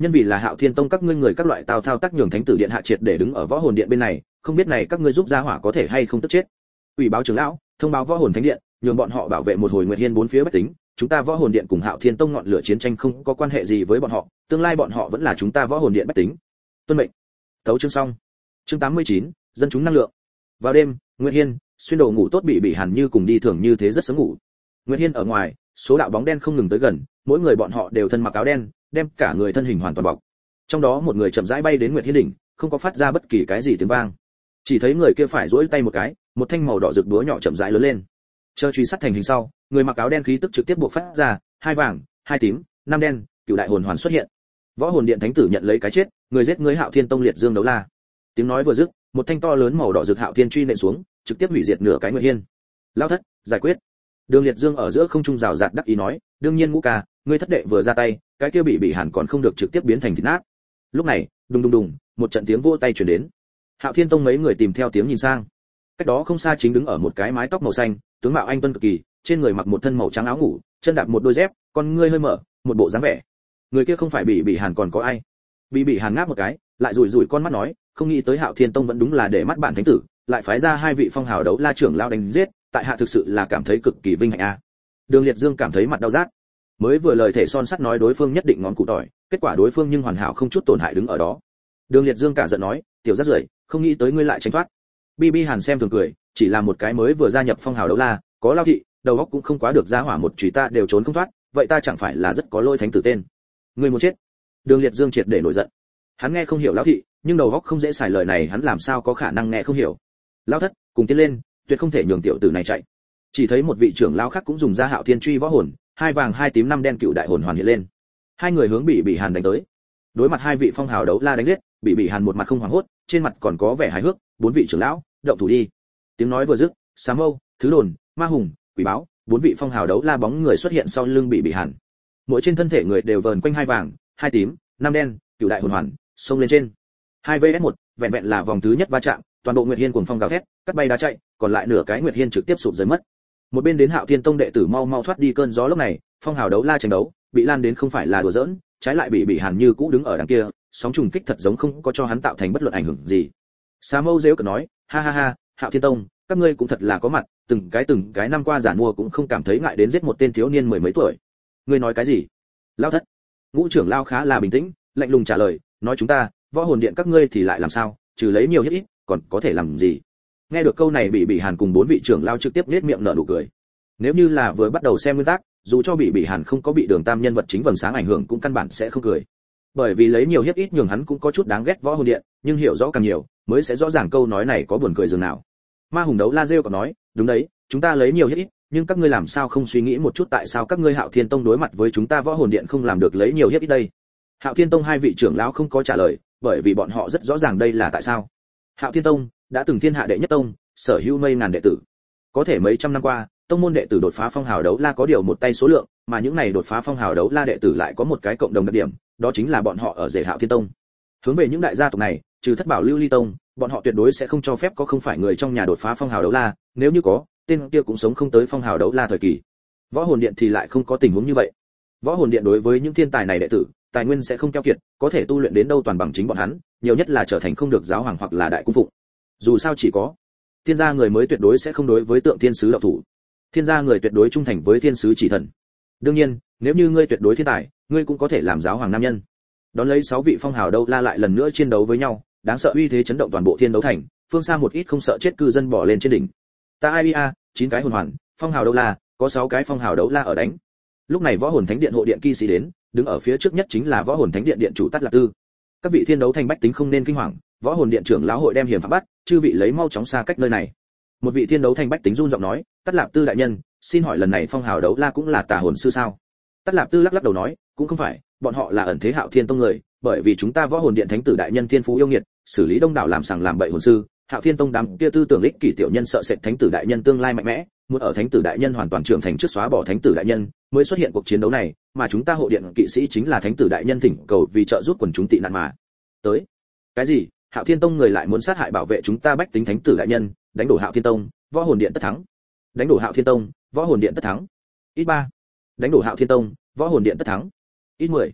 Nhân vì là Hạo Thiên Tông các ngươi người các loại tào thao tác nhường thánh tử điện hạ triệt để đứng ở võ hồn điện bên này, không biết này các ngươi giúp gia hỏa có thể hay không tức chết. Ủy báo trưởng lão, thông báo võ hồn thánh điện, nhường bọn họ bảo vệ một hồi Nguyệt Hiên bốn phía bách tính, chúng ta võ hồn điện cùng Hạo Thiên Tông ngọn lửa chiến tranh không có quan hệ gì với bọn họ, tương lai bọn họ vẫn là chúng ta võ hồn điện bách tính. Tuân mệnh. Tấu chương xong. Chương 89, dân chúng năng lượng. Vào đêm, Nguyệt Hiên, xuyên đồ ngủ tốt bị Hàn Như cùng đi thường như thế rất sớm ngủ. Nguyệt Hiên ở ngoài, số đạo bóng đen không ngừng tới gần, mỗi người bọn họ đều thân mặc áo đen, đem cả người thân hình hoàn toàn bọc. Trong đó một người chậm rãi bay đến Nguyệt Hiên đỉnh, không có phát ra bất kỳ cái gì tiếng vang. Chỉ thấy người kia phải duỗi tay một cái, một thanh màu đỏ rực búa nhỏ chậm rãi lớn lên. Chờ truy sát thành hình sau, người mặc áo đen khí tức trực tiếp bộc phát ra, hai vàng, hai tím, năm đen, cửu đại hồn hoàn xuất hiện. Võ hồn điện thánh tử nhận lấy cái chết, người giết ngươi Hạo Thiên Tông liệt dương đấu la. Tiếng nói vừa dứt, một thanh to lớn màu đỏ rực Hạo Thiên truy nện xuống, trực tiếp hủy diệt nửa cái Nguyệt Hiên. Lao thất, giải quyết. Đường Liệt Dương ở giữa không trung rào rạt đắc ý nói, đương nhiên Ngũ ca, ngươi thất đệ vừa ra tay, cái kia bị Hàn còn không được trực tiếp biến thành thịt nát. Lúc này, đùng đùng đùng, một trận tiếng vỗ tay truyền đến. Hạo Thiên Tông mấy người tìm theo tiếng nhìn sang. Cách đó không xa chính đứng ở một cái mái tóc màu xanh, tướng mạo anh tuấn cực kỳ, trên người mặc một thân màu trắng áo ngủ, chân đạp một đôi dép, con ngươi hơi mở, một bộ dáng vẻ. Người kia không phải bị Hàn còn có ai? Bị Hàn ngáp một cái, lại rủi rủi con mắt nói, không nghĩ tới Hạo Thiên Tông vẫn đúng là để mắt bạn thánh tử, lại phái ra hai vị phong hào đấu la trưởng lao đánh giết, tại hạ thực sự là cảm thấy cực kỳ vinh hạnh a. Đường Liệt Dương cảm thấy mặt đau rát. Mới vừa lời thể son sắt nói đối phương nhất định ngón cụ tỏi, kết quả đối phương nhưng hoàn hảo không chút tổn hại đứng ở đó. Đường Liệt Dương cả giận nói, tiểu rác rưởi, không nghĩ tới ngươi lại tránh thoát. Bi Hàn xem thường cười, chỉ là một cái mới vừa gia nhập phong hào đấu la, có lao thị, đầu óc cũng không quá được, ra hỏa một chùy ta đều trốn không thoát, vậy ta chẳng phải là rất có lôi thánh tử tên. Ngươi muốn chết. Đường Liệt Dương triệt để nổi giận. Hắn nghe không hiểu lão thị, nhưng đầu óc không dễ xài lời này, hắn làm sao có khả năng nghe không hiểu. Lão thất, cùng tiến lên, tuyệt không thể nhường tiểu tử này chạy. Chỉ thấy một vị trưởng lão khác cũng dùng ra Hạo Thiên truy võ hồn, hai vàng hai tím năm đen cựu đại hồn hoàn hiện lên. Hai người hướng bị Hàn đánh tới. Đối mặt hai vị phong hào đấu la đánh giết, bị Hàn một mặt không hoảng hốt, trên mặt còn có vẻ hài hước, bốn vị trưởng lão, động thủ đi. Tiếng nói vừa dứt, Xà Mâu, Thứ Đồn, Ma Hùng, Quỷ Báo, bốn vị phong hào đấu la bóng người xuất hiện sau lưng bị Hàn. Mỗi trên thân thể người đều vờn quanh hai vàng, hai tím, năm đen, cựu đại hồn hoàn, xông lên trên. 2vs1, vẹn vẹn là vòng thứ nhất va chạm, toàn bộ Nguyệt Hiên cuồng phong gào thét, cắt bay đá chạy, còn lại nửa cái Nguyệt Hiên trực tiếp sụp rơi mất. Một bên đến Hạo Thiên Tông đệ tử mau mau thoát đi cơn gió lúc này, phong hào đấu la tranh đấu, bị lan đến không phải là đùa giỡn, trái lại bị Hàn như cũ đứng ở đằng kia, sóng trùng kích thật giống không có cho hắn tạo thành bất luận ảnh hưởng gì. Sa Mâu giễu cợt nói, ha ha ha, Hạo Thiên Tông, các ngươi cũng thật là có mặt, từng cái năm qua giản mua cũng không cảm thấy ngại đến giết một tên thiếu niên mười mấy tuổi. Ngươi nói cái gì? Lão thất. Ngũ trưởng lão khá là bình tĩnh, lạnh lùng trả lời, nói chúng ta, võ hồn điện các ngươi thì lại làm sao, trừ lấy nhiều hiếp ít, còn có thể làm gì? Nghe được câu này bị Hàn cùng bốn vị trưởng lão trực tiếp nhếch miệng nở nụ cười. Nếu như là vừa bắt đầu xem nguyên tắc, dù cho bị Hàn không có bị Đường Tam nhân vật chính vầng sáng ảnh hưởng cũng căn bản sẽ không cười. Bởi vì lấy nhiều hiếp ít nhường hắn cũng có chút đáng ghét võ hồn điện, nhưng hiểu rõ càng nhiều, mới sẽ rõ ràng câu nói này có buồn cười dường nào. Ma Hùng đấu la rêu còn nói, đúng đấy, chúng ta lấy nhiều hiếp ít, nhưng các ngươi làm sao không suy nghĩ một chút tại sao các ngươi Hạo Thiên Tông đối mặt với chúng ta võ hồn điện không làm được lấy nhiều hiếp ít đây? Hạo Thiên Tông hai vị trưởng lão không có trả lời, bởi vì bọn họ rất rõ ràng đây là tại sao. Hạo Thiên Tông đã từng thiên hạ đệ nhất tông, sở hữu mấy ngàn đệ tử. Có thể mấy trăm năm qua, tông môn đệ tử đột phá phong hào đấu la có điều một tay số lượng, mà những này đột phá phong hào đấu la đệ tử lại có một cái cộng đồng đặc điểm, đó chính là bọn họ ở rể Hạo Thiên Tông. Hướng về những đại gia tộc này, trừ Thất Bảo Lưu Ly Tông, bọn họ tuyệt đối sẽ không cho phép có không phải người trong nhà đột phá phong hào đấu la, nếu như có, tên kia cũng sống không tới phong hào đấu la thời kỳ. Võ hồn điện thì lại không có tình huống như vậy. Võ hồn điện đối với những thiên tài này đệ tử, tài nguyên sẽ không keo kiệt, có thể tu luyện đến đâu toàn bằng chính bọn hắn, nhiều nhất là trở thành không được giáo hoàng hoặc là đại cung phụng. Dù sao chỉ có thiên gia người mới tuyệt đối sẽ không đối với tượng thiên sứ động thủ. Thiên gia người tuyệt đối trung thành với thiên sứ chỉ thần. Đương nhiên, nếu như ngươi tuyệt đối thiên tài, ngươi cũng có thể làm giáo hoàng nam nhân. Đón lấy 6 vị phong hào đấu la lại lần nữa chiến đấu với nhau, đáng sợ uy thế chấn động toàn bộ thiên đấu thành, phương xa một ít không sợ chết cư dân bỏ lên trên đỉnh. Ta Aia, 9 cái hồn hoàn, phong hào đấu la, có 6 cái phong hào đấu la ở đánh. Lúc này võ hồn thánh điện hộ điện kỵ sĩ đến, đứng ở phía trước nhất chính là võ hồn thánh điện điện chủ Tát Lạp Tư. Các vị thiên đấu thành bách tính không nên kinh hoàng, võ hồn điện trưởng lão hội đem hiểm pháp bắt, chư vị lấy mau chóng xa cách nơi này. Một vị thiên đấu thành bách tính run giọng nói, Tát Lạp Tư đại nhân, xin hỏi lần này phong hào đấu la cũng là tà hồn sư sao? Tát Lạp Tư lắc lắc đầu nói, cũng không phải, bọn họ là ẩn thế Hạo Thiên Tông người, bởi vì chúng ta võ hồn điện thánh tử đại nhân thiên phú yêu nghiệt, xử lý đông đảo làm sằng làm bậy hồn sư, Hạo Thiên Tông đám kia tư tưởng ích kỷ tiểu nhân sợ sệt thánh tử đại nhân tương lai mạnh mẽ, muốn ở thánh tử đại nhân hoàn toàn trưởng thành trước xóa bỏ thánh tử đại nhân, mới xuất hiện cuộc chiến đấu này, mà chúng ta hộ điện kỵ sĩ chính là thánh tử đại nhân thỉnh cầu vì trợ giúp quần chúng tị nạn mà tới. Cái gì? Hạo Thiên Tông người lại muốn sát hại bảo vệ chúng ta bách tính thánh tử đại nhân, đánh đổ Hạo Thiên Tông, võ hồn điện tất thắng. Đánh đổ Hạo Thiên Tông, võ hồn điện tất thắng. Ít 3. Đánh đổ Hạo Thiên Tông, võ hồn điện tất thắng. Ít 10.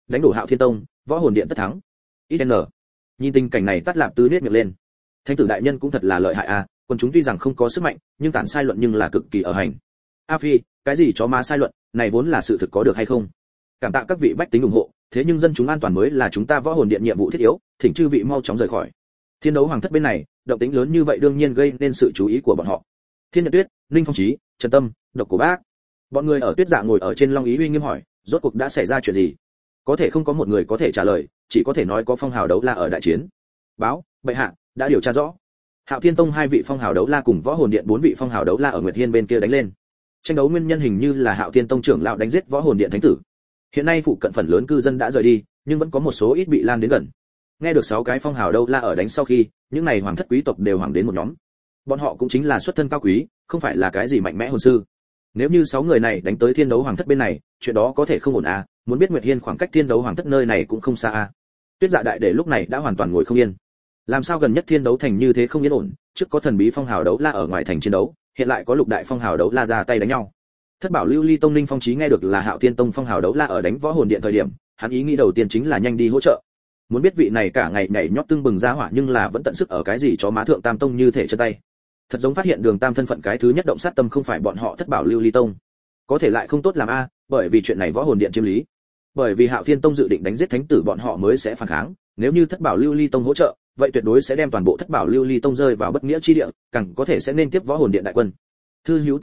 đánh đổ Hạo Thiên Tông, võ hồn điện tất thắng. IN. Nhìn tình cảnh này Tát Lạp Tư nhếch miệng lên. Thánh tử đại nhân cũng thật là lợi hại a, quân chúng tuy rằng không có sức mạnh, nhưng tản sai luận nhưng là cực kỳ ở hành. A Phi, cái gì chó má sai luận, này vốn là sự thực có được hay không? Cảm tạ các vị bách tính ủng hộ, thế nhưng dân chúng an toàn mới là chúng ta võ hồn điện nhiệm vụ thiết yếu, thỉnh chư vị mau chóng rời khỏi. Thiên đấu hoàng thất bên này, động tĩnh lớn như vậy đương nhiên gây nên sự chú ý của bọn họ. Thiên Nhật Tuyết, Ninh Phong Chí, Trần Tâm, Độc Cổ Bác, bọn người ở Tuyết Dạ ngồi ở trên Long Ý uy nghiêm hỏi, rốt cuộc đã xảy ra chuyện gì? Có thể không có một người có thể trả lời, chỉ có thể nói có phong hào đấu la ở đại chiến. Báo, bệ hạ, đã điều tra rõ. Hạo Thiên Tông 2 vị phong hào đấu la cùng võ hồn điện 4 vị phong hào đấu la ở Nguyệt Hiên bên kia đánh lên. Tranh đấu nguyên nhân hình như là Hạo Thiên Tông trưởng lão đánh giết võ hồn điện thánh tử. Hiện nay phụ cận phần lớn cư dân đã rời đi, nhưng vẫn có một số ít bị lan đến gần. Nghe được 6 cái phong hào đấu la ở đánh sau khi, những này hoàng thất quý tộc đều hoảng đến một nhóm. Bọn họ cũng chính là xuất thân cao quý, không phải là cái gì mạnh mẽ hồn sư. Nếu như 6 người này đánh tới Thiên đấu hoàng thất bên này, chuyện đó có thể không ổn à, muốn biết Nguyệt Hiên khoảng cách Thiên đấu hoàng thất nơi này cũng không xa à. Tuyết Dạ đại để lúc này đã hoàn toàn ngồi không yên. Làm sao gần nhất Thiên đấu thành như thế không yên ổn, trước có thần bí phong hào đấu la ở ngoài thành chiến đấu, hiện lại có lục đại phong hào đấu la ra tay đánh nhau. Thất bảo lưu ly tông Ninh Phong Chí nghe được là Hạo Thiên Tông phong hào đấu la ở đánh võ hồn điện thời điểm, hắn ý nghĩ đầu tiên chính là nhanh đi hỗ trợ. Muốn biết vị này cả ngày nhảy nhót tương bừng ra hỏa nhưng là vẫn tận sức ở cái gì chó má thượng tam tông như thể chân tay. Thật giống phát hiện Đường Tam thân phận cái thứ nhất động sát tâm không phải bọn họ Thất bảo lưu ly tông. Có thể lại không tốt làm a, bởi vì chuyện này võ hồn điện chiếm lý. Bởi vì Hạo Thiên Tông dự định đánh giết thánh tử bọn họ mới sẽ phản kháng, nếu như Thất bảo lưu ly tông hỗ trợ, vậy tuyệt đối sẽ đem toàn bộ Thất bảo lưu ly tông rơi vào bất nghĩa chi địa, càng có thể sẽ nên tiếp võ hồn điện đại quân. Thư hữu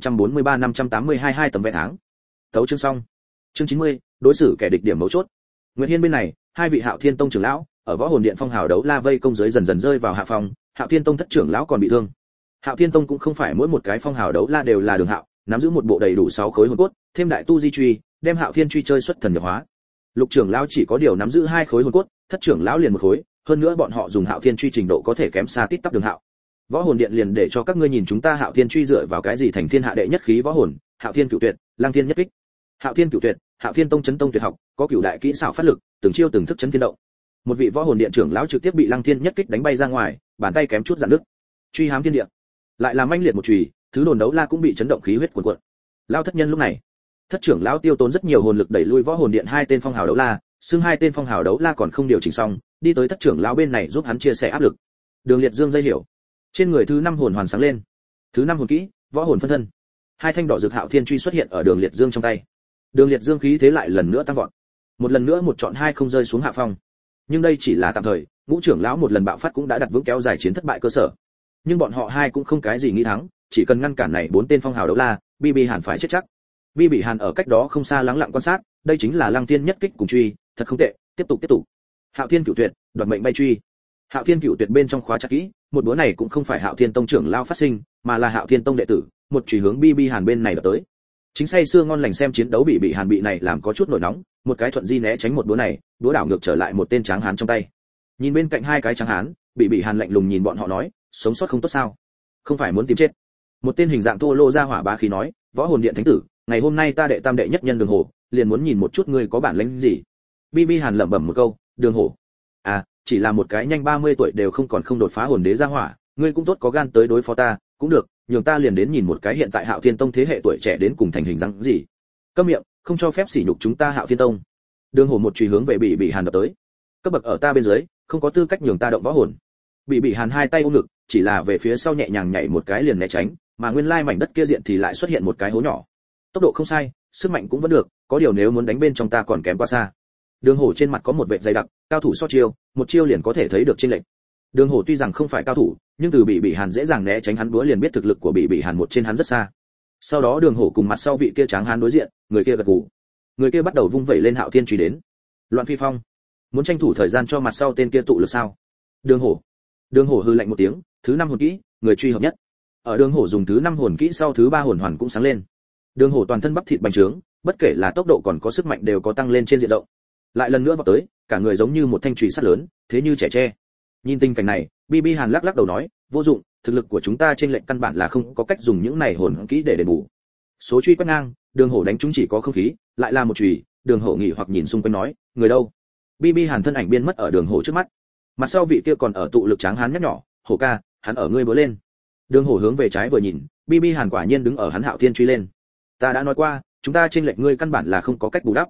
8543-582 2 tấm vé tháng. Tấu chương xong. Chương 90, đối xử kẻ địch điểm mấu chốt. Nguyệt Hiên bên này, 2 vị Hạo Thiên Tông trưởng lão ở võ hồn điện phong hào đấu la vây công giới dần dần rơi vào hạ phòng, Hạo Thiên Tông thất trưởng lão còn bị thương. Hạo Thiên Tông cũng không phải mỗi một cái phong hào đấu la đều là Đường Hạo, nắm giữ một bộ đầy đủ 6 khối hồn cốt, thêm đại tu di truy, đem Hạo Thiên truy chơi xuất thần nhập hóa. Lục trưởng lão chỉ có điều nắm giữ 2 khối hồn cốt, thất trưởng lão liền 1 khối, hơn nữa bọn họ dùng Hạo Thiên truy trình độ có thể kém xa tít tắp Đường Hạo. Võ hồn điện liền để cho các ngươi nhìn chúng ta Hạo Thiên truy dựa vào cái gì thành thiên hạ đệ nhất khí võ hồn, Hạo Thiên Cửu Tuyệt, Lăng Thiên nhất kích. Hạo Thiên Cửu Tuyệt, Hạo Thiên Tông chấn tông tuyệt học, có cửu đại kỹ xảo phát lực, từng chiêu từng thức chấn thiên động. Một vị võ hồn điện trưởng lão trực tiếp bị Lăng Thiên nhất kích đánh bay ra ngoài, bàn tay kém chút dạn nứt. Truy hám thiên địa, lại làm manh liệt một chùy, thứ đồn đấu la cũng bị chấn động khí huyết cuồn cuộn. Lão thất nhân lúc này, thất trưởng lão tiêu tốn rất nhiều hồn lực đẩy lui võ hồn điện 2 tên phong hào đấu la, xưng 2 tên phong hào đấu la còn không điều chỉnh xong, đi tới thất trưởng lão bên này giúp hắn chia sẻ áp lực. Đường Liệt Dương dây hiểu, trên người thứ 5 hồn hoàn sáng lên. Thứ 5 hồn kỹ, võ hồn phân thân. 2 thanh đỏ rực Hạo Thiên truy xuất hiện ở Đường Liệt Dương trong tay. Đường Liệt Dương khí thế lại lần nữa tăng vọt. Một lần nữa một chọn 2 không rơi xuống hạ phong. Nhưng đây chỉ là tạm thời, ngũ trưởng lão một lần bạo phát cũng đã đặt vững kéo dài chiến thất bại cơ sở. Nhưng bọn họ 2 cũng không cái gì nghĩ thắng, chỉ cần ngăn cản này 4 tên phong hào đấu la, Bi Hàn phải chết chắc. Bi Hàn ở cách đó không xa lắng lặng quan sát, đây chính là Lăng Thiên nhất kích cùng truy, thật không tệ, tiếp tục. Hạo Thiên Cửu Tuyệt, đoạt mệnh bay truy. Hạo Thiên Cửu Tuyệt bên trong khóa chặt kỹ, một búa này cũng không phải Hạo Thiên Tông trưởng lão phát sinh, mà là Hạo Thiên Tông đệ tử, một chùy hướng Bi Hàn bên này đập tới. Chính say sưa ngon lành xem chiến đấu bị Hàn bị này làm có chút nổi nóng, một cái thuận di né tránh một búa này, búa đảo ngược trở lại một tên tráng hán trong tay. Nhìn bên cạnh 2 cái tráng hán, bị Hàn lạnh lùng nhìn bọn họ nói, sống sót không tốt sao? Không phải muốn tìm chết. Một tên hình dạng thô lô ra hỏa bá khí nói, võ hồn điện thánh tử, ngày hôm nay ta đệ tam đệ nhất nhân Đường Hổ, liền muốn nhìn một chút ngươi có bản lĩnh gì. Bi Hàn lẩm bẩm một câu, Đường Hổ. À, chỉ là một cái nhanh 30 tuổi đều không đột phá hồn đế ra hỏa, ngươi cũng tốt có gan tới đối phó ta, cũng được, nhường ta liền đến nhìn một cái hiện tại Hạo Thiên Tông thế hệ tuổi trẻ đến cùng thành hình dáng gì. Câm miệng, không cho phép sỉ nhục chúng ta Hạo Thiên Tông. Đường Hổ một chùy hướng về bị Hàn đập tới. Cấp bậc ở ta bên dưới, không có tư cách nhường ta động võ hồn. Bị Hàn 2 tay ôm ngực, chỉ là về phía sau nhẹ nhàng nhảy một cái liền né tránh, mà nguyên lai mảnh đất kia diện thì lại xuất hiện một cái hố nhỏ. Tốc độ không sai, sức mạnh cũng vẫn được, có điều nếu muốn đánh bên trong ta còn kém quá xa. Đường Hổ trên mặt có một vệt dày đặc, cao thủ so chiêu, một chiêu liền có thể thấy được chênh lệch. Đường Hổ tuy rằng không phải cao thủ, nhưng từ bị Hàn dễ dàng né tránh hắn búa liền biết thực lực của bị Hàn một trên hắn rất xa. Sau đó Đường Hổ cùng mặt sau vị kia tráng hán đối diện, người kia gật gù. Người kia bắt đầu vung vẩy lên Hạo Thiên truy đến. Loạn Phi Phong, muốn tranh thủ thời gian cho mặt sau tên kia tụ lực sao? Đường Hổ hừ lạnh một tiếng, thứ 5 hồn kỹ, người truy hợp nhất. Ở Đường Hổ dùng thứ 5 hồn kỹ sau thứ 3 hồn hoàn cũng sáng lên. Đường Hổ toàn thân bắp thịt bành trướng, bất kể là tốc độ còn có sức mạnh đều có tăng lên trên diện rộng. Lại lần nữa vọt tới, cả người giống như một thanh chùy sắt lớn, thế như trẻ tre. Nhìn tình cảnh này, Bi Hàn lắc đầu nói, vô dụng, thực lực của chúng ta trên lệnh căn bản là không có cách dùng những này hồn kỹ để đền bù. Số truy quét ngang, Đường Hổ đánh chúng chỉ có không khí, lại là một chùy, Đường Hổ nghỉ hoặc nhìn xung quanh nói, người đâu? Bi Hàn thân ảnh biến mất ở Đường Hổ trước mắt. Mặt sau vị kia còn ở tụ lực tráng hán nhắc nhỏ, Hổ ca, hắn ở ngươi búa lên. Đường Hổ hướng về trái vừa nhìn, Bi Hàn quả nhiên đứng ở hắn Hạo Thiên truy lên. Ta đã nói qua, chúng ta trên lệnh ngươi căn bản là không có cách bù đắp.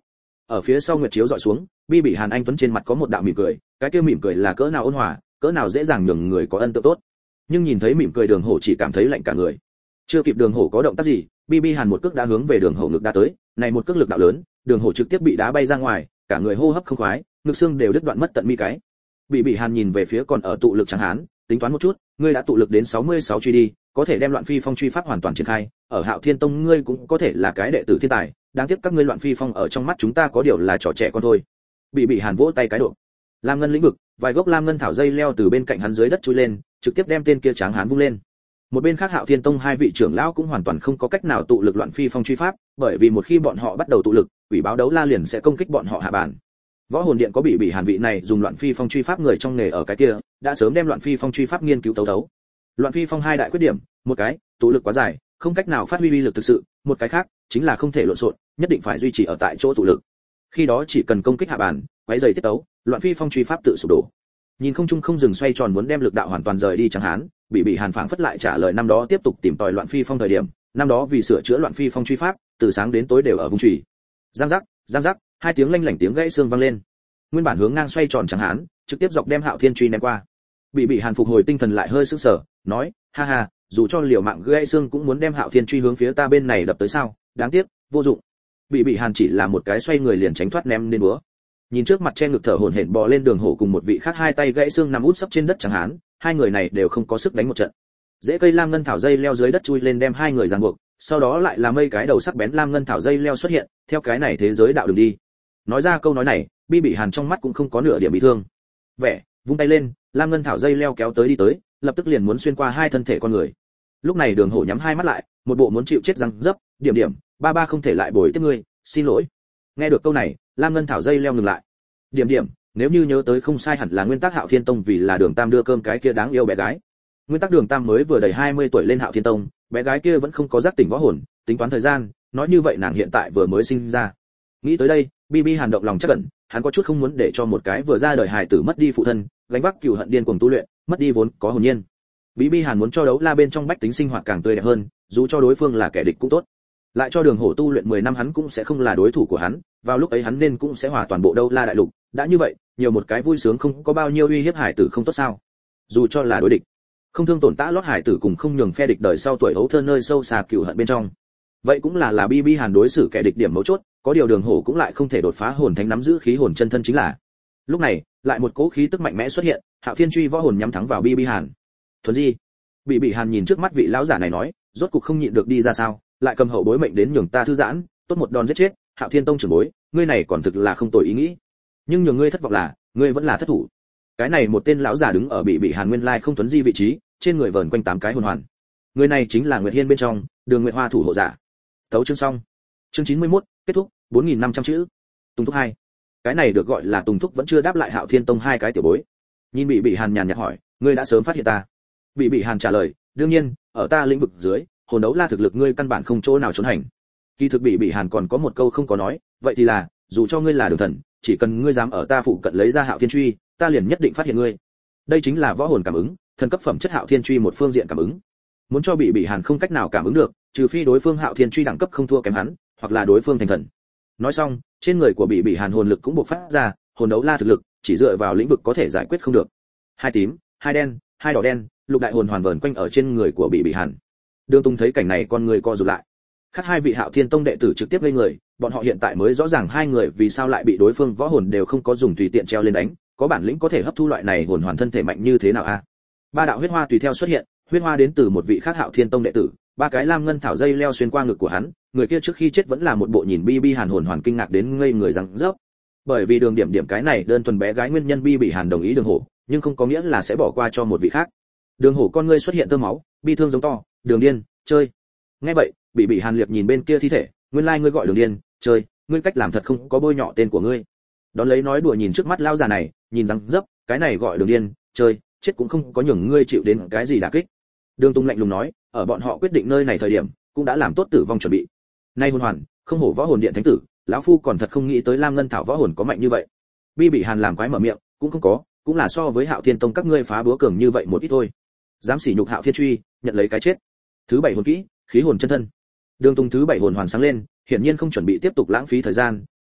Ở phía sau nguyệt chiếu dọi xuống, Bi Bị Hàn anh tuấn trên mặt có một đạo mỉm cười, cái kia mỉm cười là cỡ nào ôn hòa, cỡ nào dễ dàng nhường người có ấn tượng tốt. Nhưng nhìn thấy mỉm cười Đường Hổ chỉ cảm thấy lạnh cả người. Chưa kịp Đường Hổ có động tác gì, Bi Hàn một cước đã hướng về Đường Hổ ngực đá tới, này một cước lực đạo lớn, Đường Hổ trực tiếp bị đá bay ra ngoài, cả người hô hấp không khoái, ngực xương đều đứt đoạn mất tận mi cái. Bị Hàn nhìn về phía còn ở tụ lực Tráng Hán, tính toán một chút, ngươi đã tụ lực đến 66 truy đi, có thể đem Loạn Phi Phong truy pháp hoàn toàn triển khai, ở Hạo Thiên Tông ngươi cũng có thể là cái đệ tử thiên tài, đáng tiếc các ngươi Loạn Phi Phong ở trong mắt chúng ta có điều là trò trẻ con thôi. Bị Hàn vỗ tay cái độ. Lam ngân lĩnh vực, vài gốc lam ngân thảo dây leo từ bên cạnh hắn dưới đất chui lên, trực tiếp đem tên kia Tráng Hán vung lên. Một bên khác Hạo Thiên Tông hai vị trưởng lão cũng hoàn toàn không có cách nào tụ lực Loạn Phi Phong truy pháp, bởi vì một khi bọn họ bắt đầu tụ lực, quỷ báo đấu la liền sẽ công kích bọn họ hạ bàn. Võ hồn điện có Bị Hàn vị này dùng Loạn Phi Phong truy pháp người trong nghề ở cái kia, đã sớm đem Loạn Phi Phong truy pháp nghiên cứu tấu tấu. Loạn Phi Phong hai đại khuyết điểm, một cái, tụ lực quá dài, không cách nào phát huy uy lực thực sự, một cái khác, chính là không thể lộn xộn, nhất định phải duy trì ở tại chỗ tụ lực. Khi đó chỉ cần công kích hạ bàn, quấy rầy tiết tấu, Loạn Phi Phong truy pháp tự sụp đổ. Nhìn không trung không dừng xoay tròn muốn đem lực đạo hoàn toàn rời đi Tráng Hán, Bị Hàn phảng phất lại trả lời năm đó tiếp tục tìm tòi Loạn Phi Phong thời điểm, năm đó vì sửa chữa Loạn Phi Phong truy pháp, từ sáng đến tối đều ở vùng chùy. Giang giác, hai tiếng lanh lảnh tiếng gãy xương vang lên. Nguyên bản hướng ngang xoay tròn Tráng Hán, trực tiếp dọc đem Hạo Thiên truy ném qua. Bị Hàn phục hồi tinh thần lại hơi sững sờ, nói, ha ha, dù cho liều mạng gãy xương cũng muốn đem Hạo Thiên truy hướng phía ta bên này đập tới sao, đáng tiếc, vô dụng. Bị Hàn chỉ là một cái xoay người liền tránh thoát ném lên búa. Nhìn trước mặt che ngực thở hổn hển bò lên Đường Hổ cùng một vị khác hai tay gãy xương nằm út sấp trên đất Tráng Hán, hai người này đều không có sức đánh một trận. Dễ cây lam ngân thảo dây leo dưới đất chui lên đem hai người ràng buộc, sau đó lại là mây cái đầu sắc bén lam ngân thảo dây leo xuất hiện, theo cái này thế giới đạo đường đi. Nói ra câu nói này, Bị Hàn trong mắt cũng không có nửa điểm bị thương. Vẻ, vung tay lên, lam ngân thảo dây leo kéo tới đi tới, lập tức liền muốn xuyên qua hai thân thể con người. Lúc này Đường Hổ nhắm hai mắt lại, một bộ muốn chịu chết răng dấp, điểm, ba không thể lại bồi tiếp ngươi, xin lỗi. Nghe được câu này, lam ngân thảo dây leo ngừng lại. Điểm, nếu như nhớ tới không sai hẳn là nguyên tắc Hạo Thiên Tông vì là Đường Tam đưa cơm cái kia đáng yêu bé gái. Nguyên tắc Đường Tam mới vừa đầy 20 tuổi lên Hạo Thiên Tông, bé gái kia vẫn không có giác tỉnh võ hồn, tính toán thời gian, nói như vậy nàng hiện tại vừa mới sinh ra. Nghĩ tới đây, Bi Hàn động lòng chắc ẩn, hắn có chút không muốn để cho một cái vừa ra đời hài tử mất đi phụ thân, gánh vác cừu hận điên cuồng tu luyện, mất đi vốn có hồn nhiên. Bi Hàn muốn cho đấu la bên trong bách tính sinh hoạt càng tươi đẹp hơn, dù cho đối phương là kẻ địch cũng tốt. Lại cho Đường Hổ tu luyện 10 năm hắn cũng sẽ không là đối thủ của hắn, vào lúc ấy hắn nên cũng sẽ hòa toàn bộ đấu la đại lục, đã như vậy, nhiều một cái vui sướng không có bao nhiêu uy hiếp hải tử không tốt sao? Dù cho là đối địch, không thương tổn tã lót hải tử cùng không nhường phe địch đời sau tuổi hấu thơ nơi sâu xa cừu hận bên trong. Vậy cũng là Bi Hàn đối xử kẻ địch điểm mấu chốt, có điều Đường Hổ cũng lại không thể đột phá hồn thánh nắm giữ khí hồn chân thân chính là. Lúc này, lại một cỗ khí tức mạnh mẽ xuất hiện, Hạo Thiên truy võ hồn nhắm thẳng vào Bi Hàn. Thuần Di. Bị Hàn nhìn trước mắt vị lão giả này nói, rốt cục không nhịn được đi ra sao, lại cầm hậu bối mệnh đến nhường ta thư giãn, tốt một đòn giết chết, Hạo Thiên Tông trưởng bối, ngươi này còn thực là không tồi ý nghĩ. Nhưng nhường ngươi thất vọng là, ngươi vẫn là thất thủ. Cái này một tên lão giả đứng ở Bị Hàn nguyên lai không Thuần Di vị trí, trên người vờn quanh 8 cái hồn hoàn. Người này chính là Nguyệt Hiên bên trong, Đường Nguyệt Hoa thủ hộ giả. Tấu chương xong. Chương 91, kết thúc, 4500 chữ. Tùng thúc 2. Cái này được gọi là Tùng thúc vẫn chưa đáp lại Hạo Thiên Tông hai cái tiểu bối. Nhìn Bị Hàn nhàn nhạt hỏi, ngươi đã sớm phát hiện ta? Bị Hàn trả lời, đương nhiên, ở ta lĩnh vực dưới, hồn đấu la thực lực ngươi căn bản không chỗ nào trốn hành. Kỳ thực Bị Hàn còn có một câu không có nói, vậy thì là, dù cho ngươi là Đường thần, chỉ cần ngươi dám ở ta phụ cận lấy ra Hạo Thiên truy, ta liền nhất định phát hiện ngươi. Đây chính là võ hồn cảm ứng, thần cấp phẩm chất Hạo Thiên truy một phương diện cảm ứng. Muốn cho Bị Hàn không cách nào cảm ứng được, trừ phi đối phương Hạo Thiên truy đẳng cấp không thua kém hắn, hoặc là đối phương thành thần. Nói xong, trên người của Bị Hàn hồn lực cũng bộc phát ra, hồn đấu la thực lực, chỉ dựa vào lĩnh vực có thể giải quyết không được. Hai tím, hai đen, hai đỏ đen, lục đại hồn hoàn vờn quanh ở trên người của Bị Hàn. Đường Tung thấy cảnh này con người co rụt lại. Khác hai vị Hạo Thiên Tông đệ tử trực tiếp lên người, bọn họ hiện tại mới rõ ràng hai người vì sao lại bị đối phương võ hồn đều không có dùng tùy tiện treo lên đánh, có bản lĩnh có thể hấp thu loại này hồn hoàn thân thể mạnh như thế nào a? Ba đạo huyết hoa tùy theo xuất hiện, huyết hoa đến từ một vị khác Hạo Thiên Tông đệ tử, ba cái lam ngân thảo dây leo xuyên qua ngực của hắn, người kia trước khi chết vẫn là một bộ nhìn Bi Hàn hồn hoàn kinh ngạc đến ngây người rằng rớp. Bởi vì Đường Điểm cái này đơn thuần bé gái nguyên nhân Bi Hàn đồng ý Đường Hổ, nhưng không có nghĩa là sẽ bỏ qua cho một vị khác. Đường Hổ con ngươi xuất hiện tơ máu, bi thương giống to, Đường điên, chơi. Nghe vậy, Bị Hàn liếc nhìn bên kia thi thể, nguyên lai ngươi gọi Đường điên, chơi, ngươi cách làm thật không có bôi nhọ tên của ngươi. Đón lấy nói đùa nhìn trước mắt lão già này, nhìn rằng dấp, cái này gọi Đường điên, chơi, chết cũng không có nhường ngươi chịu đến cái gì đả kích. Đường Tung lạnh lùng nói, ở bọn họ quyết định nơi này thời điểm, cũng đã làm tốt tử vong chuẩn bị. Nay hồn hoàn, không hổ võ hồn điện thánh tử, lão phu còn thật không nghĩ tới lam ngân thảo võ hồn có mạnh như vậy. Bị Hàn làm quái mở miệng, cũng không có, cũng là so với Hạo Thiên Tông các ngươi phá búa cường như vậy một ít thôi. Dám sỉ nhục Hạo Thiên truy, nhận lấy cái chết. Thứ 7 hồn kỹ, khí hồn chân thân. Đường Tung thứ 7 hồn hoàn sáng lên, hiển nhiên không chuẩn bị tiếp tục lãng phí thời gian,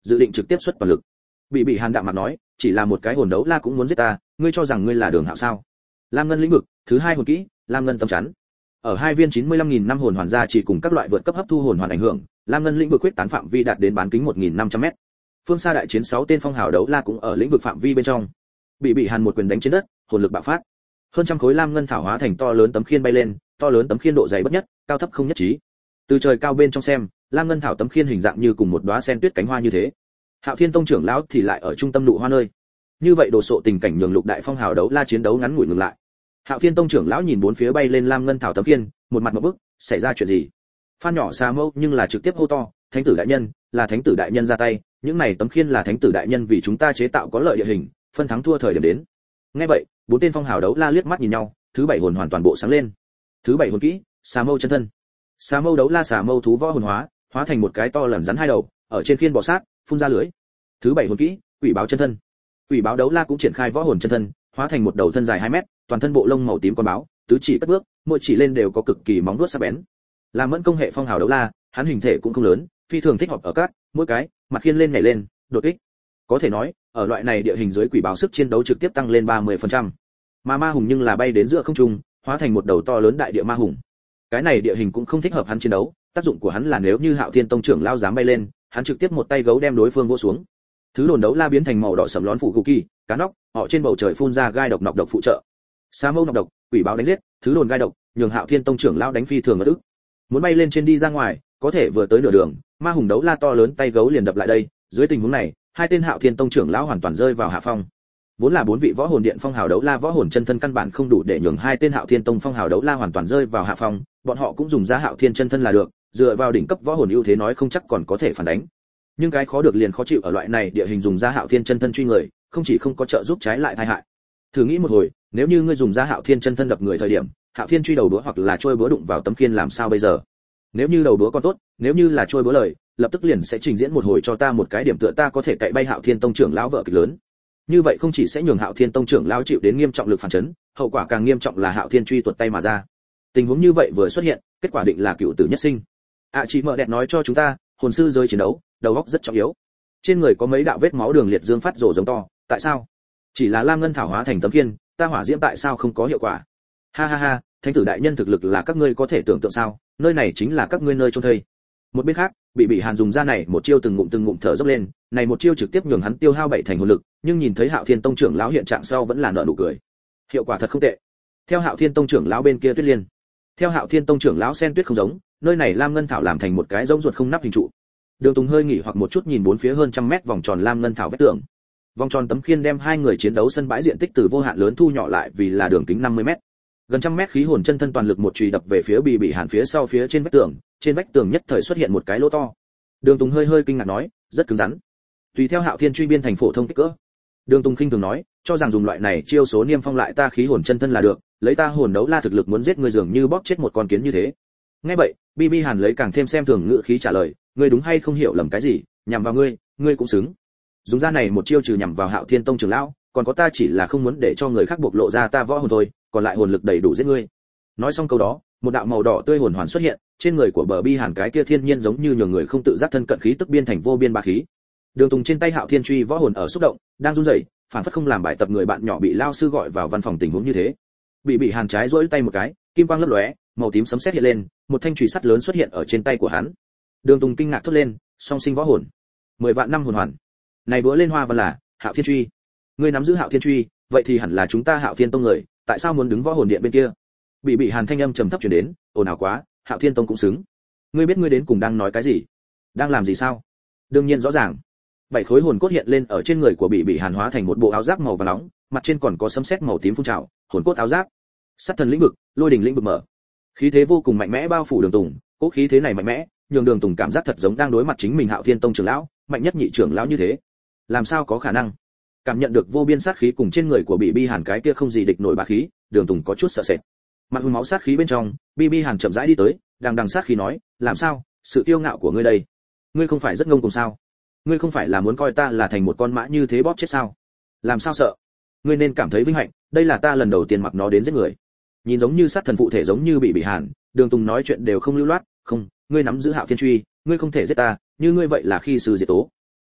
dự định trực tiếp xuất toàn lực. Bị Hàn đạm mặt nói, chỉ là một cái hồn đấu la cũng muốn giết ta, ngươi cho rằng ngươi là Đường Hạo sao? Lam Ngân lĩnh vực, thứ 2 hồn kỹ, Lam Ngân tâm chắn. Ở 2 viên 95.000 năm hồn hoàn gia chỉ cùng các loại vượt cấp hấp thu hồn hoàn ảnh hưởng, Lam Ngân lĩnh vực quyết tán phạm vi đạt đến bán kính 1.500m. Phương xa đại chiến 6 tên phong hào đấu la cũng ở lĩnh vực phạm vi bên trong. Bị Hàn một quyền đánh trên đất, hồn lực bạo phát. Hơn trăm khối lam ngân thảo hóa thành to lớn tấm khiên bay lên, to lớn tấm khiên độ dày bất nhất, cao thấp không nhất trí. Từ trời cao bên trong xem, lam ngân thảo tấm khiên hình dạng như cùng một đóa sen tuyết cánh hoa như thế. Hạo Thiên Tông trưởng lão thì lại ở trung tâm nụ hoa nơi. Như vậy đồ sộ tình cảnh nhường Lục đại phong hào đấu la chiến đấu ngắn ngủi ngừng lại. Hạo Thiên Tông trưởng lão nhìn bốn phía bay lên lam ngân thảo tấm khiên, một mặt ngộp bức, xảy ra chuyện gì? Phan nhỏ Sa Mâu nhưng là trực tiếp hô to, thánh tử đại nhân, là thánh tử đại nhân ra tay, những này tấm khiên là thánh tử đại nhân vì chúng ta chế tạo có lợi địa hình, phân thắng thua thời điểm đến. Nghe vậy, bốn tên phong hào đấu la liếc mắt nhìn nhau, thứ 7 hồn hoàn toàn bộ sáng lên. Thứ 7 hồn kỹ, Xà Mâu chân thân. Xà Mâu đấu la xà mâu thú võ hồn hóa, hóa thành một cái to lởn rắn 2 đầu, ở trên khiên bò sát, phun ra lưới. Thứ 7 hồn kỹ, Quỷ báo chân thân. Quỷ báo đấu la cũng triển khai võ hồn chân thân, hóa thành một đầu thân dài 2 mét, toàn thân bộ lông màu tím con báo, tứ chỉ cất bước, mỗi chỉ lên đều có cực kỳ móng vuốt sắc bén. Là mẫn công hệ phong hào đấu la, hắn hình thể cũng không lớn, phi thường thích hợp ở các, mỗi cái, mặt khiên lên nhảy lên, đột kích. Có thể nói, ở loại này địa hình dưới quỷ báo sức chiến đấu trực tiếp tăng lên 30%. Mà ma hùng nhưng là bay đến giữa không trung, hóa thành một đầu to lớn đại địa ma hùng. Cái này địa hình cũng không thích hợp hắn chiến đấu, tác dụng của hắn là nếu như Hạo Thiên Tông trưởng lao dám bay lên, hắn trực tiếp một tay gấu đem đối phương vỗ xuống. Thứ đồn đấu la biến thành màu đỏ sẫm lón phụ cụ kỳ, cá nóc, họ trên bầu trời phun ra gai độc nọc độc phụ trợ. Sa Mâu nọc độc, quỷ báo đánh giết, thứ đồn gai độc, nhường Hạo Thiên Tông trưởng lao đánh phi thường ngất ức. Muốn bay lên trên đi ra ngoài, có thể vừa tới nửa đường, ma hùng đấu la to lớn tay gấu liền đập lại đây, dưới tình huống này, hai tên Hạo Thiên Tông trưởng lão hoàn toàn rơi vào hạ phong. Vốn là 4 vị võ hồn điện phong hào đấu la võ hồn chân thân căn bản không đủ để nhường hai tên Hạo Thiên Tông phong hào đấu la hoàn toàn rơi vào hạ phong, bọn họ cũng dùng ra Hạo Thiên chân thân là được, dựa vào đỉnh cấp võ hồn ưu thế nói không chắc còn có thể phản đánh. Nhưng cái khó được liền khó chịu ở loại này địa hình dùng ra Hạo Thiên chân thân truy người, không chỉ không có trợ giúp trái lại tai hại. Thử nghĩ một hồi, nếu như ngươi dùng ra Hạo Thiên chân thân đập người thời điểm, Hạo Thiên truy đầu đũa hoặc là trôi búa đụng vào tấm khiên làm sao bây giờ? Nếu như đầu đũa còn tốt, nếu như là trôi búa lời, lập tức liền sẽ trình diễn một hồi cho ta một cái điểm tựa ta có thể cậy bay Hạo Thiên Tông trưởng lão vợ kịch lớn. Như vậy không chỉ sẽ nhường Hạo Thiên Tông trưởng lão chịu đến nghiêm trọng lực phản chấn, hậu quả càng nghiêm trọng là Hạo Thiên truy tuột tay mà ra. Tình huống như vậy vừa xuất hiện, kết quả định là cựu tử nhất sinh. Chị mợ đẹp nói cho chúng ta, hồn sư giới chiến đấu, đầu óc rất trọng yếu. Trên người có mấy đạo vết máu đường liệt dương phát rồ giống to, tại sao? Chỉ là lam ngân thảo hóa thành tấm khiên, ta hỏa diễm tại sao không có hiệu quả? Ha ha ha, thánh tử đại nhân thực lực là các ngươi có thể tưởng tượng sao? Nơi này chính là các ngươi nơi chôn thây. Một bên khác, bị Hàn dùng ra này một chiêu từng ngụm thở dốc lên, này một chiêu trực tiếp nhường hắn tiêu hao 7 thành hồn lực, nhưng nhìn thấy Hạo Thiên Tông trưởng lão hiện trạng sau vẫn là nở nụ cười. Hiệu quả thật không tệ. Theo Hạo Thiên Tông trưởng lão bên kia Tuyết Liên, theo Hạo Thiên Tông trưởng lão sen tuyết không giống, nơi này lam ngân thảo làm thành một cái rỗng ruột không nắp hình trụ. Đường Tùng hơi nghỉ hoặc một chút nhìn bốn phía hơn trăm mét vòng tròn lam ngân thảo vách tường. Vòng tròn tấm khiên đem hai người chiến đấu sân bãi diện tích từ vô hạn lớn thu nhỏ lại vì là đường kính 50 mét. Gần trăm mét khí hồn chân thân toàn lực một chùy đập về phía bị Hàn phía sau phía trên vách tường, trên vách tường nhất thời xuất hiện một cái lỗ to. Đường Tùng hơi kinh ngạc nói, rất cứng rắn. Tùy theo Hạo Thiên truy biên thành phổ thông kích cỡ. Đường Tùng khinh thường nói, cho rằng dùng loại này chiêu số niêm phong lại ta khí hồn chân thân là được, lấy ta hồn đấu la thực lực muốn giết người dường như bóp chết một con kiến như thế. Nghe vậy, Bi Hàn lấy càng thêm xem thường ngữ khí trả lời, ngươi đúng hay không hiểu lầm cái gì, nhằm vào ngươi cũng xứng. Dùng ra này một chiêu trừ nhằm vào Hạo Thiên Tông trưởng lão, còn có ta chỉ là không muốn để cho người khác bộc lộ ra ta võ hồn thôi, còn lại hồn lực đầy đủ giết ngươi. Nói xong câu đó, một đạo màu đỏ tươi hồn hoàn xuất hiện, trên người của Bi Hàn cái kia thiên nhiên giống như nhường người không tự giác thân cận khí tức biên thành vô biên ba khí. Đường Tùng trên tay Hạo Thiên truy võ hồn ở xúc động, đang run rẩy, phản phất không làm bài tập người bạn nhỏ bị lao sư gọi vào văn phòng tình huống như thế. Bị Hàn trái duỗi tay một cái, kim quang lấp lóe, màu tím sấm sét hiện lên, một thanh chùy sắt lớn xuất hiện ở trên tay của hắn. Đường Tùng kinh ngạc thốt lên, song sinh võ hồn, 10 vạn năm hồn hoàn. Này búa lên hoa văn là Hạo Thiên truy. Ngươi nắm giữ Hạo Thiên truy, vậy thì hẳn là chúng ta Hạo Thiên Tông người, tại sao muốn đứng võ hồn điện bên kia? Bị Hàn thanh âm trầm thấp truyền đến, ồn ào quá, Hạo Thiên Tông cũng xứng. Ngươi biết ngươi đến cùng đang nói cái gì? Đang làm gì sao? Đương nhiên rõ ràng. 7 khối hồn cốt hiện lên ở trên người của bị Hàn hóa thành một bộ áo giáp màu vàng nóng, mặt trên còn có sấm sét màu tím phun trào, hồn cốt áo giáp. Sát thần lĩnh vực, lôi đỉnh lĩnh vực mở. Khí thế vô cùng mạnh mẽ bao phủ Đường Tùng, cỗ khí thế này mạnh mẽ, nhường Đường Tùng cảm giác thật giống đang đối mặt chính mình Hạo Thiên Tông trưởng lão, mạnh nhất nhị trưởng lão như thế. Làm sao có khả năng? Cảm nhận được vô biên sát khí cùng trên người của bị Hàn cái kia không gì địch nổi bá khí, Đường Tùng có chút sợ sệt. Mặt hùn máu sát khí bên trong, Bi Hàn chậm rãi đi tới, đằng sát khí nói, làm sao, sự kiêu ngạo của ngươi đây, ngươi không phải rất ngông cuồng sao? Ngươi không phải là muốn coi ta là thành một con mã như thế bóp chết sao? Làm sao sợ? Ngươi nên cảm thấy vinh hạnh, đây là ta lần đầu tiên mặc nó đến giết người. Nhìn giống như sát thần phụ thể giống như bị Hàn, Đường Tùng nói chuyện đều không lưu loát, không, ngươi nắm giữ Hạo Thiên truy, ngươi không thể giết ta, như ngươi vậy là khi sư diệt tố. Đúng,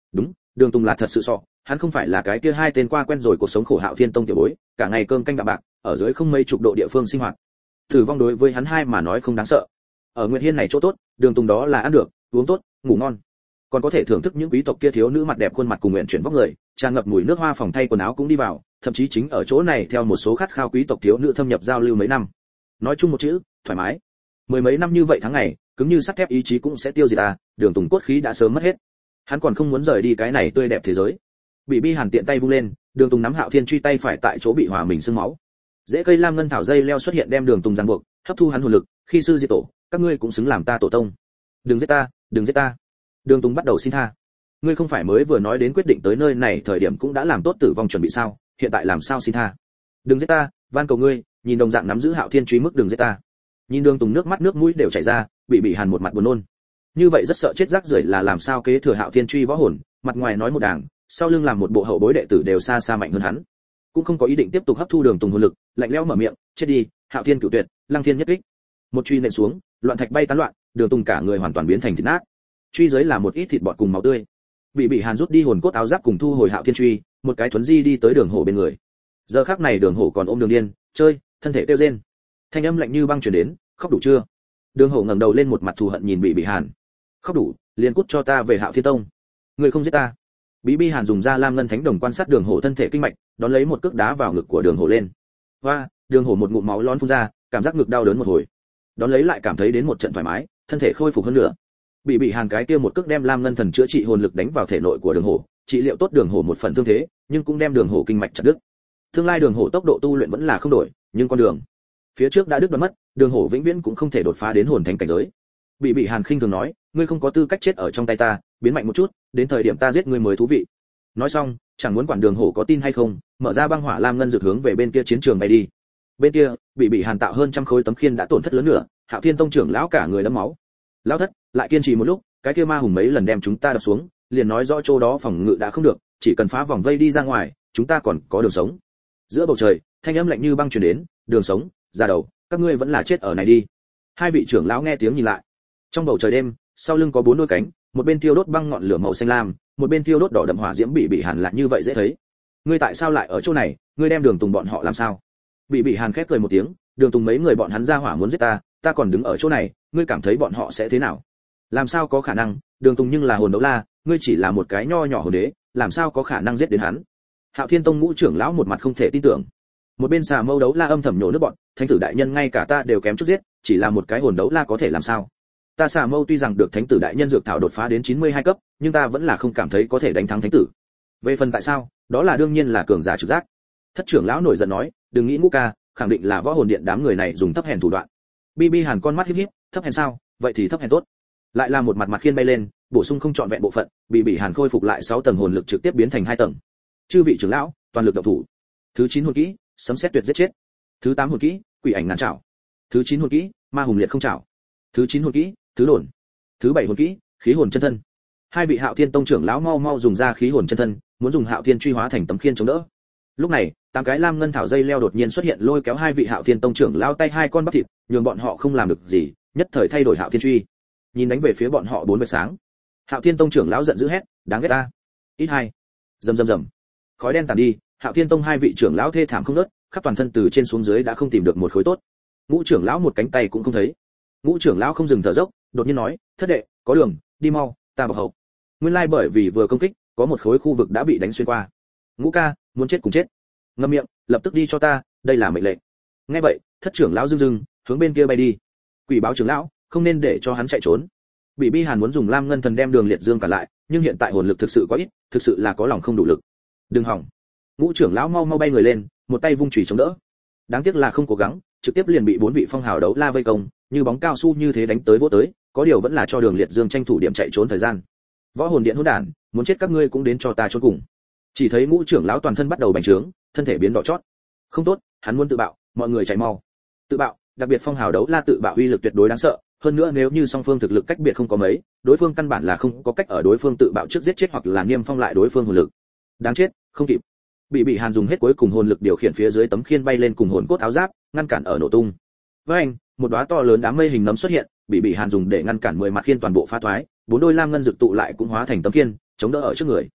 Đường Tùng là thật sự sọ, hắn không phải là cái kia hai tên qua quen rồi cuộc sống khổ Hạo Thiên Tông tiểu bối, cả ngày cơm canh đạm bạc, ở dưới không mấy chục độ địa phương sinh hoạt. Tử vong đối với hắn hai mà nói không đáng sợ. Ở Nguyệt Hiên này chỗ tốt, Đường Tùng đó là ăn được, uống tốt, ngủ ngon, còn có thể thưởng thức những quý tộc kia thiếu nữ mặt đẹp khuôn mặt cùng nguyện chuyển vóc người, tràn ngập mùi nước hoa, phòng thay quần áo cũng đi vào, thậm chí chính ở chỗ này theo một số khát khao quý tộc thiếu nữ thâm nhập giao lưu mấy năm. Nói chung một chữ, thoải mái. Mười mấy năm như vậy tháng ngày, cứng như sắt thép ý chí cũng sẽ tiêu diệt ta, Đường Tùng cốt khí đã sớm mất hết. Hắn còn không muốn rời đi cái này tươi đẹp thế giới. Bị Bi Hàn tiện tay vung lên, Đường Tùng nắm Hạo Thiên truy tay phải tại chỗ bị hòa mình sương máu. Rễ cây lam ngân thảo dây leo xuất hiện đem Đường Tùng giằng buộc, hấp thu hắn hồn lực, khi sư diệt tổ, các ngươi cũng xứng làm ta tổ tông. Đừng giết ta, đừng giết ta. Đường Tùng bắt đầu xin tha. Ngươi không phải mới vừa nói đến quyết định tới nơi này thời điểm cũng đã làm tốt tử vong chuẩn bị sao, hiện tại làm sao xin tha? Đừng giết ta, van cầu ngươi, nhìn đồng dạng nắm giữ Hạo Thiên truy mức đừng giết ta. Nhìn Đường Tùng nước mắt nước mũi đều chảy ra, bị Hàn một mặt buồn nôn. Như vậy rất sợ chết rác rưởi là làm sao kế thừa Hạo Thiên truy võ hồn, mặt ngoài nói một đàng, sau lưng làm một bộ hậu bối đệ tử đều xa xa mạnh hơn hắn. Cũng không có ý định tiếp tục hấp thu Đường Tùng hồn lực, lạnh lẽo mở miệng, chết đi, Hạo Thiên cửu tuyệt, Lăng Thiên nhất kích. Một truy nện xuống, loạn thạch bay tán loạn, Đường Tùng cả người hoàn toàn biến thành thịt nát. Truy dưới là một ít thịt bọt cùng máu tươi. Bị Hàn rút đi hồn cốt áo giáp cùng thu hồi Hạo Thiên truy, một cái thuấn di đi tới Đường Hổ bên người. Giờ khắc này Đường Hổ còn ôm Đường Điên, chơi, thân thể tiêu rên. Thanh âm lạnh như băng truyền đến, khóc đủ chưa? Đường Hổ ngẩng đầu lên một mặt thù hận nhìn Bị Hàn. Khóc đủ, liền cút cho ta về Hạo Thiên Tông. Ngươi không giết ta. Bi Hàn dùng ra Lam Ngân Thánh Đồng quan sát Đường Hổ thân thể kinh mạch, đón lấy một cước đá vào ngực của Đường Hổ lên. Và, Đường Hổ một ngụm máu lón phun ra, cảm giác ngực đau đớn một hồi. Đón lấy lại cảm thấy đến một trận thoải mái, thân thể khôi phục hơn nữa. Bị Hàn cái kia một cước đem Lam Ngân Thần chữa trị hồn lực đánh vào thể nội của Đường Hổ, trị liệu tốt Đường Hổ một phần thương thế, nhưng cũng đem Đường Hổ kinh mạch chặt đứt. Tương lai Đường Hổ tốc độ tu luyện vẫn là không đổi, nhưng con đường phía trước đã đứt đoạn mất, Đường Hổ vĩnh viễn cũng không thể đột phá đến hồn thánh cảnh giới. Bị Hàn khinh thường nói, ngươi không có tư cách chết ở trong tay ta, biến mạnh một chút, đến thời điểm ta giết ngươi mới thú vị. Nói xong, chẳng muốn quản Đường Hổ có tin hay không, mở ra băng hỏa lam ngân dược hướng về bên kia chiến trường bay đi. Bên kia, bị Hàn tạo hơn trăm khối tấm khiên đã tổn thất lớn nữa, Hạo Thiên Tông trưởng lão cả người đẫm máu. Lão thất, lại kiên trì một lúc, cái kia ma hùng mấy lần đem chúng ta đập xuống, liền nói rõ chỗ đó phòng ngự đã không được, chỉ cần phá vòng vây đi ra ngoài, chúng ta còn có đường sống. Giữa bầu trời, thanh âm lạnh như băng truyền đến, đường sống, ra đầu, các ngươi vẫn là chết ở này đi. Hai vị trưởng lão nghe tiếng nhìn lại. Trong bầu trời đêm, sau lưng có bốn đôi cánh, một bên thiêu đốt băng ngọn lửa màu xanh lam, một bên thiêu đốt đỏ đậm hỏa diễm. Bị Hàn lại như vậy dễ thấy. Ngươi tại sao lại ở chỗ này, ngươi đem Đường Tùng bọn họ làm sao? Bị Hàn khép cười một tiếng, Đường Tùng mấy người bọn hắn ra hỏa muốn giết ta, ta còn đứng ở chỗ này, ngươi cảm thấy bọn họ sẽ thế nào? Làm sao có khả năng, Đường Tùng nhưng là hồn đấu la, ngươi chỉ là một cái nho nhỏ hồn đế, làm sao có khả năng giết đến hắn? Hạo Thiên Tông ngũ trưởng lão một mặt không thể tin tưởng. Một bên xà mâu đấu la âm thầm nhổ nước bọn, thánh tử đại nhân ngay cả ta đều kém chút giết, chỉ là một cái hồn đấu la có thể làm sao? Ta xà mâu tuy rằng được thánh tử đại nhân dược thảo đột phá đến 92 cấp, nhưng ta vẫn là không cảm thấy có thể đánh thắng thánh tử. Về phần tại sao, đó là đương nhiên là cường giả trực giác. Thất trưởng lão nổi giận nói, đừng nghĩ ngũ ca, khẳng định là võ hồn điện đám người này dùng thấp hèn thủ đoạn. Bi Hàn con mắt híp híp, thấp hèn sao? Vậy thì thấp hèn tốt. Lại là một mặt khiên bay lên, bổ sung không chọn vẹn bộ phận, Bị Hàn khôi phục lại 6 tầng hồn lực trực tiếp biến thành 2 tầng. Chư vị trưởng lão, toàn lực động thủ. Thứ 9 hồn kỹ, sấm sét tuyệt giết chết. Thứ 8 hồn kỹ, quỷ ảnh ngàn trảo. Thứ 9 hồn kỹ, ma hùng liệt không trảo. Thứ 9 hồn kỹ, thứ đồn. Thứ 7 hồn kỹ, khí hồn chân thân. Hai vị Hạo Thiên Tông trưởng lão mau dùng ra khí hồn chân thân, muốn dùng Hạo Thiên truy hóa thành tấm khiên chống đỡ. Lúc này, 8 cái lam ngân thảo dây leo đột nhiên xuất hiện lôi kéo hai vị Hạo Thiên Tông trưởng lão tay hai con bắp thịt, nhường bọn họ không làm được gì, nhất thời thay đổi Hạo Thiên truy. Nhìn đánh về phía bọn họ bốn vệt sáng. Hạo Thiên Tông trưởng lão giận dữ hét, đáng ghét ta. Ít hai. Rầm. Khói đen tàn đi, Hạo Thiên Tông hai vị trưởng lão thê thảm không ngớt, khắp toàn thân từ trên xuống dưới đã không tìm được một khối tốt. Ngũ trưởng lão một cánh tay cũng không thấy. Ngũ trưởng lão không dừng thở dốc, đột nhiên nói, thất đệ, có đường, đi mau, ta bọc hậu. Nguyên lai bởi vì vừa công kích, có một khối khu vực đã bị đánh xuyên qua. Ngũ ca, muốn chết cùng chết. Ngậm miệng, lập tức đi cho ta, đây là mệnh lệnh. Nghe vậy, thất trưởng lão dưng hướng bên kia bay đi. Quỷ báo trưởng lão, không nên để cho hắn chạy trốn. Bi Hàn muốn dùng Lam Ngân Thần đem Đường Liệt Dương cả lại, nhưng hiện tại hồn lực thực sự quá ít, thực sự là có lòng không đủ lực. Đừng hỏng. Ngũ trưởng lão mau bay người lên, một tay vung chùy chống đỡ. Đáng tiếc là không cố gắng, trực tiếp liền bị bốn vị phong hào đấu la vây công, như bóng cao su như thế đánh tới vỗ tới, có điều vẫn là cho Đường Liệt Dương tranh thủ điểm chạy trốn thời gian. Võ hồn điện hỗn đản, muốn chết các ngươi cũng đến cho ta trốn cùng. Chỉ thấy Ngũ trưởng lão toàn thân bắt đầu bành trướng, thân thể biến đỏ chót. Không tốt, hắn muốn tự bạo, mọi người chạy mau. Tự bạo, đặc biệt phong hào đấu la tự bạo uy lực tuyệt đối đáng sợ, hơn nữa nếu như song phương thực lực cách biệt không có mấy, đối phương căn bản là không có cách ở đối phương tự bạo trước giết chết hoặc là niêm phong lại đối phương hồn lực. Đáng chết, không kịp. Bị Hàn dùng hết cuối cùng hồn lực điều khiển phía dưới tấm khiên bay lên cùng hồn cốt áo giáp, ngăn cản ở nổ tung. Với anh, một đóa to lớn đám mây hình nấm xuất hiện, bị Hàn dùng để ngăn cản 10 mặt khiên toàn bộ phá thoái, bốn đôi lam ngân dược tụ lại cũng hóa thành tấm khiên, chống đỡ ở trước người.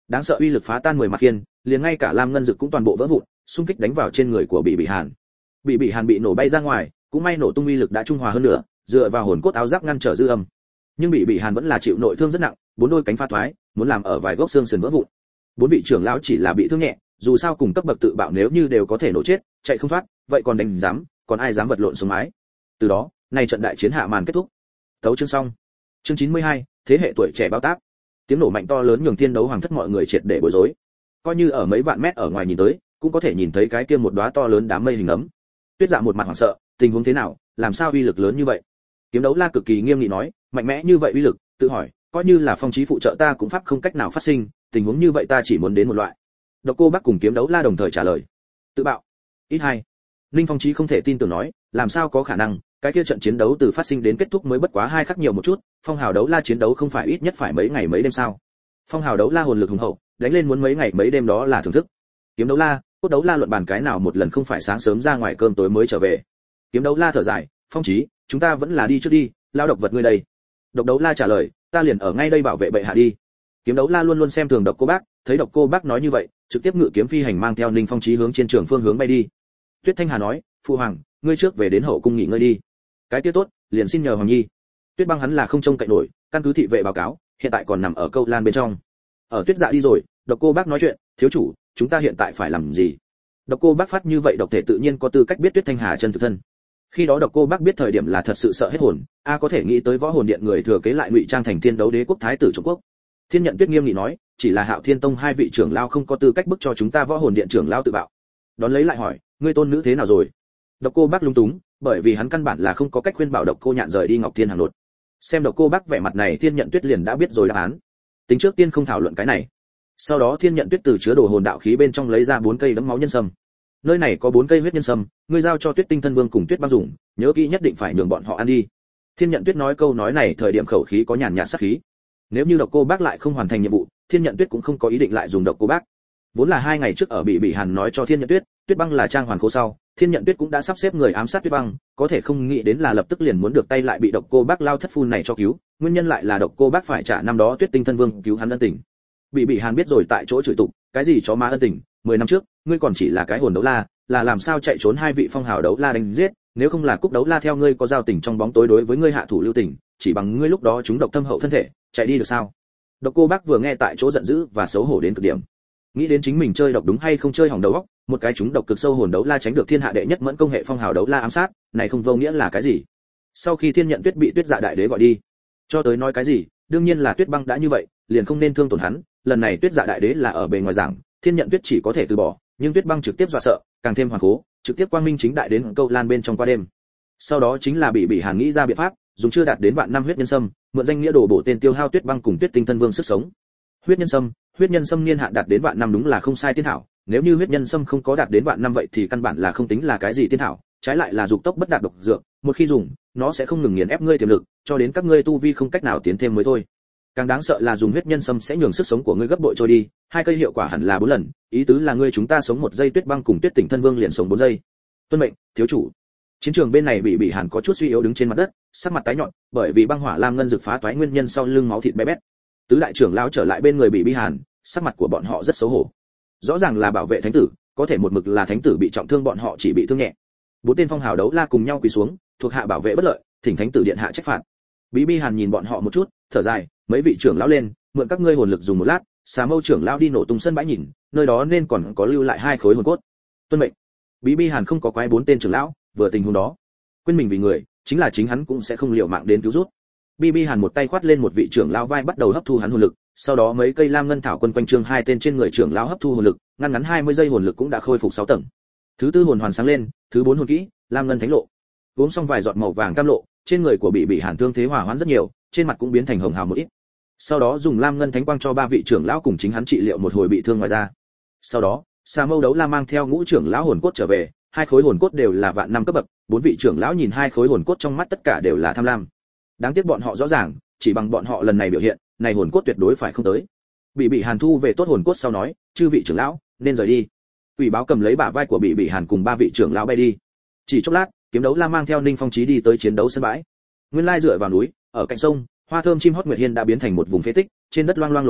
Đáng sợ uy lực phá tan 10 mặt khiên, liền ngay cả lam ngân dực cũng toàn bộ vỡ vụn, xung kích đánh vào trên người của Bị Hàn. Bị Hàn bị nổ bay ra ngoài, cũng may nổ tung uy lực đã trung hòa hơn nữa, dựa vào hồn cốt áo giáp ngăn trở dư âm. Nhưng Bị Hàn vẫn là chịu nội thương rất nặng, 4 đôi cánh phá thoái, muốn làm ở vài gốc xương sườn vỡ vụn. 4 vị trưởng lão chỉ là bị thương nhẹ, dù sao cùng cấp bậc tự bạo nếu như đều có thể nổ chết, chạy không thoát, vậy còn đánh dám, còn ai dám vật lộn xuống mái. Từ đó, này trận đại chiến hạ màn kết thúc. Tấu chương xong. Chương 92, thế hệ tuổi trẻ bao tác. Tiếng nổ mạnh to lớn nhường thiên đấu hoàng thất mọi người triệt để bối rối. Coi như ở mấy vạn mét ở ngoài nhìn tới, cũng có thể nhìn thấy cái kia một đóa to lớn đám mây hình ấm. Tuyết Dạ một mặt hoảng sợ, tình huống thế nào, làm sao uy lực lớn như vậy? Kiếm Đấu La cực kỳ nghiêm nghị nói, mạnh mẽ như vậy uy lực, tự hỏi, coi như là phong chí phụ trợ ta cũng pháp không cách nào phát sinh, tình huống như vậy ta chỉ muốn đến một loại. Độc Cô Bác cùng Kiếm Đấu La đồng thời trả lời. Tự bạo. Ít hai. Linh Phong Chí không thể tin tưởng nói, làm sao có khả năng, cái kia trận chiến đấu từ phát sinh đến kết thúc mới bất quá 2 khắc nhiều một chút, Phong Hào Đấu La chiến đấu không phải ít nhất phải mấy ngày mấy đêm sao? Phong Hào Đấu La hồn lực hùng hậu, đánh lên muốn mấy ngày mấy đêm đó là thưởng thức. Kiếm Đấu La, Cốt Đấu La luận bàn cái nào một lần không phải sáng sớm ra ngoài cơm tối mới trở về. Kiếm Đấu La thở dài, Phong Chí, chúng ta vẫn là đi trước đi, lao độc vật ngươi đây. Độc Đấu La trả lời, ta liền ở ngay đây bảo vệ bệ hạ đi. Kiếm Đấu La luôn luôn xem thường Độc Cô Bác, thấy Độc Cô Bác nói như vậy, trực tiếp ngự kiếm phi hành mang theo Ninh Phong Chí hướng trên trường phương hướng bay đi. Tuyết Thanh Hà nói, phụ hoàng, ngươi trước về đến hậu cung nghỉ ngơi đi. Cái kia tốt, liền xin nhờ hoàng nhi. Tuyết Băng hắn là không trông cậy nổi, căn cứ thị vệ báo cáo, hiện tại còn nằm ở câu lan bên trong. Ở Tuyết Dạ đi rồi, Độc Cô Bác nói chuyện, thiếu chủ, chúng ta hiện tại phải làm gì? Độc Cô Bác phát như vậy độc thể tự nhiên có tư cách biết Tuyết Thanh Hà chân thực thân. Khi đó Độc Cô Bác biết thời điểm là thật sự sợ hết hồn, có thể nghĩ tới võ hồn điện người thừa kế lại ngụy trang thành Thiên Đấu Đế quốc thái tử Trung Quốc. Thiên Nhận Tuyết nghiêm nghị nói, chỉ là Hạo Thiên Tông 2 vị trưởng lão không có tư cách bức cho chúng ta võ hồn điện trưởng lão tự bạo. Đón lấy lại hỏi, ngươi tôn nữ thế nào rồi? Độc Cô Bác lung túng, bởi vì hắn căn bản là không có cách khuyên bảo Độc Cô Nhạn rời đi Ngọc Thiên Hàng Nột. Xem Độc Cô Bác vẻ mặt này, Thiên Nhận Tuyết liền đã biết rồi đáp án. Tính trước tiên không thảo luận cái này. Sau đó Thiên Nhận Tuyết từ chứa đồ hồn đạo khí bên trong lấy ra 4 cây đấm máu nhân sâm. Nơi này có 4 cây huyết nhân sâm, ngươi giao cho Tuyết Tinh Thân Vương cùng Tuyết Băng dùng, nhớ kỹ nhất định phải nhường bọn họ ăn đi. Thiên Nhận Tuyết nói câu nói này thời điểm khẩu khí có nhàn nhạt sát khí. Nếu như Độc Cô Bác lại không hoàn thành nhiệm vụ, Thiên Nhận Tuyết cũng không có ý định lại dùng Độc Cô Bác. Vốn là 2 ngày trước ở Bị Hàn nói cho Thiên Nhận Tuyết, Tuyết Băng là trang hoàn khố sau, Thiên Nhận Tuyết cũng đã sắp xếp người ám sát Tuyết Băng, có thể không nghĩ đến là lập tức liền muốn được tay lại bị Độc Cô Bác lao thất phu này cho cứu, nguyên nhân lại là Độc Cô Bác phải trả năm đó Tuyết Tinh Thân Vương cứu hắn ân tình. Bị Hàn biết rồi tại chỗ chửi tục, cái gì chó má ân tình, 10 năm trước, ngươi còn chỉ là cái hồn đấu la, là làm sao chạy trốn 2 vị phong hào đấu la đánh giết, nếu không là Cúc Đấu La theo ngươi có giao tình trong bóng tối đối với ngươi hạ thủ lưu tình, chỉ bằng ngươi lúc đó chúng độc thâm hậu thân thể, chạy đi được sao? Độc Cô Bác vừa nghe tại chỗ giận dữ và xấu hổ đến cực điểm. Nghĩ đến chính mình chơi độc đúng hay không chơi hỏng đầu óc, một cái chúng độc cực sâu hồn đấu la tránh được thiên hạ đệ nhất mẫn công hệ phong hào đấu la ám sát, này không vô nghĩa là cái gì? Sau khi Thiên Nhận Tuyết bị Tuyết Dạ đại đế gọi đi, cho tới nói cái gì, đương nhiên là Tuyết Băng đã như vậy, liền không nên thương tổn hắn, lần này Tuyết Dạ đại đế là ở bề ngoài giảng, Thiên Nhận Tuyết chỉ có thể từ bỏ, nhưng Tuyết Băng trực tiếp dọa sợ, càng thêm hoàn cố, trực tiếp quang minh chính đại đến câu lan bên trong qua đêm. Sau đó chính là bị Hàn nghĩ ra biện pháp, dùng chưa đạt đến vạn năm huyết nhân sâm, mượn danh nghĩa đổ bộ tên tiêu hao Tuyết Băng cùng Tuyết Tinh Thân Vương sức sống. Huyết nhân sâm niên hạn đạt đến vạn năm đúng là không sai tiên thảo, nếu như huyết nhân sâm không có đạt đến vạn năm vậy thì căn bản là không tính là cái gì tiên thảo, trái lại là dục tốc bất đạt độc dược, một khi dùng, nó sẽ không ngừng nghiền ép ngươi tiềm lực, cho đến các ngươi tu vi không cách nào tiến thêm mới thôi. Càng đáng sợ là dùng huyết nhân sâm sẽ nhường sức sống của ngươi gấp bội trôi đi, 2 cây hiệu quả hẳn là 4 lần, ý tứ là ngươi chúng ta sống 1 giây Tuyết Băng cùng Tuyết Tinh Thân Vương liền sống 4 giây. Tuân mệnh, thiếu chủ. Chiến trường bên này bị Hàn có chút suy yếu đứng trên mặt đất, sắc mặt tái nhợt, bởi vì băng hỏa lam ngân dược phá toái nguyên nhân sau lưng máu thịt bé bét. Tứ đại trưởng lão trở lại bên người bị Hàn, sắc mặt của bọn họ rất xấu hổ. Rõ ràng là bảo vệ thánh tử, có thể một mực là thánh tử bị trọng thương bọn họ chỉ bị thương nhẹ. 4 tên phong hào đấu la cùng nhau quỳ xuống, thuộc hạ bảo vệ bất lợi, thỉnh thánh tử điện hạ trách phạt. Bí Hàn nhìn bọn họ một chút, thở dài, mấy vị trưởng lão lên, mượn các ngươi hồn lực dùng một lát, Xà Mâu trưởng lão đi nổ tung sân bãi nhìn, nơi đó nên còn có lưu lại 2 khối hồn cốt. Tuân mệnh. Bí Hàn không có quái 4 tên trưởng lão, vừa tình huống đó, quên mình vì người, chính là chính hắn cũng sẽ không liều mạng đến cứu rút. Bí Hàn một tay khoát lên một vị trưởng lão vai bắt đầu hấp thu hắn hồn lực, sau đó mấy cây lam ngân thảo quân quanh trương 2 tên trên người trưởng lão hấp thu hồn lực, ngắn ngắn 20 giây hồn lực cũng đã khôi phục 6 tầng. Thứ 4 hồn hoàn sáng lên, thứ 4 hồn kỹ, lam ngân thánh lộ. Uống xong vài giọt màu vàng cam lộ, trên người của bị Hàn thương thế hòa hoãn rất nhiều, trên mặt cũng biến thành hồng hào một ít. Sau đó dùng lam ngân thánh quang cho 3 vị trưởng lão cùng chính hắn trị liệu một hồi bị thương ngoài ra. Sau đó, Xà Mâu đấu la mang theo ngũ trưởng lão hồn cốt trở về, 2 khối hồn cốt đều là vạn năm cấp bậc, 4 vị trưởng lão nhìn 2 khối hồn cốt trong mắt tất cả đều là tham lam. Đáng tiếc bọn họ rõ ràng, chỉ bằng bọn họ lần này biểu hiện, này hồn cốt tuyệt đối phải không tới. Bị Hàn thu về tốt hồn cốt sau nói, chư vị trưởng lão nên rời đi. Quỷ báo cầm lấy bả vai của bị Hàn cùng 3 vị trưởng lão bay đi. Chỉ chốc lát, Kiếm Đấu La mang theo Ninh Phong Chí đi tới chiến đấu sân bãi. Nguyên lai dựa vào núi, ở cạnh sông, hoa thơm chim hót nguyệt hiên đã biến thành một vùng phế tích, trên đất loang loang lộ lộ,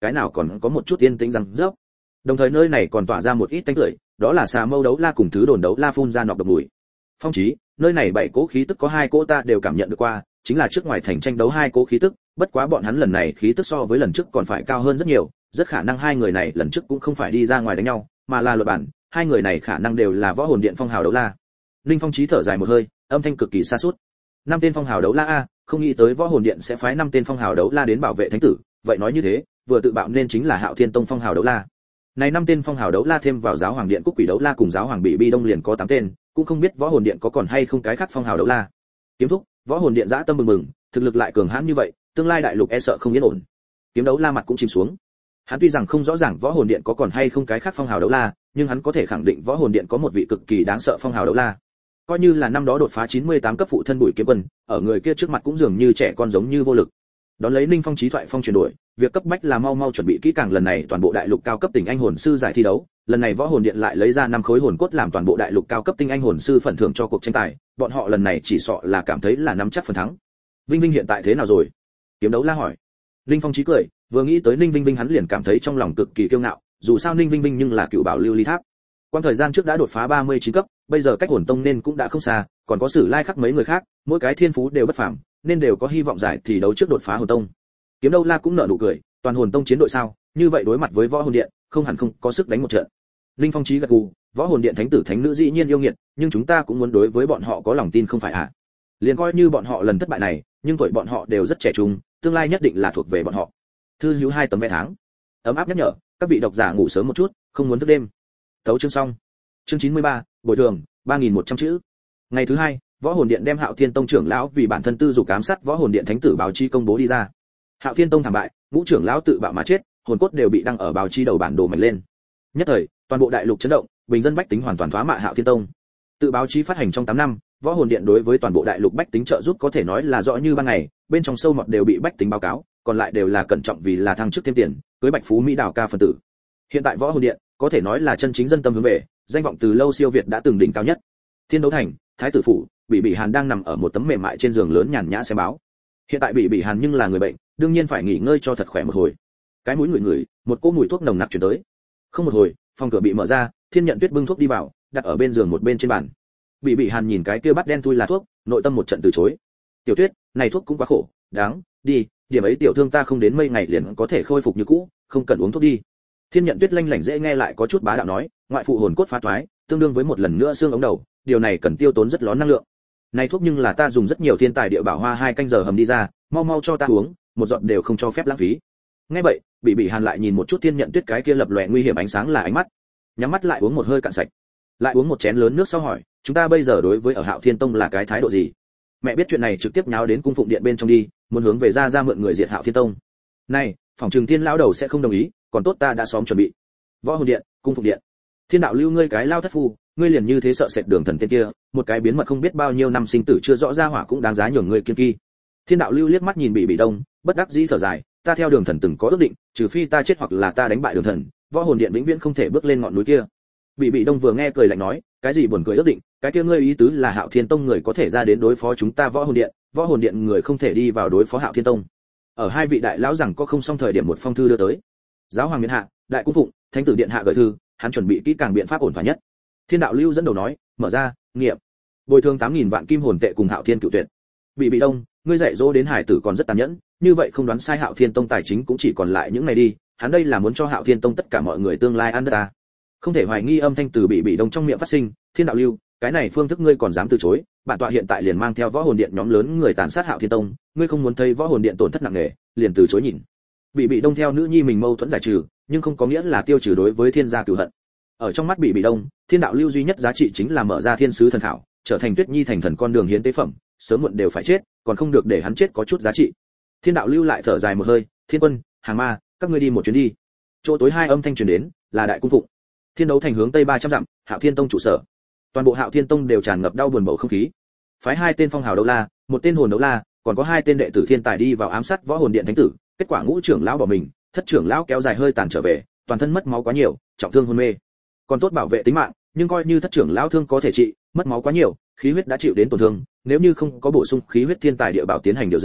cái nào còn có một chút yên tĩnh răng rớp. Đồng thời nơi này còn tỏa ra một ít tanh tưởi, đó là xà mâu đấu la cùng thứ đồn đấu la phun ra nọc độc mùi. Phong Chí, nơi này 7 cỗ khí tức có 2 cỗ ta đều cảm nhận được qua, chính là trước ngoài thành tranh đấu 2 cỗ khí tức, bất quá bọn hắn lần này khí tức so với lần trước còn phải cao hơn rất nhiều, rất khả năng hai người này lần trước cũng không phải đi ra ngoài đánh nhau, mà là luật bản, hai người này khả năng đều là võ hồn điện phong hào đấu la. Linh Phong Chí thở dài một hơi, âm thanh cực kỳ xa sút. 5 tên phong hào đấu la a, không nghĩ tới võ hồn điện sẽ phái 5 tên phong hào đấu la đến bảo vệ thánh tử, vậy nói như thế, vừa tự bạo nên chính là Hạo Thiên Tông phong hào đấu la. Này 5 tên phong hào đấu la thêm vào giáo hoàng điện Cúc Quỷ đấu la cùng giáo hoàng Bị Bi Đông liền có 8 tên, cũng không biết võ hồn điện có còn hay không cái khác phong hào đấu la. Kiếm thúc, võ hồn điện dã tâm mừng mừng, thực lực lại cường hãn như vậy, tương lai đại lục e sợ không yên ổn. Kiếm đấu la mặt cũng chìm xuống. Hắn tuy rằng không rõ ràng võ hồn điện có còn hay không cái khác phong hào đấu la, nhưng hắn có thể khẳng định võ hồn điện có một vị cực kỳ đáng sợ phong hào đấu la. Coi như là năm đó đột phá 98 cấp phụ thân Bùi Kiếm Quân, ở người kia trước mặt cũng dường như trẻ con giống như vô lực. Đón lấy Ninh Phong Chí thoại phong chuyển đổi, việc cấp bách là mau mau chuẩn bị kỹ càng lần này toàn bộ đại lục cao cấp tỉnh anh hồn sư giải thi đấu, lần này võ hồn điện lại lấy ra 5 khối hồn cốt làm toàn bộ đại lục cao cấp tinh anh hồn sư phần thưởng cho cuộc tranh tài, bọn họ lần này chỉ sợ là cảm thấy là nắm chắc phần thắng. Vinh Vinh hiện tại thế nào rồi? Kiếm đấu la hỏi. Ninh Phong Chí cười, vừa nghĩ tới Ninh Vinh Vinh hắn liền cảm thấy trong lòng cực kỳ kiêu ngạo, dù sao Ninh Vinh Vinh nhưng là cựu bảo lưu ly tháp. Quan thời gian trước đã đột phá 39 cấp, bây giờ cách hồn tông nên cũng đã không xa, còn có Sử Lai khắc mấy người khác, mỗi cái thiên phú đều bất phàm, nên đều có hy vọng giải thi đấu trước đột phá hồn tông. Kiếm đấu la cũng nở nụ cười, toàn hồn tông chiến đội sao, như vậy đối mặt với võ hồn điện, không hẳn không có sức đánh một trận. Linh Phong Chí gật gù, võ hồn điện thánh tử thánh nữ dĩ nhiên yêu nghiệt, nhưng chúng ta cũng muốn đối với bọn họ có lòng tin không phải à? Liền coi như bọn họ lần thất bại này, nhưng tuổi bọn họ đều rất trẻ trung, tương lai nhất định là thuộc về bọn họ. Thư hữu 2 tấm vé tháng. Ấm áp nhắc nhở, các vị độc giả ngủ sớm một chút, không muốn thức đêm. Tấu chương xong. Chương 93, bồi thường, 3100 chữ. Ngày thứ 2, võ hồn điện đem Hạo Thiên Tông trưởng lão vì bản thân tư dục ám sát võ hồn điện thánh tử báo chí công bố đi ra. Hạo Thiên Tông thảm bại, ngũ trưởng lão tự bạo mà chết, hồn cốt đều bị đăng ở báo chí đầu bản đồ mạnh lên. Nhất thời, toàn bộ đại lục chấn động, bình dân bách tính hoàn toàn thoá mạ Hạo Thiên Tông. Tự báo chí phát hành trong 8 năm, võ hồn điện đối với toàn bộ đại lục bách tính trợ giúp có thể nói là rõ như ban ngày, bên trong sâu mọt đều bị bách tính báo cáo, còn lại đều là cẩn trọng vì là thăng chức thêm tiền, cưới bạch phú mỹ đào ca phần tử. Hiện tại võ hồn điện có thể nói là chân chính dân tâm hướng về, danh vọng từ lâu siêu việt đã từng đỉnh cao nhất. Thiên Đấu Thành, Thái tử phủ, Bỉ Hàn đang nằm ở một tấm mềm mại trên giường lớn nhàn nhã xem báo. Hiện tại Bỉ Hàn nhưng là người bệnh, đương nhiên phải nghỉ ngơi cho thật khỏe một hồi. Cái mũi ngửi, một cỗ mùi thuốc nồng nặc truyền tới. Không một hồi, phòng cửa bị mở ra, Thiên Nhận Tuyết bưng thuốc đi vào, đặt ở bên giường một bên trên bàn. Bỉ Hàn nhìn cái kia bát đen thui là thuốc, nội tâm một trận từ chối. Tiểu Tuyết, này thuốc cũng quá khổ, đáng, đi, điểm ấy tiểu thương ta không đến mấy ngày liền có thể khôi phục như cũ, không cần uống thuốc đi. Thiên Nhận Tuyết lanh lảnh dễ nghe lại có chút bá đạo nói, ngoại phụ hồn cốt phá toái, tương đương với một lần nữa xương ống đầu, điều này cần tiêu tốn rất lớn năng lượng. Này thuốc nhưng là ta dùng rất nhiều thiên tài địa bảo hoa 2 canh giờ hầm đi ra, mau mau cho ta uống, một giọt đều không cho phép lãng phí. Nghe vậy, Bỉ Hàn lại nhìn một chút Thiên Nhận Tuyết cái kia lập lòe nguy hiểm ánh sáng là ánh mắt, nhắm mắt lại uống một hơi cạn sạch, lại uống một chén lớn nước sau hỏi, chúng ta bây giờ đối với ở Hạo Thiên Tông là cái thái độ gì? Mẹ biết chuyện này trực tiếp nháo đến cung phụng điện bên trong đi, muốn hướng về ra mượn người diệt Hạo Thiên Tông. Này, phòng trường Thiên lão đầu sẽ không đồng ý, còn tốt ta đã xóm chuẩn bị. Võ hồn điện, cung phụng điện. Thiên đạo lưu ngươi cái lao thất phu, ngươi liền như thế sợ sệt đường thần tiên kia, một cái biến mật không biết bao nhiêu năm sinh tử chưa rõ ra hỏa cũng đáng giá nhường ngươi kiên kỳ. Thiên đạo lưu liếc mắt nhìn Bỉ Đông, bất đắc dĩ thở dài, ta theo đường thần từng có ước định, trừ phi ta chết hoặc là ta đánh bại đường thần, võ hồn điện vĩnh viễn không thể bước lên ngọn núi kia. Bỉ Đông vừa nghe cười lạnh nói, cái gì buồn cười ước định, cái kia ngươi ý tứ là Hạo Thiên Tông người có thể ra đến đối phó chúng ta võ hồn điện người không thể đi vào đối phó Hạo Thiên Tông. Ở hai vị đại lão rằng có không xong thời điểm một phong thư đưa tới. Giáo hoàng miện hạ, đại cung phụng, thánh tử điện hạ gửi thư, hắn chuẩn bị kỹ càng biện pháp ổn thỏa nhất. Thiên đạo lưu dẫn đầu nói, mở ra, nghiệm, bồi thường 8.000 vạn kim hồn tệ cùng Hạo Thiên cựu tuyệt. Bỉ Đông, ngươi dạy dỗ đến hải tử còn rất tàn nhẫn, như vậy không đoán sai Hạo Thiên Tông tài chính cũng chỉ còn lại những này đi, hắn đây là muốn cho Hạo Thiên Tông tất cả mọi người tương lai ăn đất à. Không thể hoài nghi âm thanh từ Bỉ Đông trong miệng phát sinh, Thiên đạo lưu, cái này phương thức ngươi còn dám từ chối, bản tọa hiện tại liền mang theo võ hồn điện nhóm lớn người tàn sát Hạo Thiên Tông, ngươi không muốn thấy võ hồn điện tổn thất nặng nề, liền từ chối nhìn. Bỉ Đông theo nữ nhi mình mâu thuẫn giải trừ, nhưng không có nghĩa là tiêu trừ đối với thiên gia cửu hận. Ở trong mắt Bỉ Đông, thiên đạo lưu duy nhất giá trị chính là mở ra thiên sứ thần thảo, trở thành Tuyết Nhi thành thần con đường hiến tế phẩm, sớm muộn đều phải chết, còn không được để hắn chết có chút giá trị. Thiên đạo lưu lại thở dài một hơi, Thiên Quân, Hàng Ma, các ngươi đi một chuyến đi. Chỗ tối 2 âm thanh truyền đến, là đại cung phụng. Thiên Đấu Thành hướng tây 300 dặm, Hạo Thiên Tông trụ sở. Toàn bộ Hạo Thiên Tông đều tràn ngập đau buồn bầu không khí. Phái 2 tên phong hào đấu la, 1 tên hồn đấu la, còn có 2 tên đệ tử thiên tài đi vào ám sát võ hồn điện thánh tử, kết quả ngũ trưởng lão bỏ mình, thất trưởng lão kéo dài hơi tàn trở về, toàn thân mất máu quá nhiều, trọng thương hôn mê. Còn tốt bảo vệ tính mạng, nhưng coi như thất trưởng lão thương có thể trị, mất máu quá nhiều, khí huyết đã chịu đến tổn thương, nếu như không có bổ sung khí huyết thiên tài địa bảo tiến hành điều dưỡng,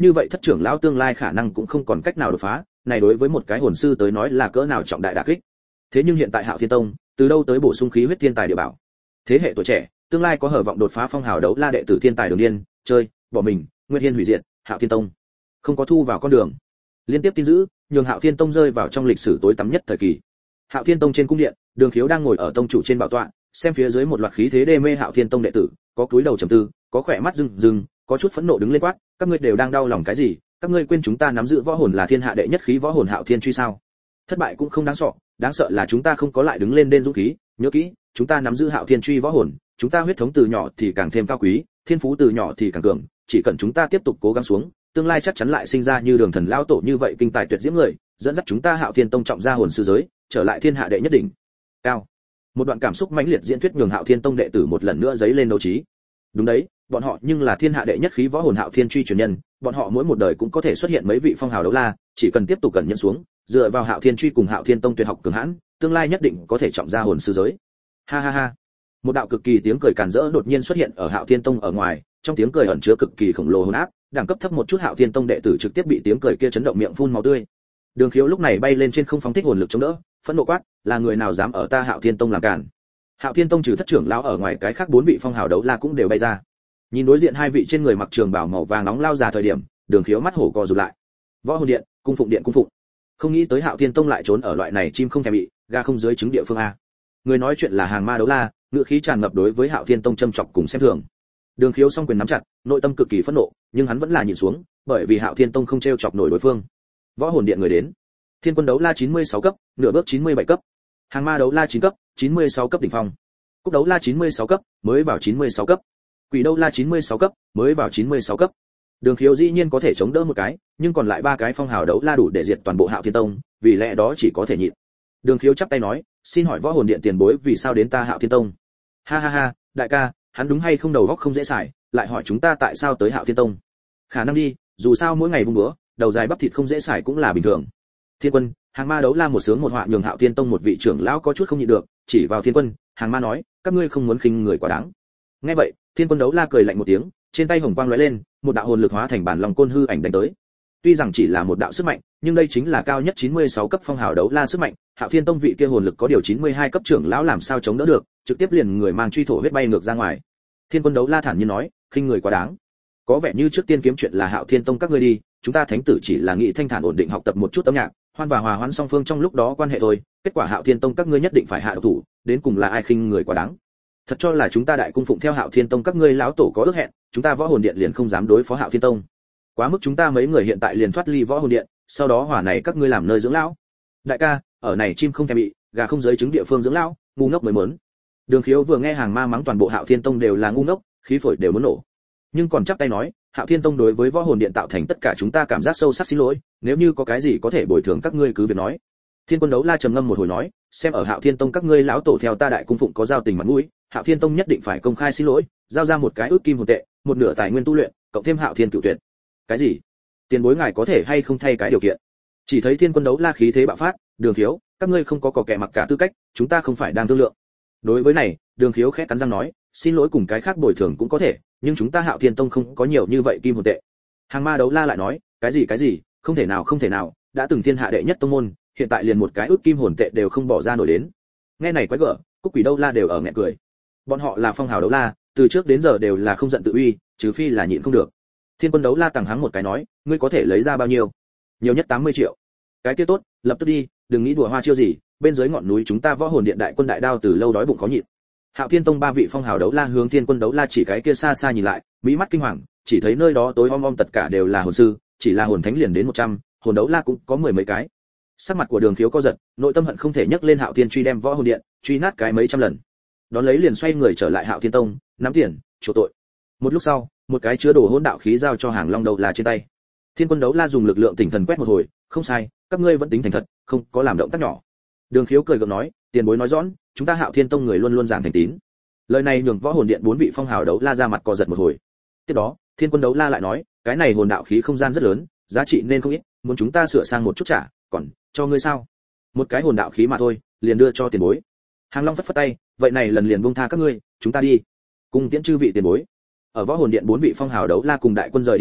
như vậy thất trưởng lão tương lai khả năng cũng không còn cách nào đột phá, này đối với một cái hồn sư tới nói là cỡ nào trọng đại đả kích. Thế nhưng hiện tại Hạo Thiên Tông, từ đâu tới bổ sung khí huyết thiên tài địa bảo. Thế hệ tuổi trẻ, tương lai có hở vọng đột phá phong hào đấu la đệ tử thiên tài đường điên, chơi, bỏ mình, Nguyên Hiên hủy diệt, Hạo Thiên Tông không có thu vào con đường. Liên tiếp tin dữ, nhường Hạo Thiên Tông rơi vào trong lịch sử tối tăm nhất thời kỳ. Hạo Thiên Tông trên cung điện, Đường Khiếu đang ngồi ở tông chủ trên bảo tọa, xem phía dưới một loạt khí thế đê mê Hạo Thiên Tông đệ tử, có cúi đầu trầm tư, có khỏe mắt rưng rưng, có chút phẫn nộ đứng lên quát, các ngươi đều đang đau lòng cái gì? Các ngươi quên chúng ta nắm giữ võ hồn là thiên hạ đệ nhất khí võ hồn Hạo Thiên truy sao? Thất bại cũng không đáng sợ, đáng sợ là chúng ta không có lại đứng lên đên dũng khí. Nhớ kỹ, chúng ta nắm giữ Hạo Thiên truy võ hồn, chúng ta huyết thống từ nhỏ thì càng thêm cao quý, thiên phú từ nhỏ thì càng cường, chỉ cần chúng ta tiếp tục cố gắng xuống, tương lai chắc chắn lại sinh ra như Đường Thần lão tổ như vậy kinh tài tuyệt diễm người, dẫn dắt chúng ta Hạo Thiên Tông trọng ra hồn sư giới, trở lại thiên hạ đệ nhất đỉnh. Cao. Một đoạn cảm xúc mãnh liệt diễn thuyết nhường Hạo Thiên Tông đệ tử một lần nữa giấy lên đấu trí. Đúng đấy, bọn họ nhưng là thiên hạ đệ nhất khí võ hồn Hạo Thiên truy truyền nhân, bọn họ mỗi một đời cũng có thể xuất hiện mấy vị phong hào đấu la, chỉ cần tiếp tục cẩn nhận xuống, dựa vào Hạo Thiên truy cùng Hạo Thiên Tông tuyệt học cường hãn, tương lai nhất định có thể trọng ra hồn sư giới. Ha ha ha. Một đạo cực kỳ tiếng cười càn rỡ đột nhiên xuất hiện ở Hạo Thiên Tông ở ngoài, trong tiếng cười ẩn chứa cực kỳ khổng lồ hồn áp, đẳng cấp thấp một chút Hạo Thiên Tông đệ tử trực tiếp bị tiếng cười kia chấn động miệng phun máu tươi. Đường Khiếu lúc này bay lên trên không phóng thích hồn lực chống đỡ, phẫn nộ quát, là người nào dám ở ta Hạo Thiên Tông làm cản? Hạo Thiên Tông trừ thất trưởng lão ở ngoài, cái khác bốn vị phong hào đấu la cũng đều bay ra. Nhìn đối diện hai vị trên người mặc trường bào màu vàng nóng lao ra thời điểm, Đường Khiếu mắt hổ co rụt lại. Võ hồn điện, cung phụng. Không nghĩ tới Hạo Thiên Tông lại trốn ở loại này chim không thèm bị, ga không dưới trứng địa phương a. Người nói chuyện là Hàng Ma đấu la, ngữ khí tràn ngập đối với Hạo Thiên Tông châm chọc cùng xem thường. Đường Khiếu song quyền nắm chặt, nội tâm cực kỳ phẫn nộ, nhưng hắn vẫn là nhìn xuống, bởi vì Hạo Thiên Tông không trêu chọc nổi đối phương. Võ hồn điện người đến. Thiên Quân đấu la 96 cấp, nửa bước 97 cấp. Hàng Ma đấu la 9 cấp, 96 cấp đỉnh phong. Cúc đấu la 96 cấp, mới vào 96 cấp. Quỷ đấu la 96 cấp, mới vào 96 cấp. Đường Khiếu dĩ nhiên có thể chống đỡ một cái, nhưng còn lại ba cái phong hào đấu la đủ để diệt toàn bộ Hạo Thiên Tông, vì lẽ đó chỉ có thể nhịn. Đường Khiếu chắp tay nói, xin hỏi võ hồn điện tiền bối vì sao đến ta Hạo Thiên Tông? Ha ha ha, đại ca, hắn đúng hay không đầu óc không dễ xài, lại hỏi chúng ta tại sao tới Hạo Thiên Tông? Khả năng đi, dù sao mỗi ngày vung búa, đầu dài bắp thịt không dễ xài cũng là bình thường. Thiên Quân, Hàng Ma đấu la một sướng một họa nhường Hạo Thiên Tông một vị trưởng lão có chút không nhịn được, chỉ vào Thiên Quân, Hàng Ma nói, các ngươi không muốn khinh người quá đáng. Nghe vậy, Thiên Quân đấu la cười lạnh một tiếng, trên tay hồng quang lóe lên, một đạo hồn lực hóa thành bản lòng côn hư ảnh đánh tới. Tuy rằng chỉ là một đạo sức mạnh, nhưng đây chính là cao nhất 96 cấp phong hào đấu la sức mạnh, Hạo Thiên Tông vị kia hồn lực có điều 92 cấp trưởng lão làm sao chống đỡ được, trực tiếp liền người mang truy thổ huyết bay ngược ra ngoài. Thiên Quân đấu la thản nhiên nói, khinh người quá đáng. Có vẻ như trước tiên kiếm chuyện là Hạo Thiên Tông các ngươi đi, chúng ta thánh tử chỉ là nghĩ thanh thản ổn định học tập một chút âm nhạc, hoan và hòa hoãn song phương trong lúc đó quan hệ thôi, kết quả Hạo Thiên Tông các ngươi nhất định phải hạ độc thủ, đến cùng là ai khinh người quá đáng. Thật cho là chúng ta đại cung phụng theo Hạo Thiên Tông các ngươi lão tổ có ước hẹn, chúng ta võ hồn điện liền không dám đối phó Hạo Thiên Tông. Quá mức chúng ta mấy người hiện tại liền thoát ly võ hồn điện, sau đó hỏa này các ngươi làm nơi dưỡng lão. Đại ca, ở này chim không thèm bị, gà không giới trứng địa phương dưỡng lão, ngu ngốc mới muốn. Đường Khiếu vừa nghe Hàng Ma mắng toàn bộ Hạo Thiên Tông đều là ngu ngốc, khí phổi đều muốn nổ. Nhưng còn chắp tay nói, Hạo Thiên Tông đối với võ hồn điện tạo thành tất cả chúng ta cảm giác sâu sắc xin lỗi, nếu như có cái gì có thể bồi thường các ngươi cứ việc nói. Thiên Quân đấu la trầm ngâm một hồi nói, xem ở Hạo Thiên Tông các ngươi lão tổ theo ta đại cung phụng có giao tình mặt mũi, Hạo Thiên Tông nhất định phải công khai xin lỗi, giao ra một cái ước kim hồn tệ, một nửa tài nguyên tu luyện, cộng thêm Hạo Thiên cửu tuyệt. Cái gì? Tiền bối ngài có thể hay không thay cái điều kiện? Chỉ thấy Thiên Quân đấu la khí thế bạo phát, Đường Khiếu, các ngươi không có kẻ mặc cả tư cách, chúng ta không phải đang thương lượng. Đối với này, Đường Khiếu khẽ cắn răng nói, xin lỗi cùng cái khác bồi thường cũng có thể, nhưng chúng ta Hạo Thiên Tông không có nhiều như vậy kim hồn tệ. Hàng Ma đấu la lại nói, cái gì, không thể nào, đã từng thiên hạ đệ nhất tông môn, hiện tại liền một cái ước kim hồn tệ đều không bỏ ra nổi đến. Nghe này quái gở, Cúc Quỷ đấu la đều ở nghẹn cười. Bọn họ là phong hào đấu la, từ trước đến giờ đều là không giận tự uy, trừ phi là nhịn không được. Thiên Quân đấu la tằng hắng một cái nói, ngươi có thể lấy ra bao nhiêu? Nhiều nhất 80 triệu. Cái kia tốt, lập tức đi, đừng nghĩ đùa hoa chiêu gì, bên dưới ngọn núi chúng ta võ hồn điện đại quân đại đao từ lâu đói bụng khó nhịn. Hạo Thiên Tông ba vị phong hào đấu la hướng Thiên Quân đấu la chỉ cái kia xa xa nhìn lại, mỹ mắt kinh hoàng, chỉ thấy nơi đó tối om tất cả đều là hồn sư, chỉ là hồn thánh liền đến 100, hồn đấu la cũng có mười mấy cái. Sắc mặt của Đường Khiếu co giật, nội tâm hận không thể nhấc lên Hạo Thiên truy đem võ hồn điện truy nát cái mấy trăm lần. Đón lấy liền xoay người trở lại Hạo Thiên Tông, nắm tiền, chuộc tội. Một lúc sau, một cái chứa đồ hỗn đạo khí giao cho Hàng Long đấu la trên tay. Thiên Quân đấu la dùng lực lượng tinh thần quét một hồi, không sai, các ngươi vẫn tính thành thật, không có làm động tác nhỏ. Đường Khiếu cười gượng nói, tiền bối nói rõ, chúng ta Hạo Thiên Tông người luôn luôn giảng thành tín. Lời này nhường võ hồn điện bốn vị phong hào đấu la ra mặt co giật một hồi. Tiếp đó, Thiên Quân đấu la lại nói, cái này hồn đạo khí không gian rất lớn, giá trị nên không ít, muốn chúng ta sửa sang một chút trả, còn cho ngươi sao? Một cái hồn đạo khí mà thôi, liền đưa cho tiền bối. Hàng Long phất phất tay, vậy này lần liền buông tha các ngươi, chúng ta đi. Cùng tiễn chư vị tiền bối. Ở võ hồn điện bốn vị phong hào đấu la cùng đại quân rời đi sau,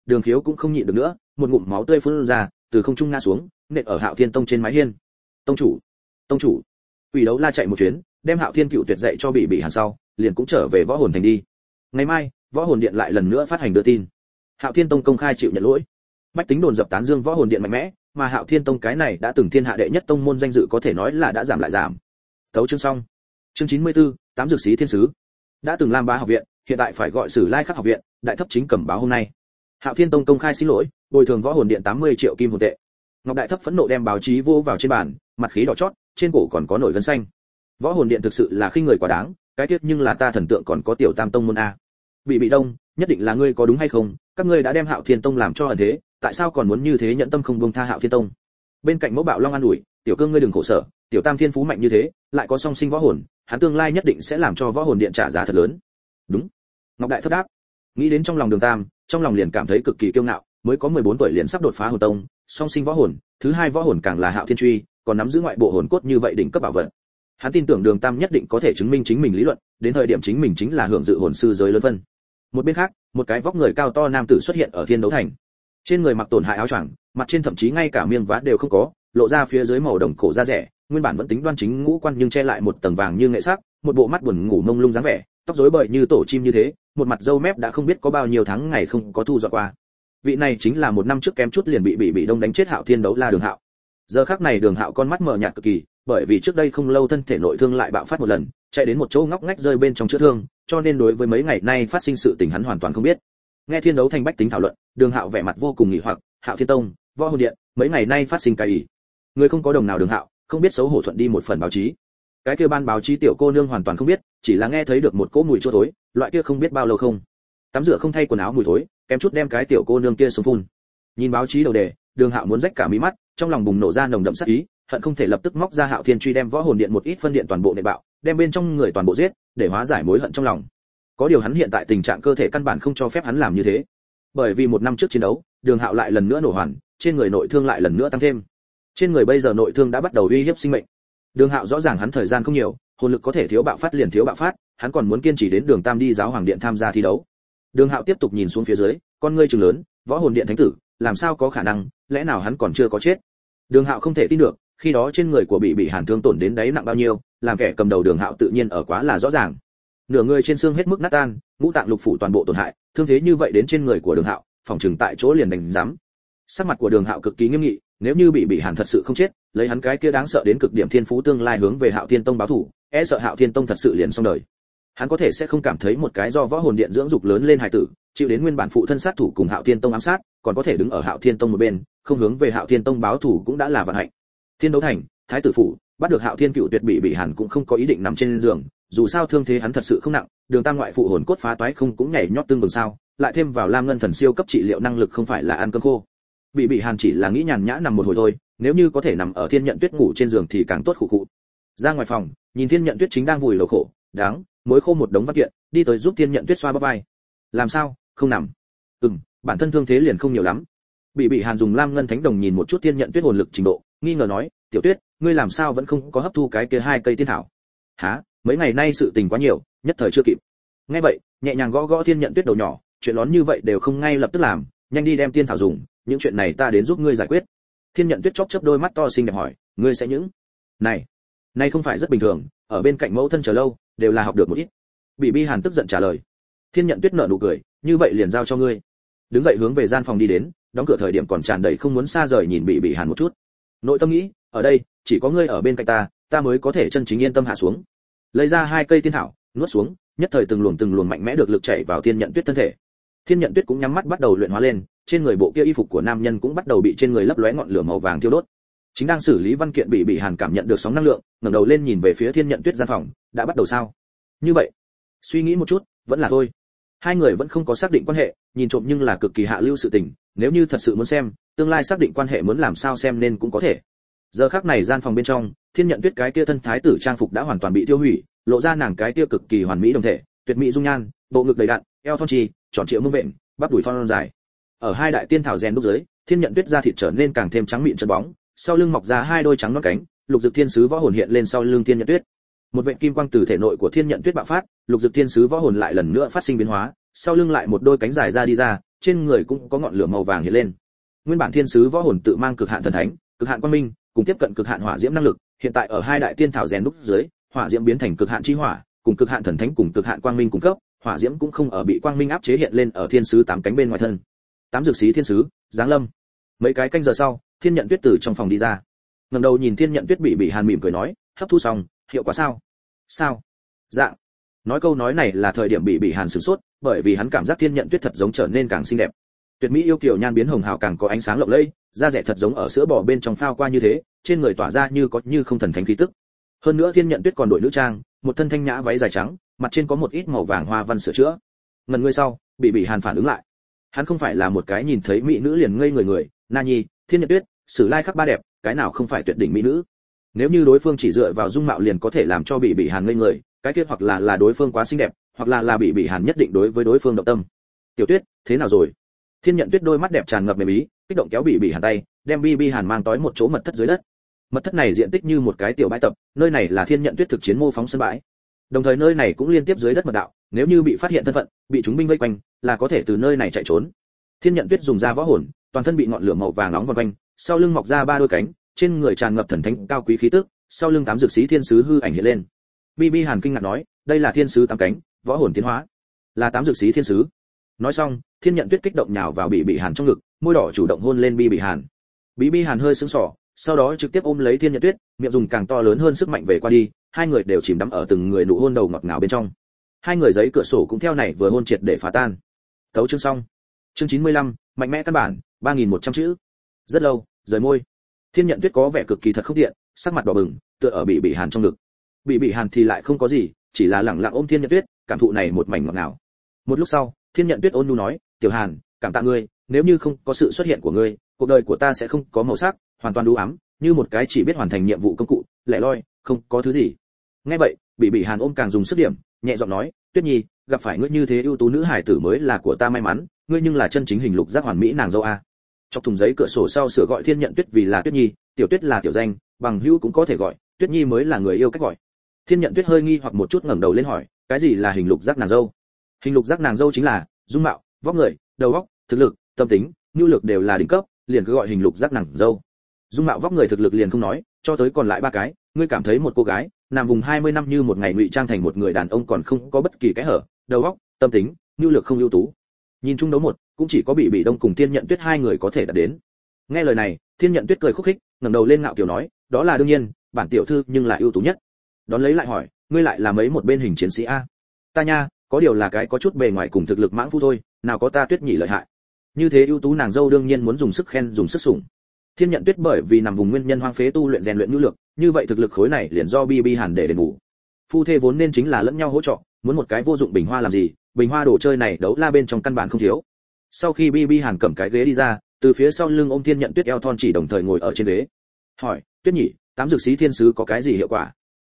Đường Khiếu cũng không nhịn được nữa, một ngụm máu tươi phun ra, từ không trung ngã xuống, nện ở Hạo Thiên Tông trên mái hiên. Tông chủ. Quỷ đấu la chạy một chuyến, đem Hạo Thiên Cựu Tuyệt dạy cho bị hàn sau, liền cũng trở về Võ Hồn Thành đi. Ngày mai, Võ Hồn Điện lại lần nữa phát hành đưa tin. Hạo Thiên Tông công khai chịu nhận lỗi. Bách tính đồn dập tán dương Võ Hồn Điện mạnh mẽ, mà Hạo Thiên Tông cái này đã từng thiên hạ đệ nhất tông môn danh dự có thể nói là đã giảm lại giảm. Tấu chương xong. Chương 94, tám dược sĩ thiên sứ. Đã từng Lam Bá học viện, hiện tại phải gọi Sử Lai Khắc học viện, đại thấp chính cẩm báo hôm nay. Hạo Thiên Tông công khai xin lỗi, bồi thường Võ Hồn Điện 80 triệu kim hồn tệ. Ngọc Đại Thấp phẫn nộ đem báo chí vô vào trên bàn, mặt khí đỏ chót, trên cổ còn có nổi gân xanh. Võ Hồn Điện thực sự là khinh người quá đáng, cái tiếc nhưng là ta thần tượng còn có tiểu Tam Tông môn a. Bị đông, nhất định là ngươi có đúng hay không? Các ngươi đã đem Hạo Thiên Tông làm cho ẩn thế, tại sao còn muốn như thế nhẫn tâm không buông tha Hạo Thiên Tông? Bên cạnh Mẫu Bạo Long an ủi, tiểu Cương ngươi đừng khổ sở, tiểu Tam Thiên phú mạnh như thế, lại có song sinh võ hồn, hắn tương lai nhất định sẽ làm cho Võ Hồn Điện trả giá thật lớn. Đúng. Ngọc Đại Thấp đáp. Nghĩ đến trong lòng Đường Tam, trong lòng liền cảm thấy cực kỳ kiêu ngạo, mới có 14 tuổi liền sắp đột phá hồn tông, song sinh võ hồn, thứ hai võ hồn càng là Hạo Thiên truy, còn nắm giữ ngoại bộ hồn cốt như vậy đỉnh cấp bảo vật. Hắn tin tưởng Đường Tam nhất định có thể chứng minh chính mình lý luận, đến thời điểm chính mình chính là hưởng dự hồn sư giới lớn phân. Một bên khác, một cái vóc người cao to nam tử xuất hiện ở Thiên Đấu Thành. Trên người mặc tổn hại áo choàng, mặt trên thậm chí ngay cả miếng vá đều không có, lộ ra phía dưới màu đồng cổ da rẻ, nguyên bản vẫn tính đoan chính ngũ quan nhưng che lại một tầng vàng như nghệ sắc, một bộ mắt buồn ngủ mông lung dáng vẻ, tóc rối bời như tổ chim như thế, một mặt râu mép đã không biết có bao nhiêu tháng ngày không có thu dọn qua. Vị này chính là một năm trước kém chút liền bị đông đánh chết Hạo Thiên Đấu La Đường Hạo. Giờ khắc này Đường Hạo con mắt mở nhạt cực kỳ, bởi vì trước đây không lâu thân thể nội thương lại bạo phát một lần, chạy đến một chỗ ngóc ngách rơi bên trong chữa thương, cho nên đối với mấy ngày nay phát sinh sự tình hắn hoàn toàn không biết. Nghe Thiên Đấu Thành bách tính thảo luận, Đường Hạo vẻ mặt vô cùng nghi hoặc, Hạo Thiên Tông, Võ Hồn Điện, mấy ngày nay phát sinh cái gì? Người không có đồng nào Đường Hạo, không biết xấu hổ thuận đi một phần báo chí. Cái kia ban báo chí tiểu cô nương hoàn toàn không biết, chỉ là nghe thấy được một cỗ mùi chua thối, loại kia không biết bao lâu không tắm rửa không thay quần áo mùi thối, kém chút đem cái tiểu cô nương kia xuống phun. Nhìn báo chí đầu đề, Đường Hạo muốn rách cả mí mắt, trong lòng bùng nổ ra nồng đậm sát ý, hận không thể lập tức móc ra Hạo Thiên truy đem Võ Hồn Điện một ít phân điện toàn bộ nện bạo, đem bên trong người toàn bộ giết, để hóa giải mối hận trong lòng. Có điều hắn hiện tại tình trạng cơ thể căn bản không cho phép hắn làm như thế. Bởi vì một năm trước chiến đấu, Đường Hạo lại lần nữa nổ hoàn, trên người nội thương lại lần nữa tăng thêm. Trên người bây giờ nội thương đã bắt đầu uy hiếp sinh mệnh. Đường Hạo rõ ràng hắn thời gian không nhiều, hồn lực có thể thiếu bạo phát liền thiếu bạo phát, hắn còn muốn kiên trì đến Đường Tam đi giáo hoàng điện tham gia thi đấu. Đường Hạo tiếp tục nhìn xuống phía dưới, con ngươi trừng lớn, Võ Hồn Điện thánh tử, làm sao có khả năng, lẽ nào hắn còn chưa có chết? Đường Hạo không thể tin được, khi đó trên người của bị hàn thương tổn đến đáy nặng bao nhiêu, làm kẻ cầm đầu Đường Hạo tự nhiên ở quá là rõ ràng. Nửa người trên xương hết mức nát tan, ngũ tạng lục phủ toàn bộ tổn hại, thương thế như vậy đến trên người của Đường Hạo, phòng trừng tại chỗ liền đánh giám. Sắc mặt của Đường Hạo cực kỳ nghiêm nghị, nếu như bị hàn thật sự không chết, lấy hắn cái kia đáng sợ đến cực điểm thiên phú tương lai hướng về Hạo Thiên Tông báo thù, e sợ Hạo Thiên Tông thật sự liền xong đời. Hắn có thể sẽ không cảm thấy một cái do Võ Hồn Điện dưỡng dục lớn lên hài tử, chịu đến nguyên bản phụ thân sát thủ cùng Hạo Thiên Tông ám sát, còn có thể đứng ở Hạo Thiên Tông một bên, không hướng về Hạo Thiên Tông báo thù cũng đã là vận hạnh. Thiên Đấu Thành, Thái tử phủ, bắt được Hạo Thiên Cựu Tuyệt bị hàn cũng không có ý định nằm trên giường, dù sao thương thế hắn thật sự không nặng, Đường Tam ngoại phụ hồn cốt phá toái không cũng nhảy nhót tương bừng sao, lại thêm vào Lam Ngân thần siêu cấp trị liệu năng lực không phải là ăn cơm khô. Bị hàn chỉ là nghĩ nhàn nhã nằm một hồi thôi, nếu như có thể nằm ở Thiên Nhận Tuyết ngủ trên giường thì càng tốt khụ khụ. Ra ngoài phòng, nhìn Thiên Nhận Tuyết chính đang vùi đầu khổ, đáng, mối khô một đống văn kiện, đi tới giúp Thiên Nhận Tuyết xoa bắp vai. Làm sao, không nằm? Bản thân thương thế liền không nhiều lắm. Bị hàn dùng Lam Ngân thánh đồng nhìn một chút Thiên Nhận Tuyết hồn lực trình độ, nghi ngờ nói, tiểu Tuyết, ngươi làm sao vẫn không có hấp thu cái kia hai cây tiên thảo? Hả? Mấy ngày nay sự tình quá nhiều, nhất thời chưa kịp. Nghe vậy, nhẹ nhàng gõ gõ Thiên Nhận Tuyết đầu nhỏ, chuyện lớn như vậy đều không ngay lập tức làm, nhanh đi đem tiên thảo dùng, những chuyện này ta đến giúp ngươi giải quyết. Thiên Nhận Tuyết chớp chớp đôi mắt to xinh đẹp hỏi, ngươi sẽ những này không phải rất bình thường, ở bên cạnh mẫu thân chờ lâu, đều là học được một ít. Bị hàn tức giận trả lời. Thiên Nhận Tuyết nở nụ cười, như vậy liền giao cho ngươi. Đứng dậy hướng về gian phòng đi đến, đóng cửa thời điểm còn tràn đầy không muốn xa rời nhìn bị hàn một chút. Nội tâm nghĩ, ở đây chỉ có ngươi ở bên cạnh ta mới có thể chân chính yên tâm hạ xuống. Lấy ra hai cây tiên thảo, nuốt xuống, nhất thời từng luồng mạnh mẽ được lực chảy vào Thiên Nhận Tuyết thân thể. Thiên Nhận Tuyết cũng nhắm mắt bắt đầu luyện hóa lên, trên người bộ kia y phục của nam nhân cũng bắt đầu bị trên người lấp lóe ngọn lửa màu vàng thiêu đốt. Chính đang xử lý văn kiện bị hàn cảm nhận được sóng năng lượng, ngẩng đầu lên nhìn về phía Thiên Nhận Tuyết gian phòng, đã bắt đầu sao? Như vậy, suy nghĩ một chút, vẫn là thôi. Hai người vẫn không có xác định quan hệ, nhìn trộm nhưng là cực kỳ hạ lưu sự tình, nếu như thật sự muốn xem, tương lai xác định quan hệ muốn làm sao xem nên cũng có thể. Giờ khắc này gian phòng bên trong, Thiên Nhận Tuyết cái kia thân thái tử trang phục đã hoàn toàn bị tiêu hủy, lộ ra nàng cái kia cực kỳ hoàn mỹ đồng thể, tuyệt mỹ dung nhan, bộ ngực đầy đặn, eo thon trì, tròn trịa mông vện, bắp đùi thon dài. Ở hai đại tiên thảo rèn đúc dưới, Thiên Nhận Tuyết da thịt trở nên càng thêm trắng mịn chân bóng, sau lưng mọc ra hai đôi trắng nõn cánh, lục dực thiên sứ võ hồn hiện lên sau lưng Thiên Nhận Tuyết. Một vệt kim quang từ thể nội của Thiên Nhận Tuyết bạo phát, lục dực thiên sứ võ hồn lại lần nữa phát sinh biến hóa, sau lưng lại một đôi cánh dài ra đi ra, trên người cũng có ngọn lửa màu vàng hiện lên. Nguyên bản thiên sứ võ hồn tự mang cực hạn thần thánh, cực hạn quang minh, cùng tiếp cận cực hạn hỏa diễm năng lực, hiện tại ở hai đại tiên thảo rèn đúc dưới, hỏa diễm biến thành cực hạn chi hỏa, cùng cực hạn thần thánh cùng cực hạn quang minh cung cấp, hỏa diễm cũng không ở bị quang minh áp chế hiện lên ở thiên sứ tám cánh bên ngoài thân. Tám dược sĩ thiên sứ, giáng lâm. Mấy cái canh giờ sau, Thiên Nhận Tuyết từ trong phòng đi ra. Ngẩng đầu nhìn Thiên Nhận Tuyết bị Hàn mỉm cười nói, hấp thu xong, hiệu quả sao? Sao? Dạng. Nói câu nói này là thời điểm bị Hàn sửng sốt, bởi vì hắn cảm giác Thiên Nhận Tuyết thật giống trở nên càng xinh đẹp. Tuyệt mỹ yêu kiều nhan biến hồng hào càng có ánh sáng lộng lẫy, da rẻ thật giống ở sữa bò bên trong phao qua như thế, trên người tỏa ra như có như không thần thánh khí tức. Hơn nữa Thiên Nhận Tuyết còn đội nữ trang, một thân thanh nhã váy dài trắng, mặt trên có một ít màu vàng hoa văn sửa chữa. Ngần người sau, bị Hàn phản ứng lại. Hắn không phải là một cái nhìn thấy mỹ nữ liền ngây người, Na Nhi, Thiên Nhận Tuyết, Sử Lai Khắc ba đẹp, cái nào không phải tuyệt đỉnh mỹ nữ. Nếu như đối phương chỉ dựa vào dung mạo liền có thể làm cho bị Hàn ngây người, cái kia hoặc là đối phương quá xinh đẹp, hoặc là bị Hàn nhất định đối với đối phương động tâm. Tiểu Tuyết, thế nào rồi? Thiên Nhận Tuyết đôi mắt đẹp tràn ngập mềm ý, kích động kéo bị Hàn tay, đem bị Hàn mang tới một chỗ mật thất dưới đất. Mật thất này diện tích như một cái tiểu bãi tập, nơi này là Thiên Nhận Tuyết thực chiến mô phóng sân bãi. Đồng thời nơi này cũng liên tiếp dưới đất mật đạo, nếu như bị phát hiện thân phận, bị chúng binh vây quanh, là có thể từ nơi này chạy trốn. Thiên Nhận Tuyết dùng ra võ hồn, toàn thân bị ngọn lửa màu vàng nóng vần quanh, sau lưng mọc ra ba đôi cánh, trên người tràn ngập thần thánh cao quý khí tức, sau lưng tám dược sĩ thiên sứ hư ảnh hiện lên. Bi Hàn kinh ngạc nói, đây là thiên sứ tám cánh, võ hồn tiến hóa, là tám dược sĩ thiên sứ. Nói xong, Thiên Nhận Tuyết kích động nhào vào bị Hàn trong ngực, môi đỏ chủ động hôn lên bị Hàn. Bi Hàn hơi sững sờ, sau đó trực tiếp ôm lấy Thiên Nhận Tuyết, miệng dùng càng to lớn hơn sức mạnh về qua đi, hai người đều chìm đắm ở từng người nụ hôn đầu ngọt ngào bên trong. Hai người giấy cửa sổ cũng theo này vừa hôn triệt để phá tan. Tấu chương xong. Chương 95, mạnh mẽ căn bản, 3100 chữ. Rất lâu, rời môi. Thiên Nhận Tuyết có vẻ cực kỳ thật không tiện, sắc mặt đỏ bừng, tựa ở bị Hàn trong ngực. Bị Hàn thì lại không có gì, chỉ là lẳng lặng ôm Thiên Nhận Tuyết, cảm thụ này một mảnh ngọt ngào. Một lúc sau, Thiên Nhận Tuyết ôn nhu nói, "Tiểu Hàn, cảm tạ ngươi, nếu như không có sự xuất hiện của ngươi, cuộc đời của ta sẽ không có màu sắc, hoàn toàn u ám, như một cái chỉ biết hoàn thành nhiệm vụ công cụ, lẻ loi, không có thứ gì." Nghe vậy, bị Hàn ôm càng dùng sức điểm, nhẹ giọng nói, "Tuyết Nhi, gặp phải ngươi như thế ưu tú nữ hải tử mới là của ta may mắn, ngươi nhưng là chân chính hình lục giác hoàn mỹ nàng dâu a." Chọc thùng giấy cửa sổ sau sửa gọi Thiên Nhận Tuyết vì là Tuyết Nhi, Tiểu Tuyết là tiểu danh, bằng hữu cũng có thể gọi, Tuyết Nhi mới là người yêu cách gọi. Thiên Nhận Tuyết hơi nghi hoặc một chút ngẩng đầu lên hỏi, cái gì là hình lục giác nàng dâu? Hình lục giác nàng dâu chính là dung mạo, vóc người, đầu óc, thực lực, tâm tính, nhu lực đều là đỉnh cấp, liền cứ gọi hình lục giác nàng dâu. Dung mạo, vóc người, thực lực liền không nói, cho tới còn lại ba cái, ngươi cảm thấy một cô gái nằm vùng 20 năm như một ngày ngụy trang thành một người đàn ông còn không có bất kỳ cái hở, đầu óc, tâm tính, nhu lực không ưu tú. Nhìn chung đấu một, cũng chỉ có bị Đông cùng Thiên Nhận Tuyết hai người có thể đạt đến. Nghe lời này, Thiên Nhận Tuyết cười khúc khích, ngẩng đầu lên ngạo kiều nói, đó là đương nhiên, bản tiểu thư nhưng là ưu tú nhất. Đón lấy lại hỏi, ngươi lại là mấy một bên hình chiến sĩ a? Ta nha, có điều là cái có chút bề ngoài cùng thực lực mãng phu thôi, nào có ta Tuyết Nhỉ lợi hại. Như thế ưu tú nàng dâu đương nhiên muốn dùng sức khen dùng sức sủng. Thiên Nhận Tuyết bởi vì nằm vùng nguyên nhân hoang phế tu luyện rèn luyện nhu lực, như vậy thực lực khối này liền do Bi Hàn để đền bù. Phu thê vốn nên chính là lẫn nhau hỗ trợ, muốn một cái vô dụng bình hoa làm gì, bình hoa đồ chơi này đấu la bên trong căn bản không thiếu. Sau khi Bi Hàn cầm cái ghế đi ra, từ phía sau lưng ôm Thiên Nhận Tuyết eo thon chỉ đồng thời ngồi ở trên ghế. Hỏi, Tuyết Nhỉ, tám dược sĩ thiên sứ có cái gì hiệu quả?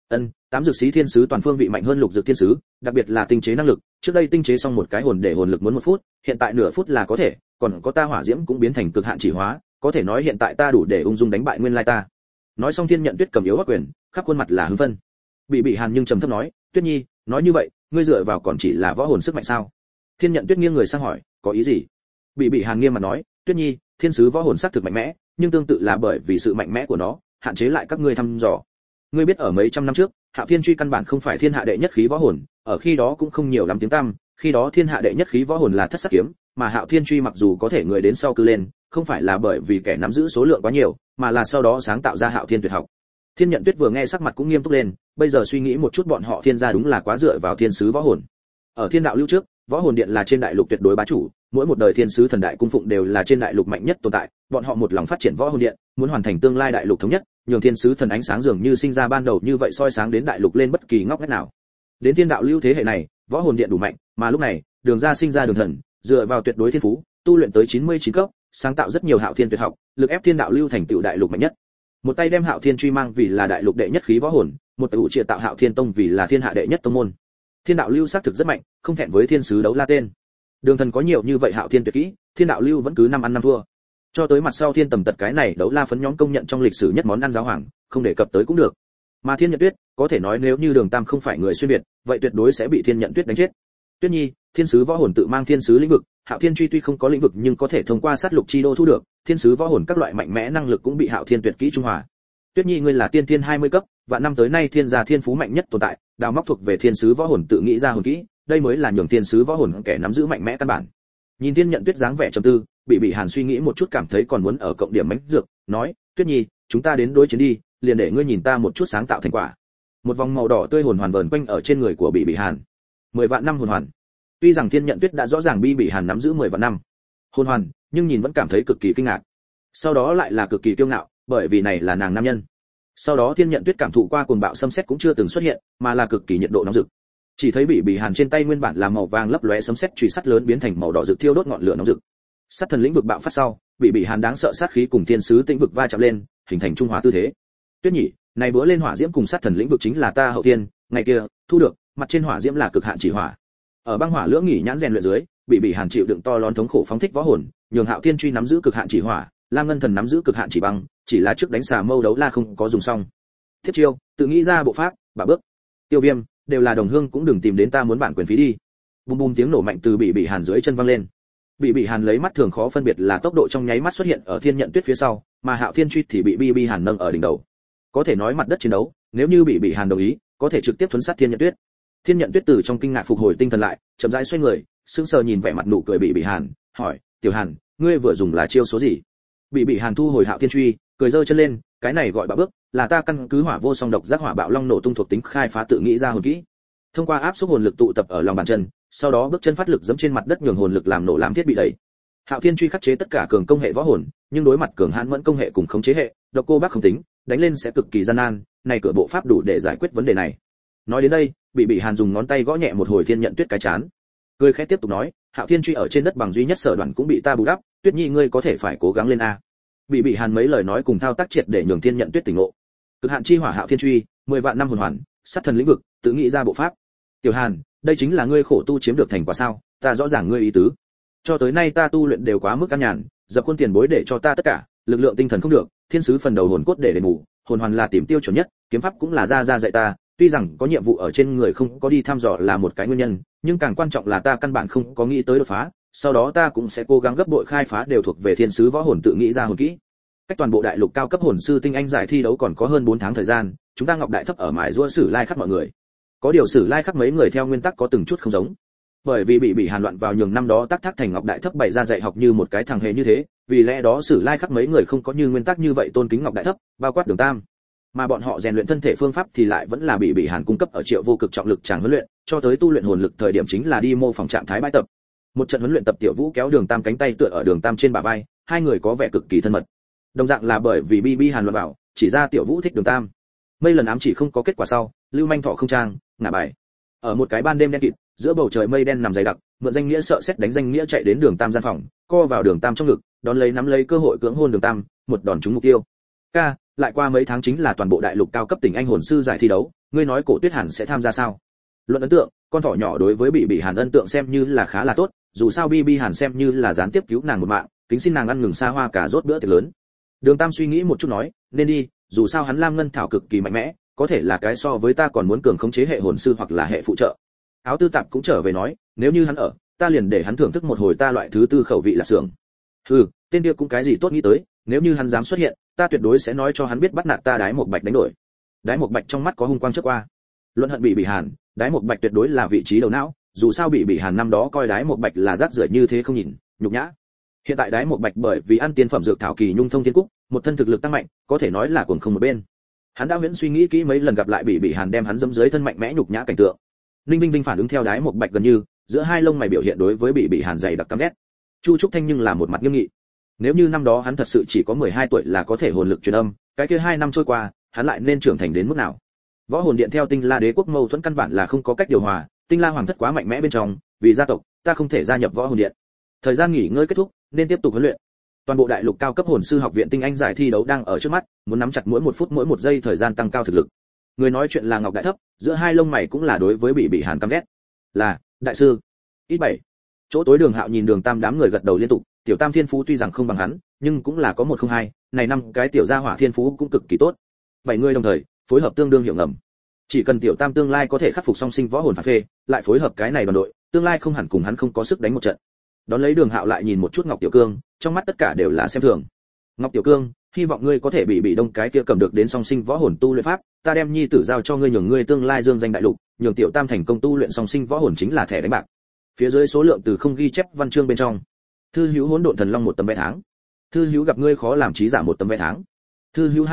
Tám dược sĩ thiên sứ toàn phương vị mạnh hơn lục dược thiên sứ, đặc biệt là tinh chế năng lực, trước đây tinh chế xong một cái hồn để hồn lực muốn 1 phút, hiện tại nửa phút là có thể, còn có ta hỏa diễm cũng biến thành cực hạn chỉ hóa, có thể nói hiện tại ta đủ để ung dung đánh bại nguyên lai ta. Nói xong Thiên Nhận Tuyết cầm yếu bắc quyền, khắp khuôn mặt là hưng phấn. Bị Hàn nhưng trầm thấp nói, Tuyết Nhi, nói như vậy, ngươi dựa vào còn chỉ là võ hồn sức mạnh sao? Thiên Nhận Tuyết nghiêng người sang hỏi, có ý gì? Bị Hàn nghiêm mặt nói, Tuyết Nhi, thiên sứ võ hồn sắc thực mạnh mẽ, nhưng tương tự là bởi vì sự mạnh mẽ của nó, hạn chế lại các ngươi thăm dò. Ngươi biết ở mấy trăm năm trước, Hạo Thiên Truy căn bản không phải thiên hạ đệ nhất khí võ hồn, ở khi đó cũng không nhiều lắm tiếng tăm, khi đó thiên hạ đệ nhất khí võ hồn là Thất Sát kiếm, mà Hạo Thiên Truy mặc dù có thể người đến sau cư lên, không phải là bởi vì kẻ nắm giữ số lượng quá nhiều, mà là sau đó sáng tạo ra Hạo Thiên Tuyệt học. Thiên Nhận Tuyết vừa nghe sắc mặt cũng nghiêm túc lên, bây giờ suy nghĩ một chút bọn họ Thiên gia đúng là quá dựa vào thiên sứ võ hồn. Ở Thiên đạo lưu trước, võ hồn điện là trên đại lục tuyệt đối bá chủ, mỗi một đời thiên sứ thần đại cung phụng đều là trên đại lục mạnh nhất tồn tại, bọn họ một lòng phát triển võ hồn điện, muốn hoàn thành tương lai đại lục thống nhất, nhường thiên sứ thần ánh sáng dường như sinh ra ban đầu như vậy soi sáng đến đại lục lên bất kỳ ngóc ngách nào. Đến Thiên đạo lưu thế hệ này, võ hồn điện đủ mạnh, mà lúc này, Đường gia sinh ra Đường thần, dựa vào tuyệt đối thiên phú, tu luyện tới 99 cấp, sáng tạo rất nhiều Hạo Thiên tuyệt học, lực ép Thiên đạo lưu thành tựu đại lục mạnh nhất. Một tay đem Hạo Thiên truy mang vì là đại lục đệ nhất khí võ hồn, một tay chia tạo Hạo Thiên tông vì là thiên hạ đệ nhất tông môn. Thiên đạo lưu xác thực rất mạnh, không thẹn với thiên sứ đấu la tên. Đường thần có nhiều như vậy Hạo Thiên tuyệt kỹ, Thiên đạo lưu vẫn cứ năm ăn năm thua. Cho tới mặt sau Thiên tầm tật cái này đấu la phấn nhóm công nhận trong lịch sử nhất món ăn giáo hoàng, không đề cập tới cũng được. Mà Thiên Nhận Tuyết, có thể nói nếu như Đường Tam không phải người xuyên việt, vậy tuyệt đối sẽ bị Thiên Nhận Tuyết đánh chết. Tuyết Nhi, thiên sứ võ hồn tự mang thiên sứ lĩnh vực, Hạo Thiên truy tuy không có lĩnh vực nhưng có thể thông qua sát lục chi đô thu được, thiên sứ võ hồn các loại mạnh mẽ năng lực cũng bị Hạo Thiên tuyệt kỹ trung hòa. Tuyết Nhi ngươi là tiên thiên 20 cấp, và năm tới nay thiên gia thiên phú mạnh nhất tồn tại, đào móc thuộc về thiên sứ võ hồn tự nghĩ ra hồn kỹ, đây mới là nhường thiên sứ võ hồn kẻ nắm giữ mạnh mẽ căn bản. Nhìn Thiên Nhận Tuyết dáng vẻ trầm tư, bị Hàn suy nghĩ một chút cảm thấy còn muốn ở cộng điểm mãnh dược, nói, Tuyết Nhi, chúng ta đến đối chiến đi, liền để ngươi nhìn ta một chút sáng tạo thành quả. Một vòng màu đỏ tươi hồn hoàn vờn quanh ở trên người của bị Hàn. 10 vạn năm hồn hoàn. Tuy rằng Thiên Nhận Tuyết đã rõ ràng bị Hàn nắm giữ 10 vạn năm hồn hoàn, nhưng nhìn vẫn cảm thấy cực kỳ kinh ngạc. Sau đó lại là cực kỳ kiêu ngạo, bởi vì này là nàng nam nhân. Sau đó Thiên Nhận Tuyết cảm thụ qua cuồng bạo xâm xét cũng chưa từng xuất hiện, mà là cực kỳ nhiệt độ nóng rực. Chỉ thấy bị Hàn trên tay nguyên bản là màu vàng lấp lóe sấm sét chùy sắt lớn biến thành màu đỏ rực thiêu đốt ngọn lửa nóng rực. Sát thần lĩnh vực bạo phát sau, bị Hàn đáng sợ sát khí cùng thiên sứ tĩnh vực va chạm lên, hình thành trung hòa tư thế. Tuyết Nhị, này bữa lên hỏa diễm cùng sát thần lĩnh vực chính là ta hậu tiên, ngày kia thu được, mặt trên hỏa diễm là cực hạn chỉ hỏa. Ở băng hỏa lưỡng nghỉ nhãn rèn luyện dưới, bị Hàn chịu đựng to lớn thống khổ phóng thích võ hồn, nhường Hạo Thiên truy nắm giữ cực hạn chỉ hỏa, Lam Ngân thần nắm giữ cực hạn chỉ băng, chỉ là trước đánh xà mâu đấu la không có dùng xong. Thiết chiêu, tự nghĩ ra bộ pháp, bạo bước. Tiêu Viêm, đều là đồng hương cũng đừng tìm đến ta muốn bản quyền phí đi. Bùm bùm tiếng nổ mạnh từ bị Hàn dưới chân vang lên. Bị Hàn lấy mắt thường khó phân biệt là tốc độ trong nháy mắt xuất hiện ở Thiên Nhận Tuyết phía sau, mà Hạo Thiên truy thì bị Hàn nâng ở đỉnh đầu. Có thể nói mặt đất chiến đấu, nếu như bị Hàn đồng ý, có thể trực tiếp thuấn sát Thiên Nhận Tuyết. Thiên Nhận Tuyết từ trong kinh ngạc phục hồi tinh thần lại, chậm rãi xoay người, sững sờ nhìn vẻ mặt nụ cười bị Hàn, hỏi, "Tiểu Hàn, ngươi vừa dùng là chiêu số gì?" Bị Hàn thu hồi Hạo Thiên truy, cười giơ chân lên, cái này gọi bạo bước, là ta căn cứ hỏa vô song độc giác hỏa bạo long nổ tung thuộc tính khai phá tự nghĩ ra hồn kỹ. Thông qua áp xúc hồn lực tụ tập ở lòng bàn chân, sau đó bước chân phát lực giẫm trên mặt đất nhường hồn lực làm nổ làm thiết bị đẩy. Hạo Thiên truy khắc chế tất cả cường công hệ võ hồn, nhưng đối mặt cường hãn mẫn công hệ cùng khống chế hệ, độc cô bác không tính, đánh lên sẽ cực kỳ gian nan, này cửa bộ pháp đủ để giải quyết vấn đề này. Nói đến đây, bị Hàn dùng ngón tay gõ nhẹ một hồi Thiên Nhận Tuyết cái chán. Cười khẽ tiếp tục nói, Hạo Thiên truy ở trên đất bằng duy nhất sở đoạn cũng bị ta bù đắp, Tuyết Nhi ngươi có thể phải cố gắng lên a. Bị Hàn mấy lời nói cùng thao tác triệt để nhường Thiên Nhận Tuyết tỉnh ngộ. Cực hạn chi hỏa Hạo Thiên truy, 10 vạn năm hồn hoàn, sát thần lĩnh vực, tự nghĩ ra bộ pháp. Tiểu Hàn, đây chính là ngươi khổ tu chiếm được thành quả sao? Ta rõ ràng ngươi ý tứ. Cho tới nay ta tu luyện đều quá mức căn nhàn, dập khuôn tiền bối để cho ta tất cả, lực lượng tinh thần không được, thiên sứ phần đầu hồn cốt để đền bù, hồn hoàn là tìm tiêu chuẩn nhất, kiếm pháp cũng là ra dạy ta, tuy rằng có nhiệm vụ ở trên người không có đi thăm dò là một cái nguyên nhân, nhưng càng quan trọng là ta căn bản không có nghĩ tới đột phá, sau đó ta cũng sẽ cố gắng gấp bội khai phá đều thuộc về thiên sứ võ hồn tự nghĩ ra hồn kỹ. Cách toàn bộ đại lục cao cấp hồn sư tinh anh giải thi đấu còn có hơn 4 tháng thời gian, chúng ta Ngọc Đại Thấp ở mài giũa Sử Lai khắc mọi người. Có điều Sử Lai khắc mấy người theo nguyên tắc có từng chút không giống. Bởi vì bị Hàn loạn vào nhường năm đó tác thác thành Ngọc Đại Thấp bày ra dạy học như một cái thằng hề như thế, vì lẽ đó Sử Lai khắc mấy người không có như nguyên tắc như vậy tôn kính Ngọc Đại Thấp, bao quát Đường Tam. Mà bọn họ rèn luyện thân thể phương pháp thì lại vẫn là bị Hàn cung cấp ở Triệu Vô Cực trọng lực tràng huấn luyện, cho tới tu luyện hồn lực thời điểm chính là đi mô phỏng trạng thái bãi tập. Một trận huấn luyện tập Tiểu Vũ kéo Đường Tam cánh tay tựa ở Đường Tam trên bả vai, hai người có vẻ cực kỳ thân mật. Đồng dạng là bởi vì bị Hàn loạn vào, chỉ ra Tiểu Vũ thích Đường Tam. Mấy lần ám chỉ không có kết quả sau, Lưu Manh Thọ không trang, ngả bài. Ở một cái ban đêm đen kịt, giữa bầu trời mây đen nằm dày đặc, mượn danh nghĩa sợ xét đánh danh nghĩa chạy đến Đường Tam gian phòng, co vào Đường Tam trong ngực, đón lấy nắm lấy cơ hội cưỡng hôn Đường Tam, một đòn trúng mục tiêu. Ca, lại qua mấy tháng chính là toàn bộ đại lục cao cấp tỉnh anh hồn sư giải thi đấu, ngươi nói Cổ Tuyết Hàn sẽ tham gia sao? Luận ấn tượng, con thỏ nhỏ đối với bị Hàn ấn tượng xem như là khá là tốt, dù sao Bi Hàn xem như là gián tiếp cứu nàng một mạng, kính xin nàng ăn ngừng xa hoa cả rốt bữa tiệc lớn. Đường Tam suy nghĩ một chút nói, nên đi, dù sao hắn Lam Ngân thảo cực kỳ mạnh mẽ, có thể là cái so với ta còn muốn cường khống chế hệ hồn sư hoặc là hệ phụ trợ. Áo Tư Tạp cũng trở về nói, nếu như hắn ở, ta liền để hắn thưởng thức một hồi ta loại thứ tư khẩu vị là sưởng. Hừ, tên kia cũng cái gì tốt nghĩ tới, nếu như hắn dám xuất hiện, ta tuyệt đối sẽ nói cho hắn biết bắt nạt ta Đái Một Bạch đánh đổi. Đái Một Bạch trong mắt có hung quang chớp qua. Luận hận bị Hàn, Đái Một Bạch tuyệt đối là vị trí đầu não, dù sao bị Hàn năm đó coi Đái Một Bạch là rác rưởi như thế không nhìn, nhục nhã. Hiện tại Đái Một Bạch bởi vì ăn tiên phẩm dược thảo kỳ nhung thông thiên cúc, một thân thực lực tăng mạnh, có thể nói là cuồng không một bên. Hắn đã huyễn suy nghĩ kỹ mấy lần gặp lại bị Hàn đem hắn dẫm dưới thân mạnh mẽ nhục nhã cảnh tượng. Ninh Vinh Vinh phản ứng theo Đái Một Bạch gần như, giữa hai lông mày biểu hiện đối với bị Hàn dày đặc căm ghét. Chu Trúc Thanh nhưng là một mặt nghiêm nghị. Nếu như năm đó hắn thật sự chỉ có 12 tuổi là có thể hồn lực truyền âm, cái kia 2 năm trôi qua, hắn lại nên trưởng thành đến mức nào? Võ hồn điện theo Tinh La Đế quốc mâu thuẫn căn bản là không có cách điều hòa, Tinh La hoàng thất quá mạnh mẽ bên trong, vì gia tộc, ta không thể gia nhập võ hồn điện. Thời gian nghỉ ngơi kết thúc, nên tiếp tục huấn luyện. Toàn bộ đại lục cao cấp hồn sư học viện tinh anh giải thi đấu đang ở trước mắt, muốn nắm chặt mỗi 1 phút mỗi 1 giây thời gian tăng cao thực lực. Người nói chuyện là Ngọc Đại Thấp, giữa hai lông mày cũng là đối với bị Hàn căm ghét. Là, đại sư. Ít 7. Chỗ tối Đường Hạo nhìn Đường Tam đám người gật đầu liên tục, tiểu Tam thiên phú tuy rằng không bằng hắn, nhưng cũng là có 102, này 5 cái tiểu gia hỏa thiên phú cũng cực kỳ tốt. 7 người đồng thời, phối hợp tương đương hiệu ngầm. Chỉ cần tiểu Tam tương lai có thể khắc phục song sinh võ hồn phản phê, lại phối hợp cái này đoàn đội, tương lai không hẳn cùng hắn không có sức đánh một trận. Đón lấy Đường Hạo lại nhìn một chút Ngọc Tiểu Cương, trong mắt tất cả đều là xem thường. Ngọc Tiểu Cương, hy vọng ngươi có thể bị đông cái kia cầm được đến song sinh võ hồn tu luyện pháp, ta đem nhi tử giao cho ngươi, nhường ngươi tương lai dương danh đại lục, nhường Tiểu Tam thành công tu luyện song sinh võ hồn chính là thẻ đánh bạc. Phía dưới số lượng từ không ghi chép văn chương bên trong. Thư hữu hỗn độn thần long 1 tấm vé tháng. Thư hữu gặp ngươi khó làm trí giả 1 tấm vé tháng. Thư hữu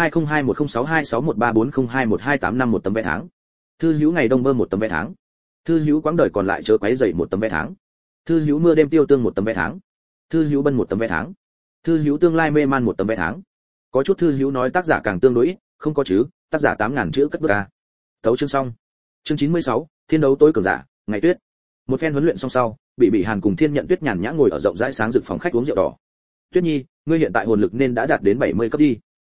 202106261340212851 1 tấm vé tháng. Thư hữu ngày đông bơ 1 tấm vé tháng. Thư hữu quãng đời còn lại chớ quấy rầy 1 tấm vé tháng. Thư hữu mưa đêm tiêu tương 1 tấm vé tháng. Thư hữu bân 1 tấm vé tháng. Thư hữu tương lai mê man 1 tấm vé tháng. Có chút thư hữu nói tác giả càng tương đối ít, không có chứ, tác giả 8000 chữ cất bước a. Tấu chương xong. Chương 96, Thiên đấu tối cường giả, ngày tuyết. Một phen huấn luyện xong sau, Bị Hàn cùng Thiên Nhận Tuyết nhàn nhã ngồi ở rộng rãi sáng rực phòng khách uống rượu đỏ. Tuyết Nhi, ngươi hiện tại hồn lực nên đã đạt đến 70 cấp đi.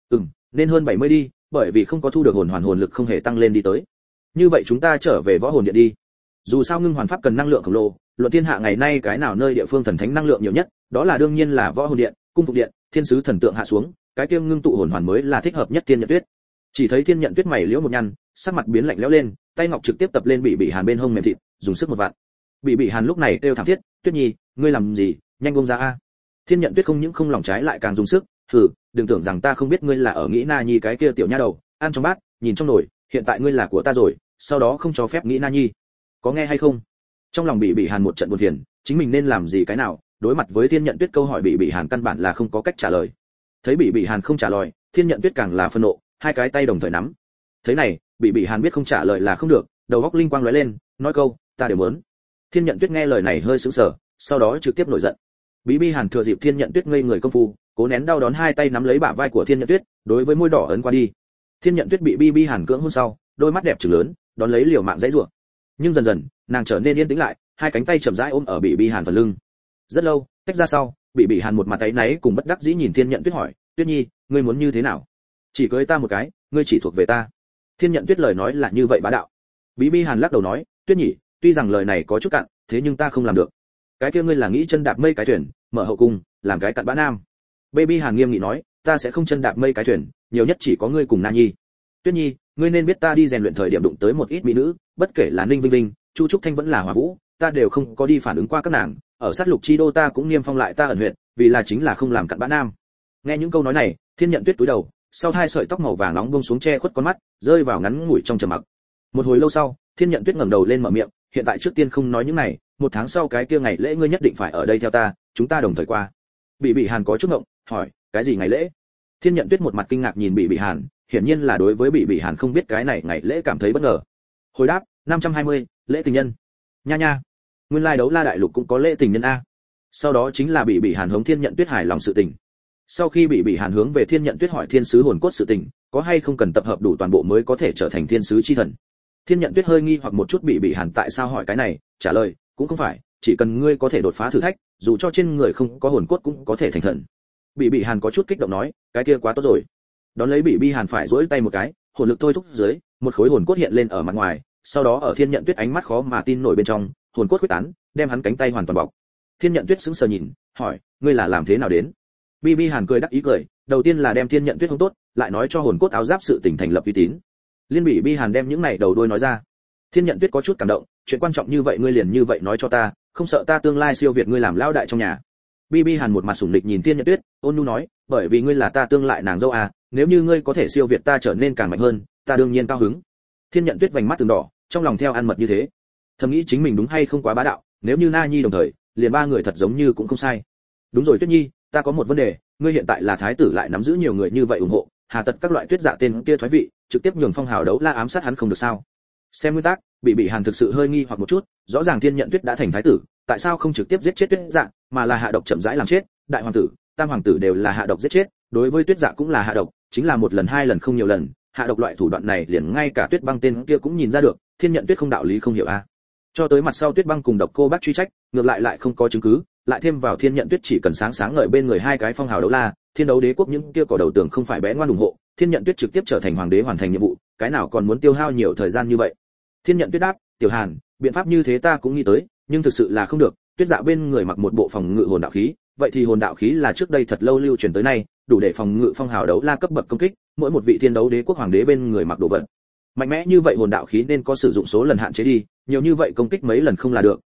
Nên hơn 70 đi, bởi vì không có thu được hồn hoàn, hồn lực không hề tăng lên đi tới. Như vậy chúng ta trở về võ hồn điện đi. Dù sao ngưng hoàn pháp cần năng lượng khổng lồ, luận thiên hạ ngày nay cái nào nơi địa phương thần thánh năng lượng nhiều nhất, đó là đương nhiên là võ hồn điện, cung phục điện, thiên sứ thần tượng hạ xuống, cái kia ngưng tụ hồn hoàn mới là thích hợp nhất. Thiên Nhận Tuyết. Chỉ thấy Thiên Nhận Tuyết mày liễu một nhăn, sắc mặt biến lạnh lẽo lên, tay ngọc trực tiếp tập lên Bị Hàn bên hông mềm thịt, dùng sức một vạn. Bị Hàn lúc này kêu thảm thiết, Tuyết Nhi, ngươi làm gì, nhanh buông ra a. Thiên Nhận Tuyết không những không lòng trái lại càng dùng sức, hừ, đừng tưởng rằng ta không biết ngươi là ở nghĩ Na Nhi cái kia tiểu nha đầu, ăn trong bát, nhìn trong nồi, hiện tại ngươi là của ta rồi, sau đó không cho phép nghĩ Na Nhi. Có nghe hay không? Trong lòng Bị Hàn một trận buồn phiền, chính mình nên làm gì cái nào, đối mặt với Thiên Nhận Tuyết câu hỏi Bị Hàn căn bản là không có cách trả lời. Thấy Bị Hàn không trả lời, Thiên Nhận Tuyết càng là phân nộ, hai cái tay đồng thời nắm. Thế này, Bị Hàn biết không trả lời là không được, đầu óc linh quang lóe lên, nói câu, ta đều muốn. Thiên Nhận Tuyết nghe lời này hơi sững sờ, sau đó trực tiếp nổi giận. Bị Hàn thừa dịp Thiên Nhận Tuyết ngây người công phu, cố nén đau đớn hai tay nắm lấy bả vai của Thiên Nhận Tuyết, đối với môi đỏ ấn qua đi. Thiên Nhận Tuyết bị Hàn cưỡng hôn sau, đôi mắt đẹp trừng lớn, đón lấy liều mạng giãy giụa. Nhưng dần dần, nàng trở nên yên tĩnh lại, hai cánh tay chậm rãi ôm ở Bị Hàn phần lưng. Rất lâu, tách ra sau, Bị Hàn một mặt áy náy cùng bất đắc dĩ nhìn Thiên Nhận Tuyết hỏi, Tuyết Nhi, ngươi muốn như thế nào? Chỉ cưới ta một cái, ngươi chỉ thuộc về ta. Thiên Nhận Tuyết lời nói là như vậy bá đạo. Bị Hàn lắc đầu nói, Tuyết Nhi, tuy rằng lời này có chút cạn, thế nhưng ta không làm được. Cái kia ngươi là nghĩ chân đạp mây cái thuyền, mở hậu cung, làm cái cặn bã nam. Baby Hàn nghiêm nghị nói, ta sẽ không chân đạp mây cái thuyền, nhiều nhất chỉ có ngươi cùng Na Nhi. Tuyết Nhi, ngươi nên biết ta đi rèn luyện thời điểm đụng tới một ít mỹ nữ, bất kể là Ninh Vinh Vinh, Chu Trúc Thanh vẫn là Hòa Vũ, ta đều không có đi phản ứng qua các nàng, ở sát lục chi đô ta cũng niêm phong lại ta ẩn huyện, vì là chính là không làm cặn bã nam. Nghe những câu nói này, Thiên Nhận Tuyết cúi đầu, sau hai sợi tóc màu vàng nóng buông xuống che khuất con mắt, rơi vào ngắn ngủi trong trầm mặc. Một hồi lâu sau, Thiên Nhận Tuyết ngẩng đầu lên mở miệng, hiện tại trước tiên không nói những này, một tháng sau cái kia ngày lễ ngươi nhất định phải ở đây theo ta, chúng ta đồng thời qua. Bị Hàn có chút ngộng, hỏi, cái gì ngày lễ? Thiên Nhận Tuyết một mặt kinh ngạc nhìn Bị Hàn, hiển nhiên là đối với Bị Hàn không biết cái này ngày lễ cảm thấy bất ngờ. Hồi đáp, 520, lễ tình nhân. Nha nha, nguyên lai đấu la đại lục cũng có lễ tình nhân a. Sau đó chính là Bị Hàn hướng Thiên Nhận Tuyết hài lòng sự tình. Sau khi Bị Hàn hướng về Thiên Nhận Tuyết hỏi thiên sứ hồn cốt sự tình, có hay không cần tập hợp đủ toàn bộ mới có thể trở thành thiên sứ chi thần. Thiên Nhận Tuyết hơi nghi hoặc một chút Bị Hàn tại sao hỏi cái này, trả lời, cũng không phải, chỉ cần ngươi có thể đột phá thử thách, dù cho trên người không có hồn cốt cũng có thể thành thần. Bị Hàn có chút kích động nói, cái kia quá tốt rồi. Đón lấy Bị Hàn phải duỗi tay một cái, hồn lực thôi thúc dưới, một khối hồn cốt hiện lên ở mặt ngoài, sau đó ở Thiên Nhận Tuyết ánh mắt khó mà tin nổi bên trong, hồn cốt khuếch tán, đem hắn cánh tay hoàn toàn bọc. Thiên Nhận Tuyết sững sờ nhìn, hỏi, ngươi là làm thế nào đến? Bị Hàn cười đắc ý cười, đầu tiên là đem Thiên Nhận Tuyết không tốt, lại nói cho hồn cốt áo giáp sự tình thành lập uy tín. Liên Bị Hàn đem những này đầu đuôi nói ra. Thiên Nhận Tuyết có chút cảm động, chuyện quan trọng như vậy ngươi liền như vậy nói cho ta, không sợ ta tương lai siêu việt ngươi làm lão đại trong nhà. Bi Hàn một mặt sủng lịch nhìn Thiên Nhận Tuyết, ôn nhu nói, bởi vì ngươi là ta tương lai nàng dâu à, nếu như ngươi có thể siêu việt ta trở nên càng mạnh hơn, ta đương nhiên cao hứng. Thiên Nhận Tuyết vành mắt từng đỏ, trong lòng theo ăn mật như thế. Thầm nghĩ chính mình đúng hay không quá bá đạo, nếu như Na Nhi đồng thời, liền ba người thật giống như cũng không sai. Đúng rồi Tuyết Nhi, ta có một vấn đề, ngươi hiện tại là thái tử lại nắm giữ nhiều người như vậy ủng hộ, hà tật các loại Tuyết Dạ tên kia thoái vị, trực tiếp nhường phong hào đấu la ám sát hắn không được sao? Xem nguyên tắc, Bị Hàn thực sự hơi nghi hoặc một chút, rõ ràng Thiên Nhận Tuyết đã thành thái tử, tại sao không trực tiếp giết chết Tuyết Dạ, mà là hạ độc chậm rãi làm chết, đại hoàng tử, tam hoàng tử đều là hạ độc giết chết, đối với Tuyết Dạ cũng là hạ độc, chính là một lần hai lần không nhiều lần, hạ độc loại thủ đoạn này liền ngay cả Tuyết Băng tên kia cũng nhìn ra được, Thiên Nhận Tuyết không đạo lý không hiểu a. Cho tới mặt sau Tuyết Băng cùng Độc Cô Bác truy trách, ngược lại không có chứng cứ, lại thêm vào Thiên Nhận Tuyết chỉ cần sáng sáng ngời bên người hai cái phong hào đấu la, Thiên Đấu Đế quốc những kia cỏ đầu tường không phải bé ngoan ủng hộ, Thiên Nhận Tuyết trực tiếp trở thành hoàng đế hoàn thành nhiệm vụ, cái nào còn muốn tiêu hao nhiều thời gian như vậy. Thiên Nhận Tuyết đáp, Tiểu Hàn, biện pháp như thế ta cũng nghĩ tới, nhưng thực sự là không được, Tuyết Dạ bên người mặc một bộ phòng ngự hồn đạo khí, vậy thì hồn đạo khí là trước đây thật lâu lưu truyền tới nay, đủ để phòng ngự phong hào đấu la cấp bậc công kích, mỗi một vị Thiên Đấu Đế quốc hoàng đế bên người mặc đồ vật. Mạnh mẽ như vậy hồn đạo khí nên có sử dụng số lần hạn chế đi, nhiều như vậy công kích mấy lần không là được,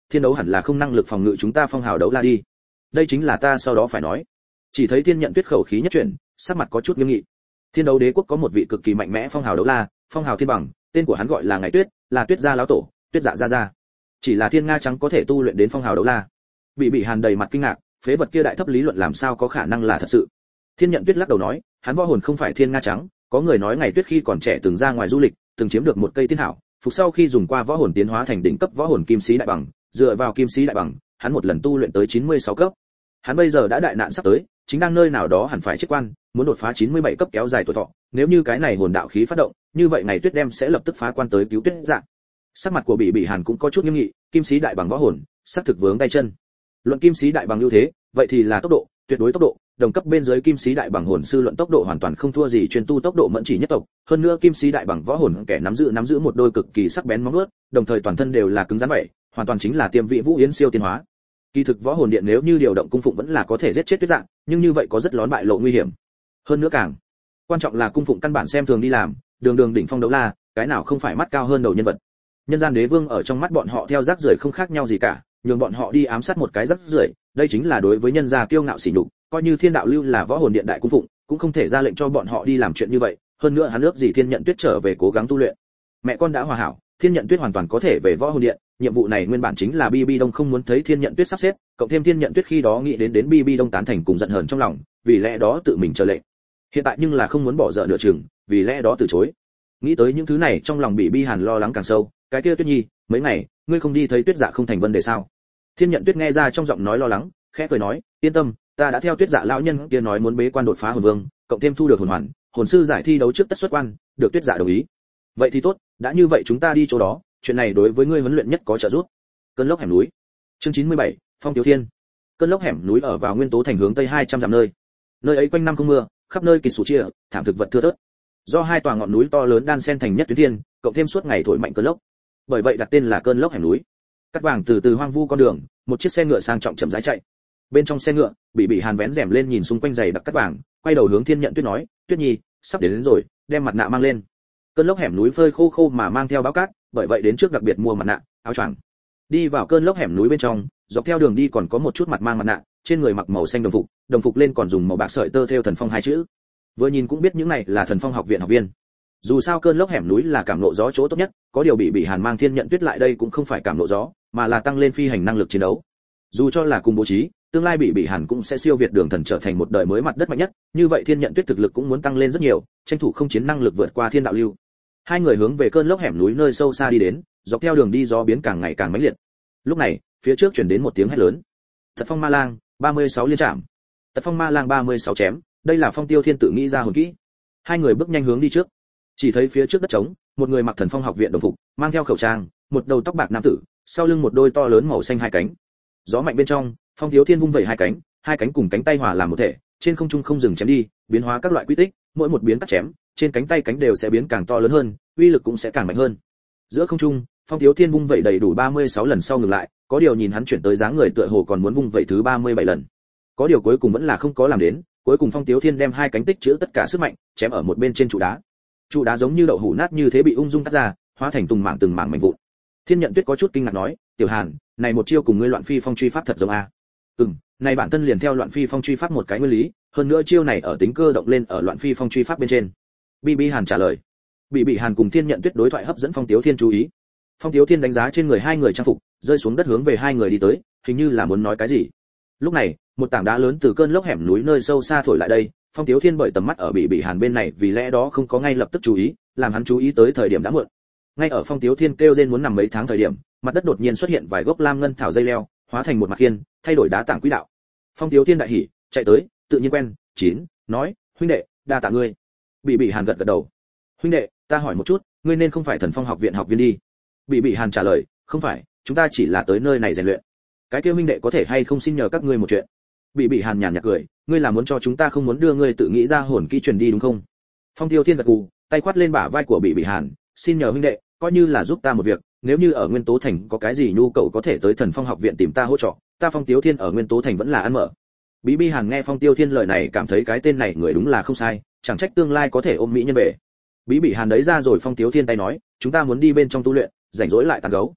thiên đấu hẳn là không năng lực phòng ngự chúng ta phong hào đấu la đi. Đây chính là ta sau đó phải nói. Chỉ thấy Thiên Nhận Tuyết khẩu khí nhất chuyển, sắc mặt có chút nghiêm nghị. Thiên đấu đế quốc có một vị cực kỳ mạnh mẽ phong hào đấu la, phong hào thiên bằng, tên của hắn gọi là Ngày Tuyết, là Tuyết gia lão tổ, Tuyết dạ gia gia. Chỉ là thiên nga trắng có thể tu luyện đến phong hào đấu la. Bị Hàn đầy mặt kinh ngạc, phế vật kia đại thấp lý luận làm sao có khả năng là thật sự. Thiên Nhận Tuyết lắc đầu nói, hắn võ hồn không phải thiên nga trắng, có người nói Ngày Tuyết khi còn trẻ từng ra ngoài du lịch, từng chiếm được một cây tiên thảo, phục sau khi dùng qua võ hồn tiến hóa thành đỉnh cấp võ hồn kim sĩ đại bằng, dựa vào kim sĩ đại bằng, hắn một lần tu luyện tới 96 cấp. Hắn bây giờ đã đại nạn sắp tới, chính đang nơi nào đó hẳn phải chết quan, muốn đột phá 97 cấp kéo dài tuổi thọ, nếu như cái này hồn đạo khí phát động, như vậy Ngày Tuyết đem sẽ lập tức phá quan tới cứu Tuyết Dạ. Sắc mặt của Bị Hàn cũng có chút nghiêm nghị, kim sĩ đại bằng võ hồn, sắc thực vướng tay chân. Luận kim sĩ đại bằng ưu thế, vậy thì là tốc độ, tuyệt đối tốc độ, đồng cấp bên dưới kim sĩ đại bằng hồn sư luận tốc độ hoàn toàn không thua gì chuyên tu tốc độ mẫn chỉ nhất tộc, hơn nữa kim sĩ đại bằng võ hồn kẻ nắm giữ một đôi cực kỳ sắc bén móng vuốt, đồng thời toàn thân đều là cứng rắn vậy, hoàn toàn chính là tiềm vị vũ yến siêu tiến hóa. Kỳ thực võ hồn điện nếu như điều động cung phụng vẫn là có thể giết chết Tuyết Dạng, nhưng như vậy có rất lớn bại lộ nguy hiểm. Hơn nữa càng quan trọng là cung phụng căn bản xem thường đi làm, đường đỉnh phong đấu la, cái nào không phải mắt cao hơn đầu nhân vật. Nhân gian đế vương ở trong mắt bọn họ theo rác rưởi không khác nhau gì cả, nhường bọn họ đi ám sát một cái rác rưởi, đây chính là đối với nhân gia kiêu ngạo sỉ nhục, coi như Thiên đạo lưu là võ hồn điện đại cung phụng, cũng không thể ra lệnh cho bọn họ đi làm chuyện như vậy, hơn nữa hắn ước gì Thiên Nhận Tuyết trở về cố gắng tu luyện. Mẹ con đã hòa hảo, Thiên Nhận Tuyết hoàn toàn có thể về võ hồn điện, nhiệm vụ này nguyên bản chính là BB Đông không muốn thấy Thiên Nhận Tuyết sắp xếp, cộng thêm Thiên Nhận Tuyết khi đó nghĩ đến BB Đông tán thành cùng giận hờn trong lòng, vì lẽ đó tự mình chờ lệnh. Hiện tại nhưng là không muốn bỏ dở nửa chừng, vì lẽ đó từ chối. Nghĩ tới những thứ này trong lòng Bị Hàn lo lắng càng sâu, cái kia Tuyết Nhi, mấy ngày, ngươi không đi thấy Tuyết Dạ không thành vấn đề sao? Thiên Nhận Tuyết nghe ra trong giọng nói lo lắng, khẽ cười nói, yên tâm, ta đã theo Tuyết Dạ lão nhân kia nói muốn bế quan đột phá hồn vương, cộng thêm thu được hồn hoàn, hồn sư giải thi đấu trước tất xuất quan, được Tuyết Dạ đồng ý. Vậy thì tốt, đã như vậy chúng ta đi chỗ đó, chuyện này đối với ngươi huấn luyện nhất có trợ giúp. Cơn lốc hẻm núi. Chương 97, Phong Tiếu Thiên. Cơn lốc hẻm núi ở vào nguyên tố thành hướng tây 200 dặm nơi. Nơi ấy quanh năm không mưa, khắp nơi kỳ sủ chia, thảm thực vật thưa thớt. Do hai tòa ngọn núi to lớn đan xen thành nhất tuyến thiên, cộng thêm suốt ngày thổi mạnh cơn lốc. Bởi vậy đặt tên là cơn lốc hẻm núi. Cắt vàng từ hoang vu con đường, một chiếc xe ngựa sang trọng chậm rãi chạy. Bên trong xe ngựa, Bị Hàn vén rèm lên nhìn xung quanh dày đặc cắt vàng, quay đầu hướng Thiên Nhận Tuyết nói, Tuyết Nhi, sắp đến rồi, đem mặt nạ mang lên. Cơn lốc hẻm núi phơi khô mà mang theo báo cát, bởi vậy đến trước đặc biệt mua mặt nạ, áo choàng. Đi vào cơn lốc hẻm núi bên trong, dọc theo đường đi còn có một chút mặt mang mặt nạ, trên người mặc màu xanh đồng phục lên còn dùng màu bạc sợi tơ thêu thần phong hai chữ. Vừa nhìn cũng biết những này là thần phong học viện học viên. Dù sao cơn lốc hẻm núi là cảm ngộ gió chỗ tốt nhất, có điều Bị Hàn mang Thiên Nhận Tuyết lại đây cũng không phải cảm ngộ gió, mà là tăng lên phi hành năng lực chiến đấu. Dù cho là cùng bố trí, tương lai Bị Hàn cũng sẽ siêu việt Đường Thần trở thành một đời mới mặt đất mạnh nhất, như vậy Thiên Nhận Tuyết thực lực cũng muốn tăng lên rất nhiều, tranh thủ không chiến năng lực vượt qua Thiên đạo lưu. Hai người hướng về cơn lốc hẻm núi nơi sâu xa đi đến, dọc theo đường đi gió biến càng ngày càng mãnh liệt. Lúc này, phía trước truyền đến một tiếng hét lớn. Tật Phong Ma Lang, 36 liên trảm. Tật Phong Ma Lang 36 chém, đây là Phong Tiêu Thiên tự nghĩ ra hồn kỹ. Hai người bước nhanh hướng đi trước. Chỉ thấy phía trước đất trống, một người mặc Thần Phong học viện đồng phục, mang theo khẩu trang, một đầu tóc bạc nam tử, sau lưng một đôi to lớn màu xanh hai cánh. Gió mạnh bên trong, Phong Tiếu Thiên vung vẩy hai cánh cùng cánh tay hòa làm một thể, trên không trung không dừng chém đi, biến hóa các loại quy tích, mỗi một biến cắt chém, trên cánh tay cánh đều sẽ biến càng to lớn hơn, uy lực cũng sẽ càng mạnh hơn. Giữa không trung, Phong Tiếu Thiên vung vẩy đầy đủ 36 lần sau ngừng lại, có điều nhìn hắn chuyển tới dáng người tựa hồ còn muốn vung vẩy thứ 37 lần. Có điều cuối cùng vẫn là không có làm đến, cuối cùng Phong Tiếu Thiên đem hai cánh tích trữ tất cả sức mạnh, chém ở một bên trên trụ đá. Trụ đá giống như đậu hũ nát như thế bị ung dung cắt ra, hóa thành từng mảng mảnh vụn. Thiên Nhận Tuyết có chút kinh ngạc nói, "Tiểu Hàn, này một chiêu cùng ngươi Loạn Phi Phong truy pháp thật giống a?" Này bản thân liền theo Loạn Phi Phong truy pháp một cái nguyên lý, hơn nữa chiêu này ở tính cơ động lên ở Loạn Phi Phong truy pháp bên trên. Bi Hàn trả lời. Bị Hàn cùng Thiên Nhận Tuyết đối thoại hấp dẫn Phong Tiếu Thiên chú ý. Phong Tiếu Thiên đánh giá trên người hai người trang phục, rơi xuống đất hướng về hai người đi tới, hình như là muốn nói cái gì. Lúc này, một tảng đá lớn từ cơn lốc hẻm núi nơi sâu xa thổi lại đây, Phong Tiếu Thiên bởi tầm mắt ở Bị Hàn bên này vì lẽ đó không có ngay lập tức chú ý, làm hắn chú ý tới thời điểm đã muộn. Ngay ở Phong Tiếu Thiên kêu rên muốn nằm mấy tháng thời điểm, mặt đất đột nhiên xuất hiện vài gốc lam ngân thảo dây leo, hóa thành một mặt khiên, thay đổi đá tảng quỹ đạo. Phong Tiếu Thiên đại hỉ, chạy tới, tự nhiên quen, nói, huynh đệ, đa tạ ngươi. Bị Hàn gật gật đầu. Huynh đệ, ta hỏi một chút, ngươi nên không phải Thần Phong học viện học viên đi? Bị Hàn trả lời, không phải, chúng ta chỉ là tới nơi này rèn luyện. Cái kia huynh đệ có thể hay không xin nhờ các ngươi một chuyện? Bị Hàn nhàn nhạt cười, ngươi là muốn cho chúng ta không muốn đưa ngươi tự nghĩ ra hồn kỹ truyền đi đúng không? Phong Tiêu Thiên gật gù, tay khoát lên bả vai của Bị Hàn, xin nhờ huynh đệ, coi như là giúp ta một việc, nếu như ở Nguyên Tố Thành có cái gì nhu cầu có thể tới Thần Phong học viện tìm ta hỗ trợ, ta Phong Tiêu Thiên ở Nguyên Tố Thành vẫn là ăn mở. Bị Hàn nghe Phong Tiêu Thiên lời này cảm thấy cái tên này người đúng là không sai, chẳng trách tương lai có thể ôm mỹ nhân về. Bị Hàn đấy ra rồi Phong Tiêu Thiên tay nói, chúng ta muốn đi bên trong tu luyện, rảnh rỗi lại tàn gấu.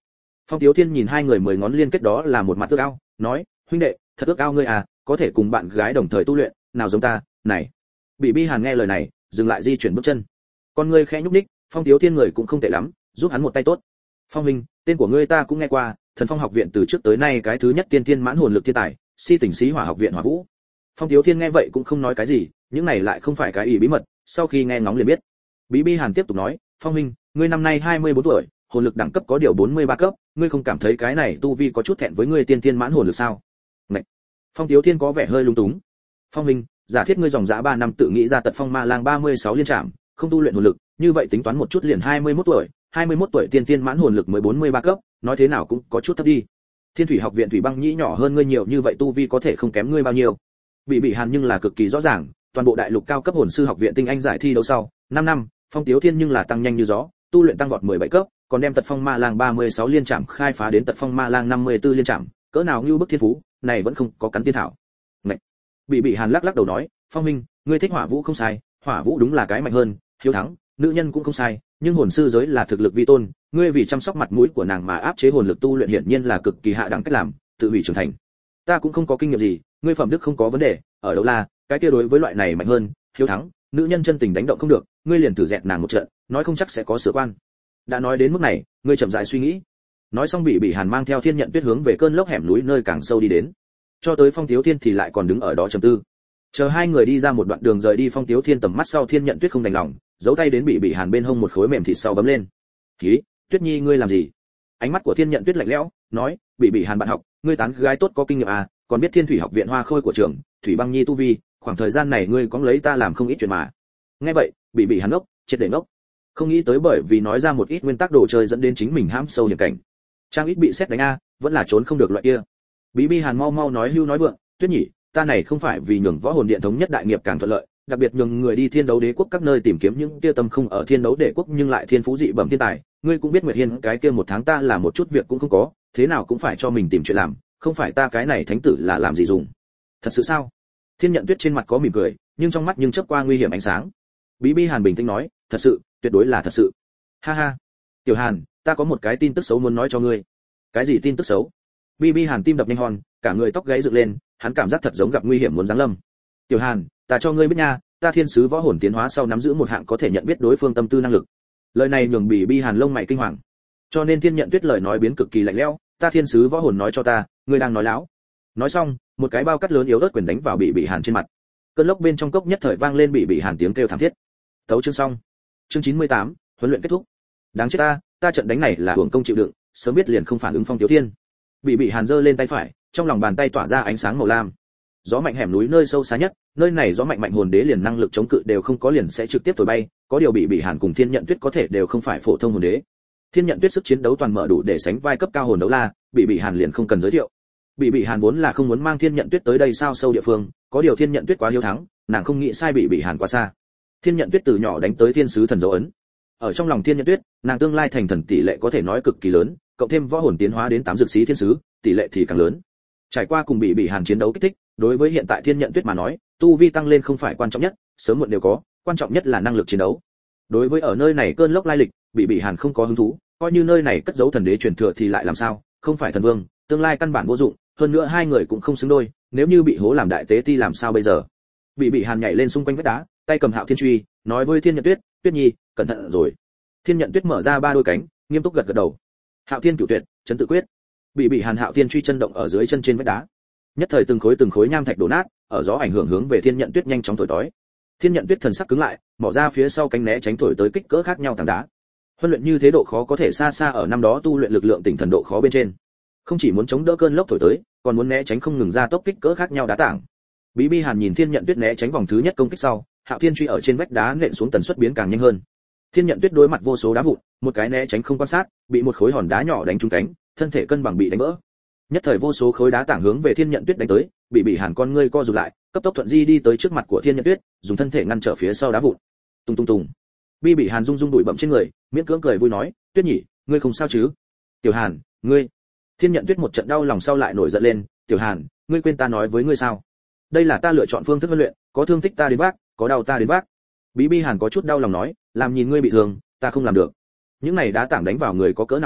Phong Tiếu Thiên nhìn hai người 10 ngón liên kết đó là một mặt ước ao, nói, huynh đệ, thật ước ao ngươi à, có thể cùng bạn gái đồng thời tu luyện, nào giống ta, này. Bị Bi Hàn nghe lời này, dừng lại di chuyển bước chân. Con ngươi khẽ nhúc nhích, Phong Tiếu Thiên người cũng không tệ lắm, giúp hắn một tay tốt. Phong huynh, tên của ngươi ta cũng nghe qua, Thần Phong học viện từ trước tới nay cái thứ nhất tiên tiên mãn hồn lực thiên tài, si tỉnh sĩ hỏa học viện hỏa vũ. Phong Tiếu Thiên nghe vậy cũng không nói cái gì, những này lại không phải cái ý bí mật, sau khi nghe ngóng liền biết. Bí Bi Hàn tiếp tục nói, Phong huynh, ngươi năm nay 24 tuổi, hồn lực đẳng cấp có điều 43 cấp, ngươi không cảm thấy cái này tu vi có chút thẹn với ngươi tiên tiên mãn hồn lực sao? Ngậy. Phong Tiếu Thiên có vẻ hơi lung túng. Phong huynh, giả thiết ngươi dòng dã 3 năm tự nghĩ ra Tật Phong Ma Lang 36 liên trảm, không tu luyện hồn lực, như vậy tính toán một chút liền 21 tuổi, 21 tuổi tiên tiên mãn hồn lực mới 43 cấp, nói thế nào cũng có chút thấp đi. Thiên Thủy học viện Thủy Băng Nhĩ nhỏ hơn ngươi nhiều như vậy tu vi có thể không kém ngươi bao nhiêu. Bị Hàn nhưng là cực kỳ rõ ràng, toàn bộ đại lục cao cấp hồn sư học viện tinh anh giải thi đấu sau, 5 năm, Phong Tiếu Thiên nhưng là tăng nhanh như gió, tu luyện tăng vọt 17 cấp, còn đem Tật Phong Ma Lang 36 liên trảm khai phá đến Tật Phong Ma Lang 54 liên trảm, cỡ nào như bức thiên phú, này vẫn không có cắn tiên thảo. Ngậy. Bị Hàn lắc lắc đầu nói, Phong huynh, ngươi thích Hỏa Vũ không sai, Hỏa Vũ đúng là cái mạnh hơn, hiếu thắng, nữ nhân cũng không sai, nhưng hồn sư giới là thực lực vi tôn, ngươi vì chăm sóc mặt mũi của nàng mà áp chế hồn lực tu luyện hiển nhiên là cực kỳ hạ đẳng cách làm, tự hủy trưởng thành. Ta cũng không có kinh nghiệm gì, ngươi phẩm đức không có vấn đề, ở đâu là, cái kia đối với loại này mạnh hơn, hiếu thắng, nữ nhân chân tình đánh động không được, ngươi liền thử dẹt nàng một trận, nói không chắc sẽ có sửa quan. Đã nói đến mức này, ngươi chậm rãi suy nghĩ. Nói xong bị Hàn mang theo Thiên Nhận Tuyết hướng về cơn lốc hẻm núi nơi càng sâu đi đến. Cho tới Phong Tiếu Thiên thì lại còn đứng ở đó trầm tư. Chờ hai người đi ra một đoạn đường rời đi Phong Tiếu Thiên tầm mắt sau, Thiên Nhận Tuyết không đành lòng, giấu tay đến bị Hàn bên hông một khối mềm thịt sau bấm lên. "Ký, Tuyết Nhi ngươi làm gì?" Ánh mắt của Thiên Nhận Tuyết lạnh lẽo, nói, "Bị Hàn bạn học, ngươi tán gái tốt có kinh nghiệm à, còn biết Thiên Thủy học viện Hoa Khôi của trường, Thủy Băng Nhi tu vi, khoảng thời gian này ngươi có lấy ta làm không ít chuyện mà." Nghe vậy, bị Hàn ngốc, triệt để ngốc. Không nghĩ tới bởi vì nói ra một ít nguyên tắc đồ chơi dẫn đến chính mình hãm sâu hiểm cảnh. Trang ít bị xét đánh a, vẫn là trốn không được loại kia. Bí Hàn mau mau nói hưu nói vượng, Tuyết Nhỉ, ta này không phải vì nhường võ hồn điện thống nhất đại nghiệp càng thuận lợi, đặc biệt nhường người đi thiên đấu đế quốc các nơi tìm kiếm những kia tâm không ở thiên đấu đế quốc nhưng lại thiên phú dị bẩm thiên tài, ngươi cũng biết Nguyệt Hiên cái kia một tháng ta là một chút việc cũng không có, thế nào cũng phải cho mình tìm chuyện làm, không phải ta cái này thánh tử là làm gì dùng. Thật sự sao? Thiên Nhận Tuyết trên mặt có mỉm cười, nhưng trong mắt nhưng chớp qua nguy hiểm ánh sáng. Bí Hàn bình tĩnh nói, thật sự, tuyệt đối là thật sự. Ha ha. Tiểu Hàn, ta có một cái tin tức xấu muốn nói cho ngươi. Cái gì tin tức xấu? Bí Hàn tim đập nhanh hòn, cả người tóc gáy dựng lên, hắn cảm giác thật giống gặp nguy hiểm muốn giáng lâm. Tiểu Hàn, ta cho ngươi biết nha, ta thiên sứ võ hồn tiến hóa sau nắm giữ một hạng có thể nhận biết đối phương tâm tư năng lực. Lời này nhường Bí Hàn lông mày kinh hoàng. Cho nên Thiên Nhận Tuyết lời nói biến cực kỳ lạnh lẽo, ta thiên sứ võ hồn nói cho ta, ngươi đang nói láo. Nói xong, một cái bao cắt lớn yếu ớt quyền đánh vào Bí Hàn trên mặt. Cơn lốc bên trong cốc nhất thời vang lên Bí Hàn tiếng kêu thảm thiết. Tấu chương xong. Chương 98, huấn luyện kết thúc. Đáng chết ta trận đánh này là hưởng công chịu đựng, sớm biết liền không phản ứng Phong Tiếu Thiên. Bị Hàn giơ lên tay phải, trong lòng bàn tay tỏa ra ánh sáng màu lam. Gió mạnh hẻm núi nơi sâu xa nhất, nơi này gió mạnh hồn đế liền năng lực chống cự đều không có liền sẽ trực tiếp thổi bay, có điều bị Hàn cùng Thiên Nhận Tuyết có thể đều không phải phổ thông hồn đế. Thiên Nhận Tuyết sức chiến đấu toàn mở đủ để sánh vai cấp cao hồn đấu la, bị Hàn liền không cần giới thiệu. Bị Hàn vốn là không muốn mang Thiên Nhận Tuyết tới đây sao sâu địa phương, có điều Thiên Nhận Tuyết quá hiếu thắng, nàng không nghĩ sai bị Hàn quá xa. Thiên Nhận Tuyết từ nhỏ đánh tới thiên sứ thần dấu ấn. Ở trong lòng Thiên Nhận Tuyết, nàng tương lai thành thần tỷ lệ có thể nói cực kỳ lớn, cộng thêm võ hồn tiến hóa đến 8 dược sĩ thiên sứ, tỷ lệ thì càng lớn. Trải qua cùng bị Hàn chiến đấu kích thích, đối với hiện tại Thiên Nhận Tuyết mà nói, tu vi tăng lên không phải quan trọng nhất, sớm muộn đều có, quan trọng nhất là năng lực chiến đấu. Đối với ở nơi này cơn lốc lai lịch, bị Hàn không có hứng thú, coi như nơi này cất giấu thần đế truyền thừa thì lại làm sao, không phải thần vương, tương lai căn bản vô dụng, hơn nữa hai người cũng không xứng đôi, nếu như bị hố làm đại tế ti làm sao bây giờ. Bị Hàn nhảy lên xung quanh vách đá, tay cầm Hạo Thiên truy, nói với Thiên Nhận Tuyết, Tuyết Nhi, cẩn thận rồi. Thiên Nhận Tuyết mở ra ba đôi cánh, nghiêm túc gật gật đầu. Hạo Thiên Cửu Tuyệt, chấn tự quyết. Bị Hàn Hạo Thiên truy chân động ở dưới chân trên vách đá. Nhất thời từng khối nham thạch đổ nát, ở gió ảnh hưởng hướng về Thiên Nhận Tuyết nhanh chóng thổi tói. Thiên Nhận Tuyết thần sắc cứng lại, mỏ ra phía sau cánh né tránh thổi tới kích cỡ khác nhau tảng đá. Huấn luyện như thế độ khó có thể xa xa ở năm đó tu luyện lực lượng tinh thần độ khó bên trên. Không chỉ muốn chống đỡ cơn lốc thổi tới, còn muốn né tránh không ngừng ra tốc kích cỡ khác nhau đá tảng. Bí Hàn nhìn Thiên Nhận Tuyết né tránh vòng thứ nhất công kích sau, Hạo Thiên truy ở trên vách đá nện xuống tần suất biến càng nhanh hơn. Thiên Nhận Tuyết đối mặt vô số đá vụn, một cái né tránh không quan sát, bị một khối hòn đá nhỏ đánh trúng cánh, thân thể cân bằng bị đánh vỡ. Nhất thời vô số khối đá tảng hướng về Thiên Nhận Tuyết đánh tới, bị Hàn con ngươi co rụt lại, cấp tốc thuận di đi tới trước mặt của Thiên Nhận Tuyết, dùng thân thể ngăn trở phía sau đá vụn. Tung tung tung. Bị Hàn rung bụi bặm trên người, miễn cưỡng cười vui nói, Tuyết Nhỉ, ngươi không sao chứ? Tiểu Hàn, ngươi. Thiên Nhận Tuyết một trận đau lòng sau lại nổi giận lên, Tiểu Hàn, ngươi quên ta nói với ngươi sao? Đây là ta lựa chọn phương thức huấn luyện, có thương tích ta đến vác, có đau ta đến vác. Bí Hàn có chút đau lòng nói, làm nhìn ngươi bị thương, ta không làm được. Những này đá tảng đánh vào người có cỡ nào đau,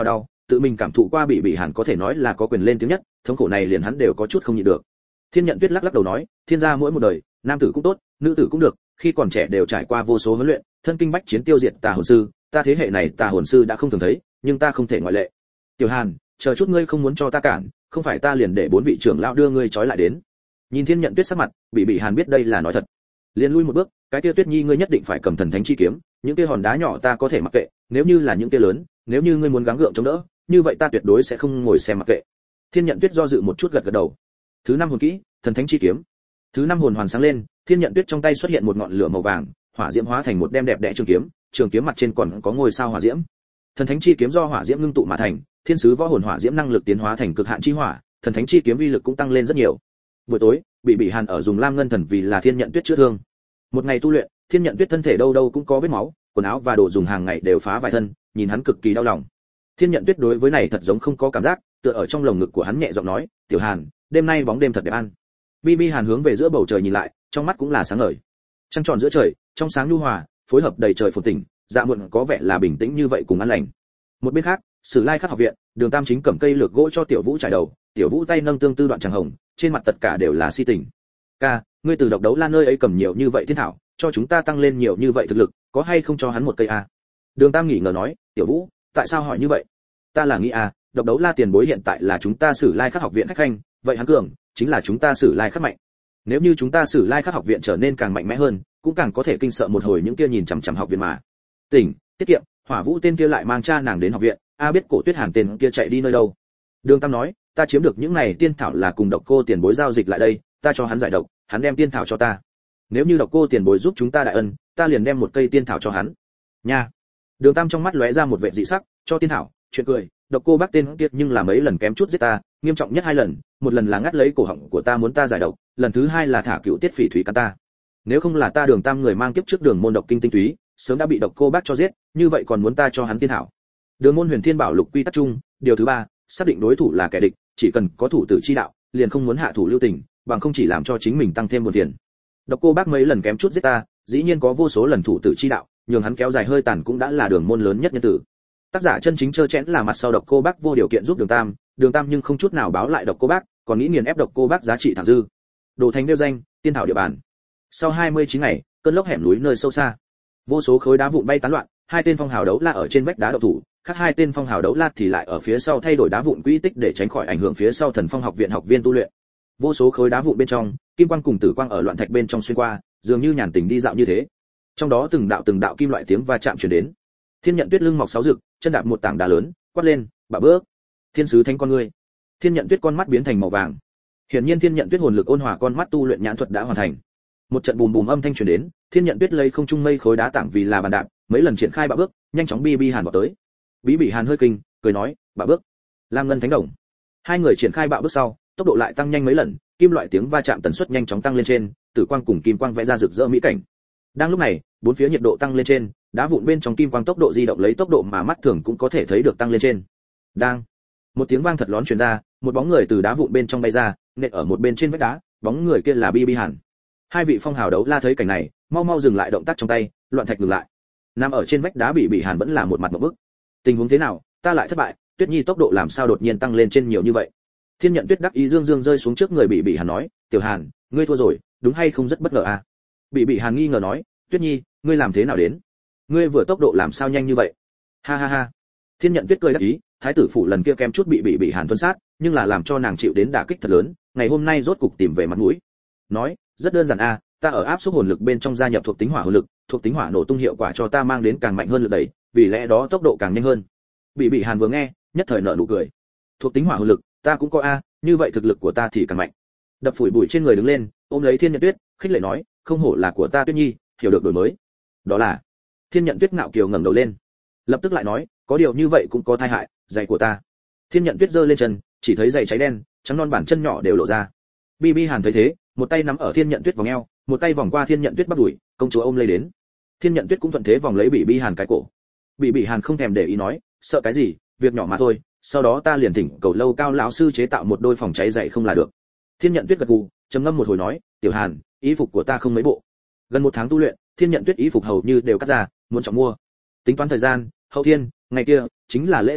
tự mình cảm thụ qua bị hàn có thể nói là có quyền lên tiếng nhất, thống khổ này liền hắn đều có chút không nhịn được. Thiên Nhận Tuyết lắc lắc đầu nói, thiên gia mỗi một đời, nam tử cũng tốt, nữ tử cũng được, khi còn trẻ đều trải qua vô số huấn luyện, thân kinh bách chiến tiêu diệt tà hồn sư, ta thế hệ này tà hồn sư đã không thường thấy, nhưng ta không thể ngoại lệ. Tiểu Hàn, chờ chút ngươi không muốn cho ta cản, không phải ta liền để 4 vị trưởng lão đưa ngươi trói lại đến. Nhìn Thiên Nhận Tuyết sắc mặt, bị hàn biết đây là nói thật. Liền lui một bước, cái kia Tuyết Nhi ngươi nhất định phải cầm thần thánh chi kiếm, những kia hòn đá nhỏ ta có thể mặc kệ, nếu như là những kia lớn, nếu như ngươi muốn gắng gượng chống đỡ, như vậy ta tuyệt đối sẽ không ngồi xem mặc kệ. Thiên Nhận Tuyết do dự một chút gật gật đầu. Thứ 5 hồn kỹ, thần thánh chi kiếm. Thứ 5 hồn hoàn sáng lên, Thiên Nhận Tuyết trong tay xuất hiện một ngọn lửa màu vàng, hỏa diễm hóa thành một đem đẹp đẽ trường kiếm mặt trên còn có ngôi sao hỏa diễm. Thần thánh chi kiếm do hỏa diễm ngưng tụ mà thành, thiên sứ võ hồn hỏa diễm năng lực tiến hóa thành cực hạn chi hỏa, thần thánh chi kiếm uy lực cũng tăng lên rất nhiều. Buổi tối, bị hàn ở dùng lam ngân thần vì là Thiên Nhận Tuyết chữa thương. Một ngày tu luyện, Thiên Nhận Tuyết thân thể đâu đâu cũng có vết máu, quần áo và đồ dùng hàng ngày đều phá vài thân, nhìn hắn cực kỳ đau lòng. Thiên Nhận Tuyết đối với này thật giống không có cảm giác, tựa ở trong lồng ngực của hắn nhẹ giọng nói, "Tiểu Hàn, đêm nay bóng đêm thật đẹp ăn." Bi Hàn hướng về giữa bầu trời nhìn lại, trong mắt cũng là sáng ngời. Trăng tròn giữa trời, trong sáng nhu hòa, phối hợp đầy trời phồn tỉnh, dạ muộn có vẻ là bình tĩnh như vậy cùng an lành. Một bên khác, Sử Lai Khắc học viện, Đường Tam chính cầm cây lược gỗ cho Tiểu Vũ trải đầu, Tiểu Vũ tay nâng tương tư đoạn tràng hồng, trên mặt tất cả đều là si tình. "Ca, ngươi từ độc đấu la nơi ấy cầm nhiều như vậy thiên thảo, cho chúng ta tăng lên nhiều như vậy thực lực, có hay không cho hắn một cây a?" Đường Tam nghỉ ngờ nói, "Tiểu Vũ, tại sao hỏi như vậy?" "Ta là nghĩ a, độc đấu la tiền bối hiện tại là chúng ta Sử Lai Khắc học viện khách khanh, vậy hắn cường, chính là chúng ta Sử Lai Khắc mạnh. Nếu như chúng ta Sử Lai Khắc học viện trở nên càng mạnh mẽ hơn, cũng càng có thể kinh sợ một hồi những kia nhìn chằm chằm học viện mà." "Tỉnh, tiết kiệm, Hỏa Vũ tên kia lại mang cha nàng đến học viện, a biết Cổ Tuyết Hàn tên kia chạy đi nơi đâu?" Đường Tam nói, "Ta chiếm được những này tiên thảo là cùng độc cô tiền bối giao dịch lại đây, ta cho hắn giải độc, hắn đem tiên thảo cho ta. Nếu như độc cô tiền bối giúp chúng ta đại ân, ta liền đem một cây tiên thảo cho hắn." Nha. Đường Tam trong mắt lóe ra một vẻ dị sắc, cho tiên thảo, chuyện cười, độc cô bác tên kia nhưng là mấy lần kém chút giết ta, nghiêm trọng nhất 2 lần, một lần là ngắt lấy cổ họng của ta muốn ta giải độc, lần thứ 2 là thả cựu tiết phỉ thủy cắn ta. Nếu không là ta Đường Tam người mang kiếp trước đường môn độc kinh tinh túy, sớm đã bị độc cô bác cho giết, như vậy còn muốn ta cho hắn tiên thảo. Đường môn Huyền Thiên Bảo Lục quy tắc chung, điều thứ 3, xác định đối thủ là kẻ địch, chỉ cần có thủ tử chi đạo, liền không muốn hạ thủ lưu tình, bằng không chỉ làm cho chính mình tăng thêm một phiền. Độc cô bác mấy lần kém chút giết ta, dĩ nhiên có vô số lần thủ tử chi đạo, nhường hắn kéo dài hơi tàn cũng đã là đường môn lớn nhất nhân tử. Tác giả chân chính trơ chẽn là mặt sau độc cô bác vô điều kiện giúp Đường Tam nhưng không chút nào báo lại độc cô bác, còn nghĩ nghiền ép độc cô bác giá trị thẳng dư. Đồ thành nêu danh, tiên thảo địa bàn. Sau 29 ngày, cơn lốc hẻm núi nơi sâu xa, vô số khối đá vụn bay tán loạn, 2 tên phong hào đấu la ở trên vách đá độc thủ, khác 2 tên phong hào đấu la thì lại ở phía sau thay đổi đá vụn quỹ tích để tránh khỏi ảnh hưởng phía sau Thần Phong học viện học viên tu luyện. Vô số khối đá vụn bên trong, kim quang cùng tử quang ở loạn thạch bên trong xuyên qua, dường như nhàn tình đi dạo như thế. Trong đó từng đạo kim loại tiếng va chạm truyền đến. Thiên Nhận Tuyết lưng mọc 6 rực, chân đạp một tảng đá lớn, quát lên, "Bạ bước!" Thiên sứ thánh con ngươi. Thiên Nhận Tuyết con mắt biến thành màu vàng. Hiển nhiên Thiên Nhận Tuyết hồn lực ôn hòa con mắt tu luyện nhãn thuật đã hoàn thành. Một trận bùm bùm âm thanh truyền đến, Thiên Nhận Tuyết lấy không trung mây khối đá tảng vì là bàn đạp, mấy lần triển khai bạ bước, nhanh chóng Bi Hàn vào tới. Bị Hàn hơi kinh, cười nói, "Bạ bước." Lam Ngân Thánh Đồng. 2 người triển khai bạ bước sau, tốc độ lại tăng nhanh mấy lần, kim loại tiếng va chạm tần suất nhanh chóng tăng lên trên, tử quang cùng kim quang vẽ ra rực rỡ mỹ cảnh. Đang lúc này, bốn phía nhiệt độ tăng lên trên, đá vụn bên trong kim quang tốc độ di động lấy tốc độ mà mắt thường cũng có thể thấy được tăng lên trên. Đang, một tiếng vang thật lón truyền ra, một bóng người từ đá vụn bên trong bay ra, nện ở một bên trên vách đá, bóng người kia là Bi Hàn. 2 vị phong hào đấu la thấy cảnh này, mau dừng lại động tác trong tay, loạn thạch ngừng lại. Nằm ở trên vách đá Bi Hàn vẫn là một mặt ngộp bức. Tình huống thế nào, ta lại thất bại, Tuyết Nhi tốc độ làm sao đột nhiên tăng lên trên nhiều như vậy? Thiên Nhận Tuyết đắc ý dương rơi xuống trước người Bi Hàn nói, "Tiểu Hàn, ngươi thua rồi, đúng hay không rất bất ngờ à?" Bi Hàn nghi ngờ nói, "Tuyết Nhi, ngươi làm thế nào đến? Ngươi vừa tốc độ làm sao nhanh như vậy?" Ha ha ha. Thiên Nhận Tuyết cười đắc ý, thái tử phủ lần kia kem chút bị Hàn tuân sát, nhưng là làm cho nàng chịu đến đả kích thật lớn, ngày hôm nay rốt cục tìm về mặt mũi. Nói, rất đơn giản a, ta ở áp xúc hồn lực bên trong gia nhập thuộc tính hỏa hồn lực, thuộc tính hỏa nổ tung hiệu quả cho ta mang đến càng mạnh hơn lực đẩy, vì lẽ đó tốc độ càng nhanh hơn. Bị Hàn vừa nghe, nhất thời nở nụ cười. Thuộc tính hỏa hồn lực, ta cũng có a, như vậy thực lực của ta thì càng mạnh. Đập phủi bụi trên người đứng lên, ôm lấy Thiên Nhận Tuyết, khích lệ nói, "Không hổ là của ta Tuyết Nhi, hiểu được đổi mới." Đó là. Thiên Nhận Tuyết ngạo kiều ngẩng đầu lên, lập tức lại nói, "Có điều như vậy cũng có tai hại, giày của ta." Thiên Nhận Tuyết giơ lên chân, chỉ thấy giày cháy đen, trắng non bản chân nhỏ đều lộ ra. Bi Hàn thấy thế, một tay nắm ở Thiên Nhận Tuyết vòng eo, một tay vòng qua Thiên Nhận Tuyết bắp đùi, công chúa ôm lấy đến. Thiên Nhận Tuyết cũng thuận thế vòng lấy Bi Hàn cái cổ. Bi Hàn không thèm để ý nói, "Sợ cái gì, việc nhỏ mà thôi, sau đó ta liền thỉnh cầu lâu cao lão sư chế tạo một đôi phòng cháy giày không là được." Thiên Nhận Tuyết gật gù, trầm ngâm một hồi nói, "Tiểu Hàn, y phục của ta không mấy bộ." Gần 1 tháng tu luyện, Thiên Nhận Tuyết y phục hầu như đều cắt ra, muốn chọn mua. Tính toán thời gian, hậu thiên, ngày kia chính là lễ tình nhân,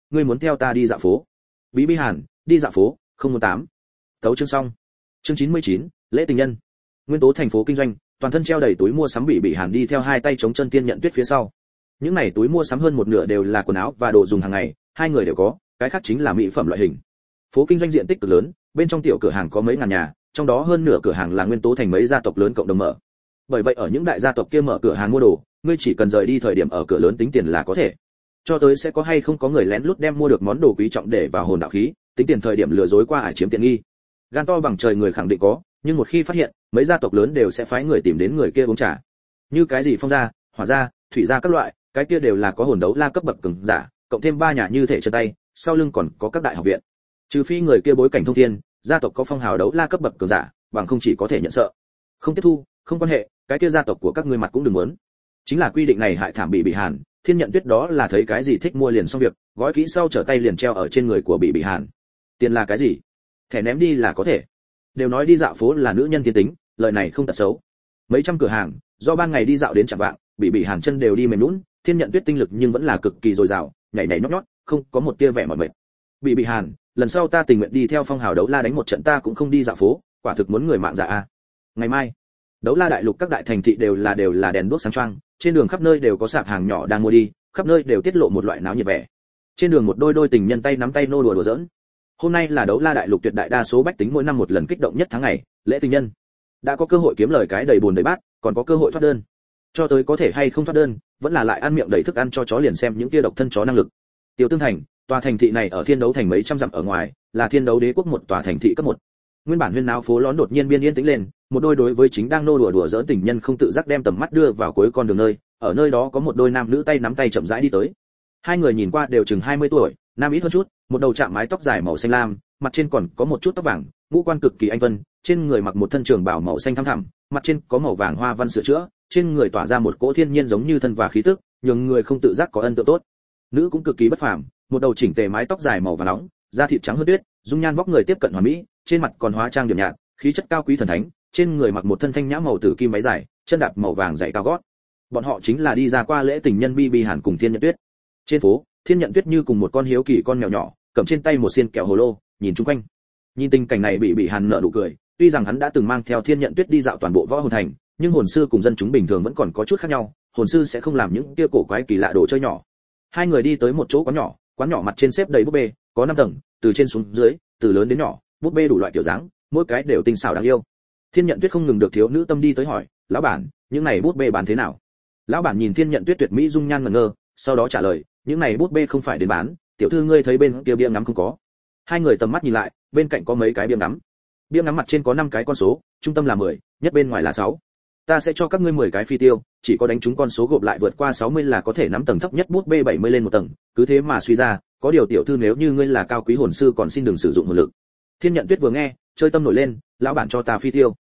ngươi muốn theo ta đi dạo phố. Bí Bi Hàn, đi dạo phố, không muốn tám. Tấu chương xong. Chương 99, lễ tình nhân. Nguyên tố thành phố kinh doanh, toàn thân treo đầy túi mua sắm Bị Hàn đi theo hai tay chống chân Thiên Nhận Tuyết phía sau. Những này túi mua sắm hơn một nửa đều là quần áo và đồ dùng hàng ngày, hai người đều có, cái khác chính là mỹ phẩm loại hình. Phố kinh doanh diện tích cực lớn, bên trong tiểu cửa hàng có mấy ngàn nhà, trong đó hơn nửa cửa hàng là nguyên tố thành mấy gia tộc lớn cộng đồng mở. Bởi vậy ở những đại gia tộc kia mở cửa hàng mua đồ, ngươi chỉ cần rời đi thời điểm ở cửa lớn tính tiền là có thể. Cho tới sẽ có hay không có người lén lút đem mua được món đồ quý trọng để vào hồn đạo khí, tính tiền thời điểm lừa dối qua ải chiếm tiện nghi. Gan to bằng trời người khẳng định có, nhưng một khi phát hiện, mấy gia tộc lớn đều sẽ phái người tìm đến người kia uống trà. Như cái gì phong gia, hỏa gia, thủy gia các loại, cái kia đều là có hồn đấu la cấp bậc cường giả, cộng thêm ba nhà như thể chân tay, sau lưng còn có các đại học viện. Trừ phi người kia bối cảnh thông thiên, gia tộc có phong hào đấu la cấp bậc cường giả, bằng không chỉ có thể nhận sợ. Không tiếp thu, không quan hệ, cái kia gia tộc của các ngươi mặt cũng đừng muốn. Chính là quy định này hại thảm Bị Hàn, Thiên Nhận Tuyết đó là thấy cái gì thích mua liền xong việc, gói kỹ sau trở tay liền treo ở trên người của Bị Hàn. Tiền là cái gì? Thẻ ném đi là có thể. Đều nói đi dạo phố là nữ nhân thiên tính, lời này không tật xấu. Mấy trăm cửa hàng, do ban ngày đi dạo đến chạng vạng, Bị Hàn chân đều đi mềm nhũn, Thiên Nhận Tuyết tinh lực nhưng vẫn là cực kỳ dồi dào, nhảy nhảy nhót nhót, không có một tia vẻ mỏi mệt. Bị Hàn, lần sau ta tình nguyện đi theo phong hào đấu la đánh một trận, ta cũng không đi dạo phố, quả thực muốn người mạng dạ a. Ngày mai, đấu la đại lục các đại thành thị đều là đèn đuốc sáng choang, trên đường khắp nơi đều có sạp hàng nhỏ đang mua đi, khắp nơi đều tiết lộ một loại náo nhiệt vẻ. Trên đường một đôi tình nhân tay nắm tay nô đùa giỡn. Hôm nay là đấu la đại lục tuyệt đại đa số bách tính mỗi năm một lần kích động nhất tháng ngày, lễ tình nhân. Đã có cơ hội kiếm lời cái đầy buồn đầy bát, còn có cơ hội thoát đơn. Cho tới có thể hay không thoát đơn, vẫn là lại ăn miệng đầy thức ăn cho chó liền xem những kia độc thân chó năng lực. Tiêu Tương Thành, tòa thành thị này ở Thiên Đấu Thành mấy trăm dặm ở ngoài, là Thiên Đấu Đế quốc một tòa thành thị cấp 1. Nguyên bản huyên náo phố lón đột nhiên yên tĩnh lên, một đôi đối với chính đang nô đùa giỡn tình nhân không tự giác đem tầm mắt đưa vào cuối con đường nơi, ở nơi đó có một đôi nam nữ tay nắm tay chậm rãi đi tới. Hai người nhìn qua đều chừng 20 tuổi, nam ít hơn chút, một đầu chạm mái tóc dài màu xanh lam, mặt trên còn có một chút tóc vàng, ngũ quan cực kỳ anh tuấn, trên người mặc một thân trường bào màu xanh thắm thẳm, mặt trên có màu vàng hoa văn sửa chữa, trên người tỏa ra một cỗ thiên nhiên giống như thân và khí tức, nhường người không tự giác có ấn tượng tốt. Nữ cũng cực kỳ bất phàm, một đầu chỉnh tề mái tóc dài màu vàng nóng, da thịt trắng hơn tuyết, dung nhan vóc người tiếp cận hoàn mỹ, trên mặt còn hóa trang điểm nhạt, khí chất cao quý thần thánh, trên người mặc một thân thanh nhã màu tử kim váy dài, chân đạp màu vàng dày cao gót. Bọn họ chính là đi ra qua lễ tình nhân Bi Hàn cùng Thiên Nhận Tuyết. Trên phố, Thiên Nhận Tuyết như cùng một con hiếu kỳ con mèo nhỏ, cầm trên tay một xiên kẹo hồ lô, nhìn chung quanh. Nhìn tình cảnh này Bị Hàn nở nụ cười, tuy rằng hắn đã từng mang theo Thiên Nhận Tuyết đi dạo toàn bộ võ hồn thành, nhưng hồn sư cùng dân chúng bình thường vẫn còn có chút khác nhau, hồn sư sẽ không làm những kia cổ quái kỳ lạ đồ chơi nhỏ. Hai người đi tới một chỗ quán nhỏ mặt trên xếp đầy búp bê, có 5 tầng, từ trên xuống dưới, từ lớn đến nhỏ, búp bê đủ loại kiểu dáng, mỗi cái đều tinh xảo đáng yêu. Thiên Nhận Tuyết không ngừng được thiếu nữ tâm đi tới hỏi, lão bản, những này búp bê bán thế nào? Lão bản nhìn Thiên Nhận Tuyết tuyệt mỹ dung nhan ngẩn ngơ, sau đó trả lời, những này búp bê không phải đến bán, tiểu thư ngươi thấy bên kia bia ngắm không có? Hai người tầm mắt nhìn lại, bên cạnh có mấy cái bia ngắm. Bia ngắm mặt trên có 5 cái con số, trung tâm là 10, nhất bên ngoài là 6. Ta sẽ cho các ngươi 10 cái phi tiêu, chỉ có đánh trúng con số gộp lại vượt qua 60 là có thể nắm tầng thấp nhất bút B70 lên một tầng, cứ thế mà suy ra, có điều tiểu thư nếu như ngươi là cao quý hồn sư còn xin đừng sử dụng hồn lực. Thiên Nhận Tuyết vừa nghe, chơi tâm nổi lên, lão bản cho ta phi tiêu.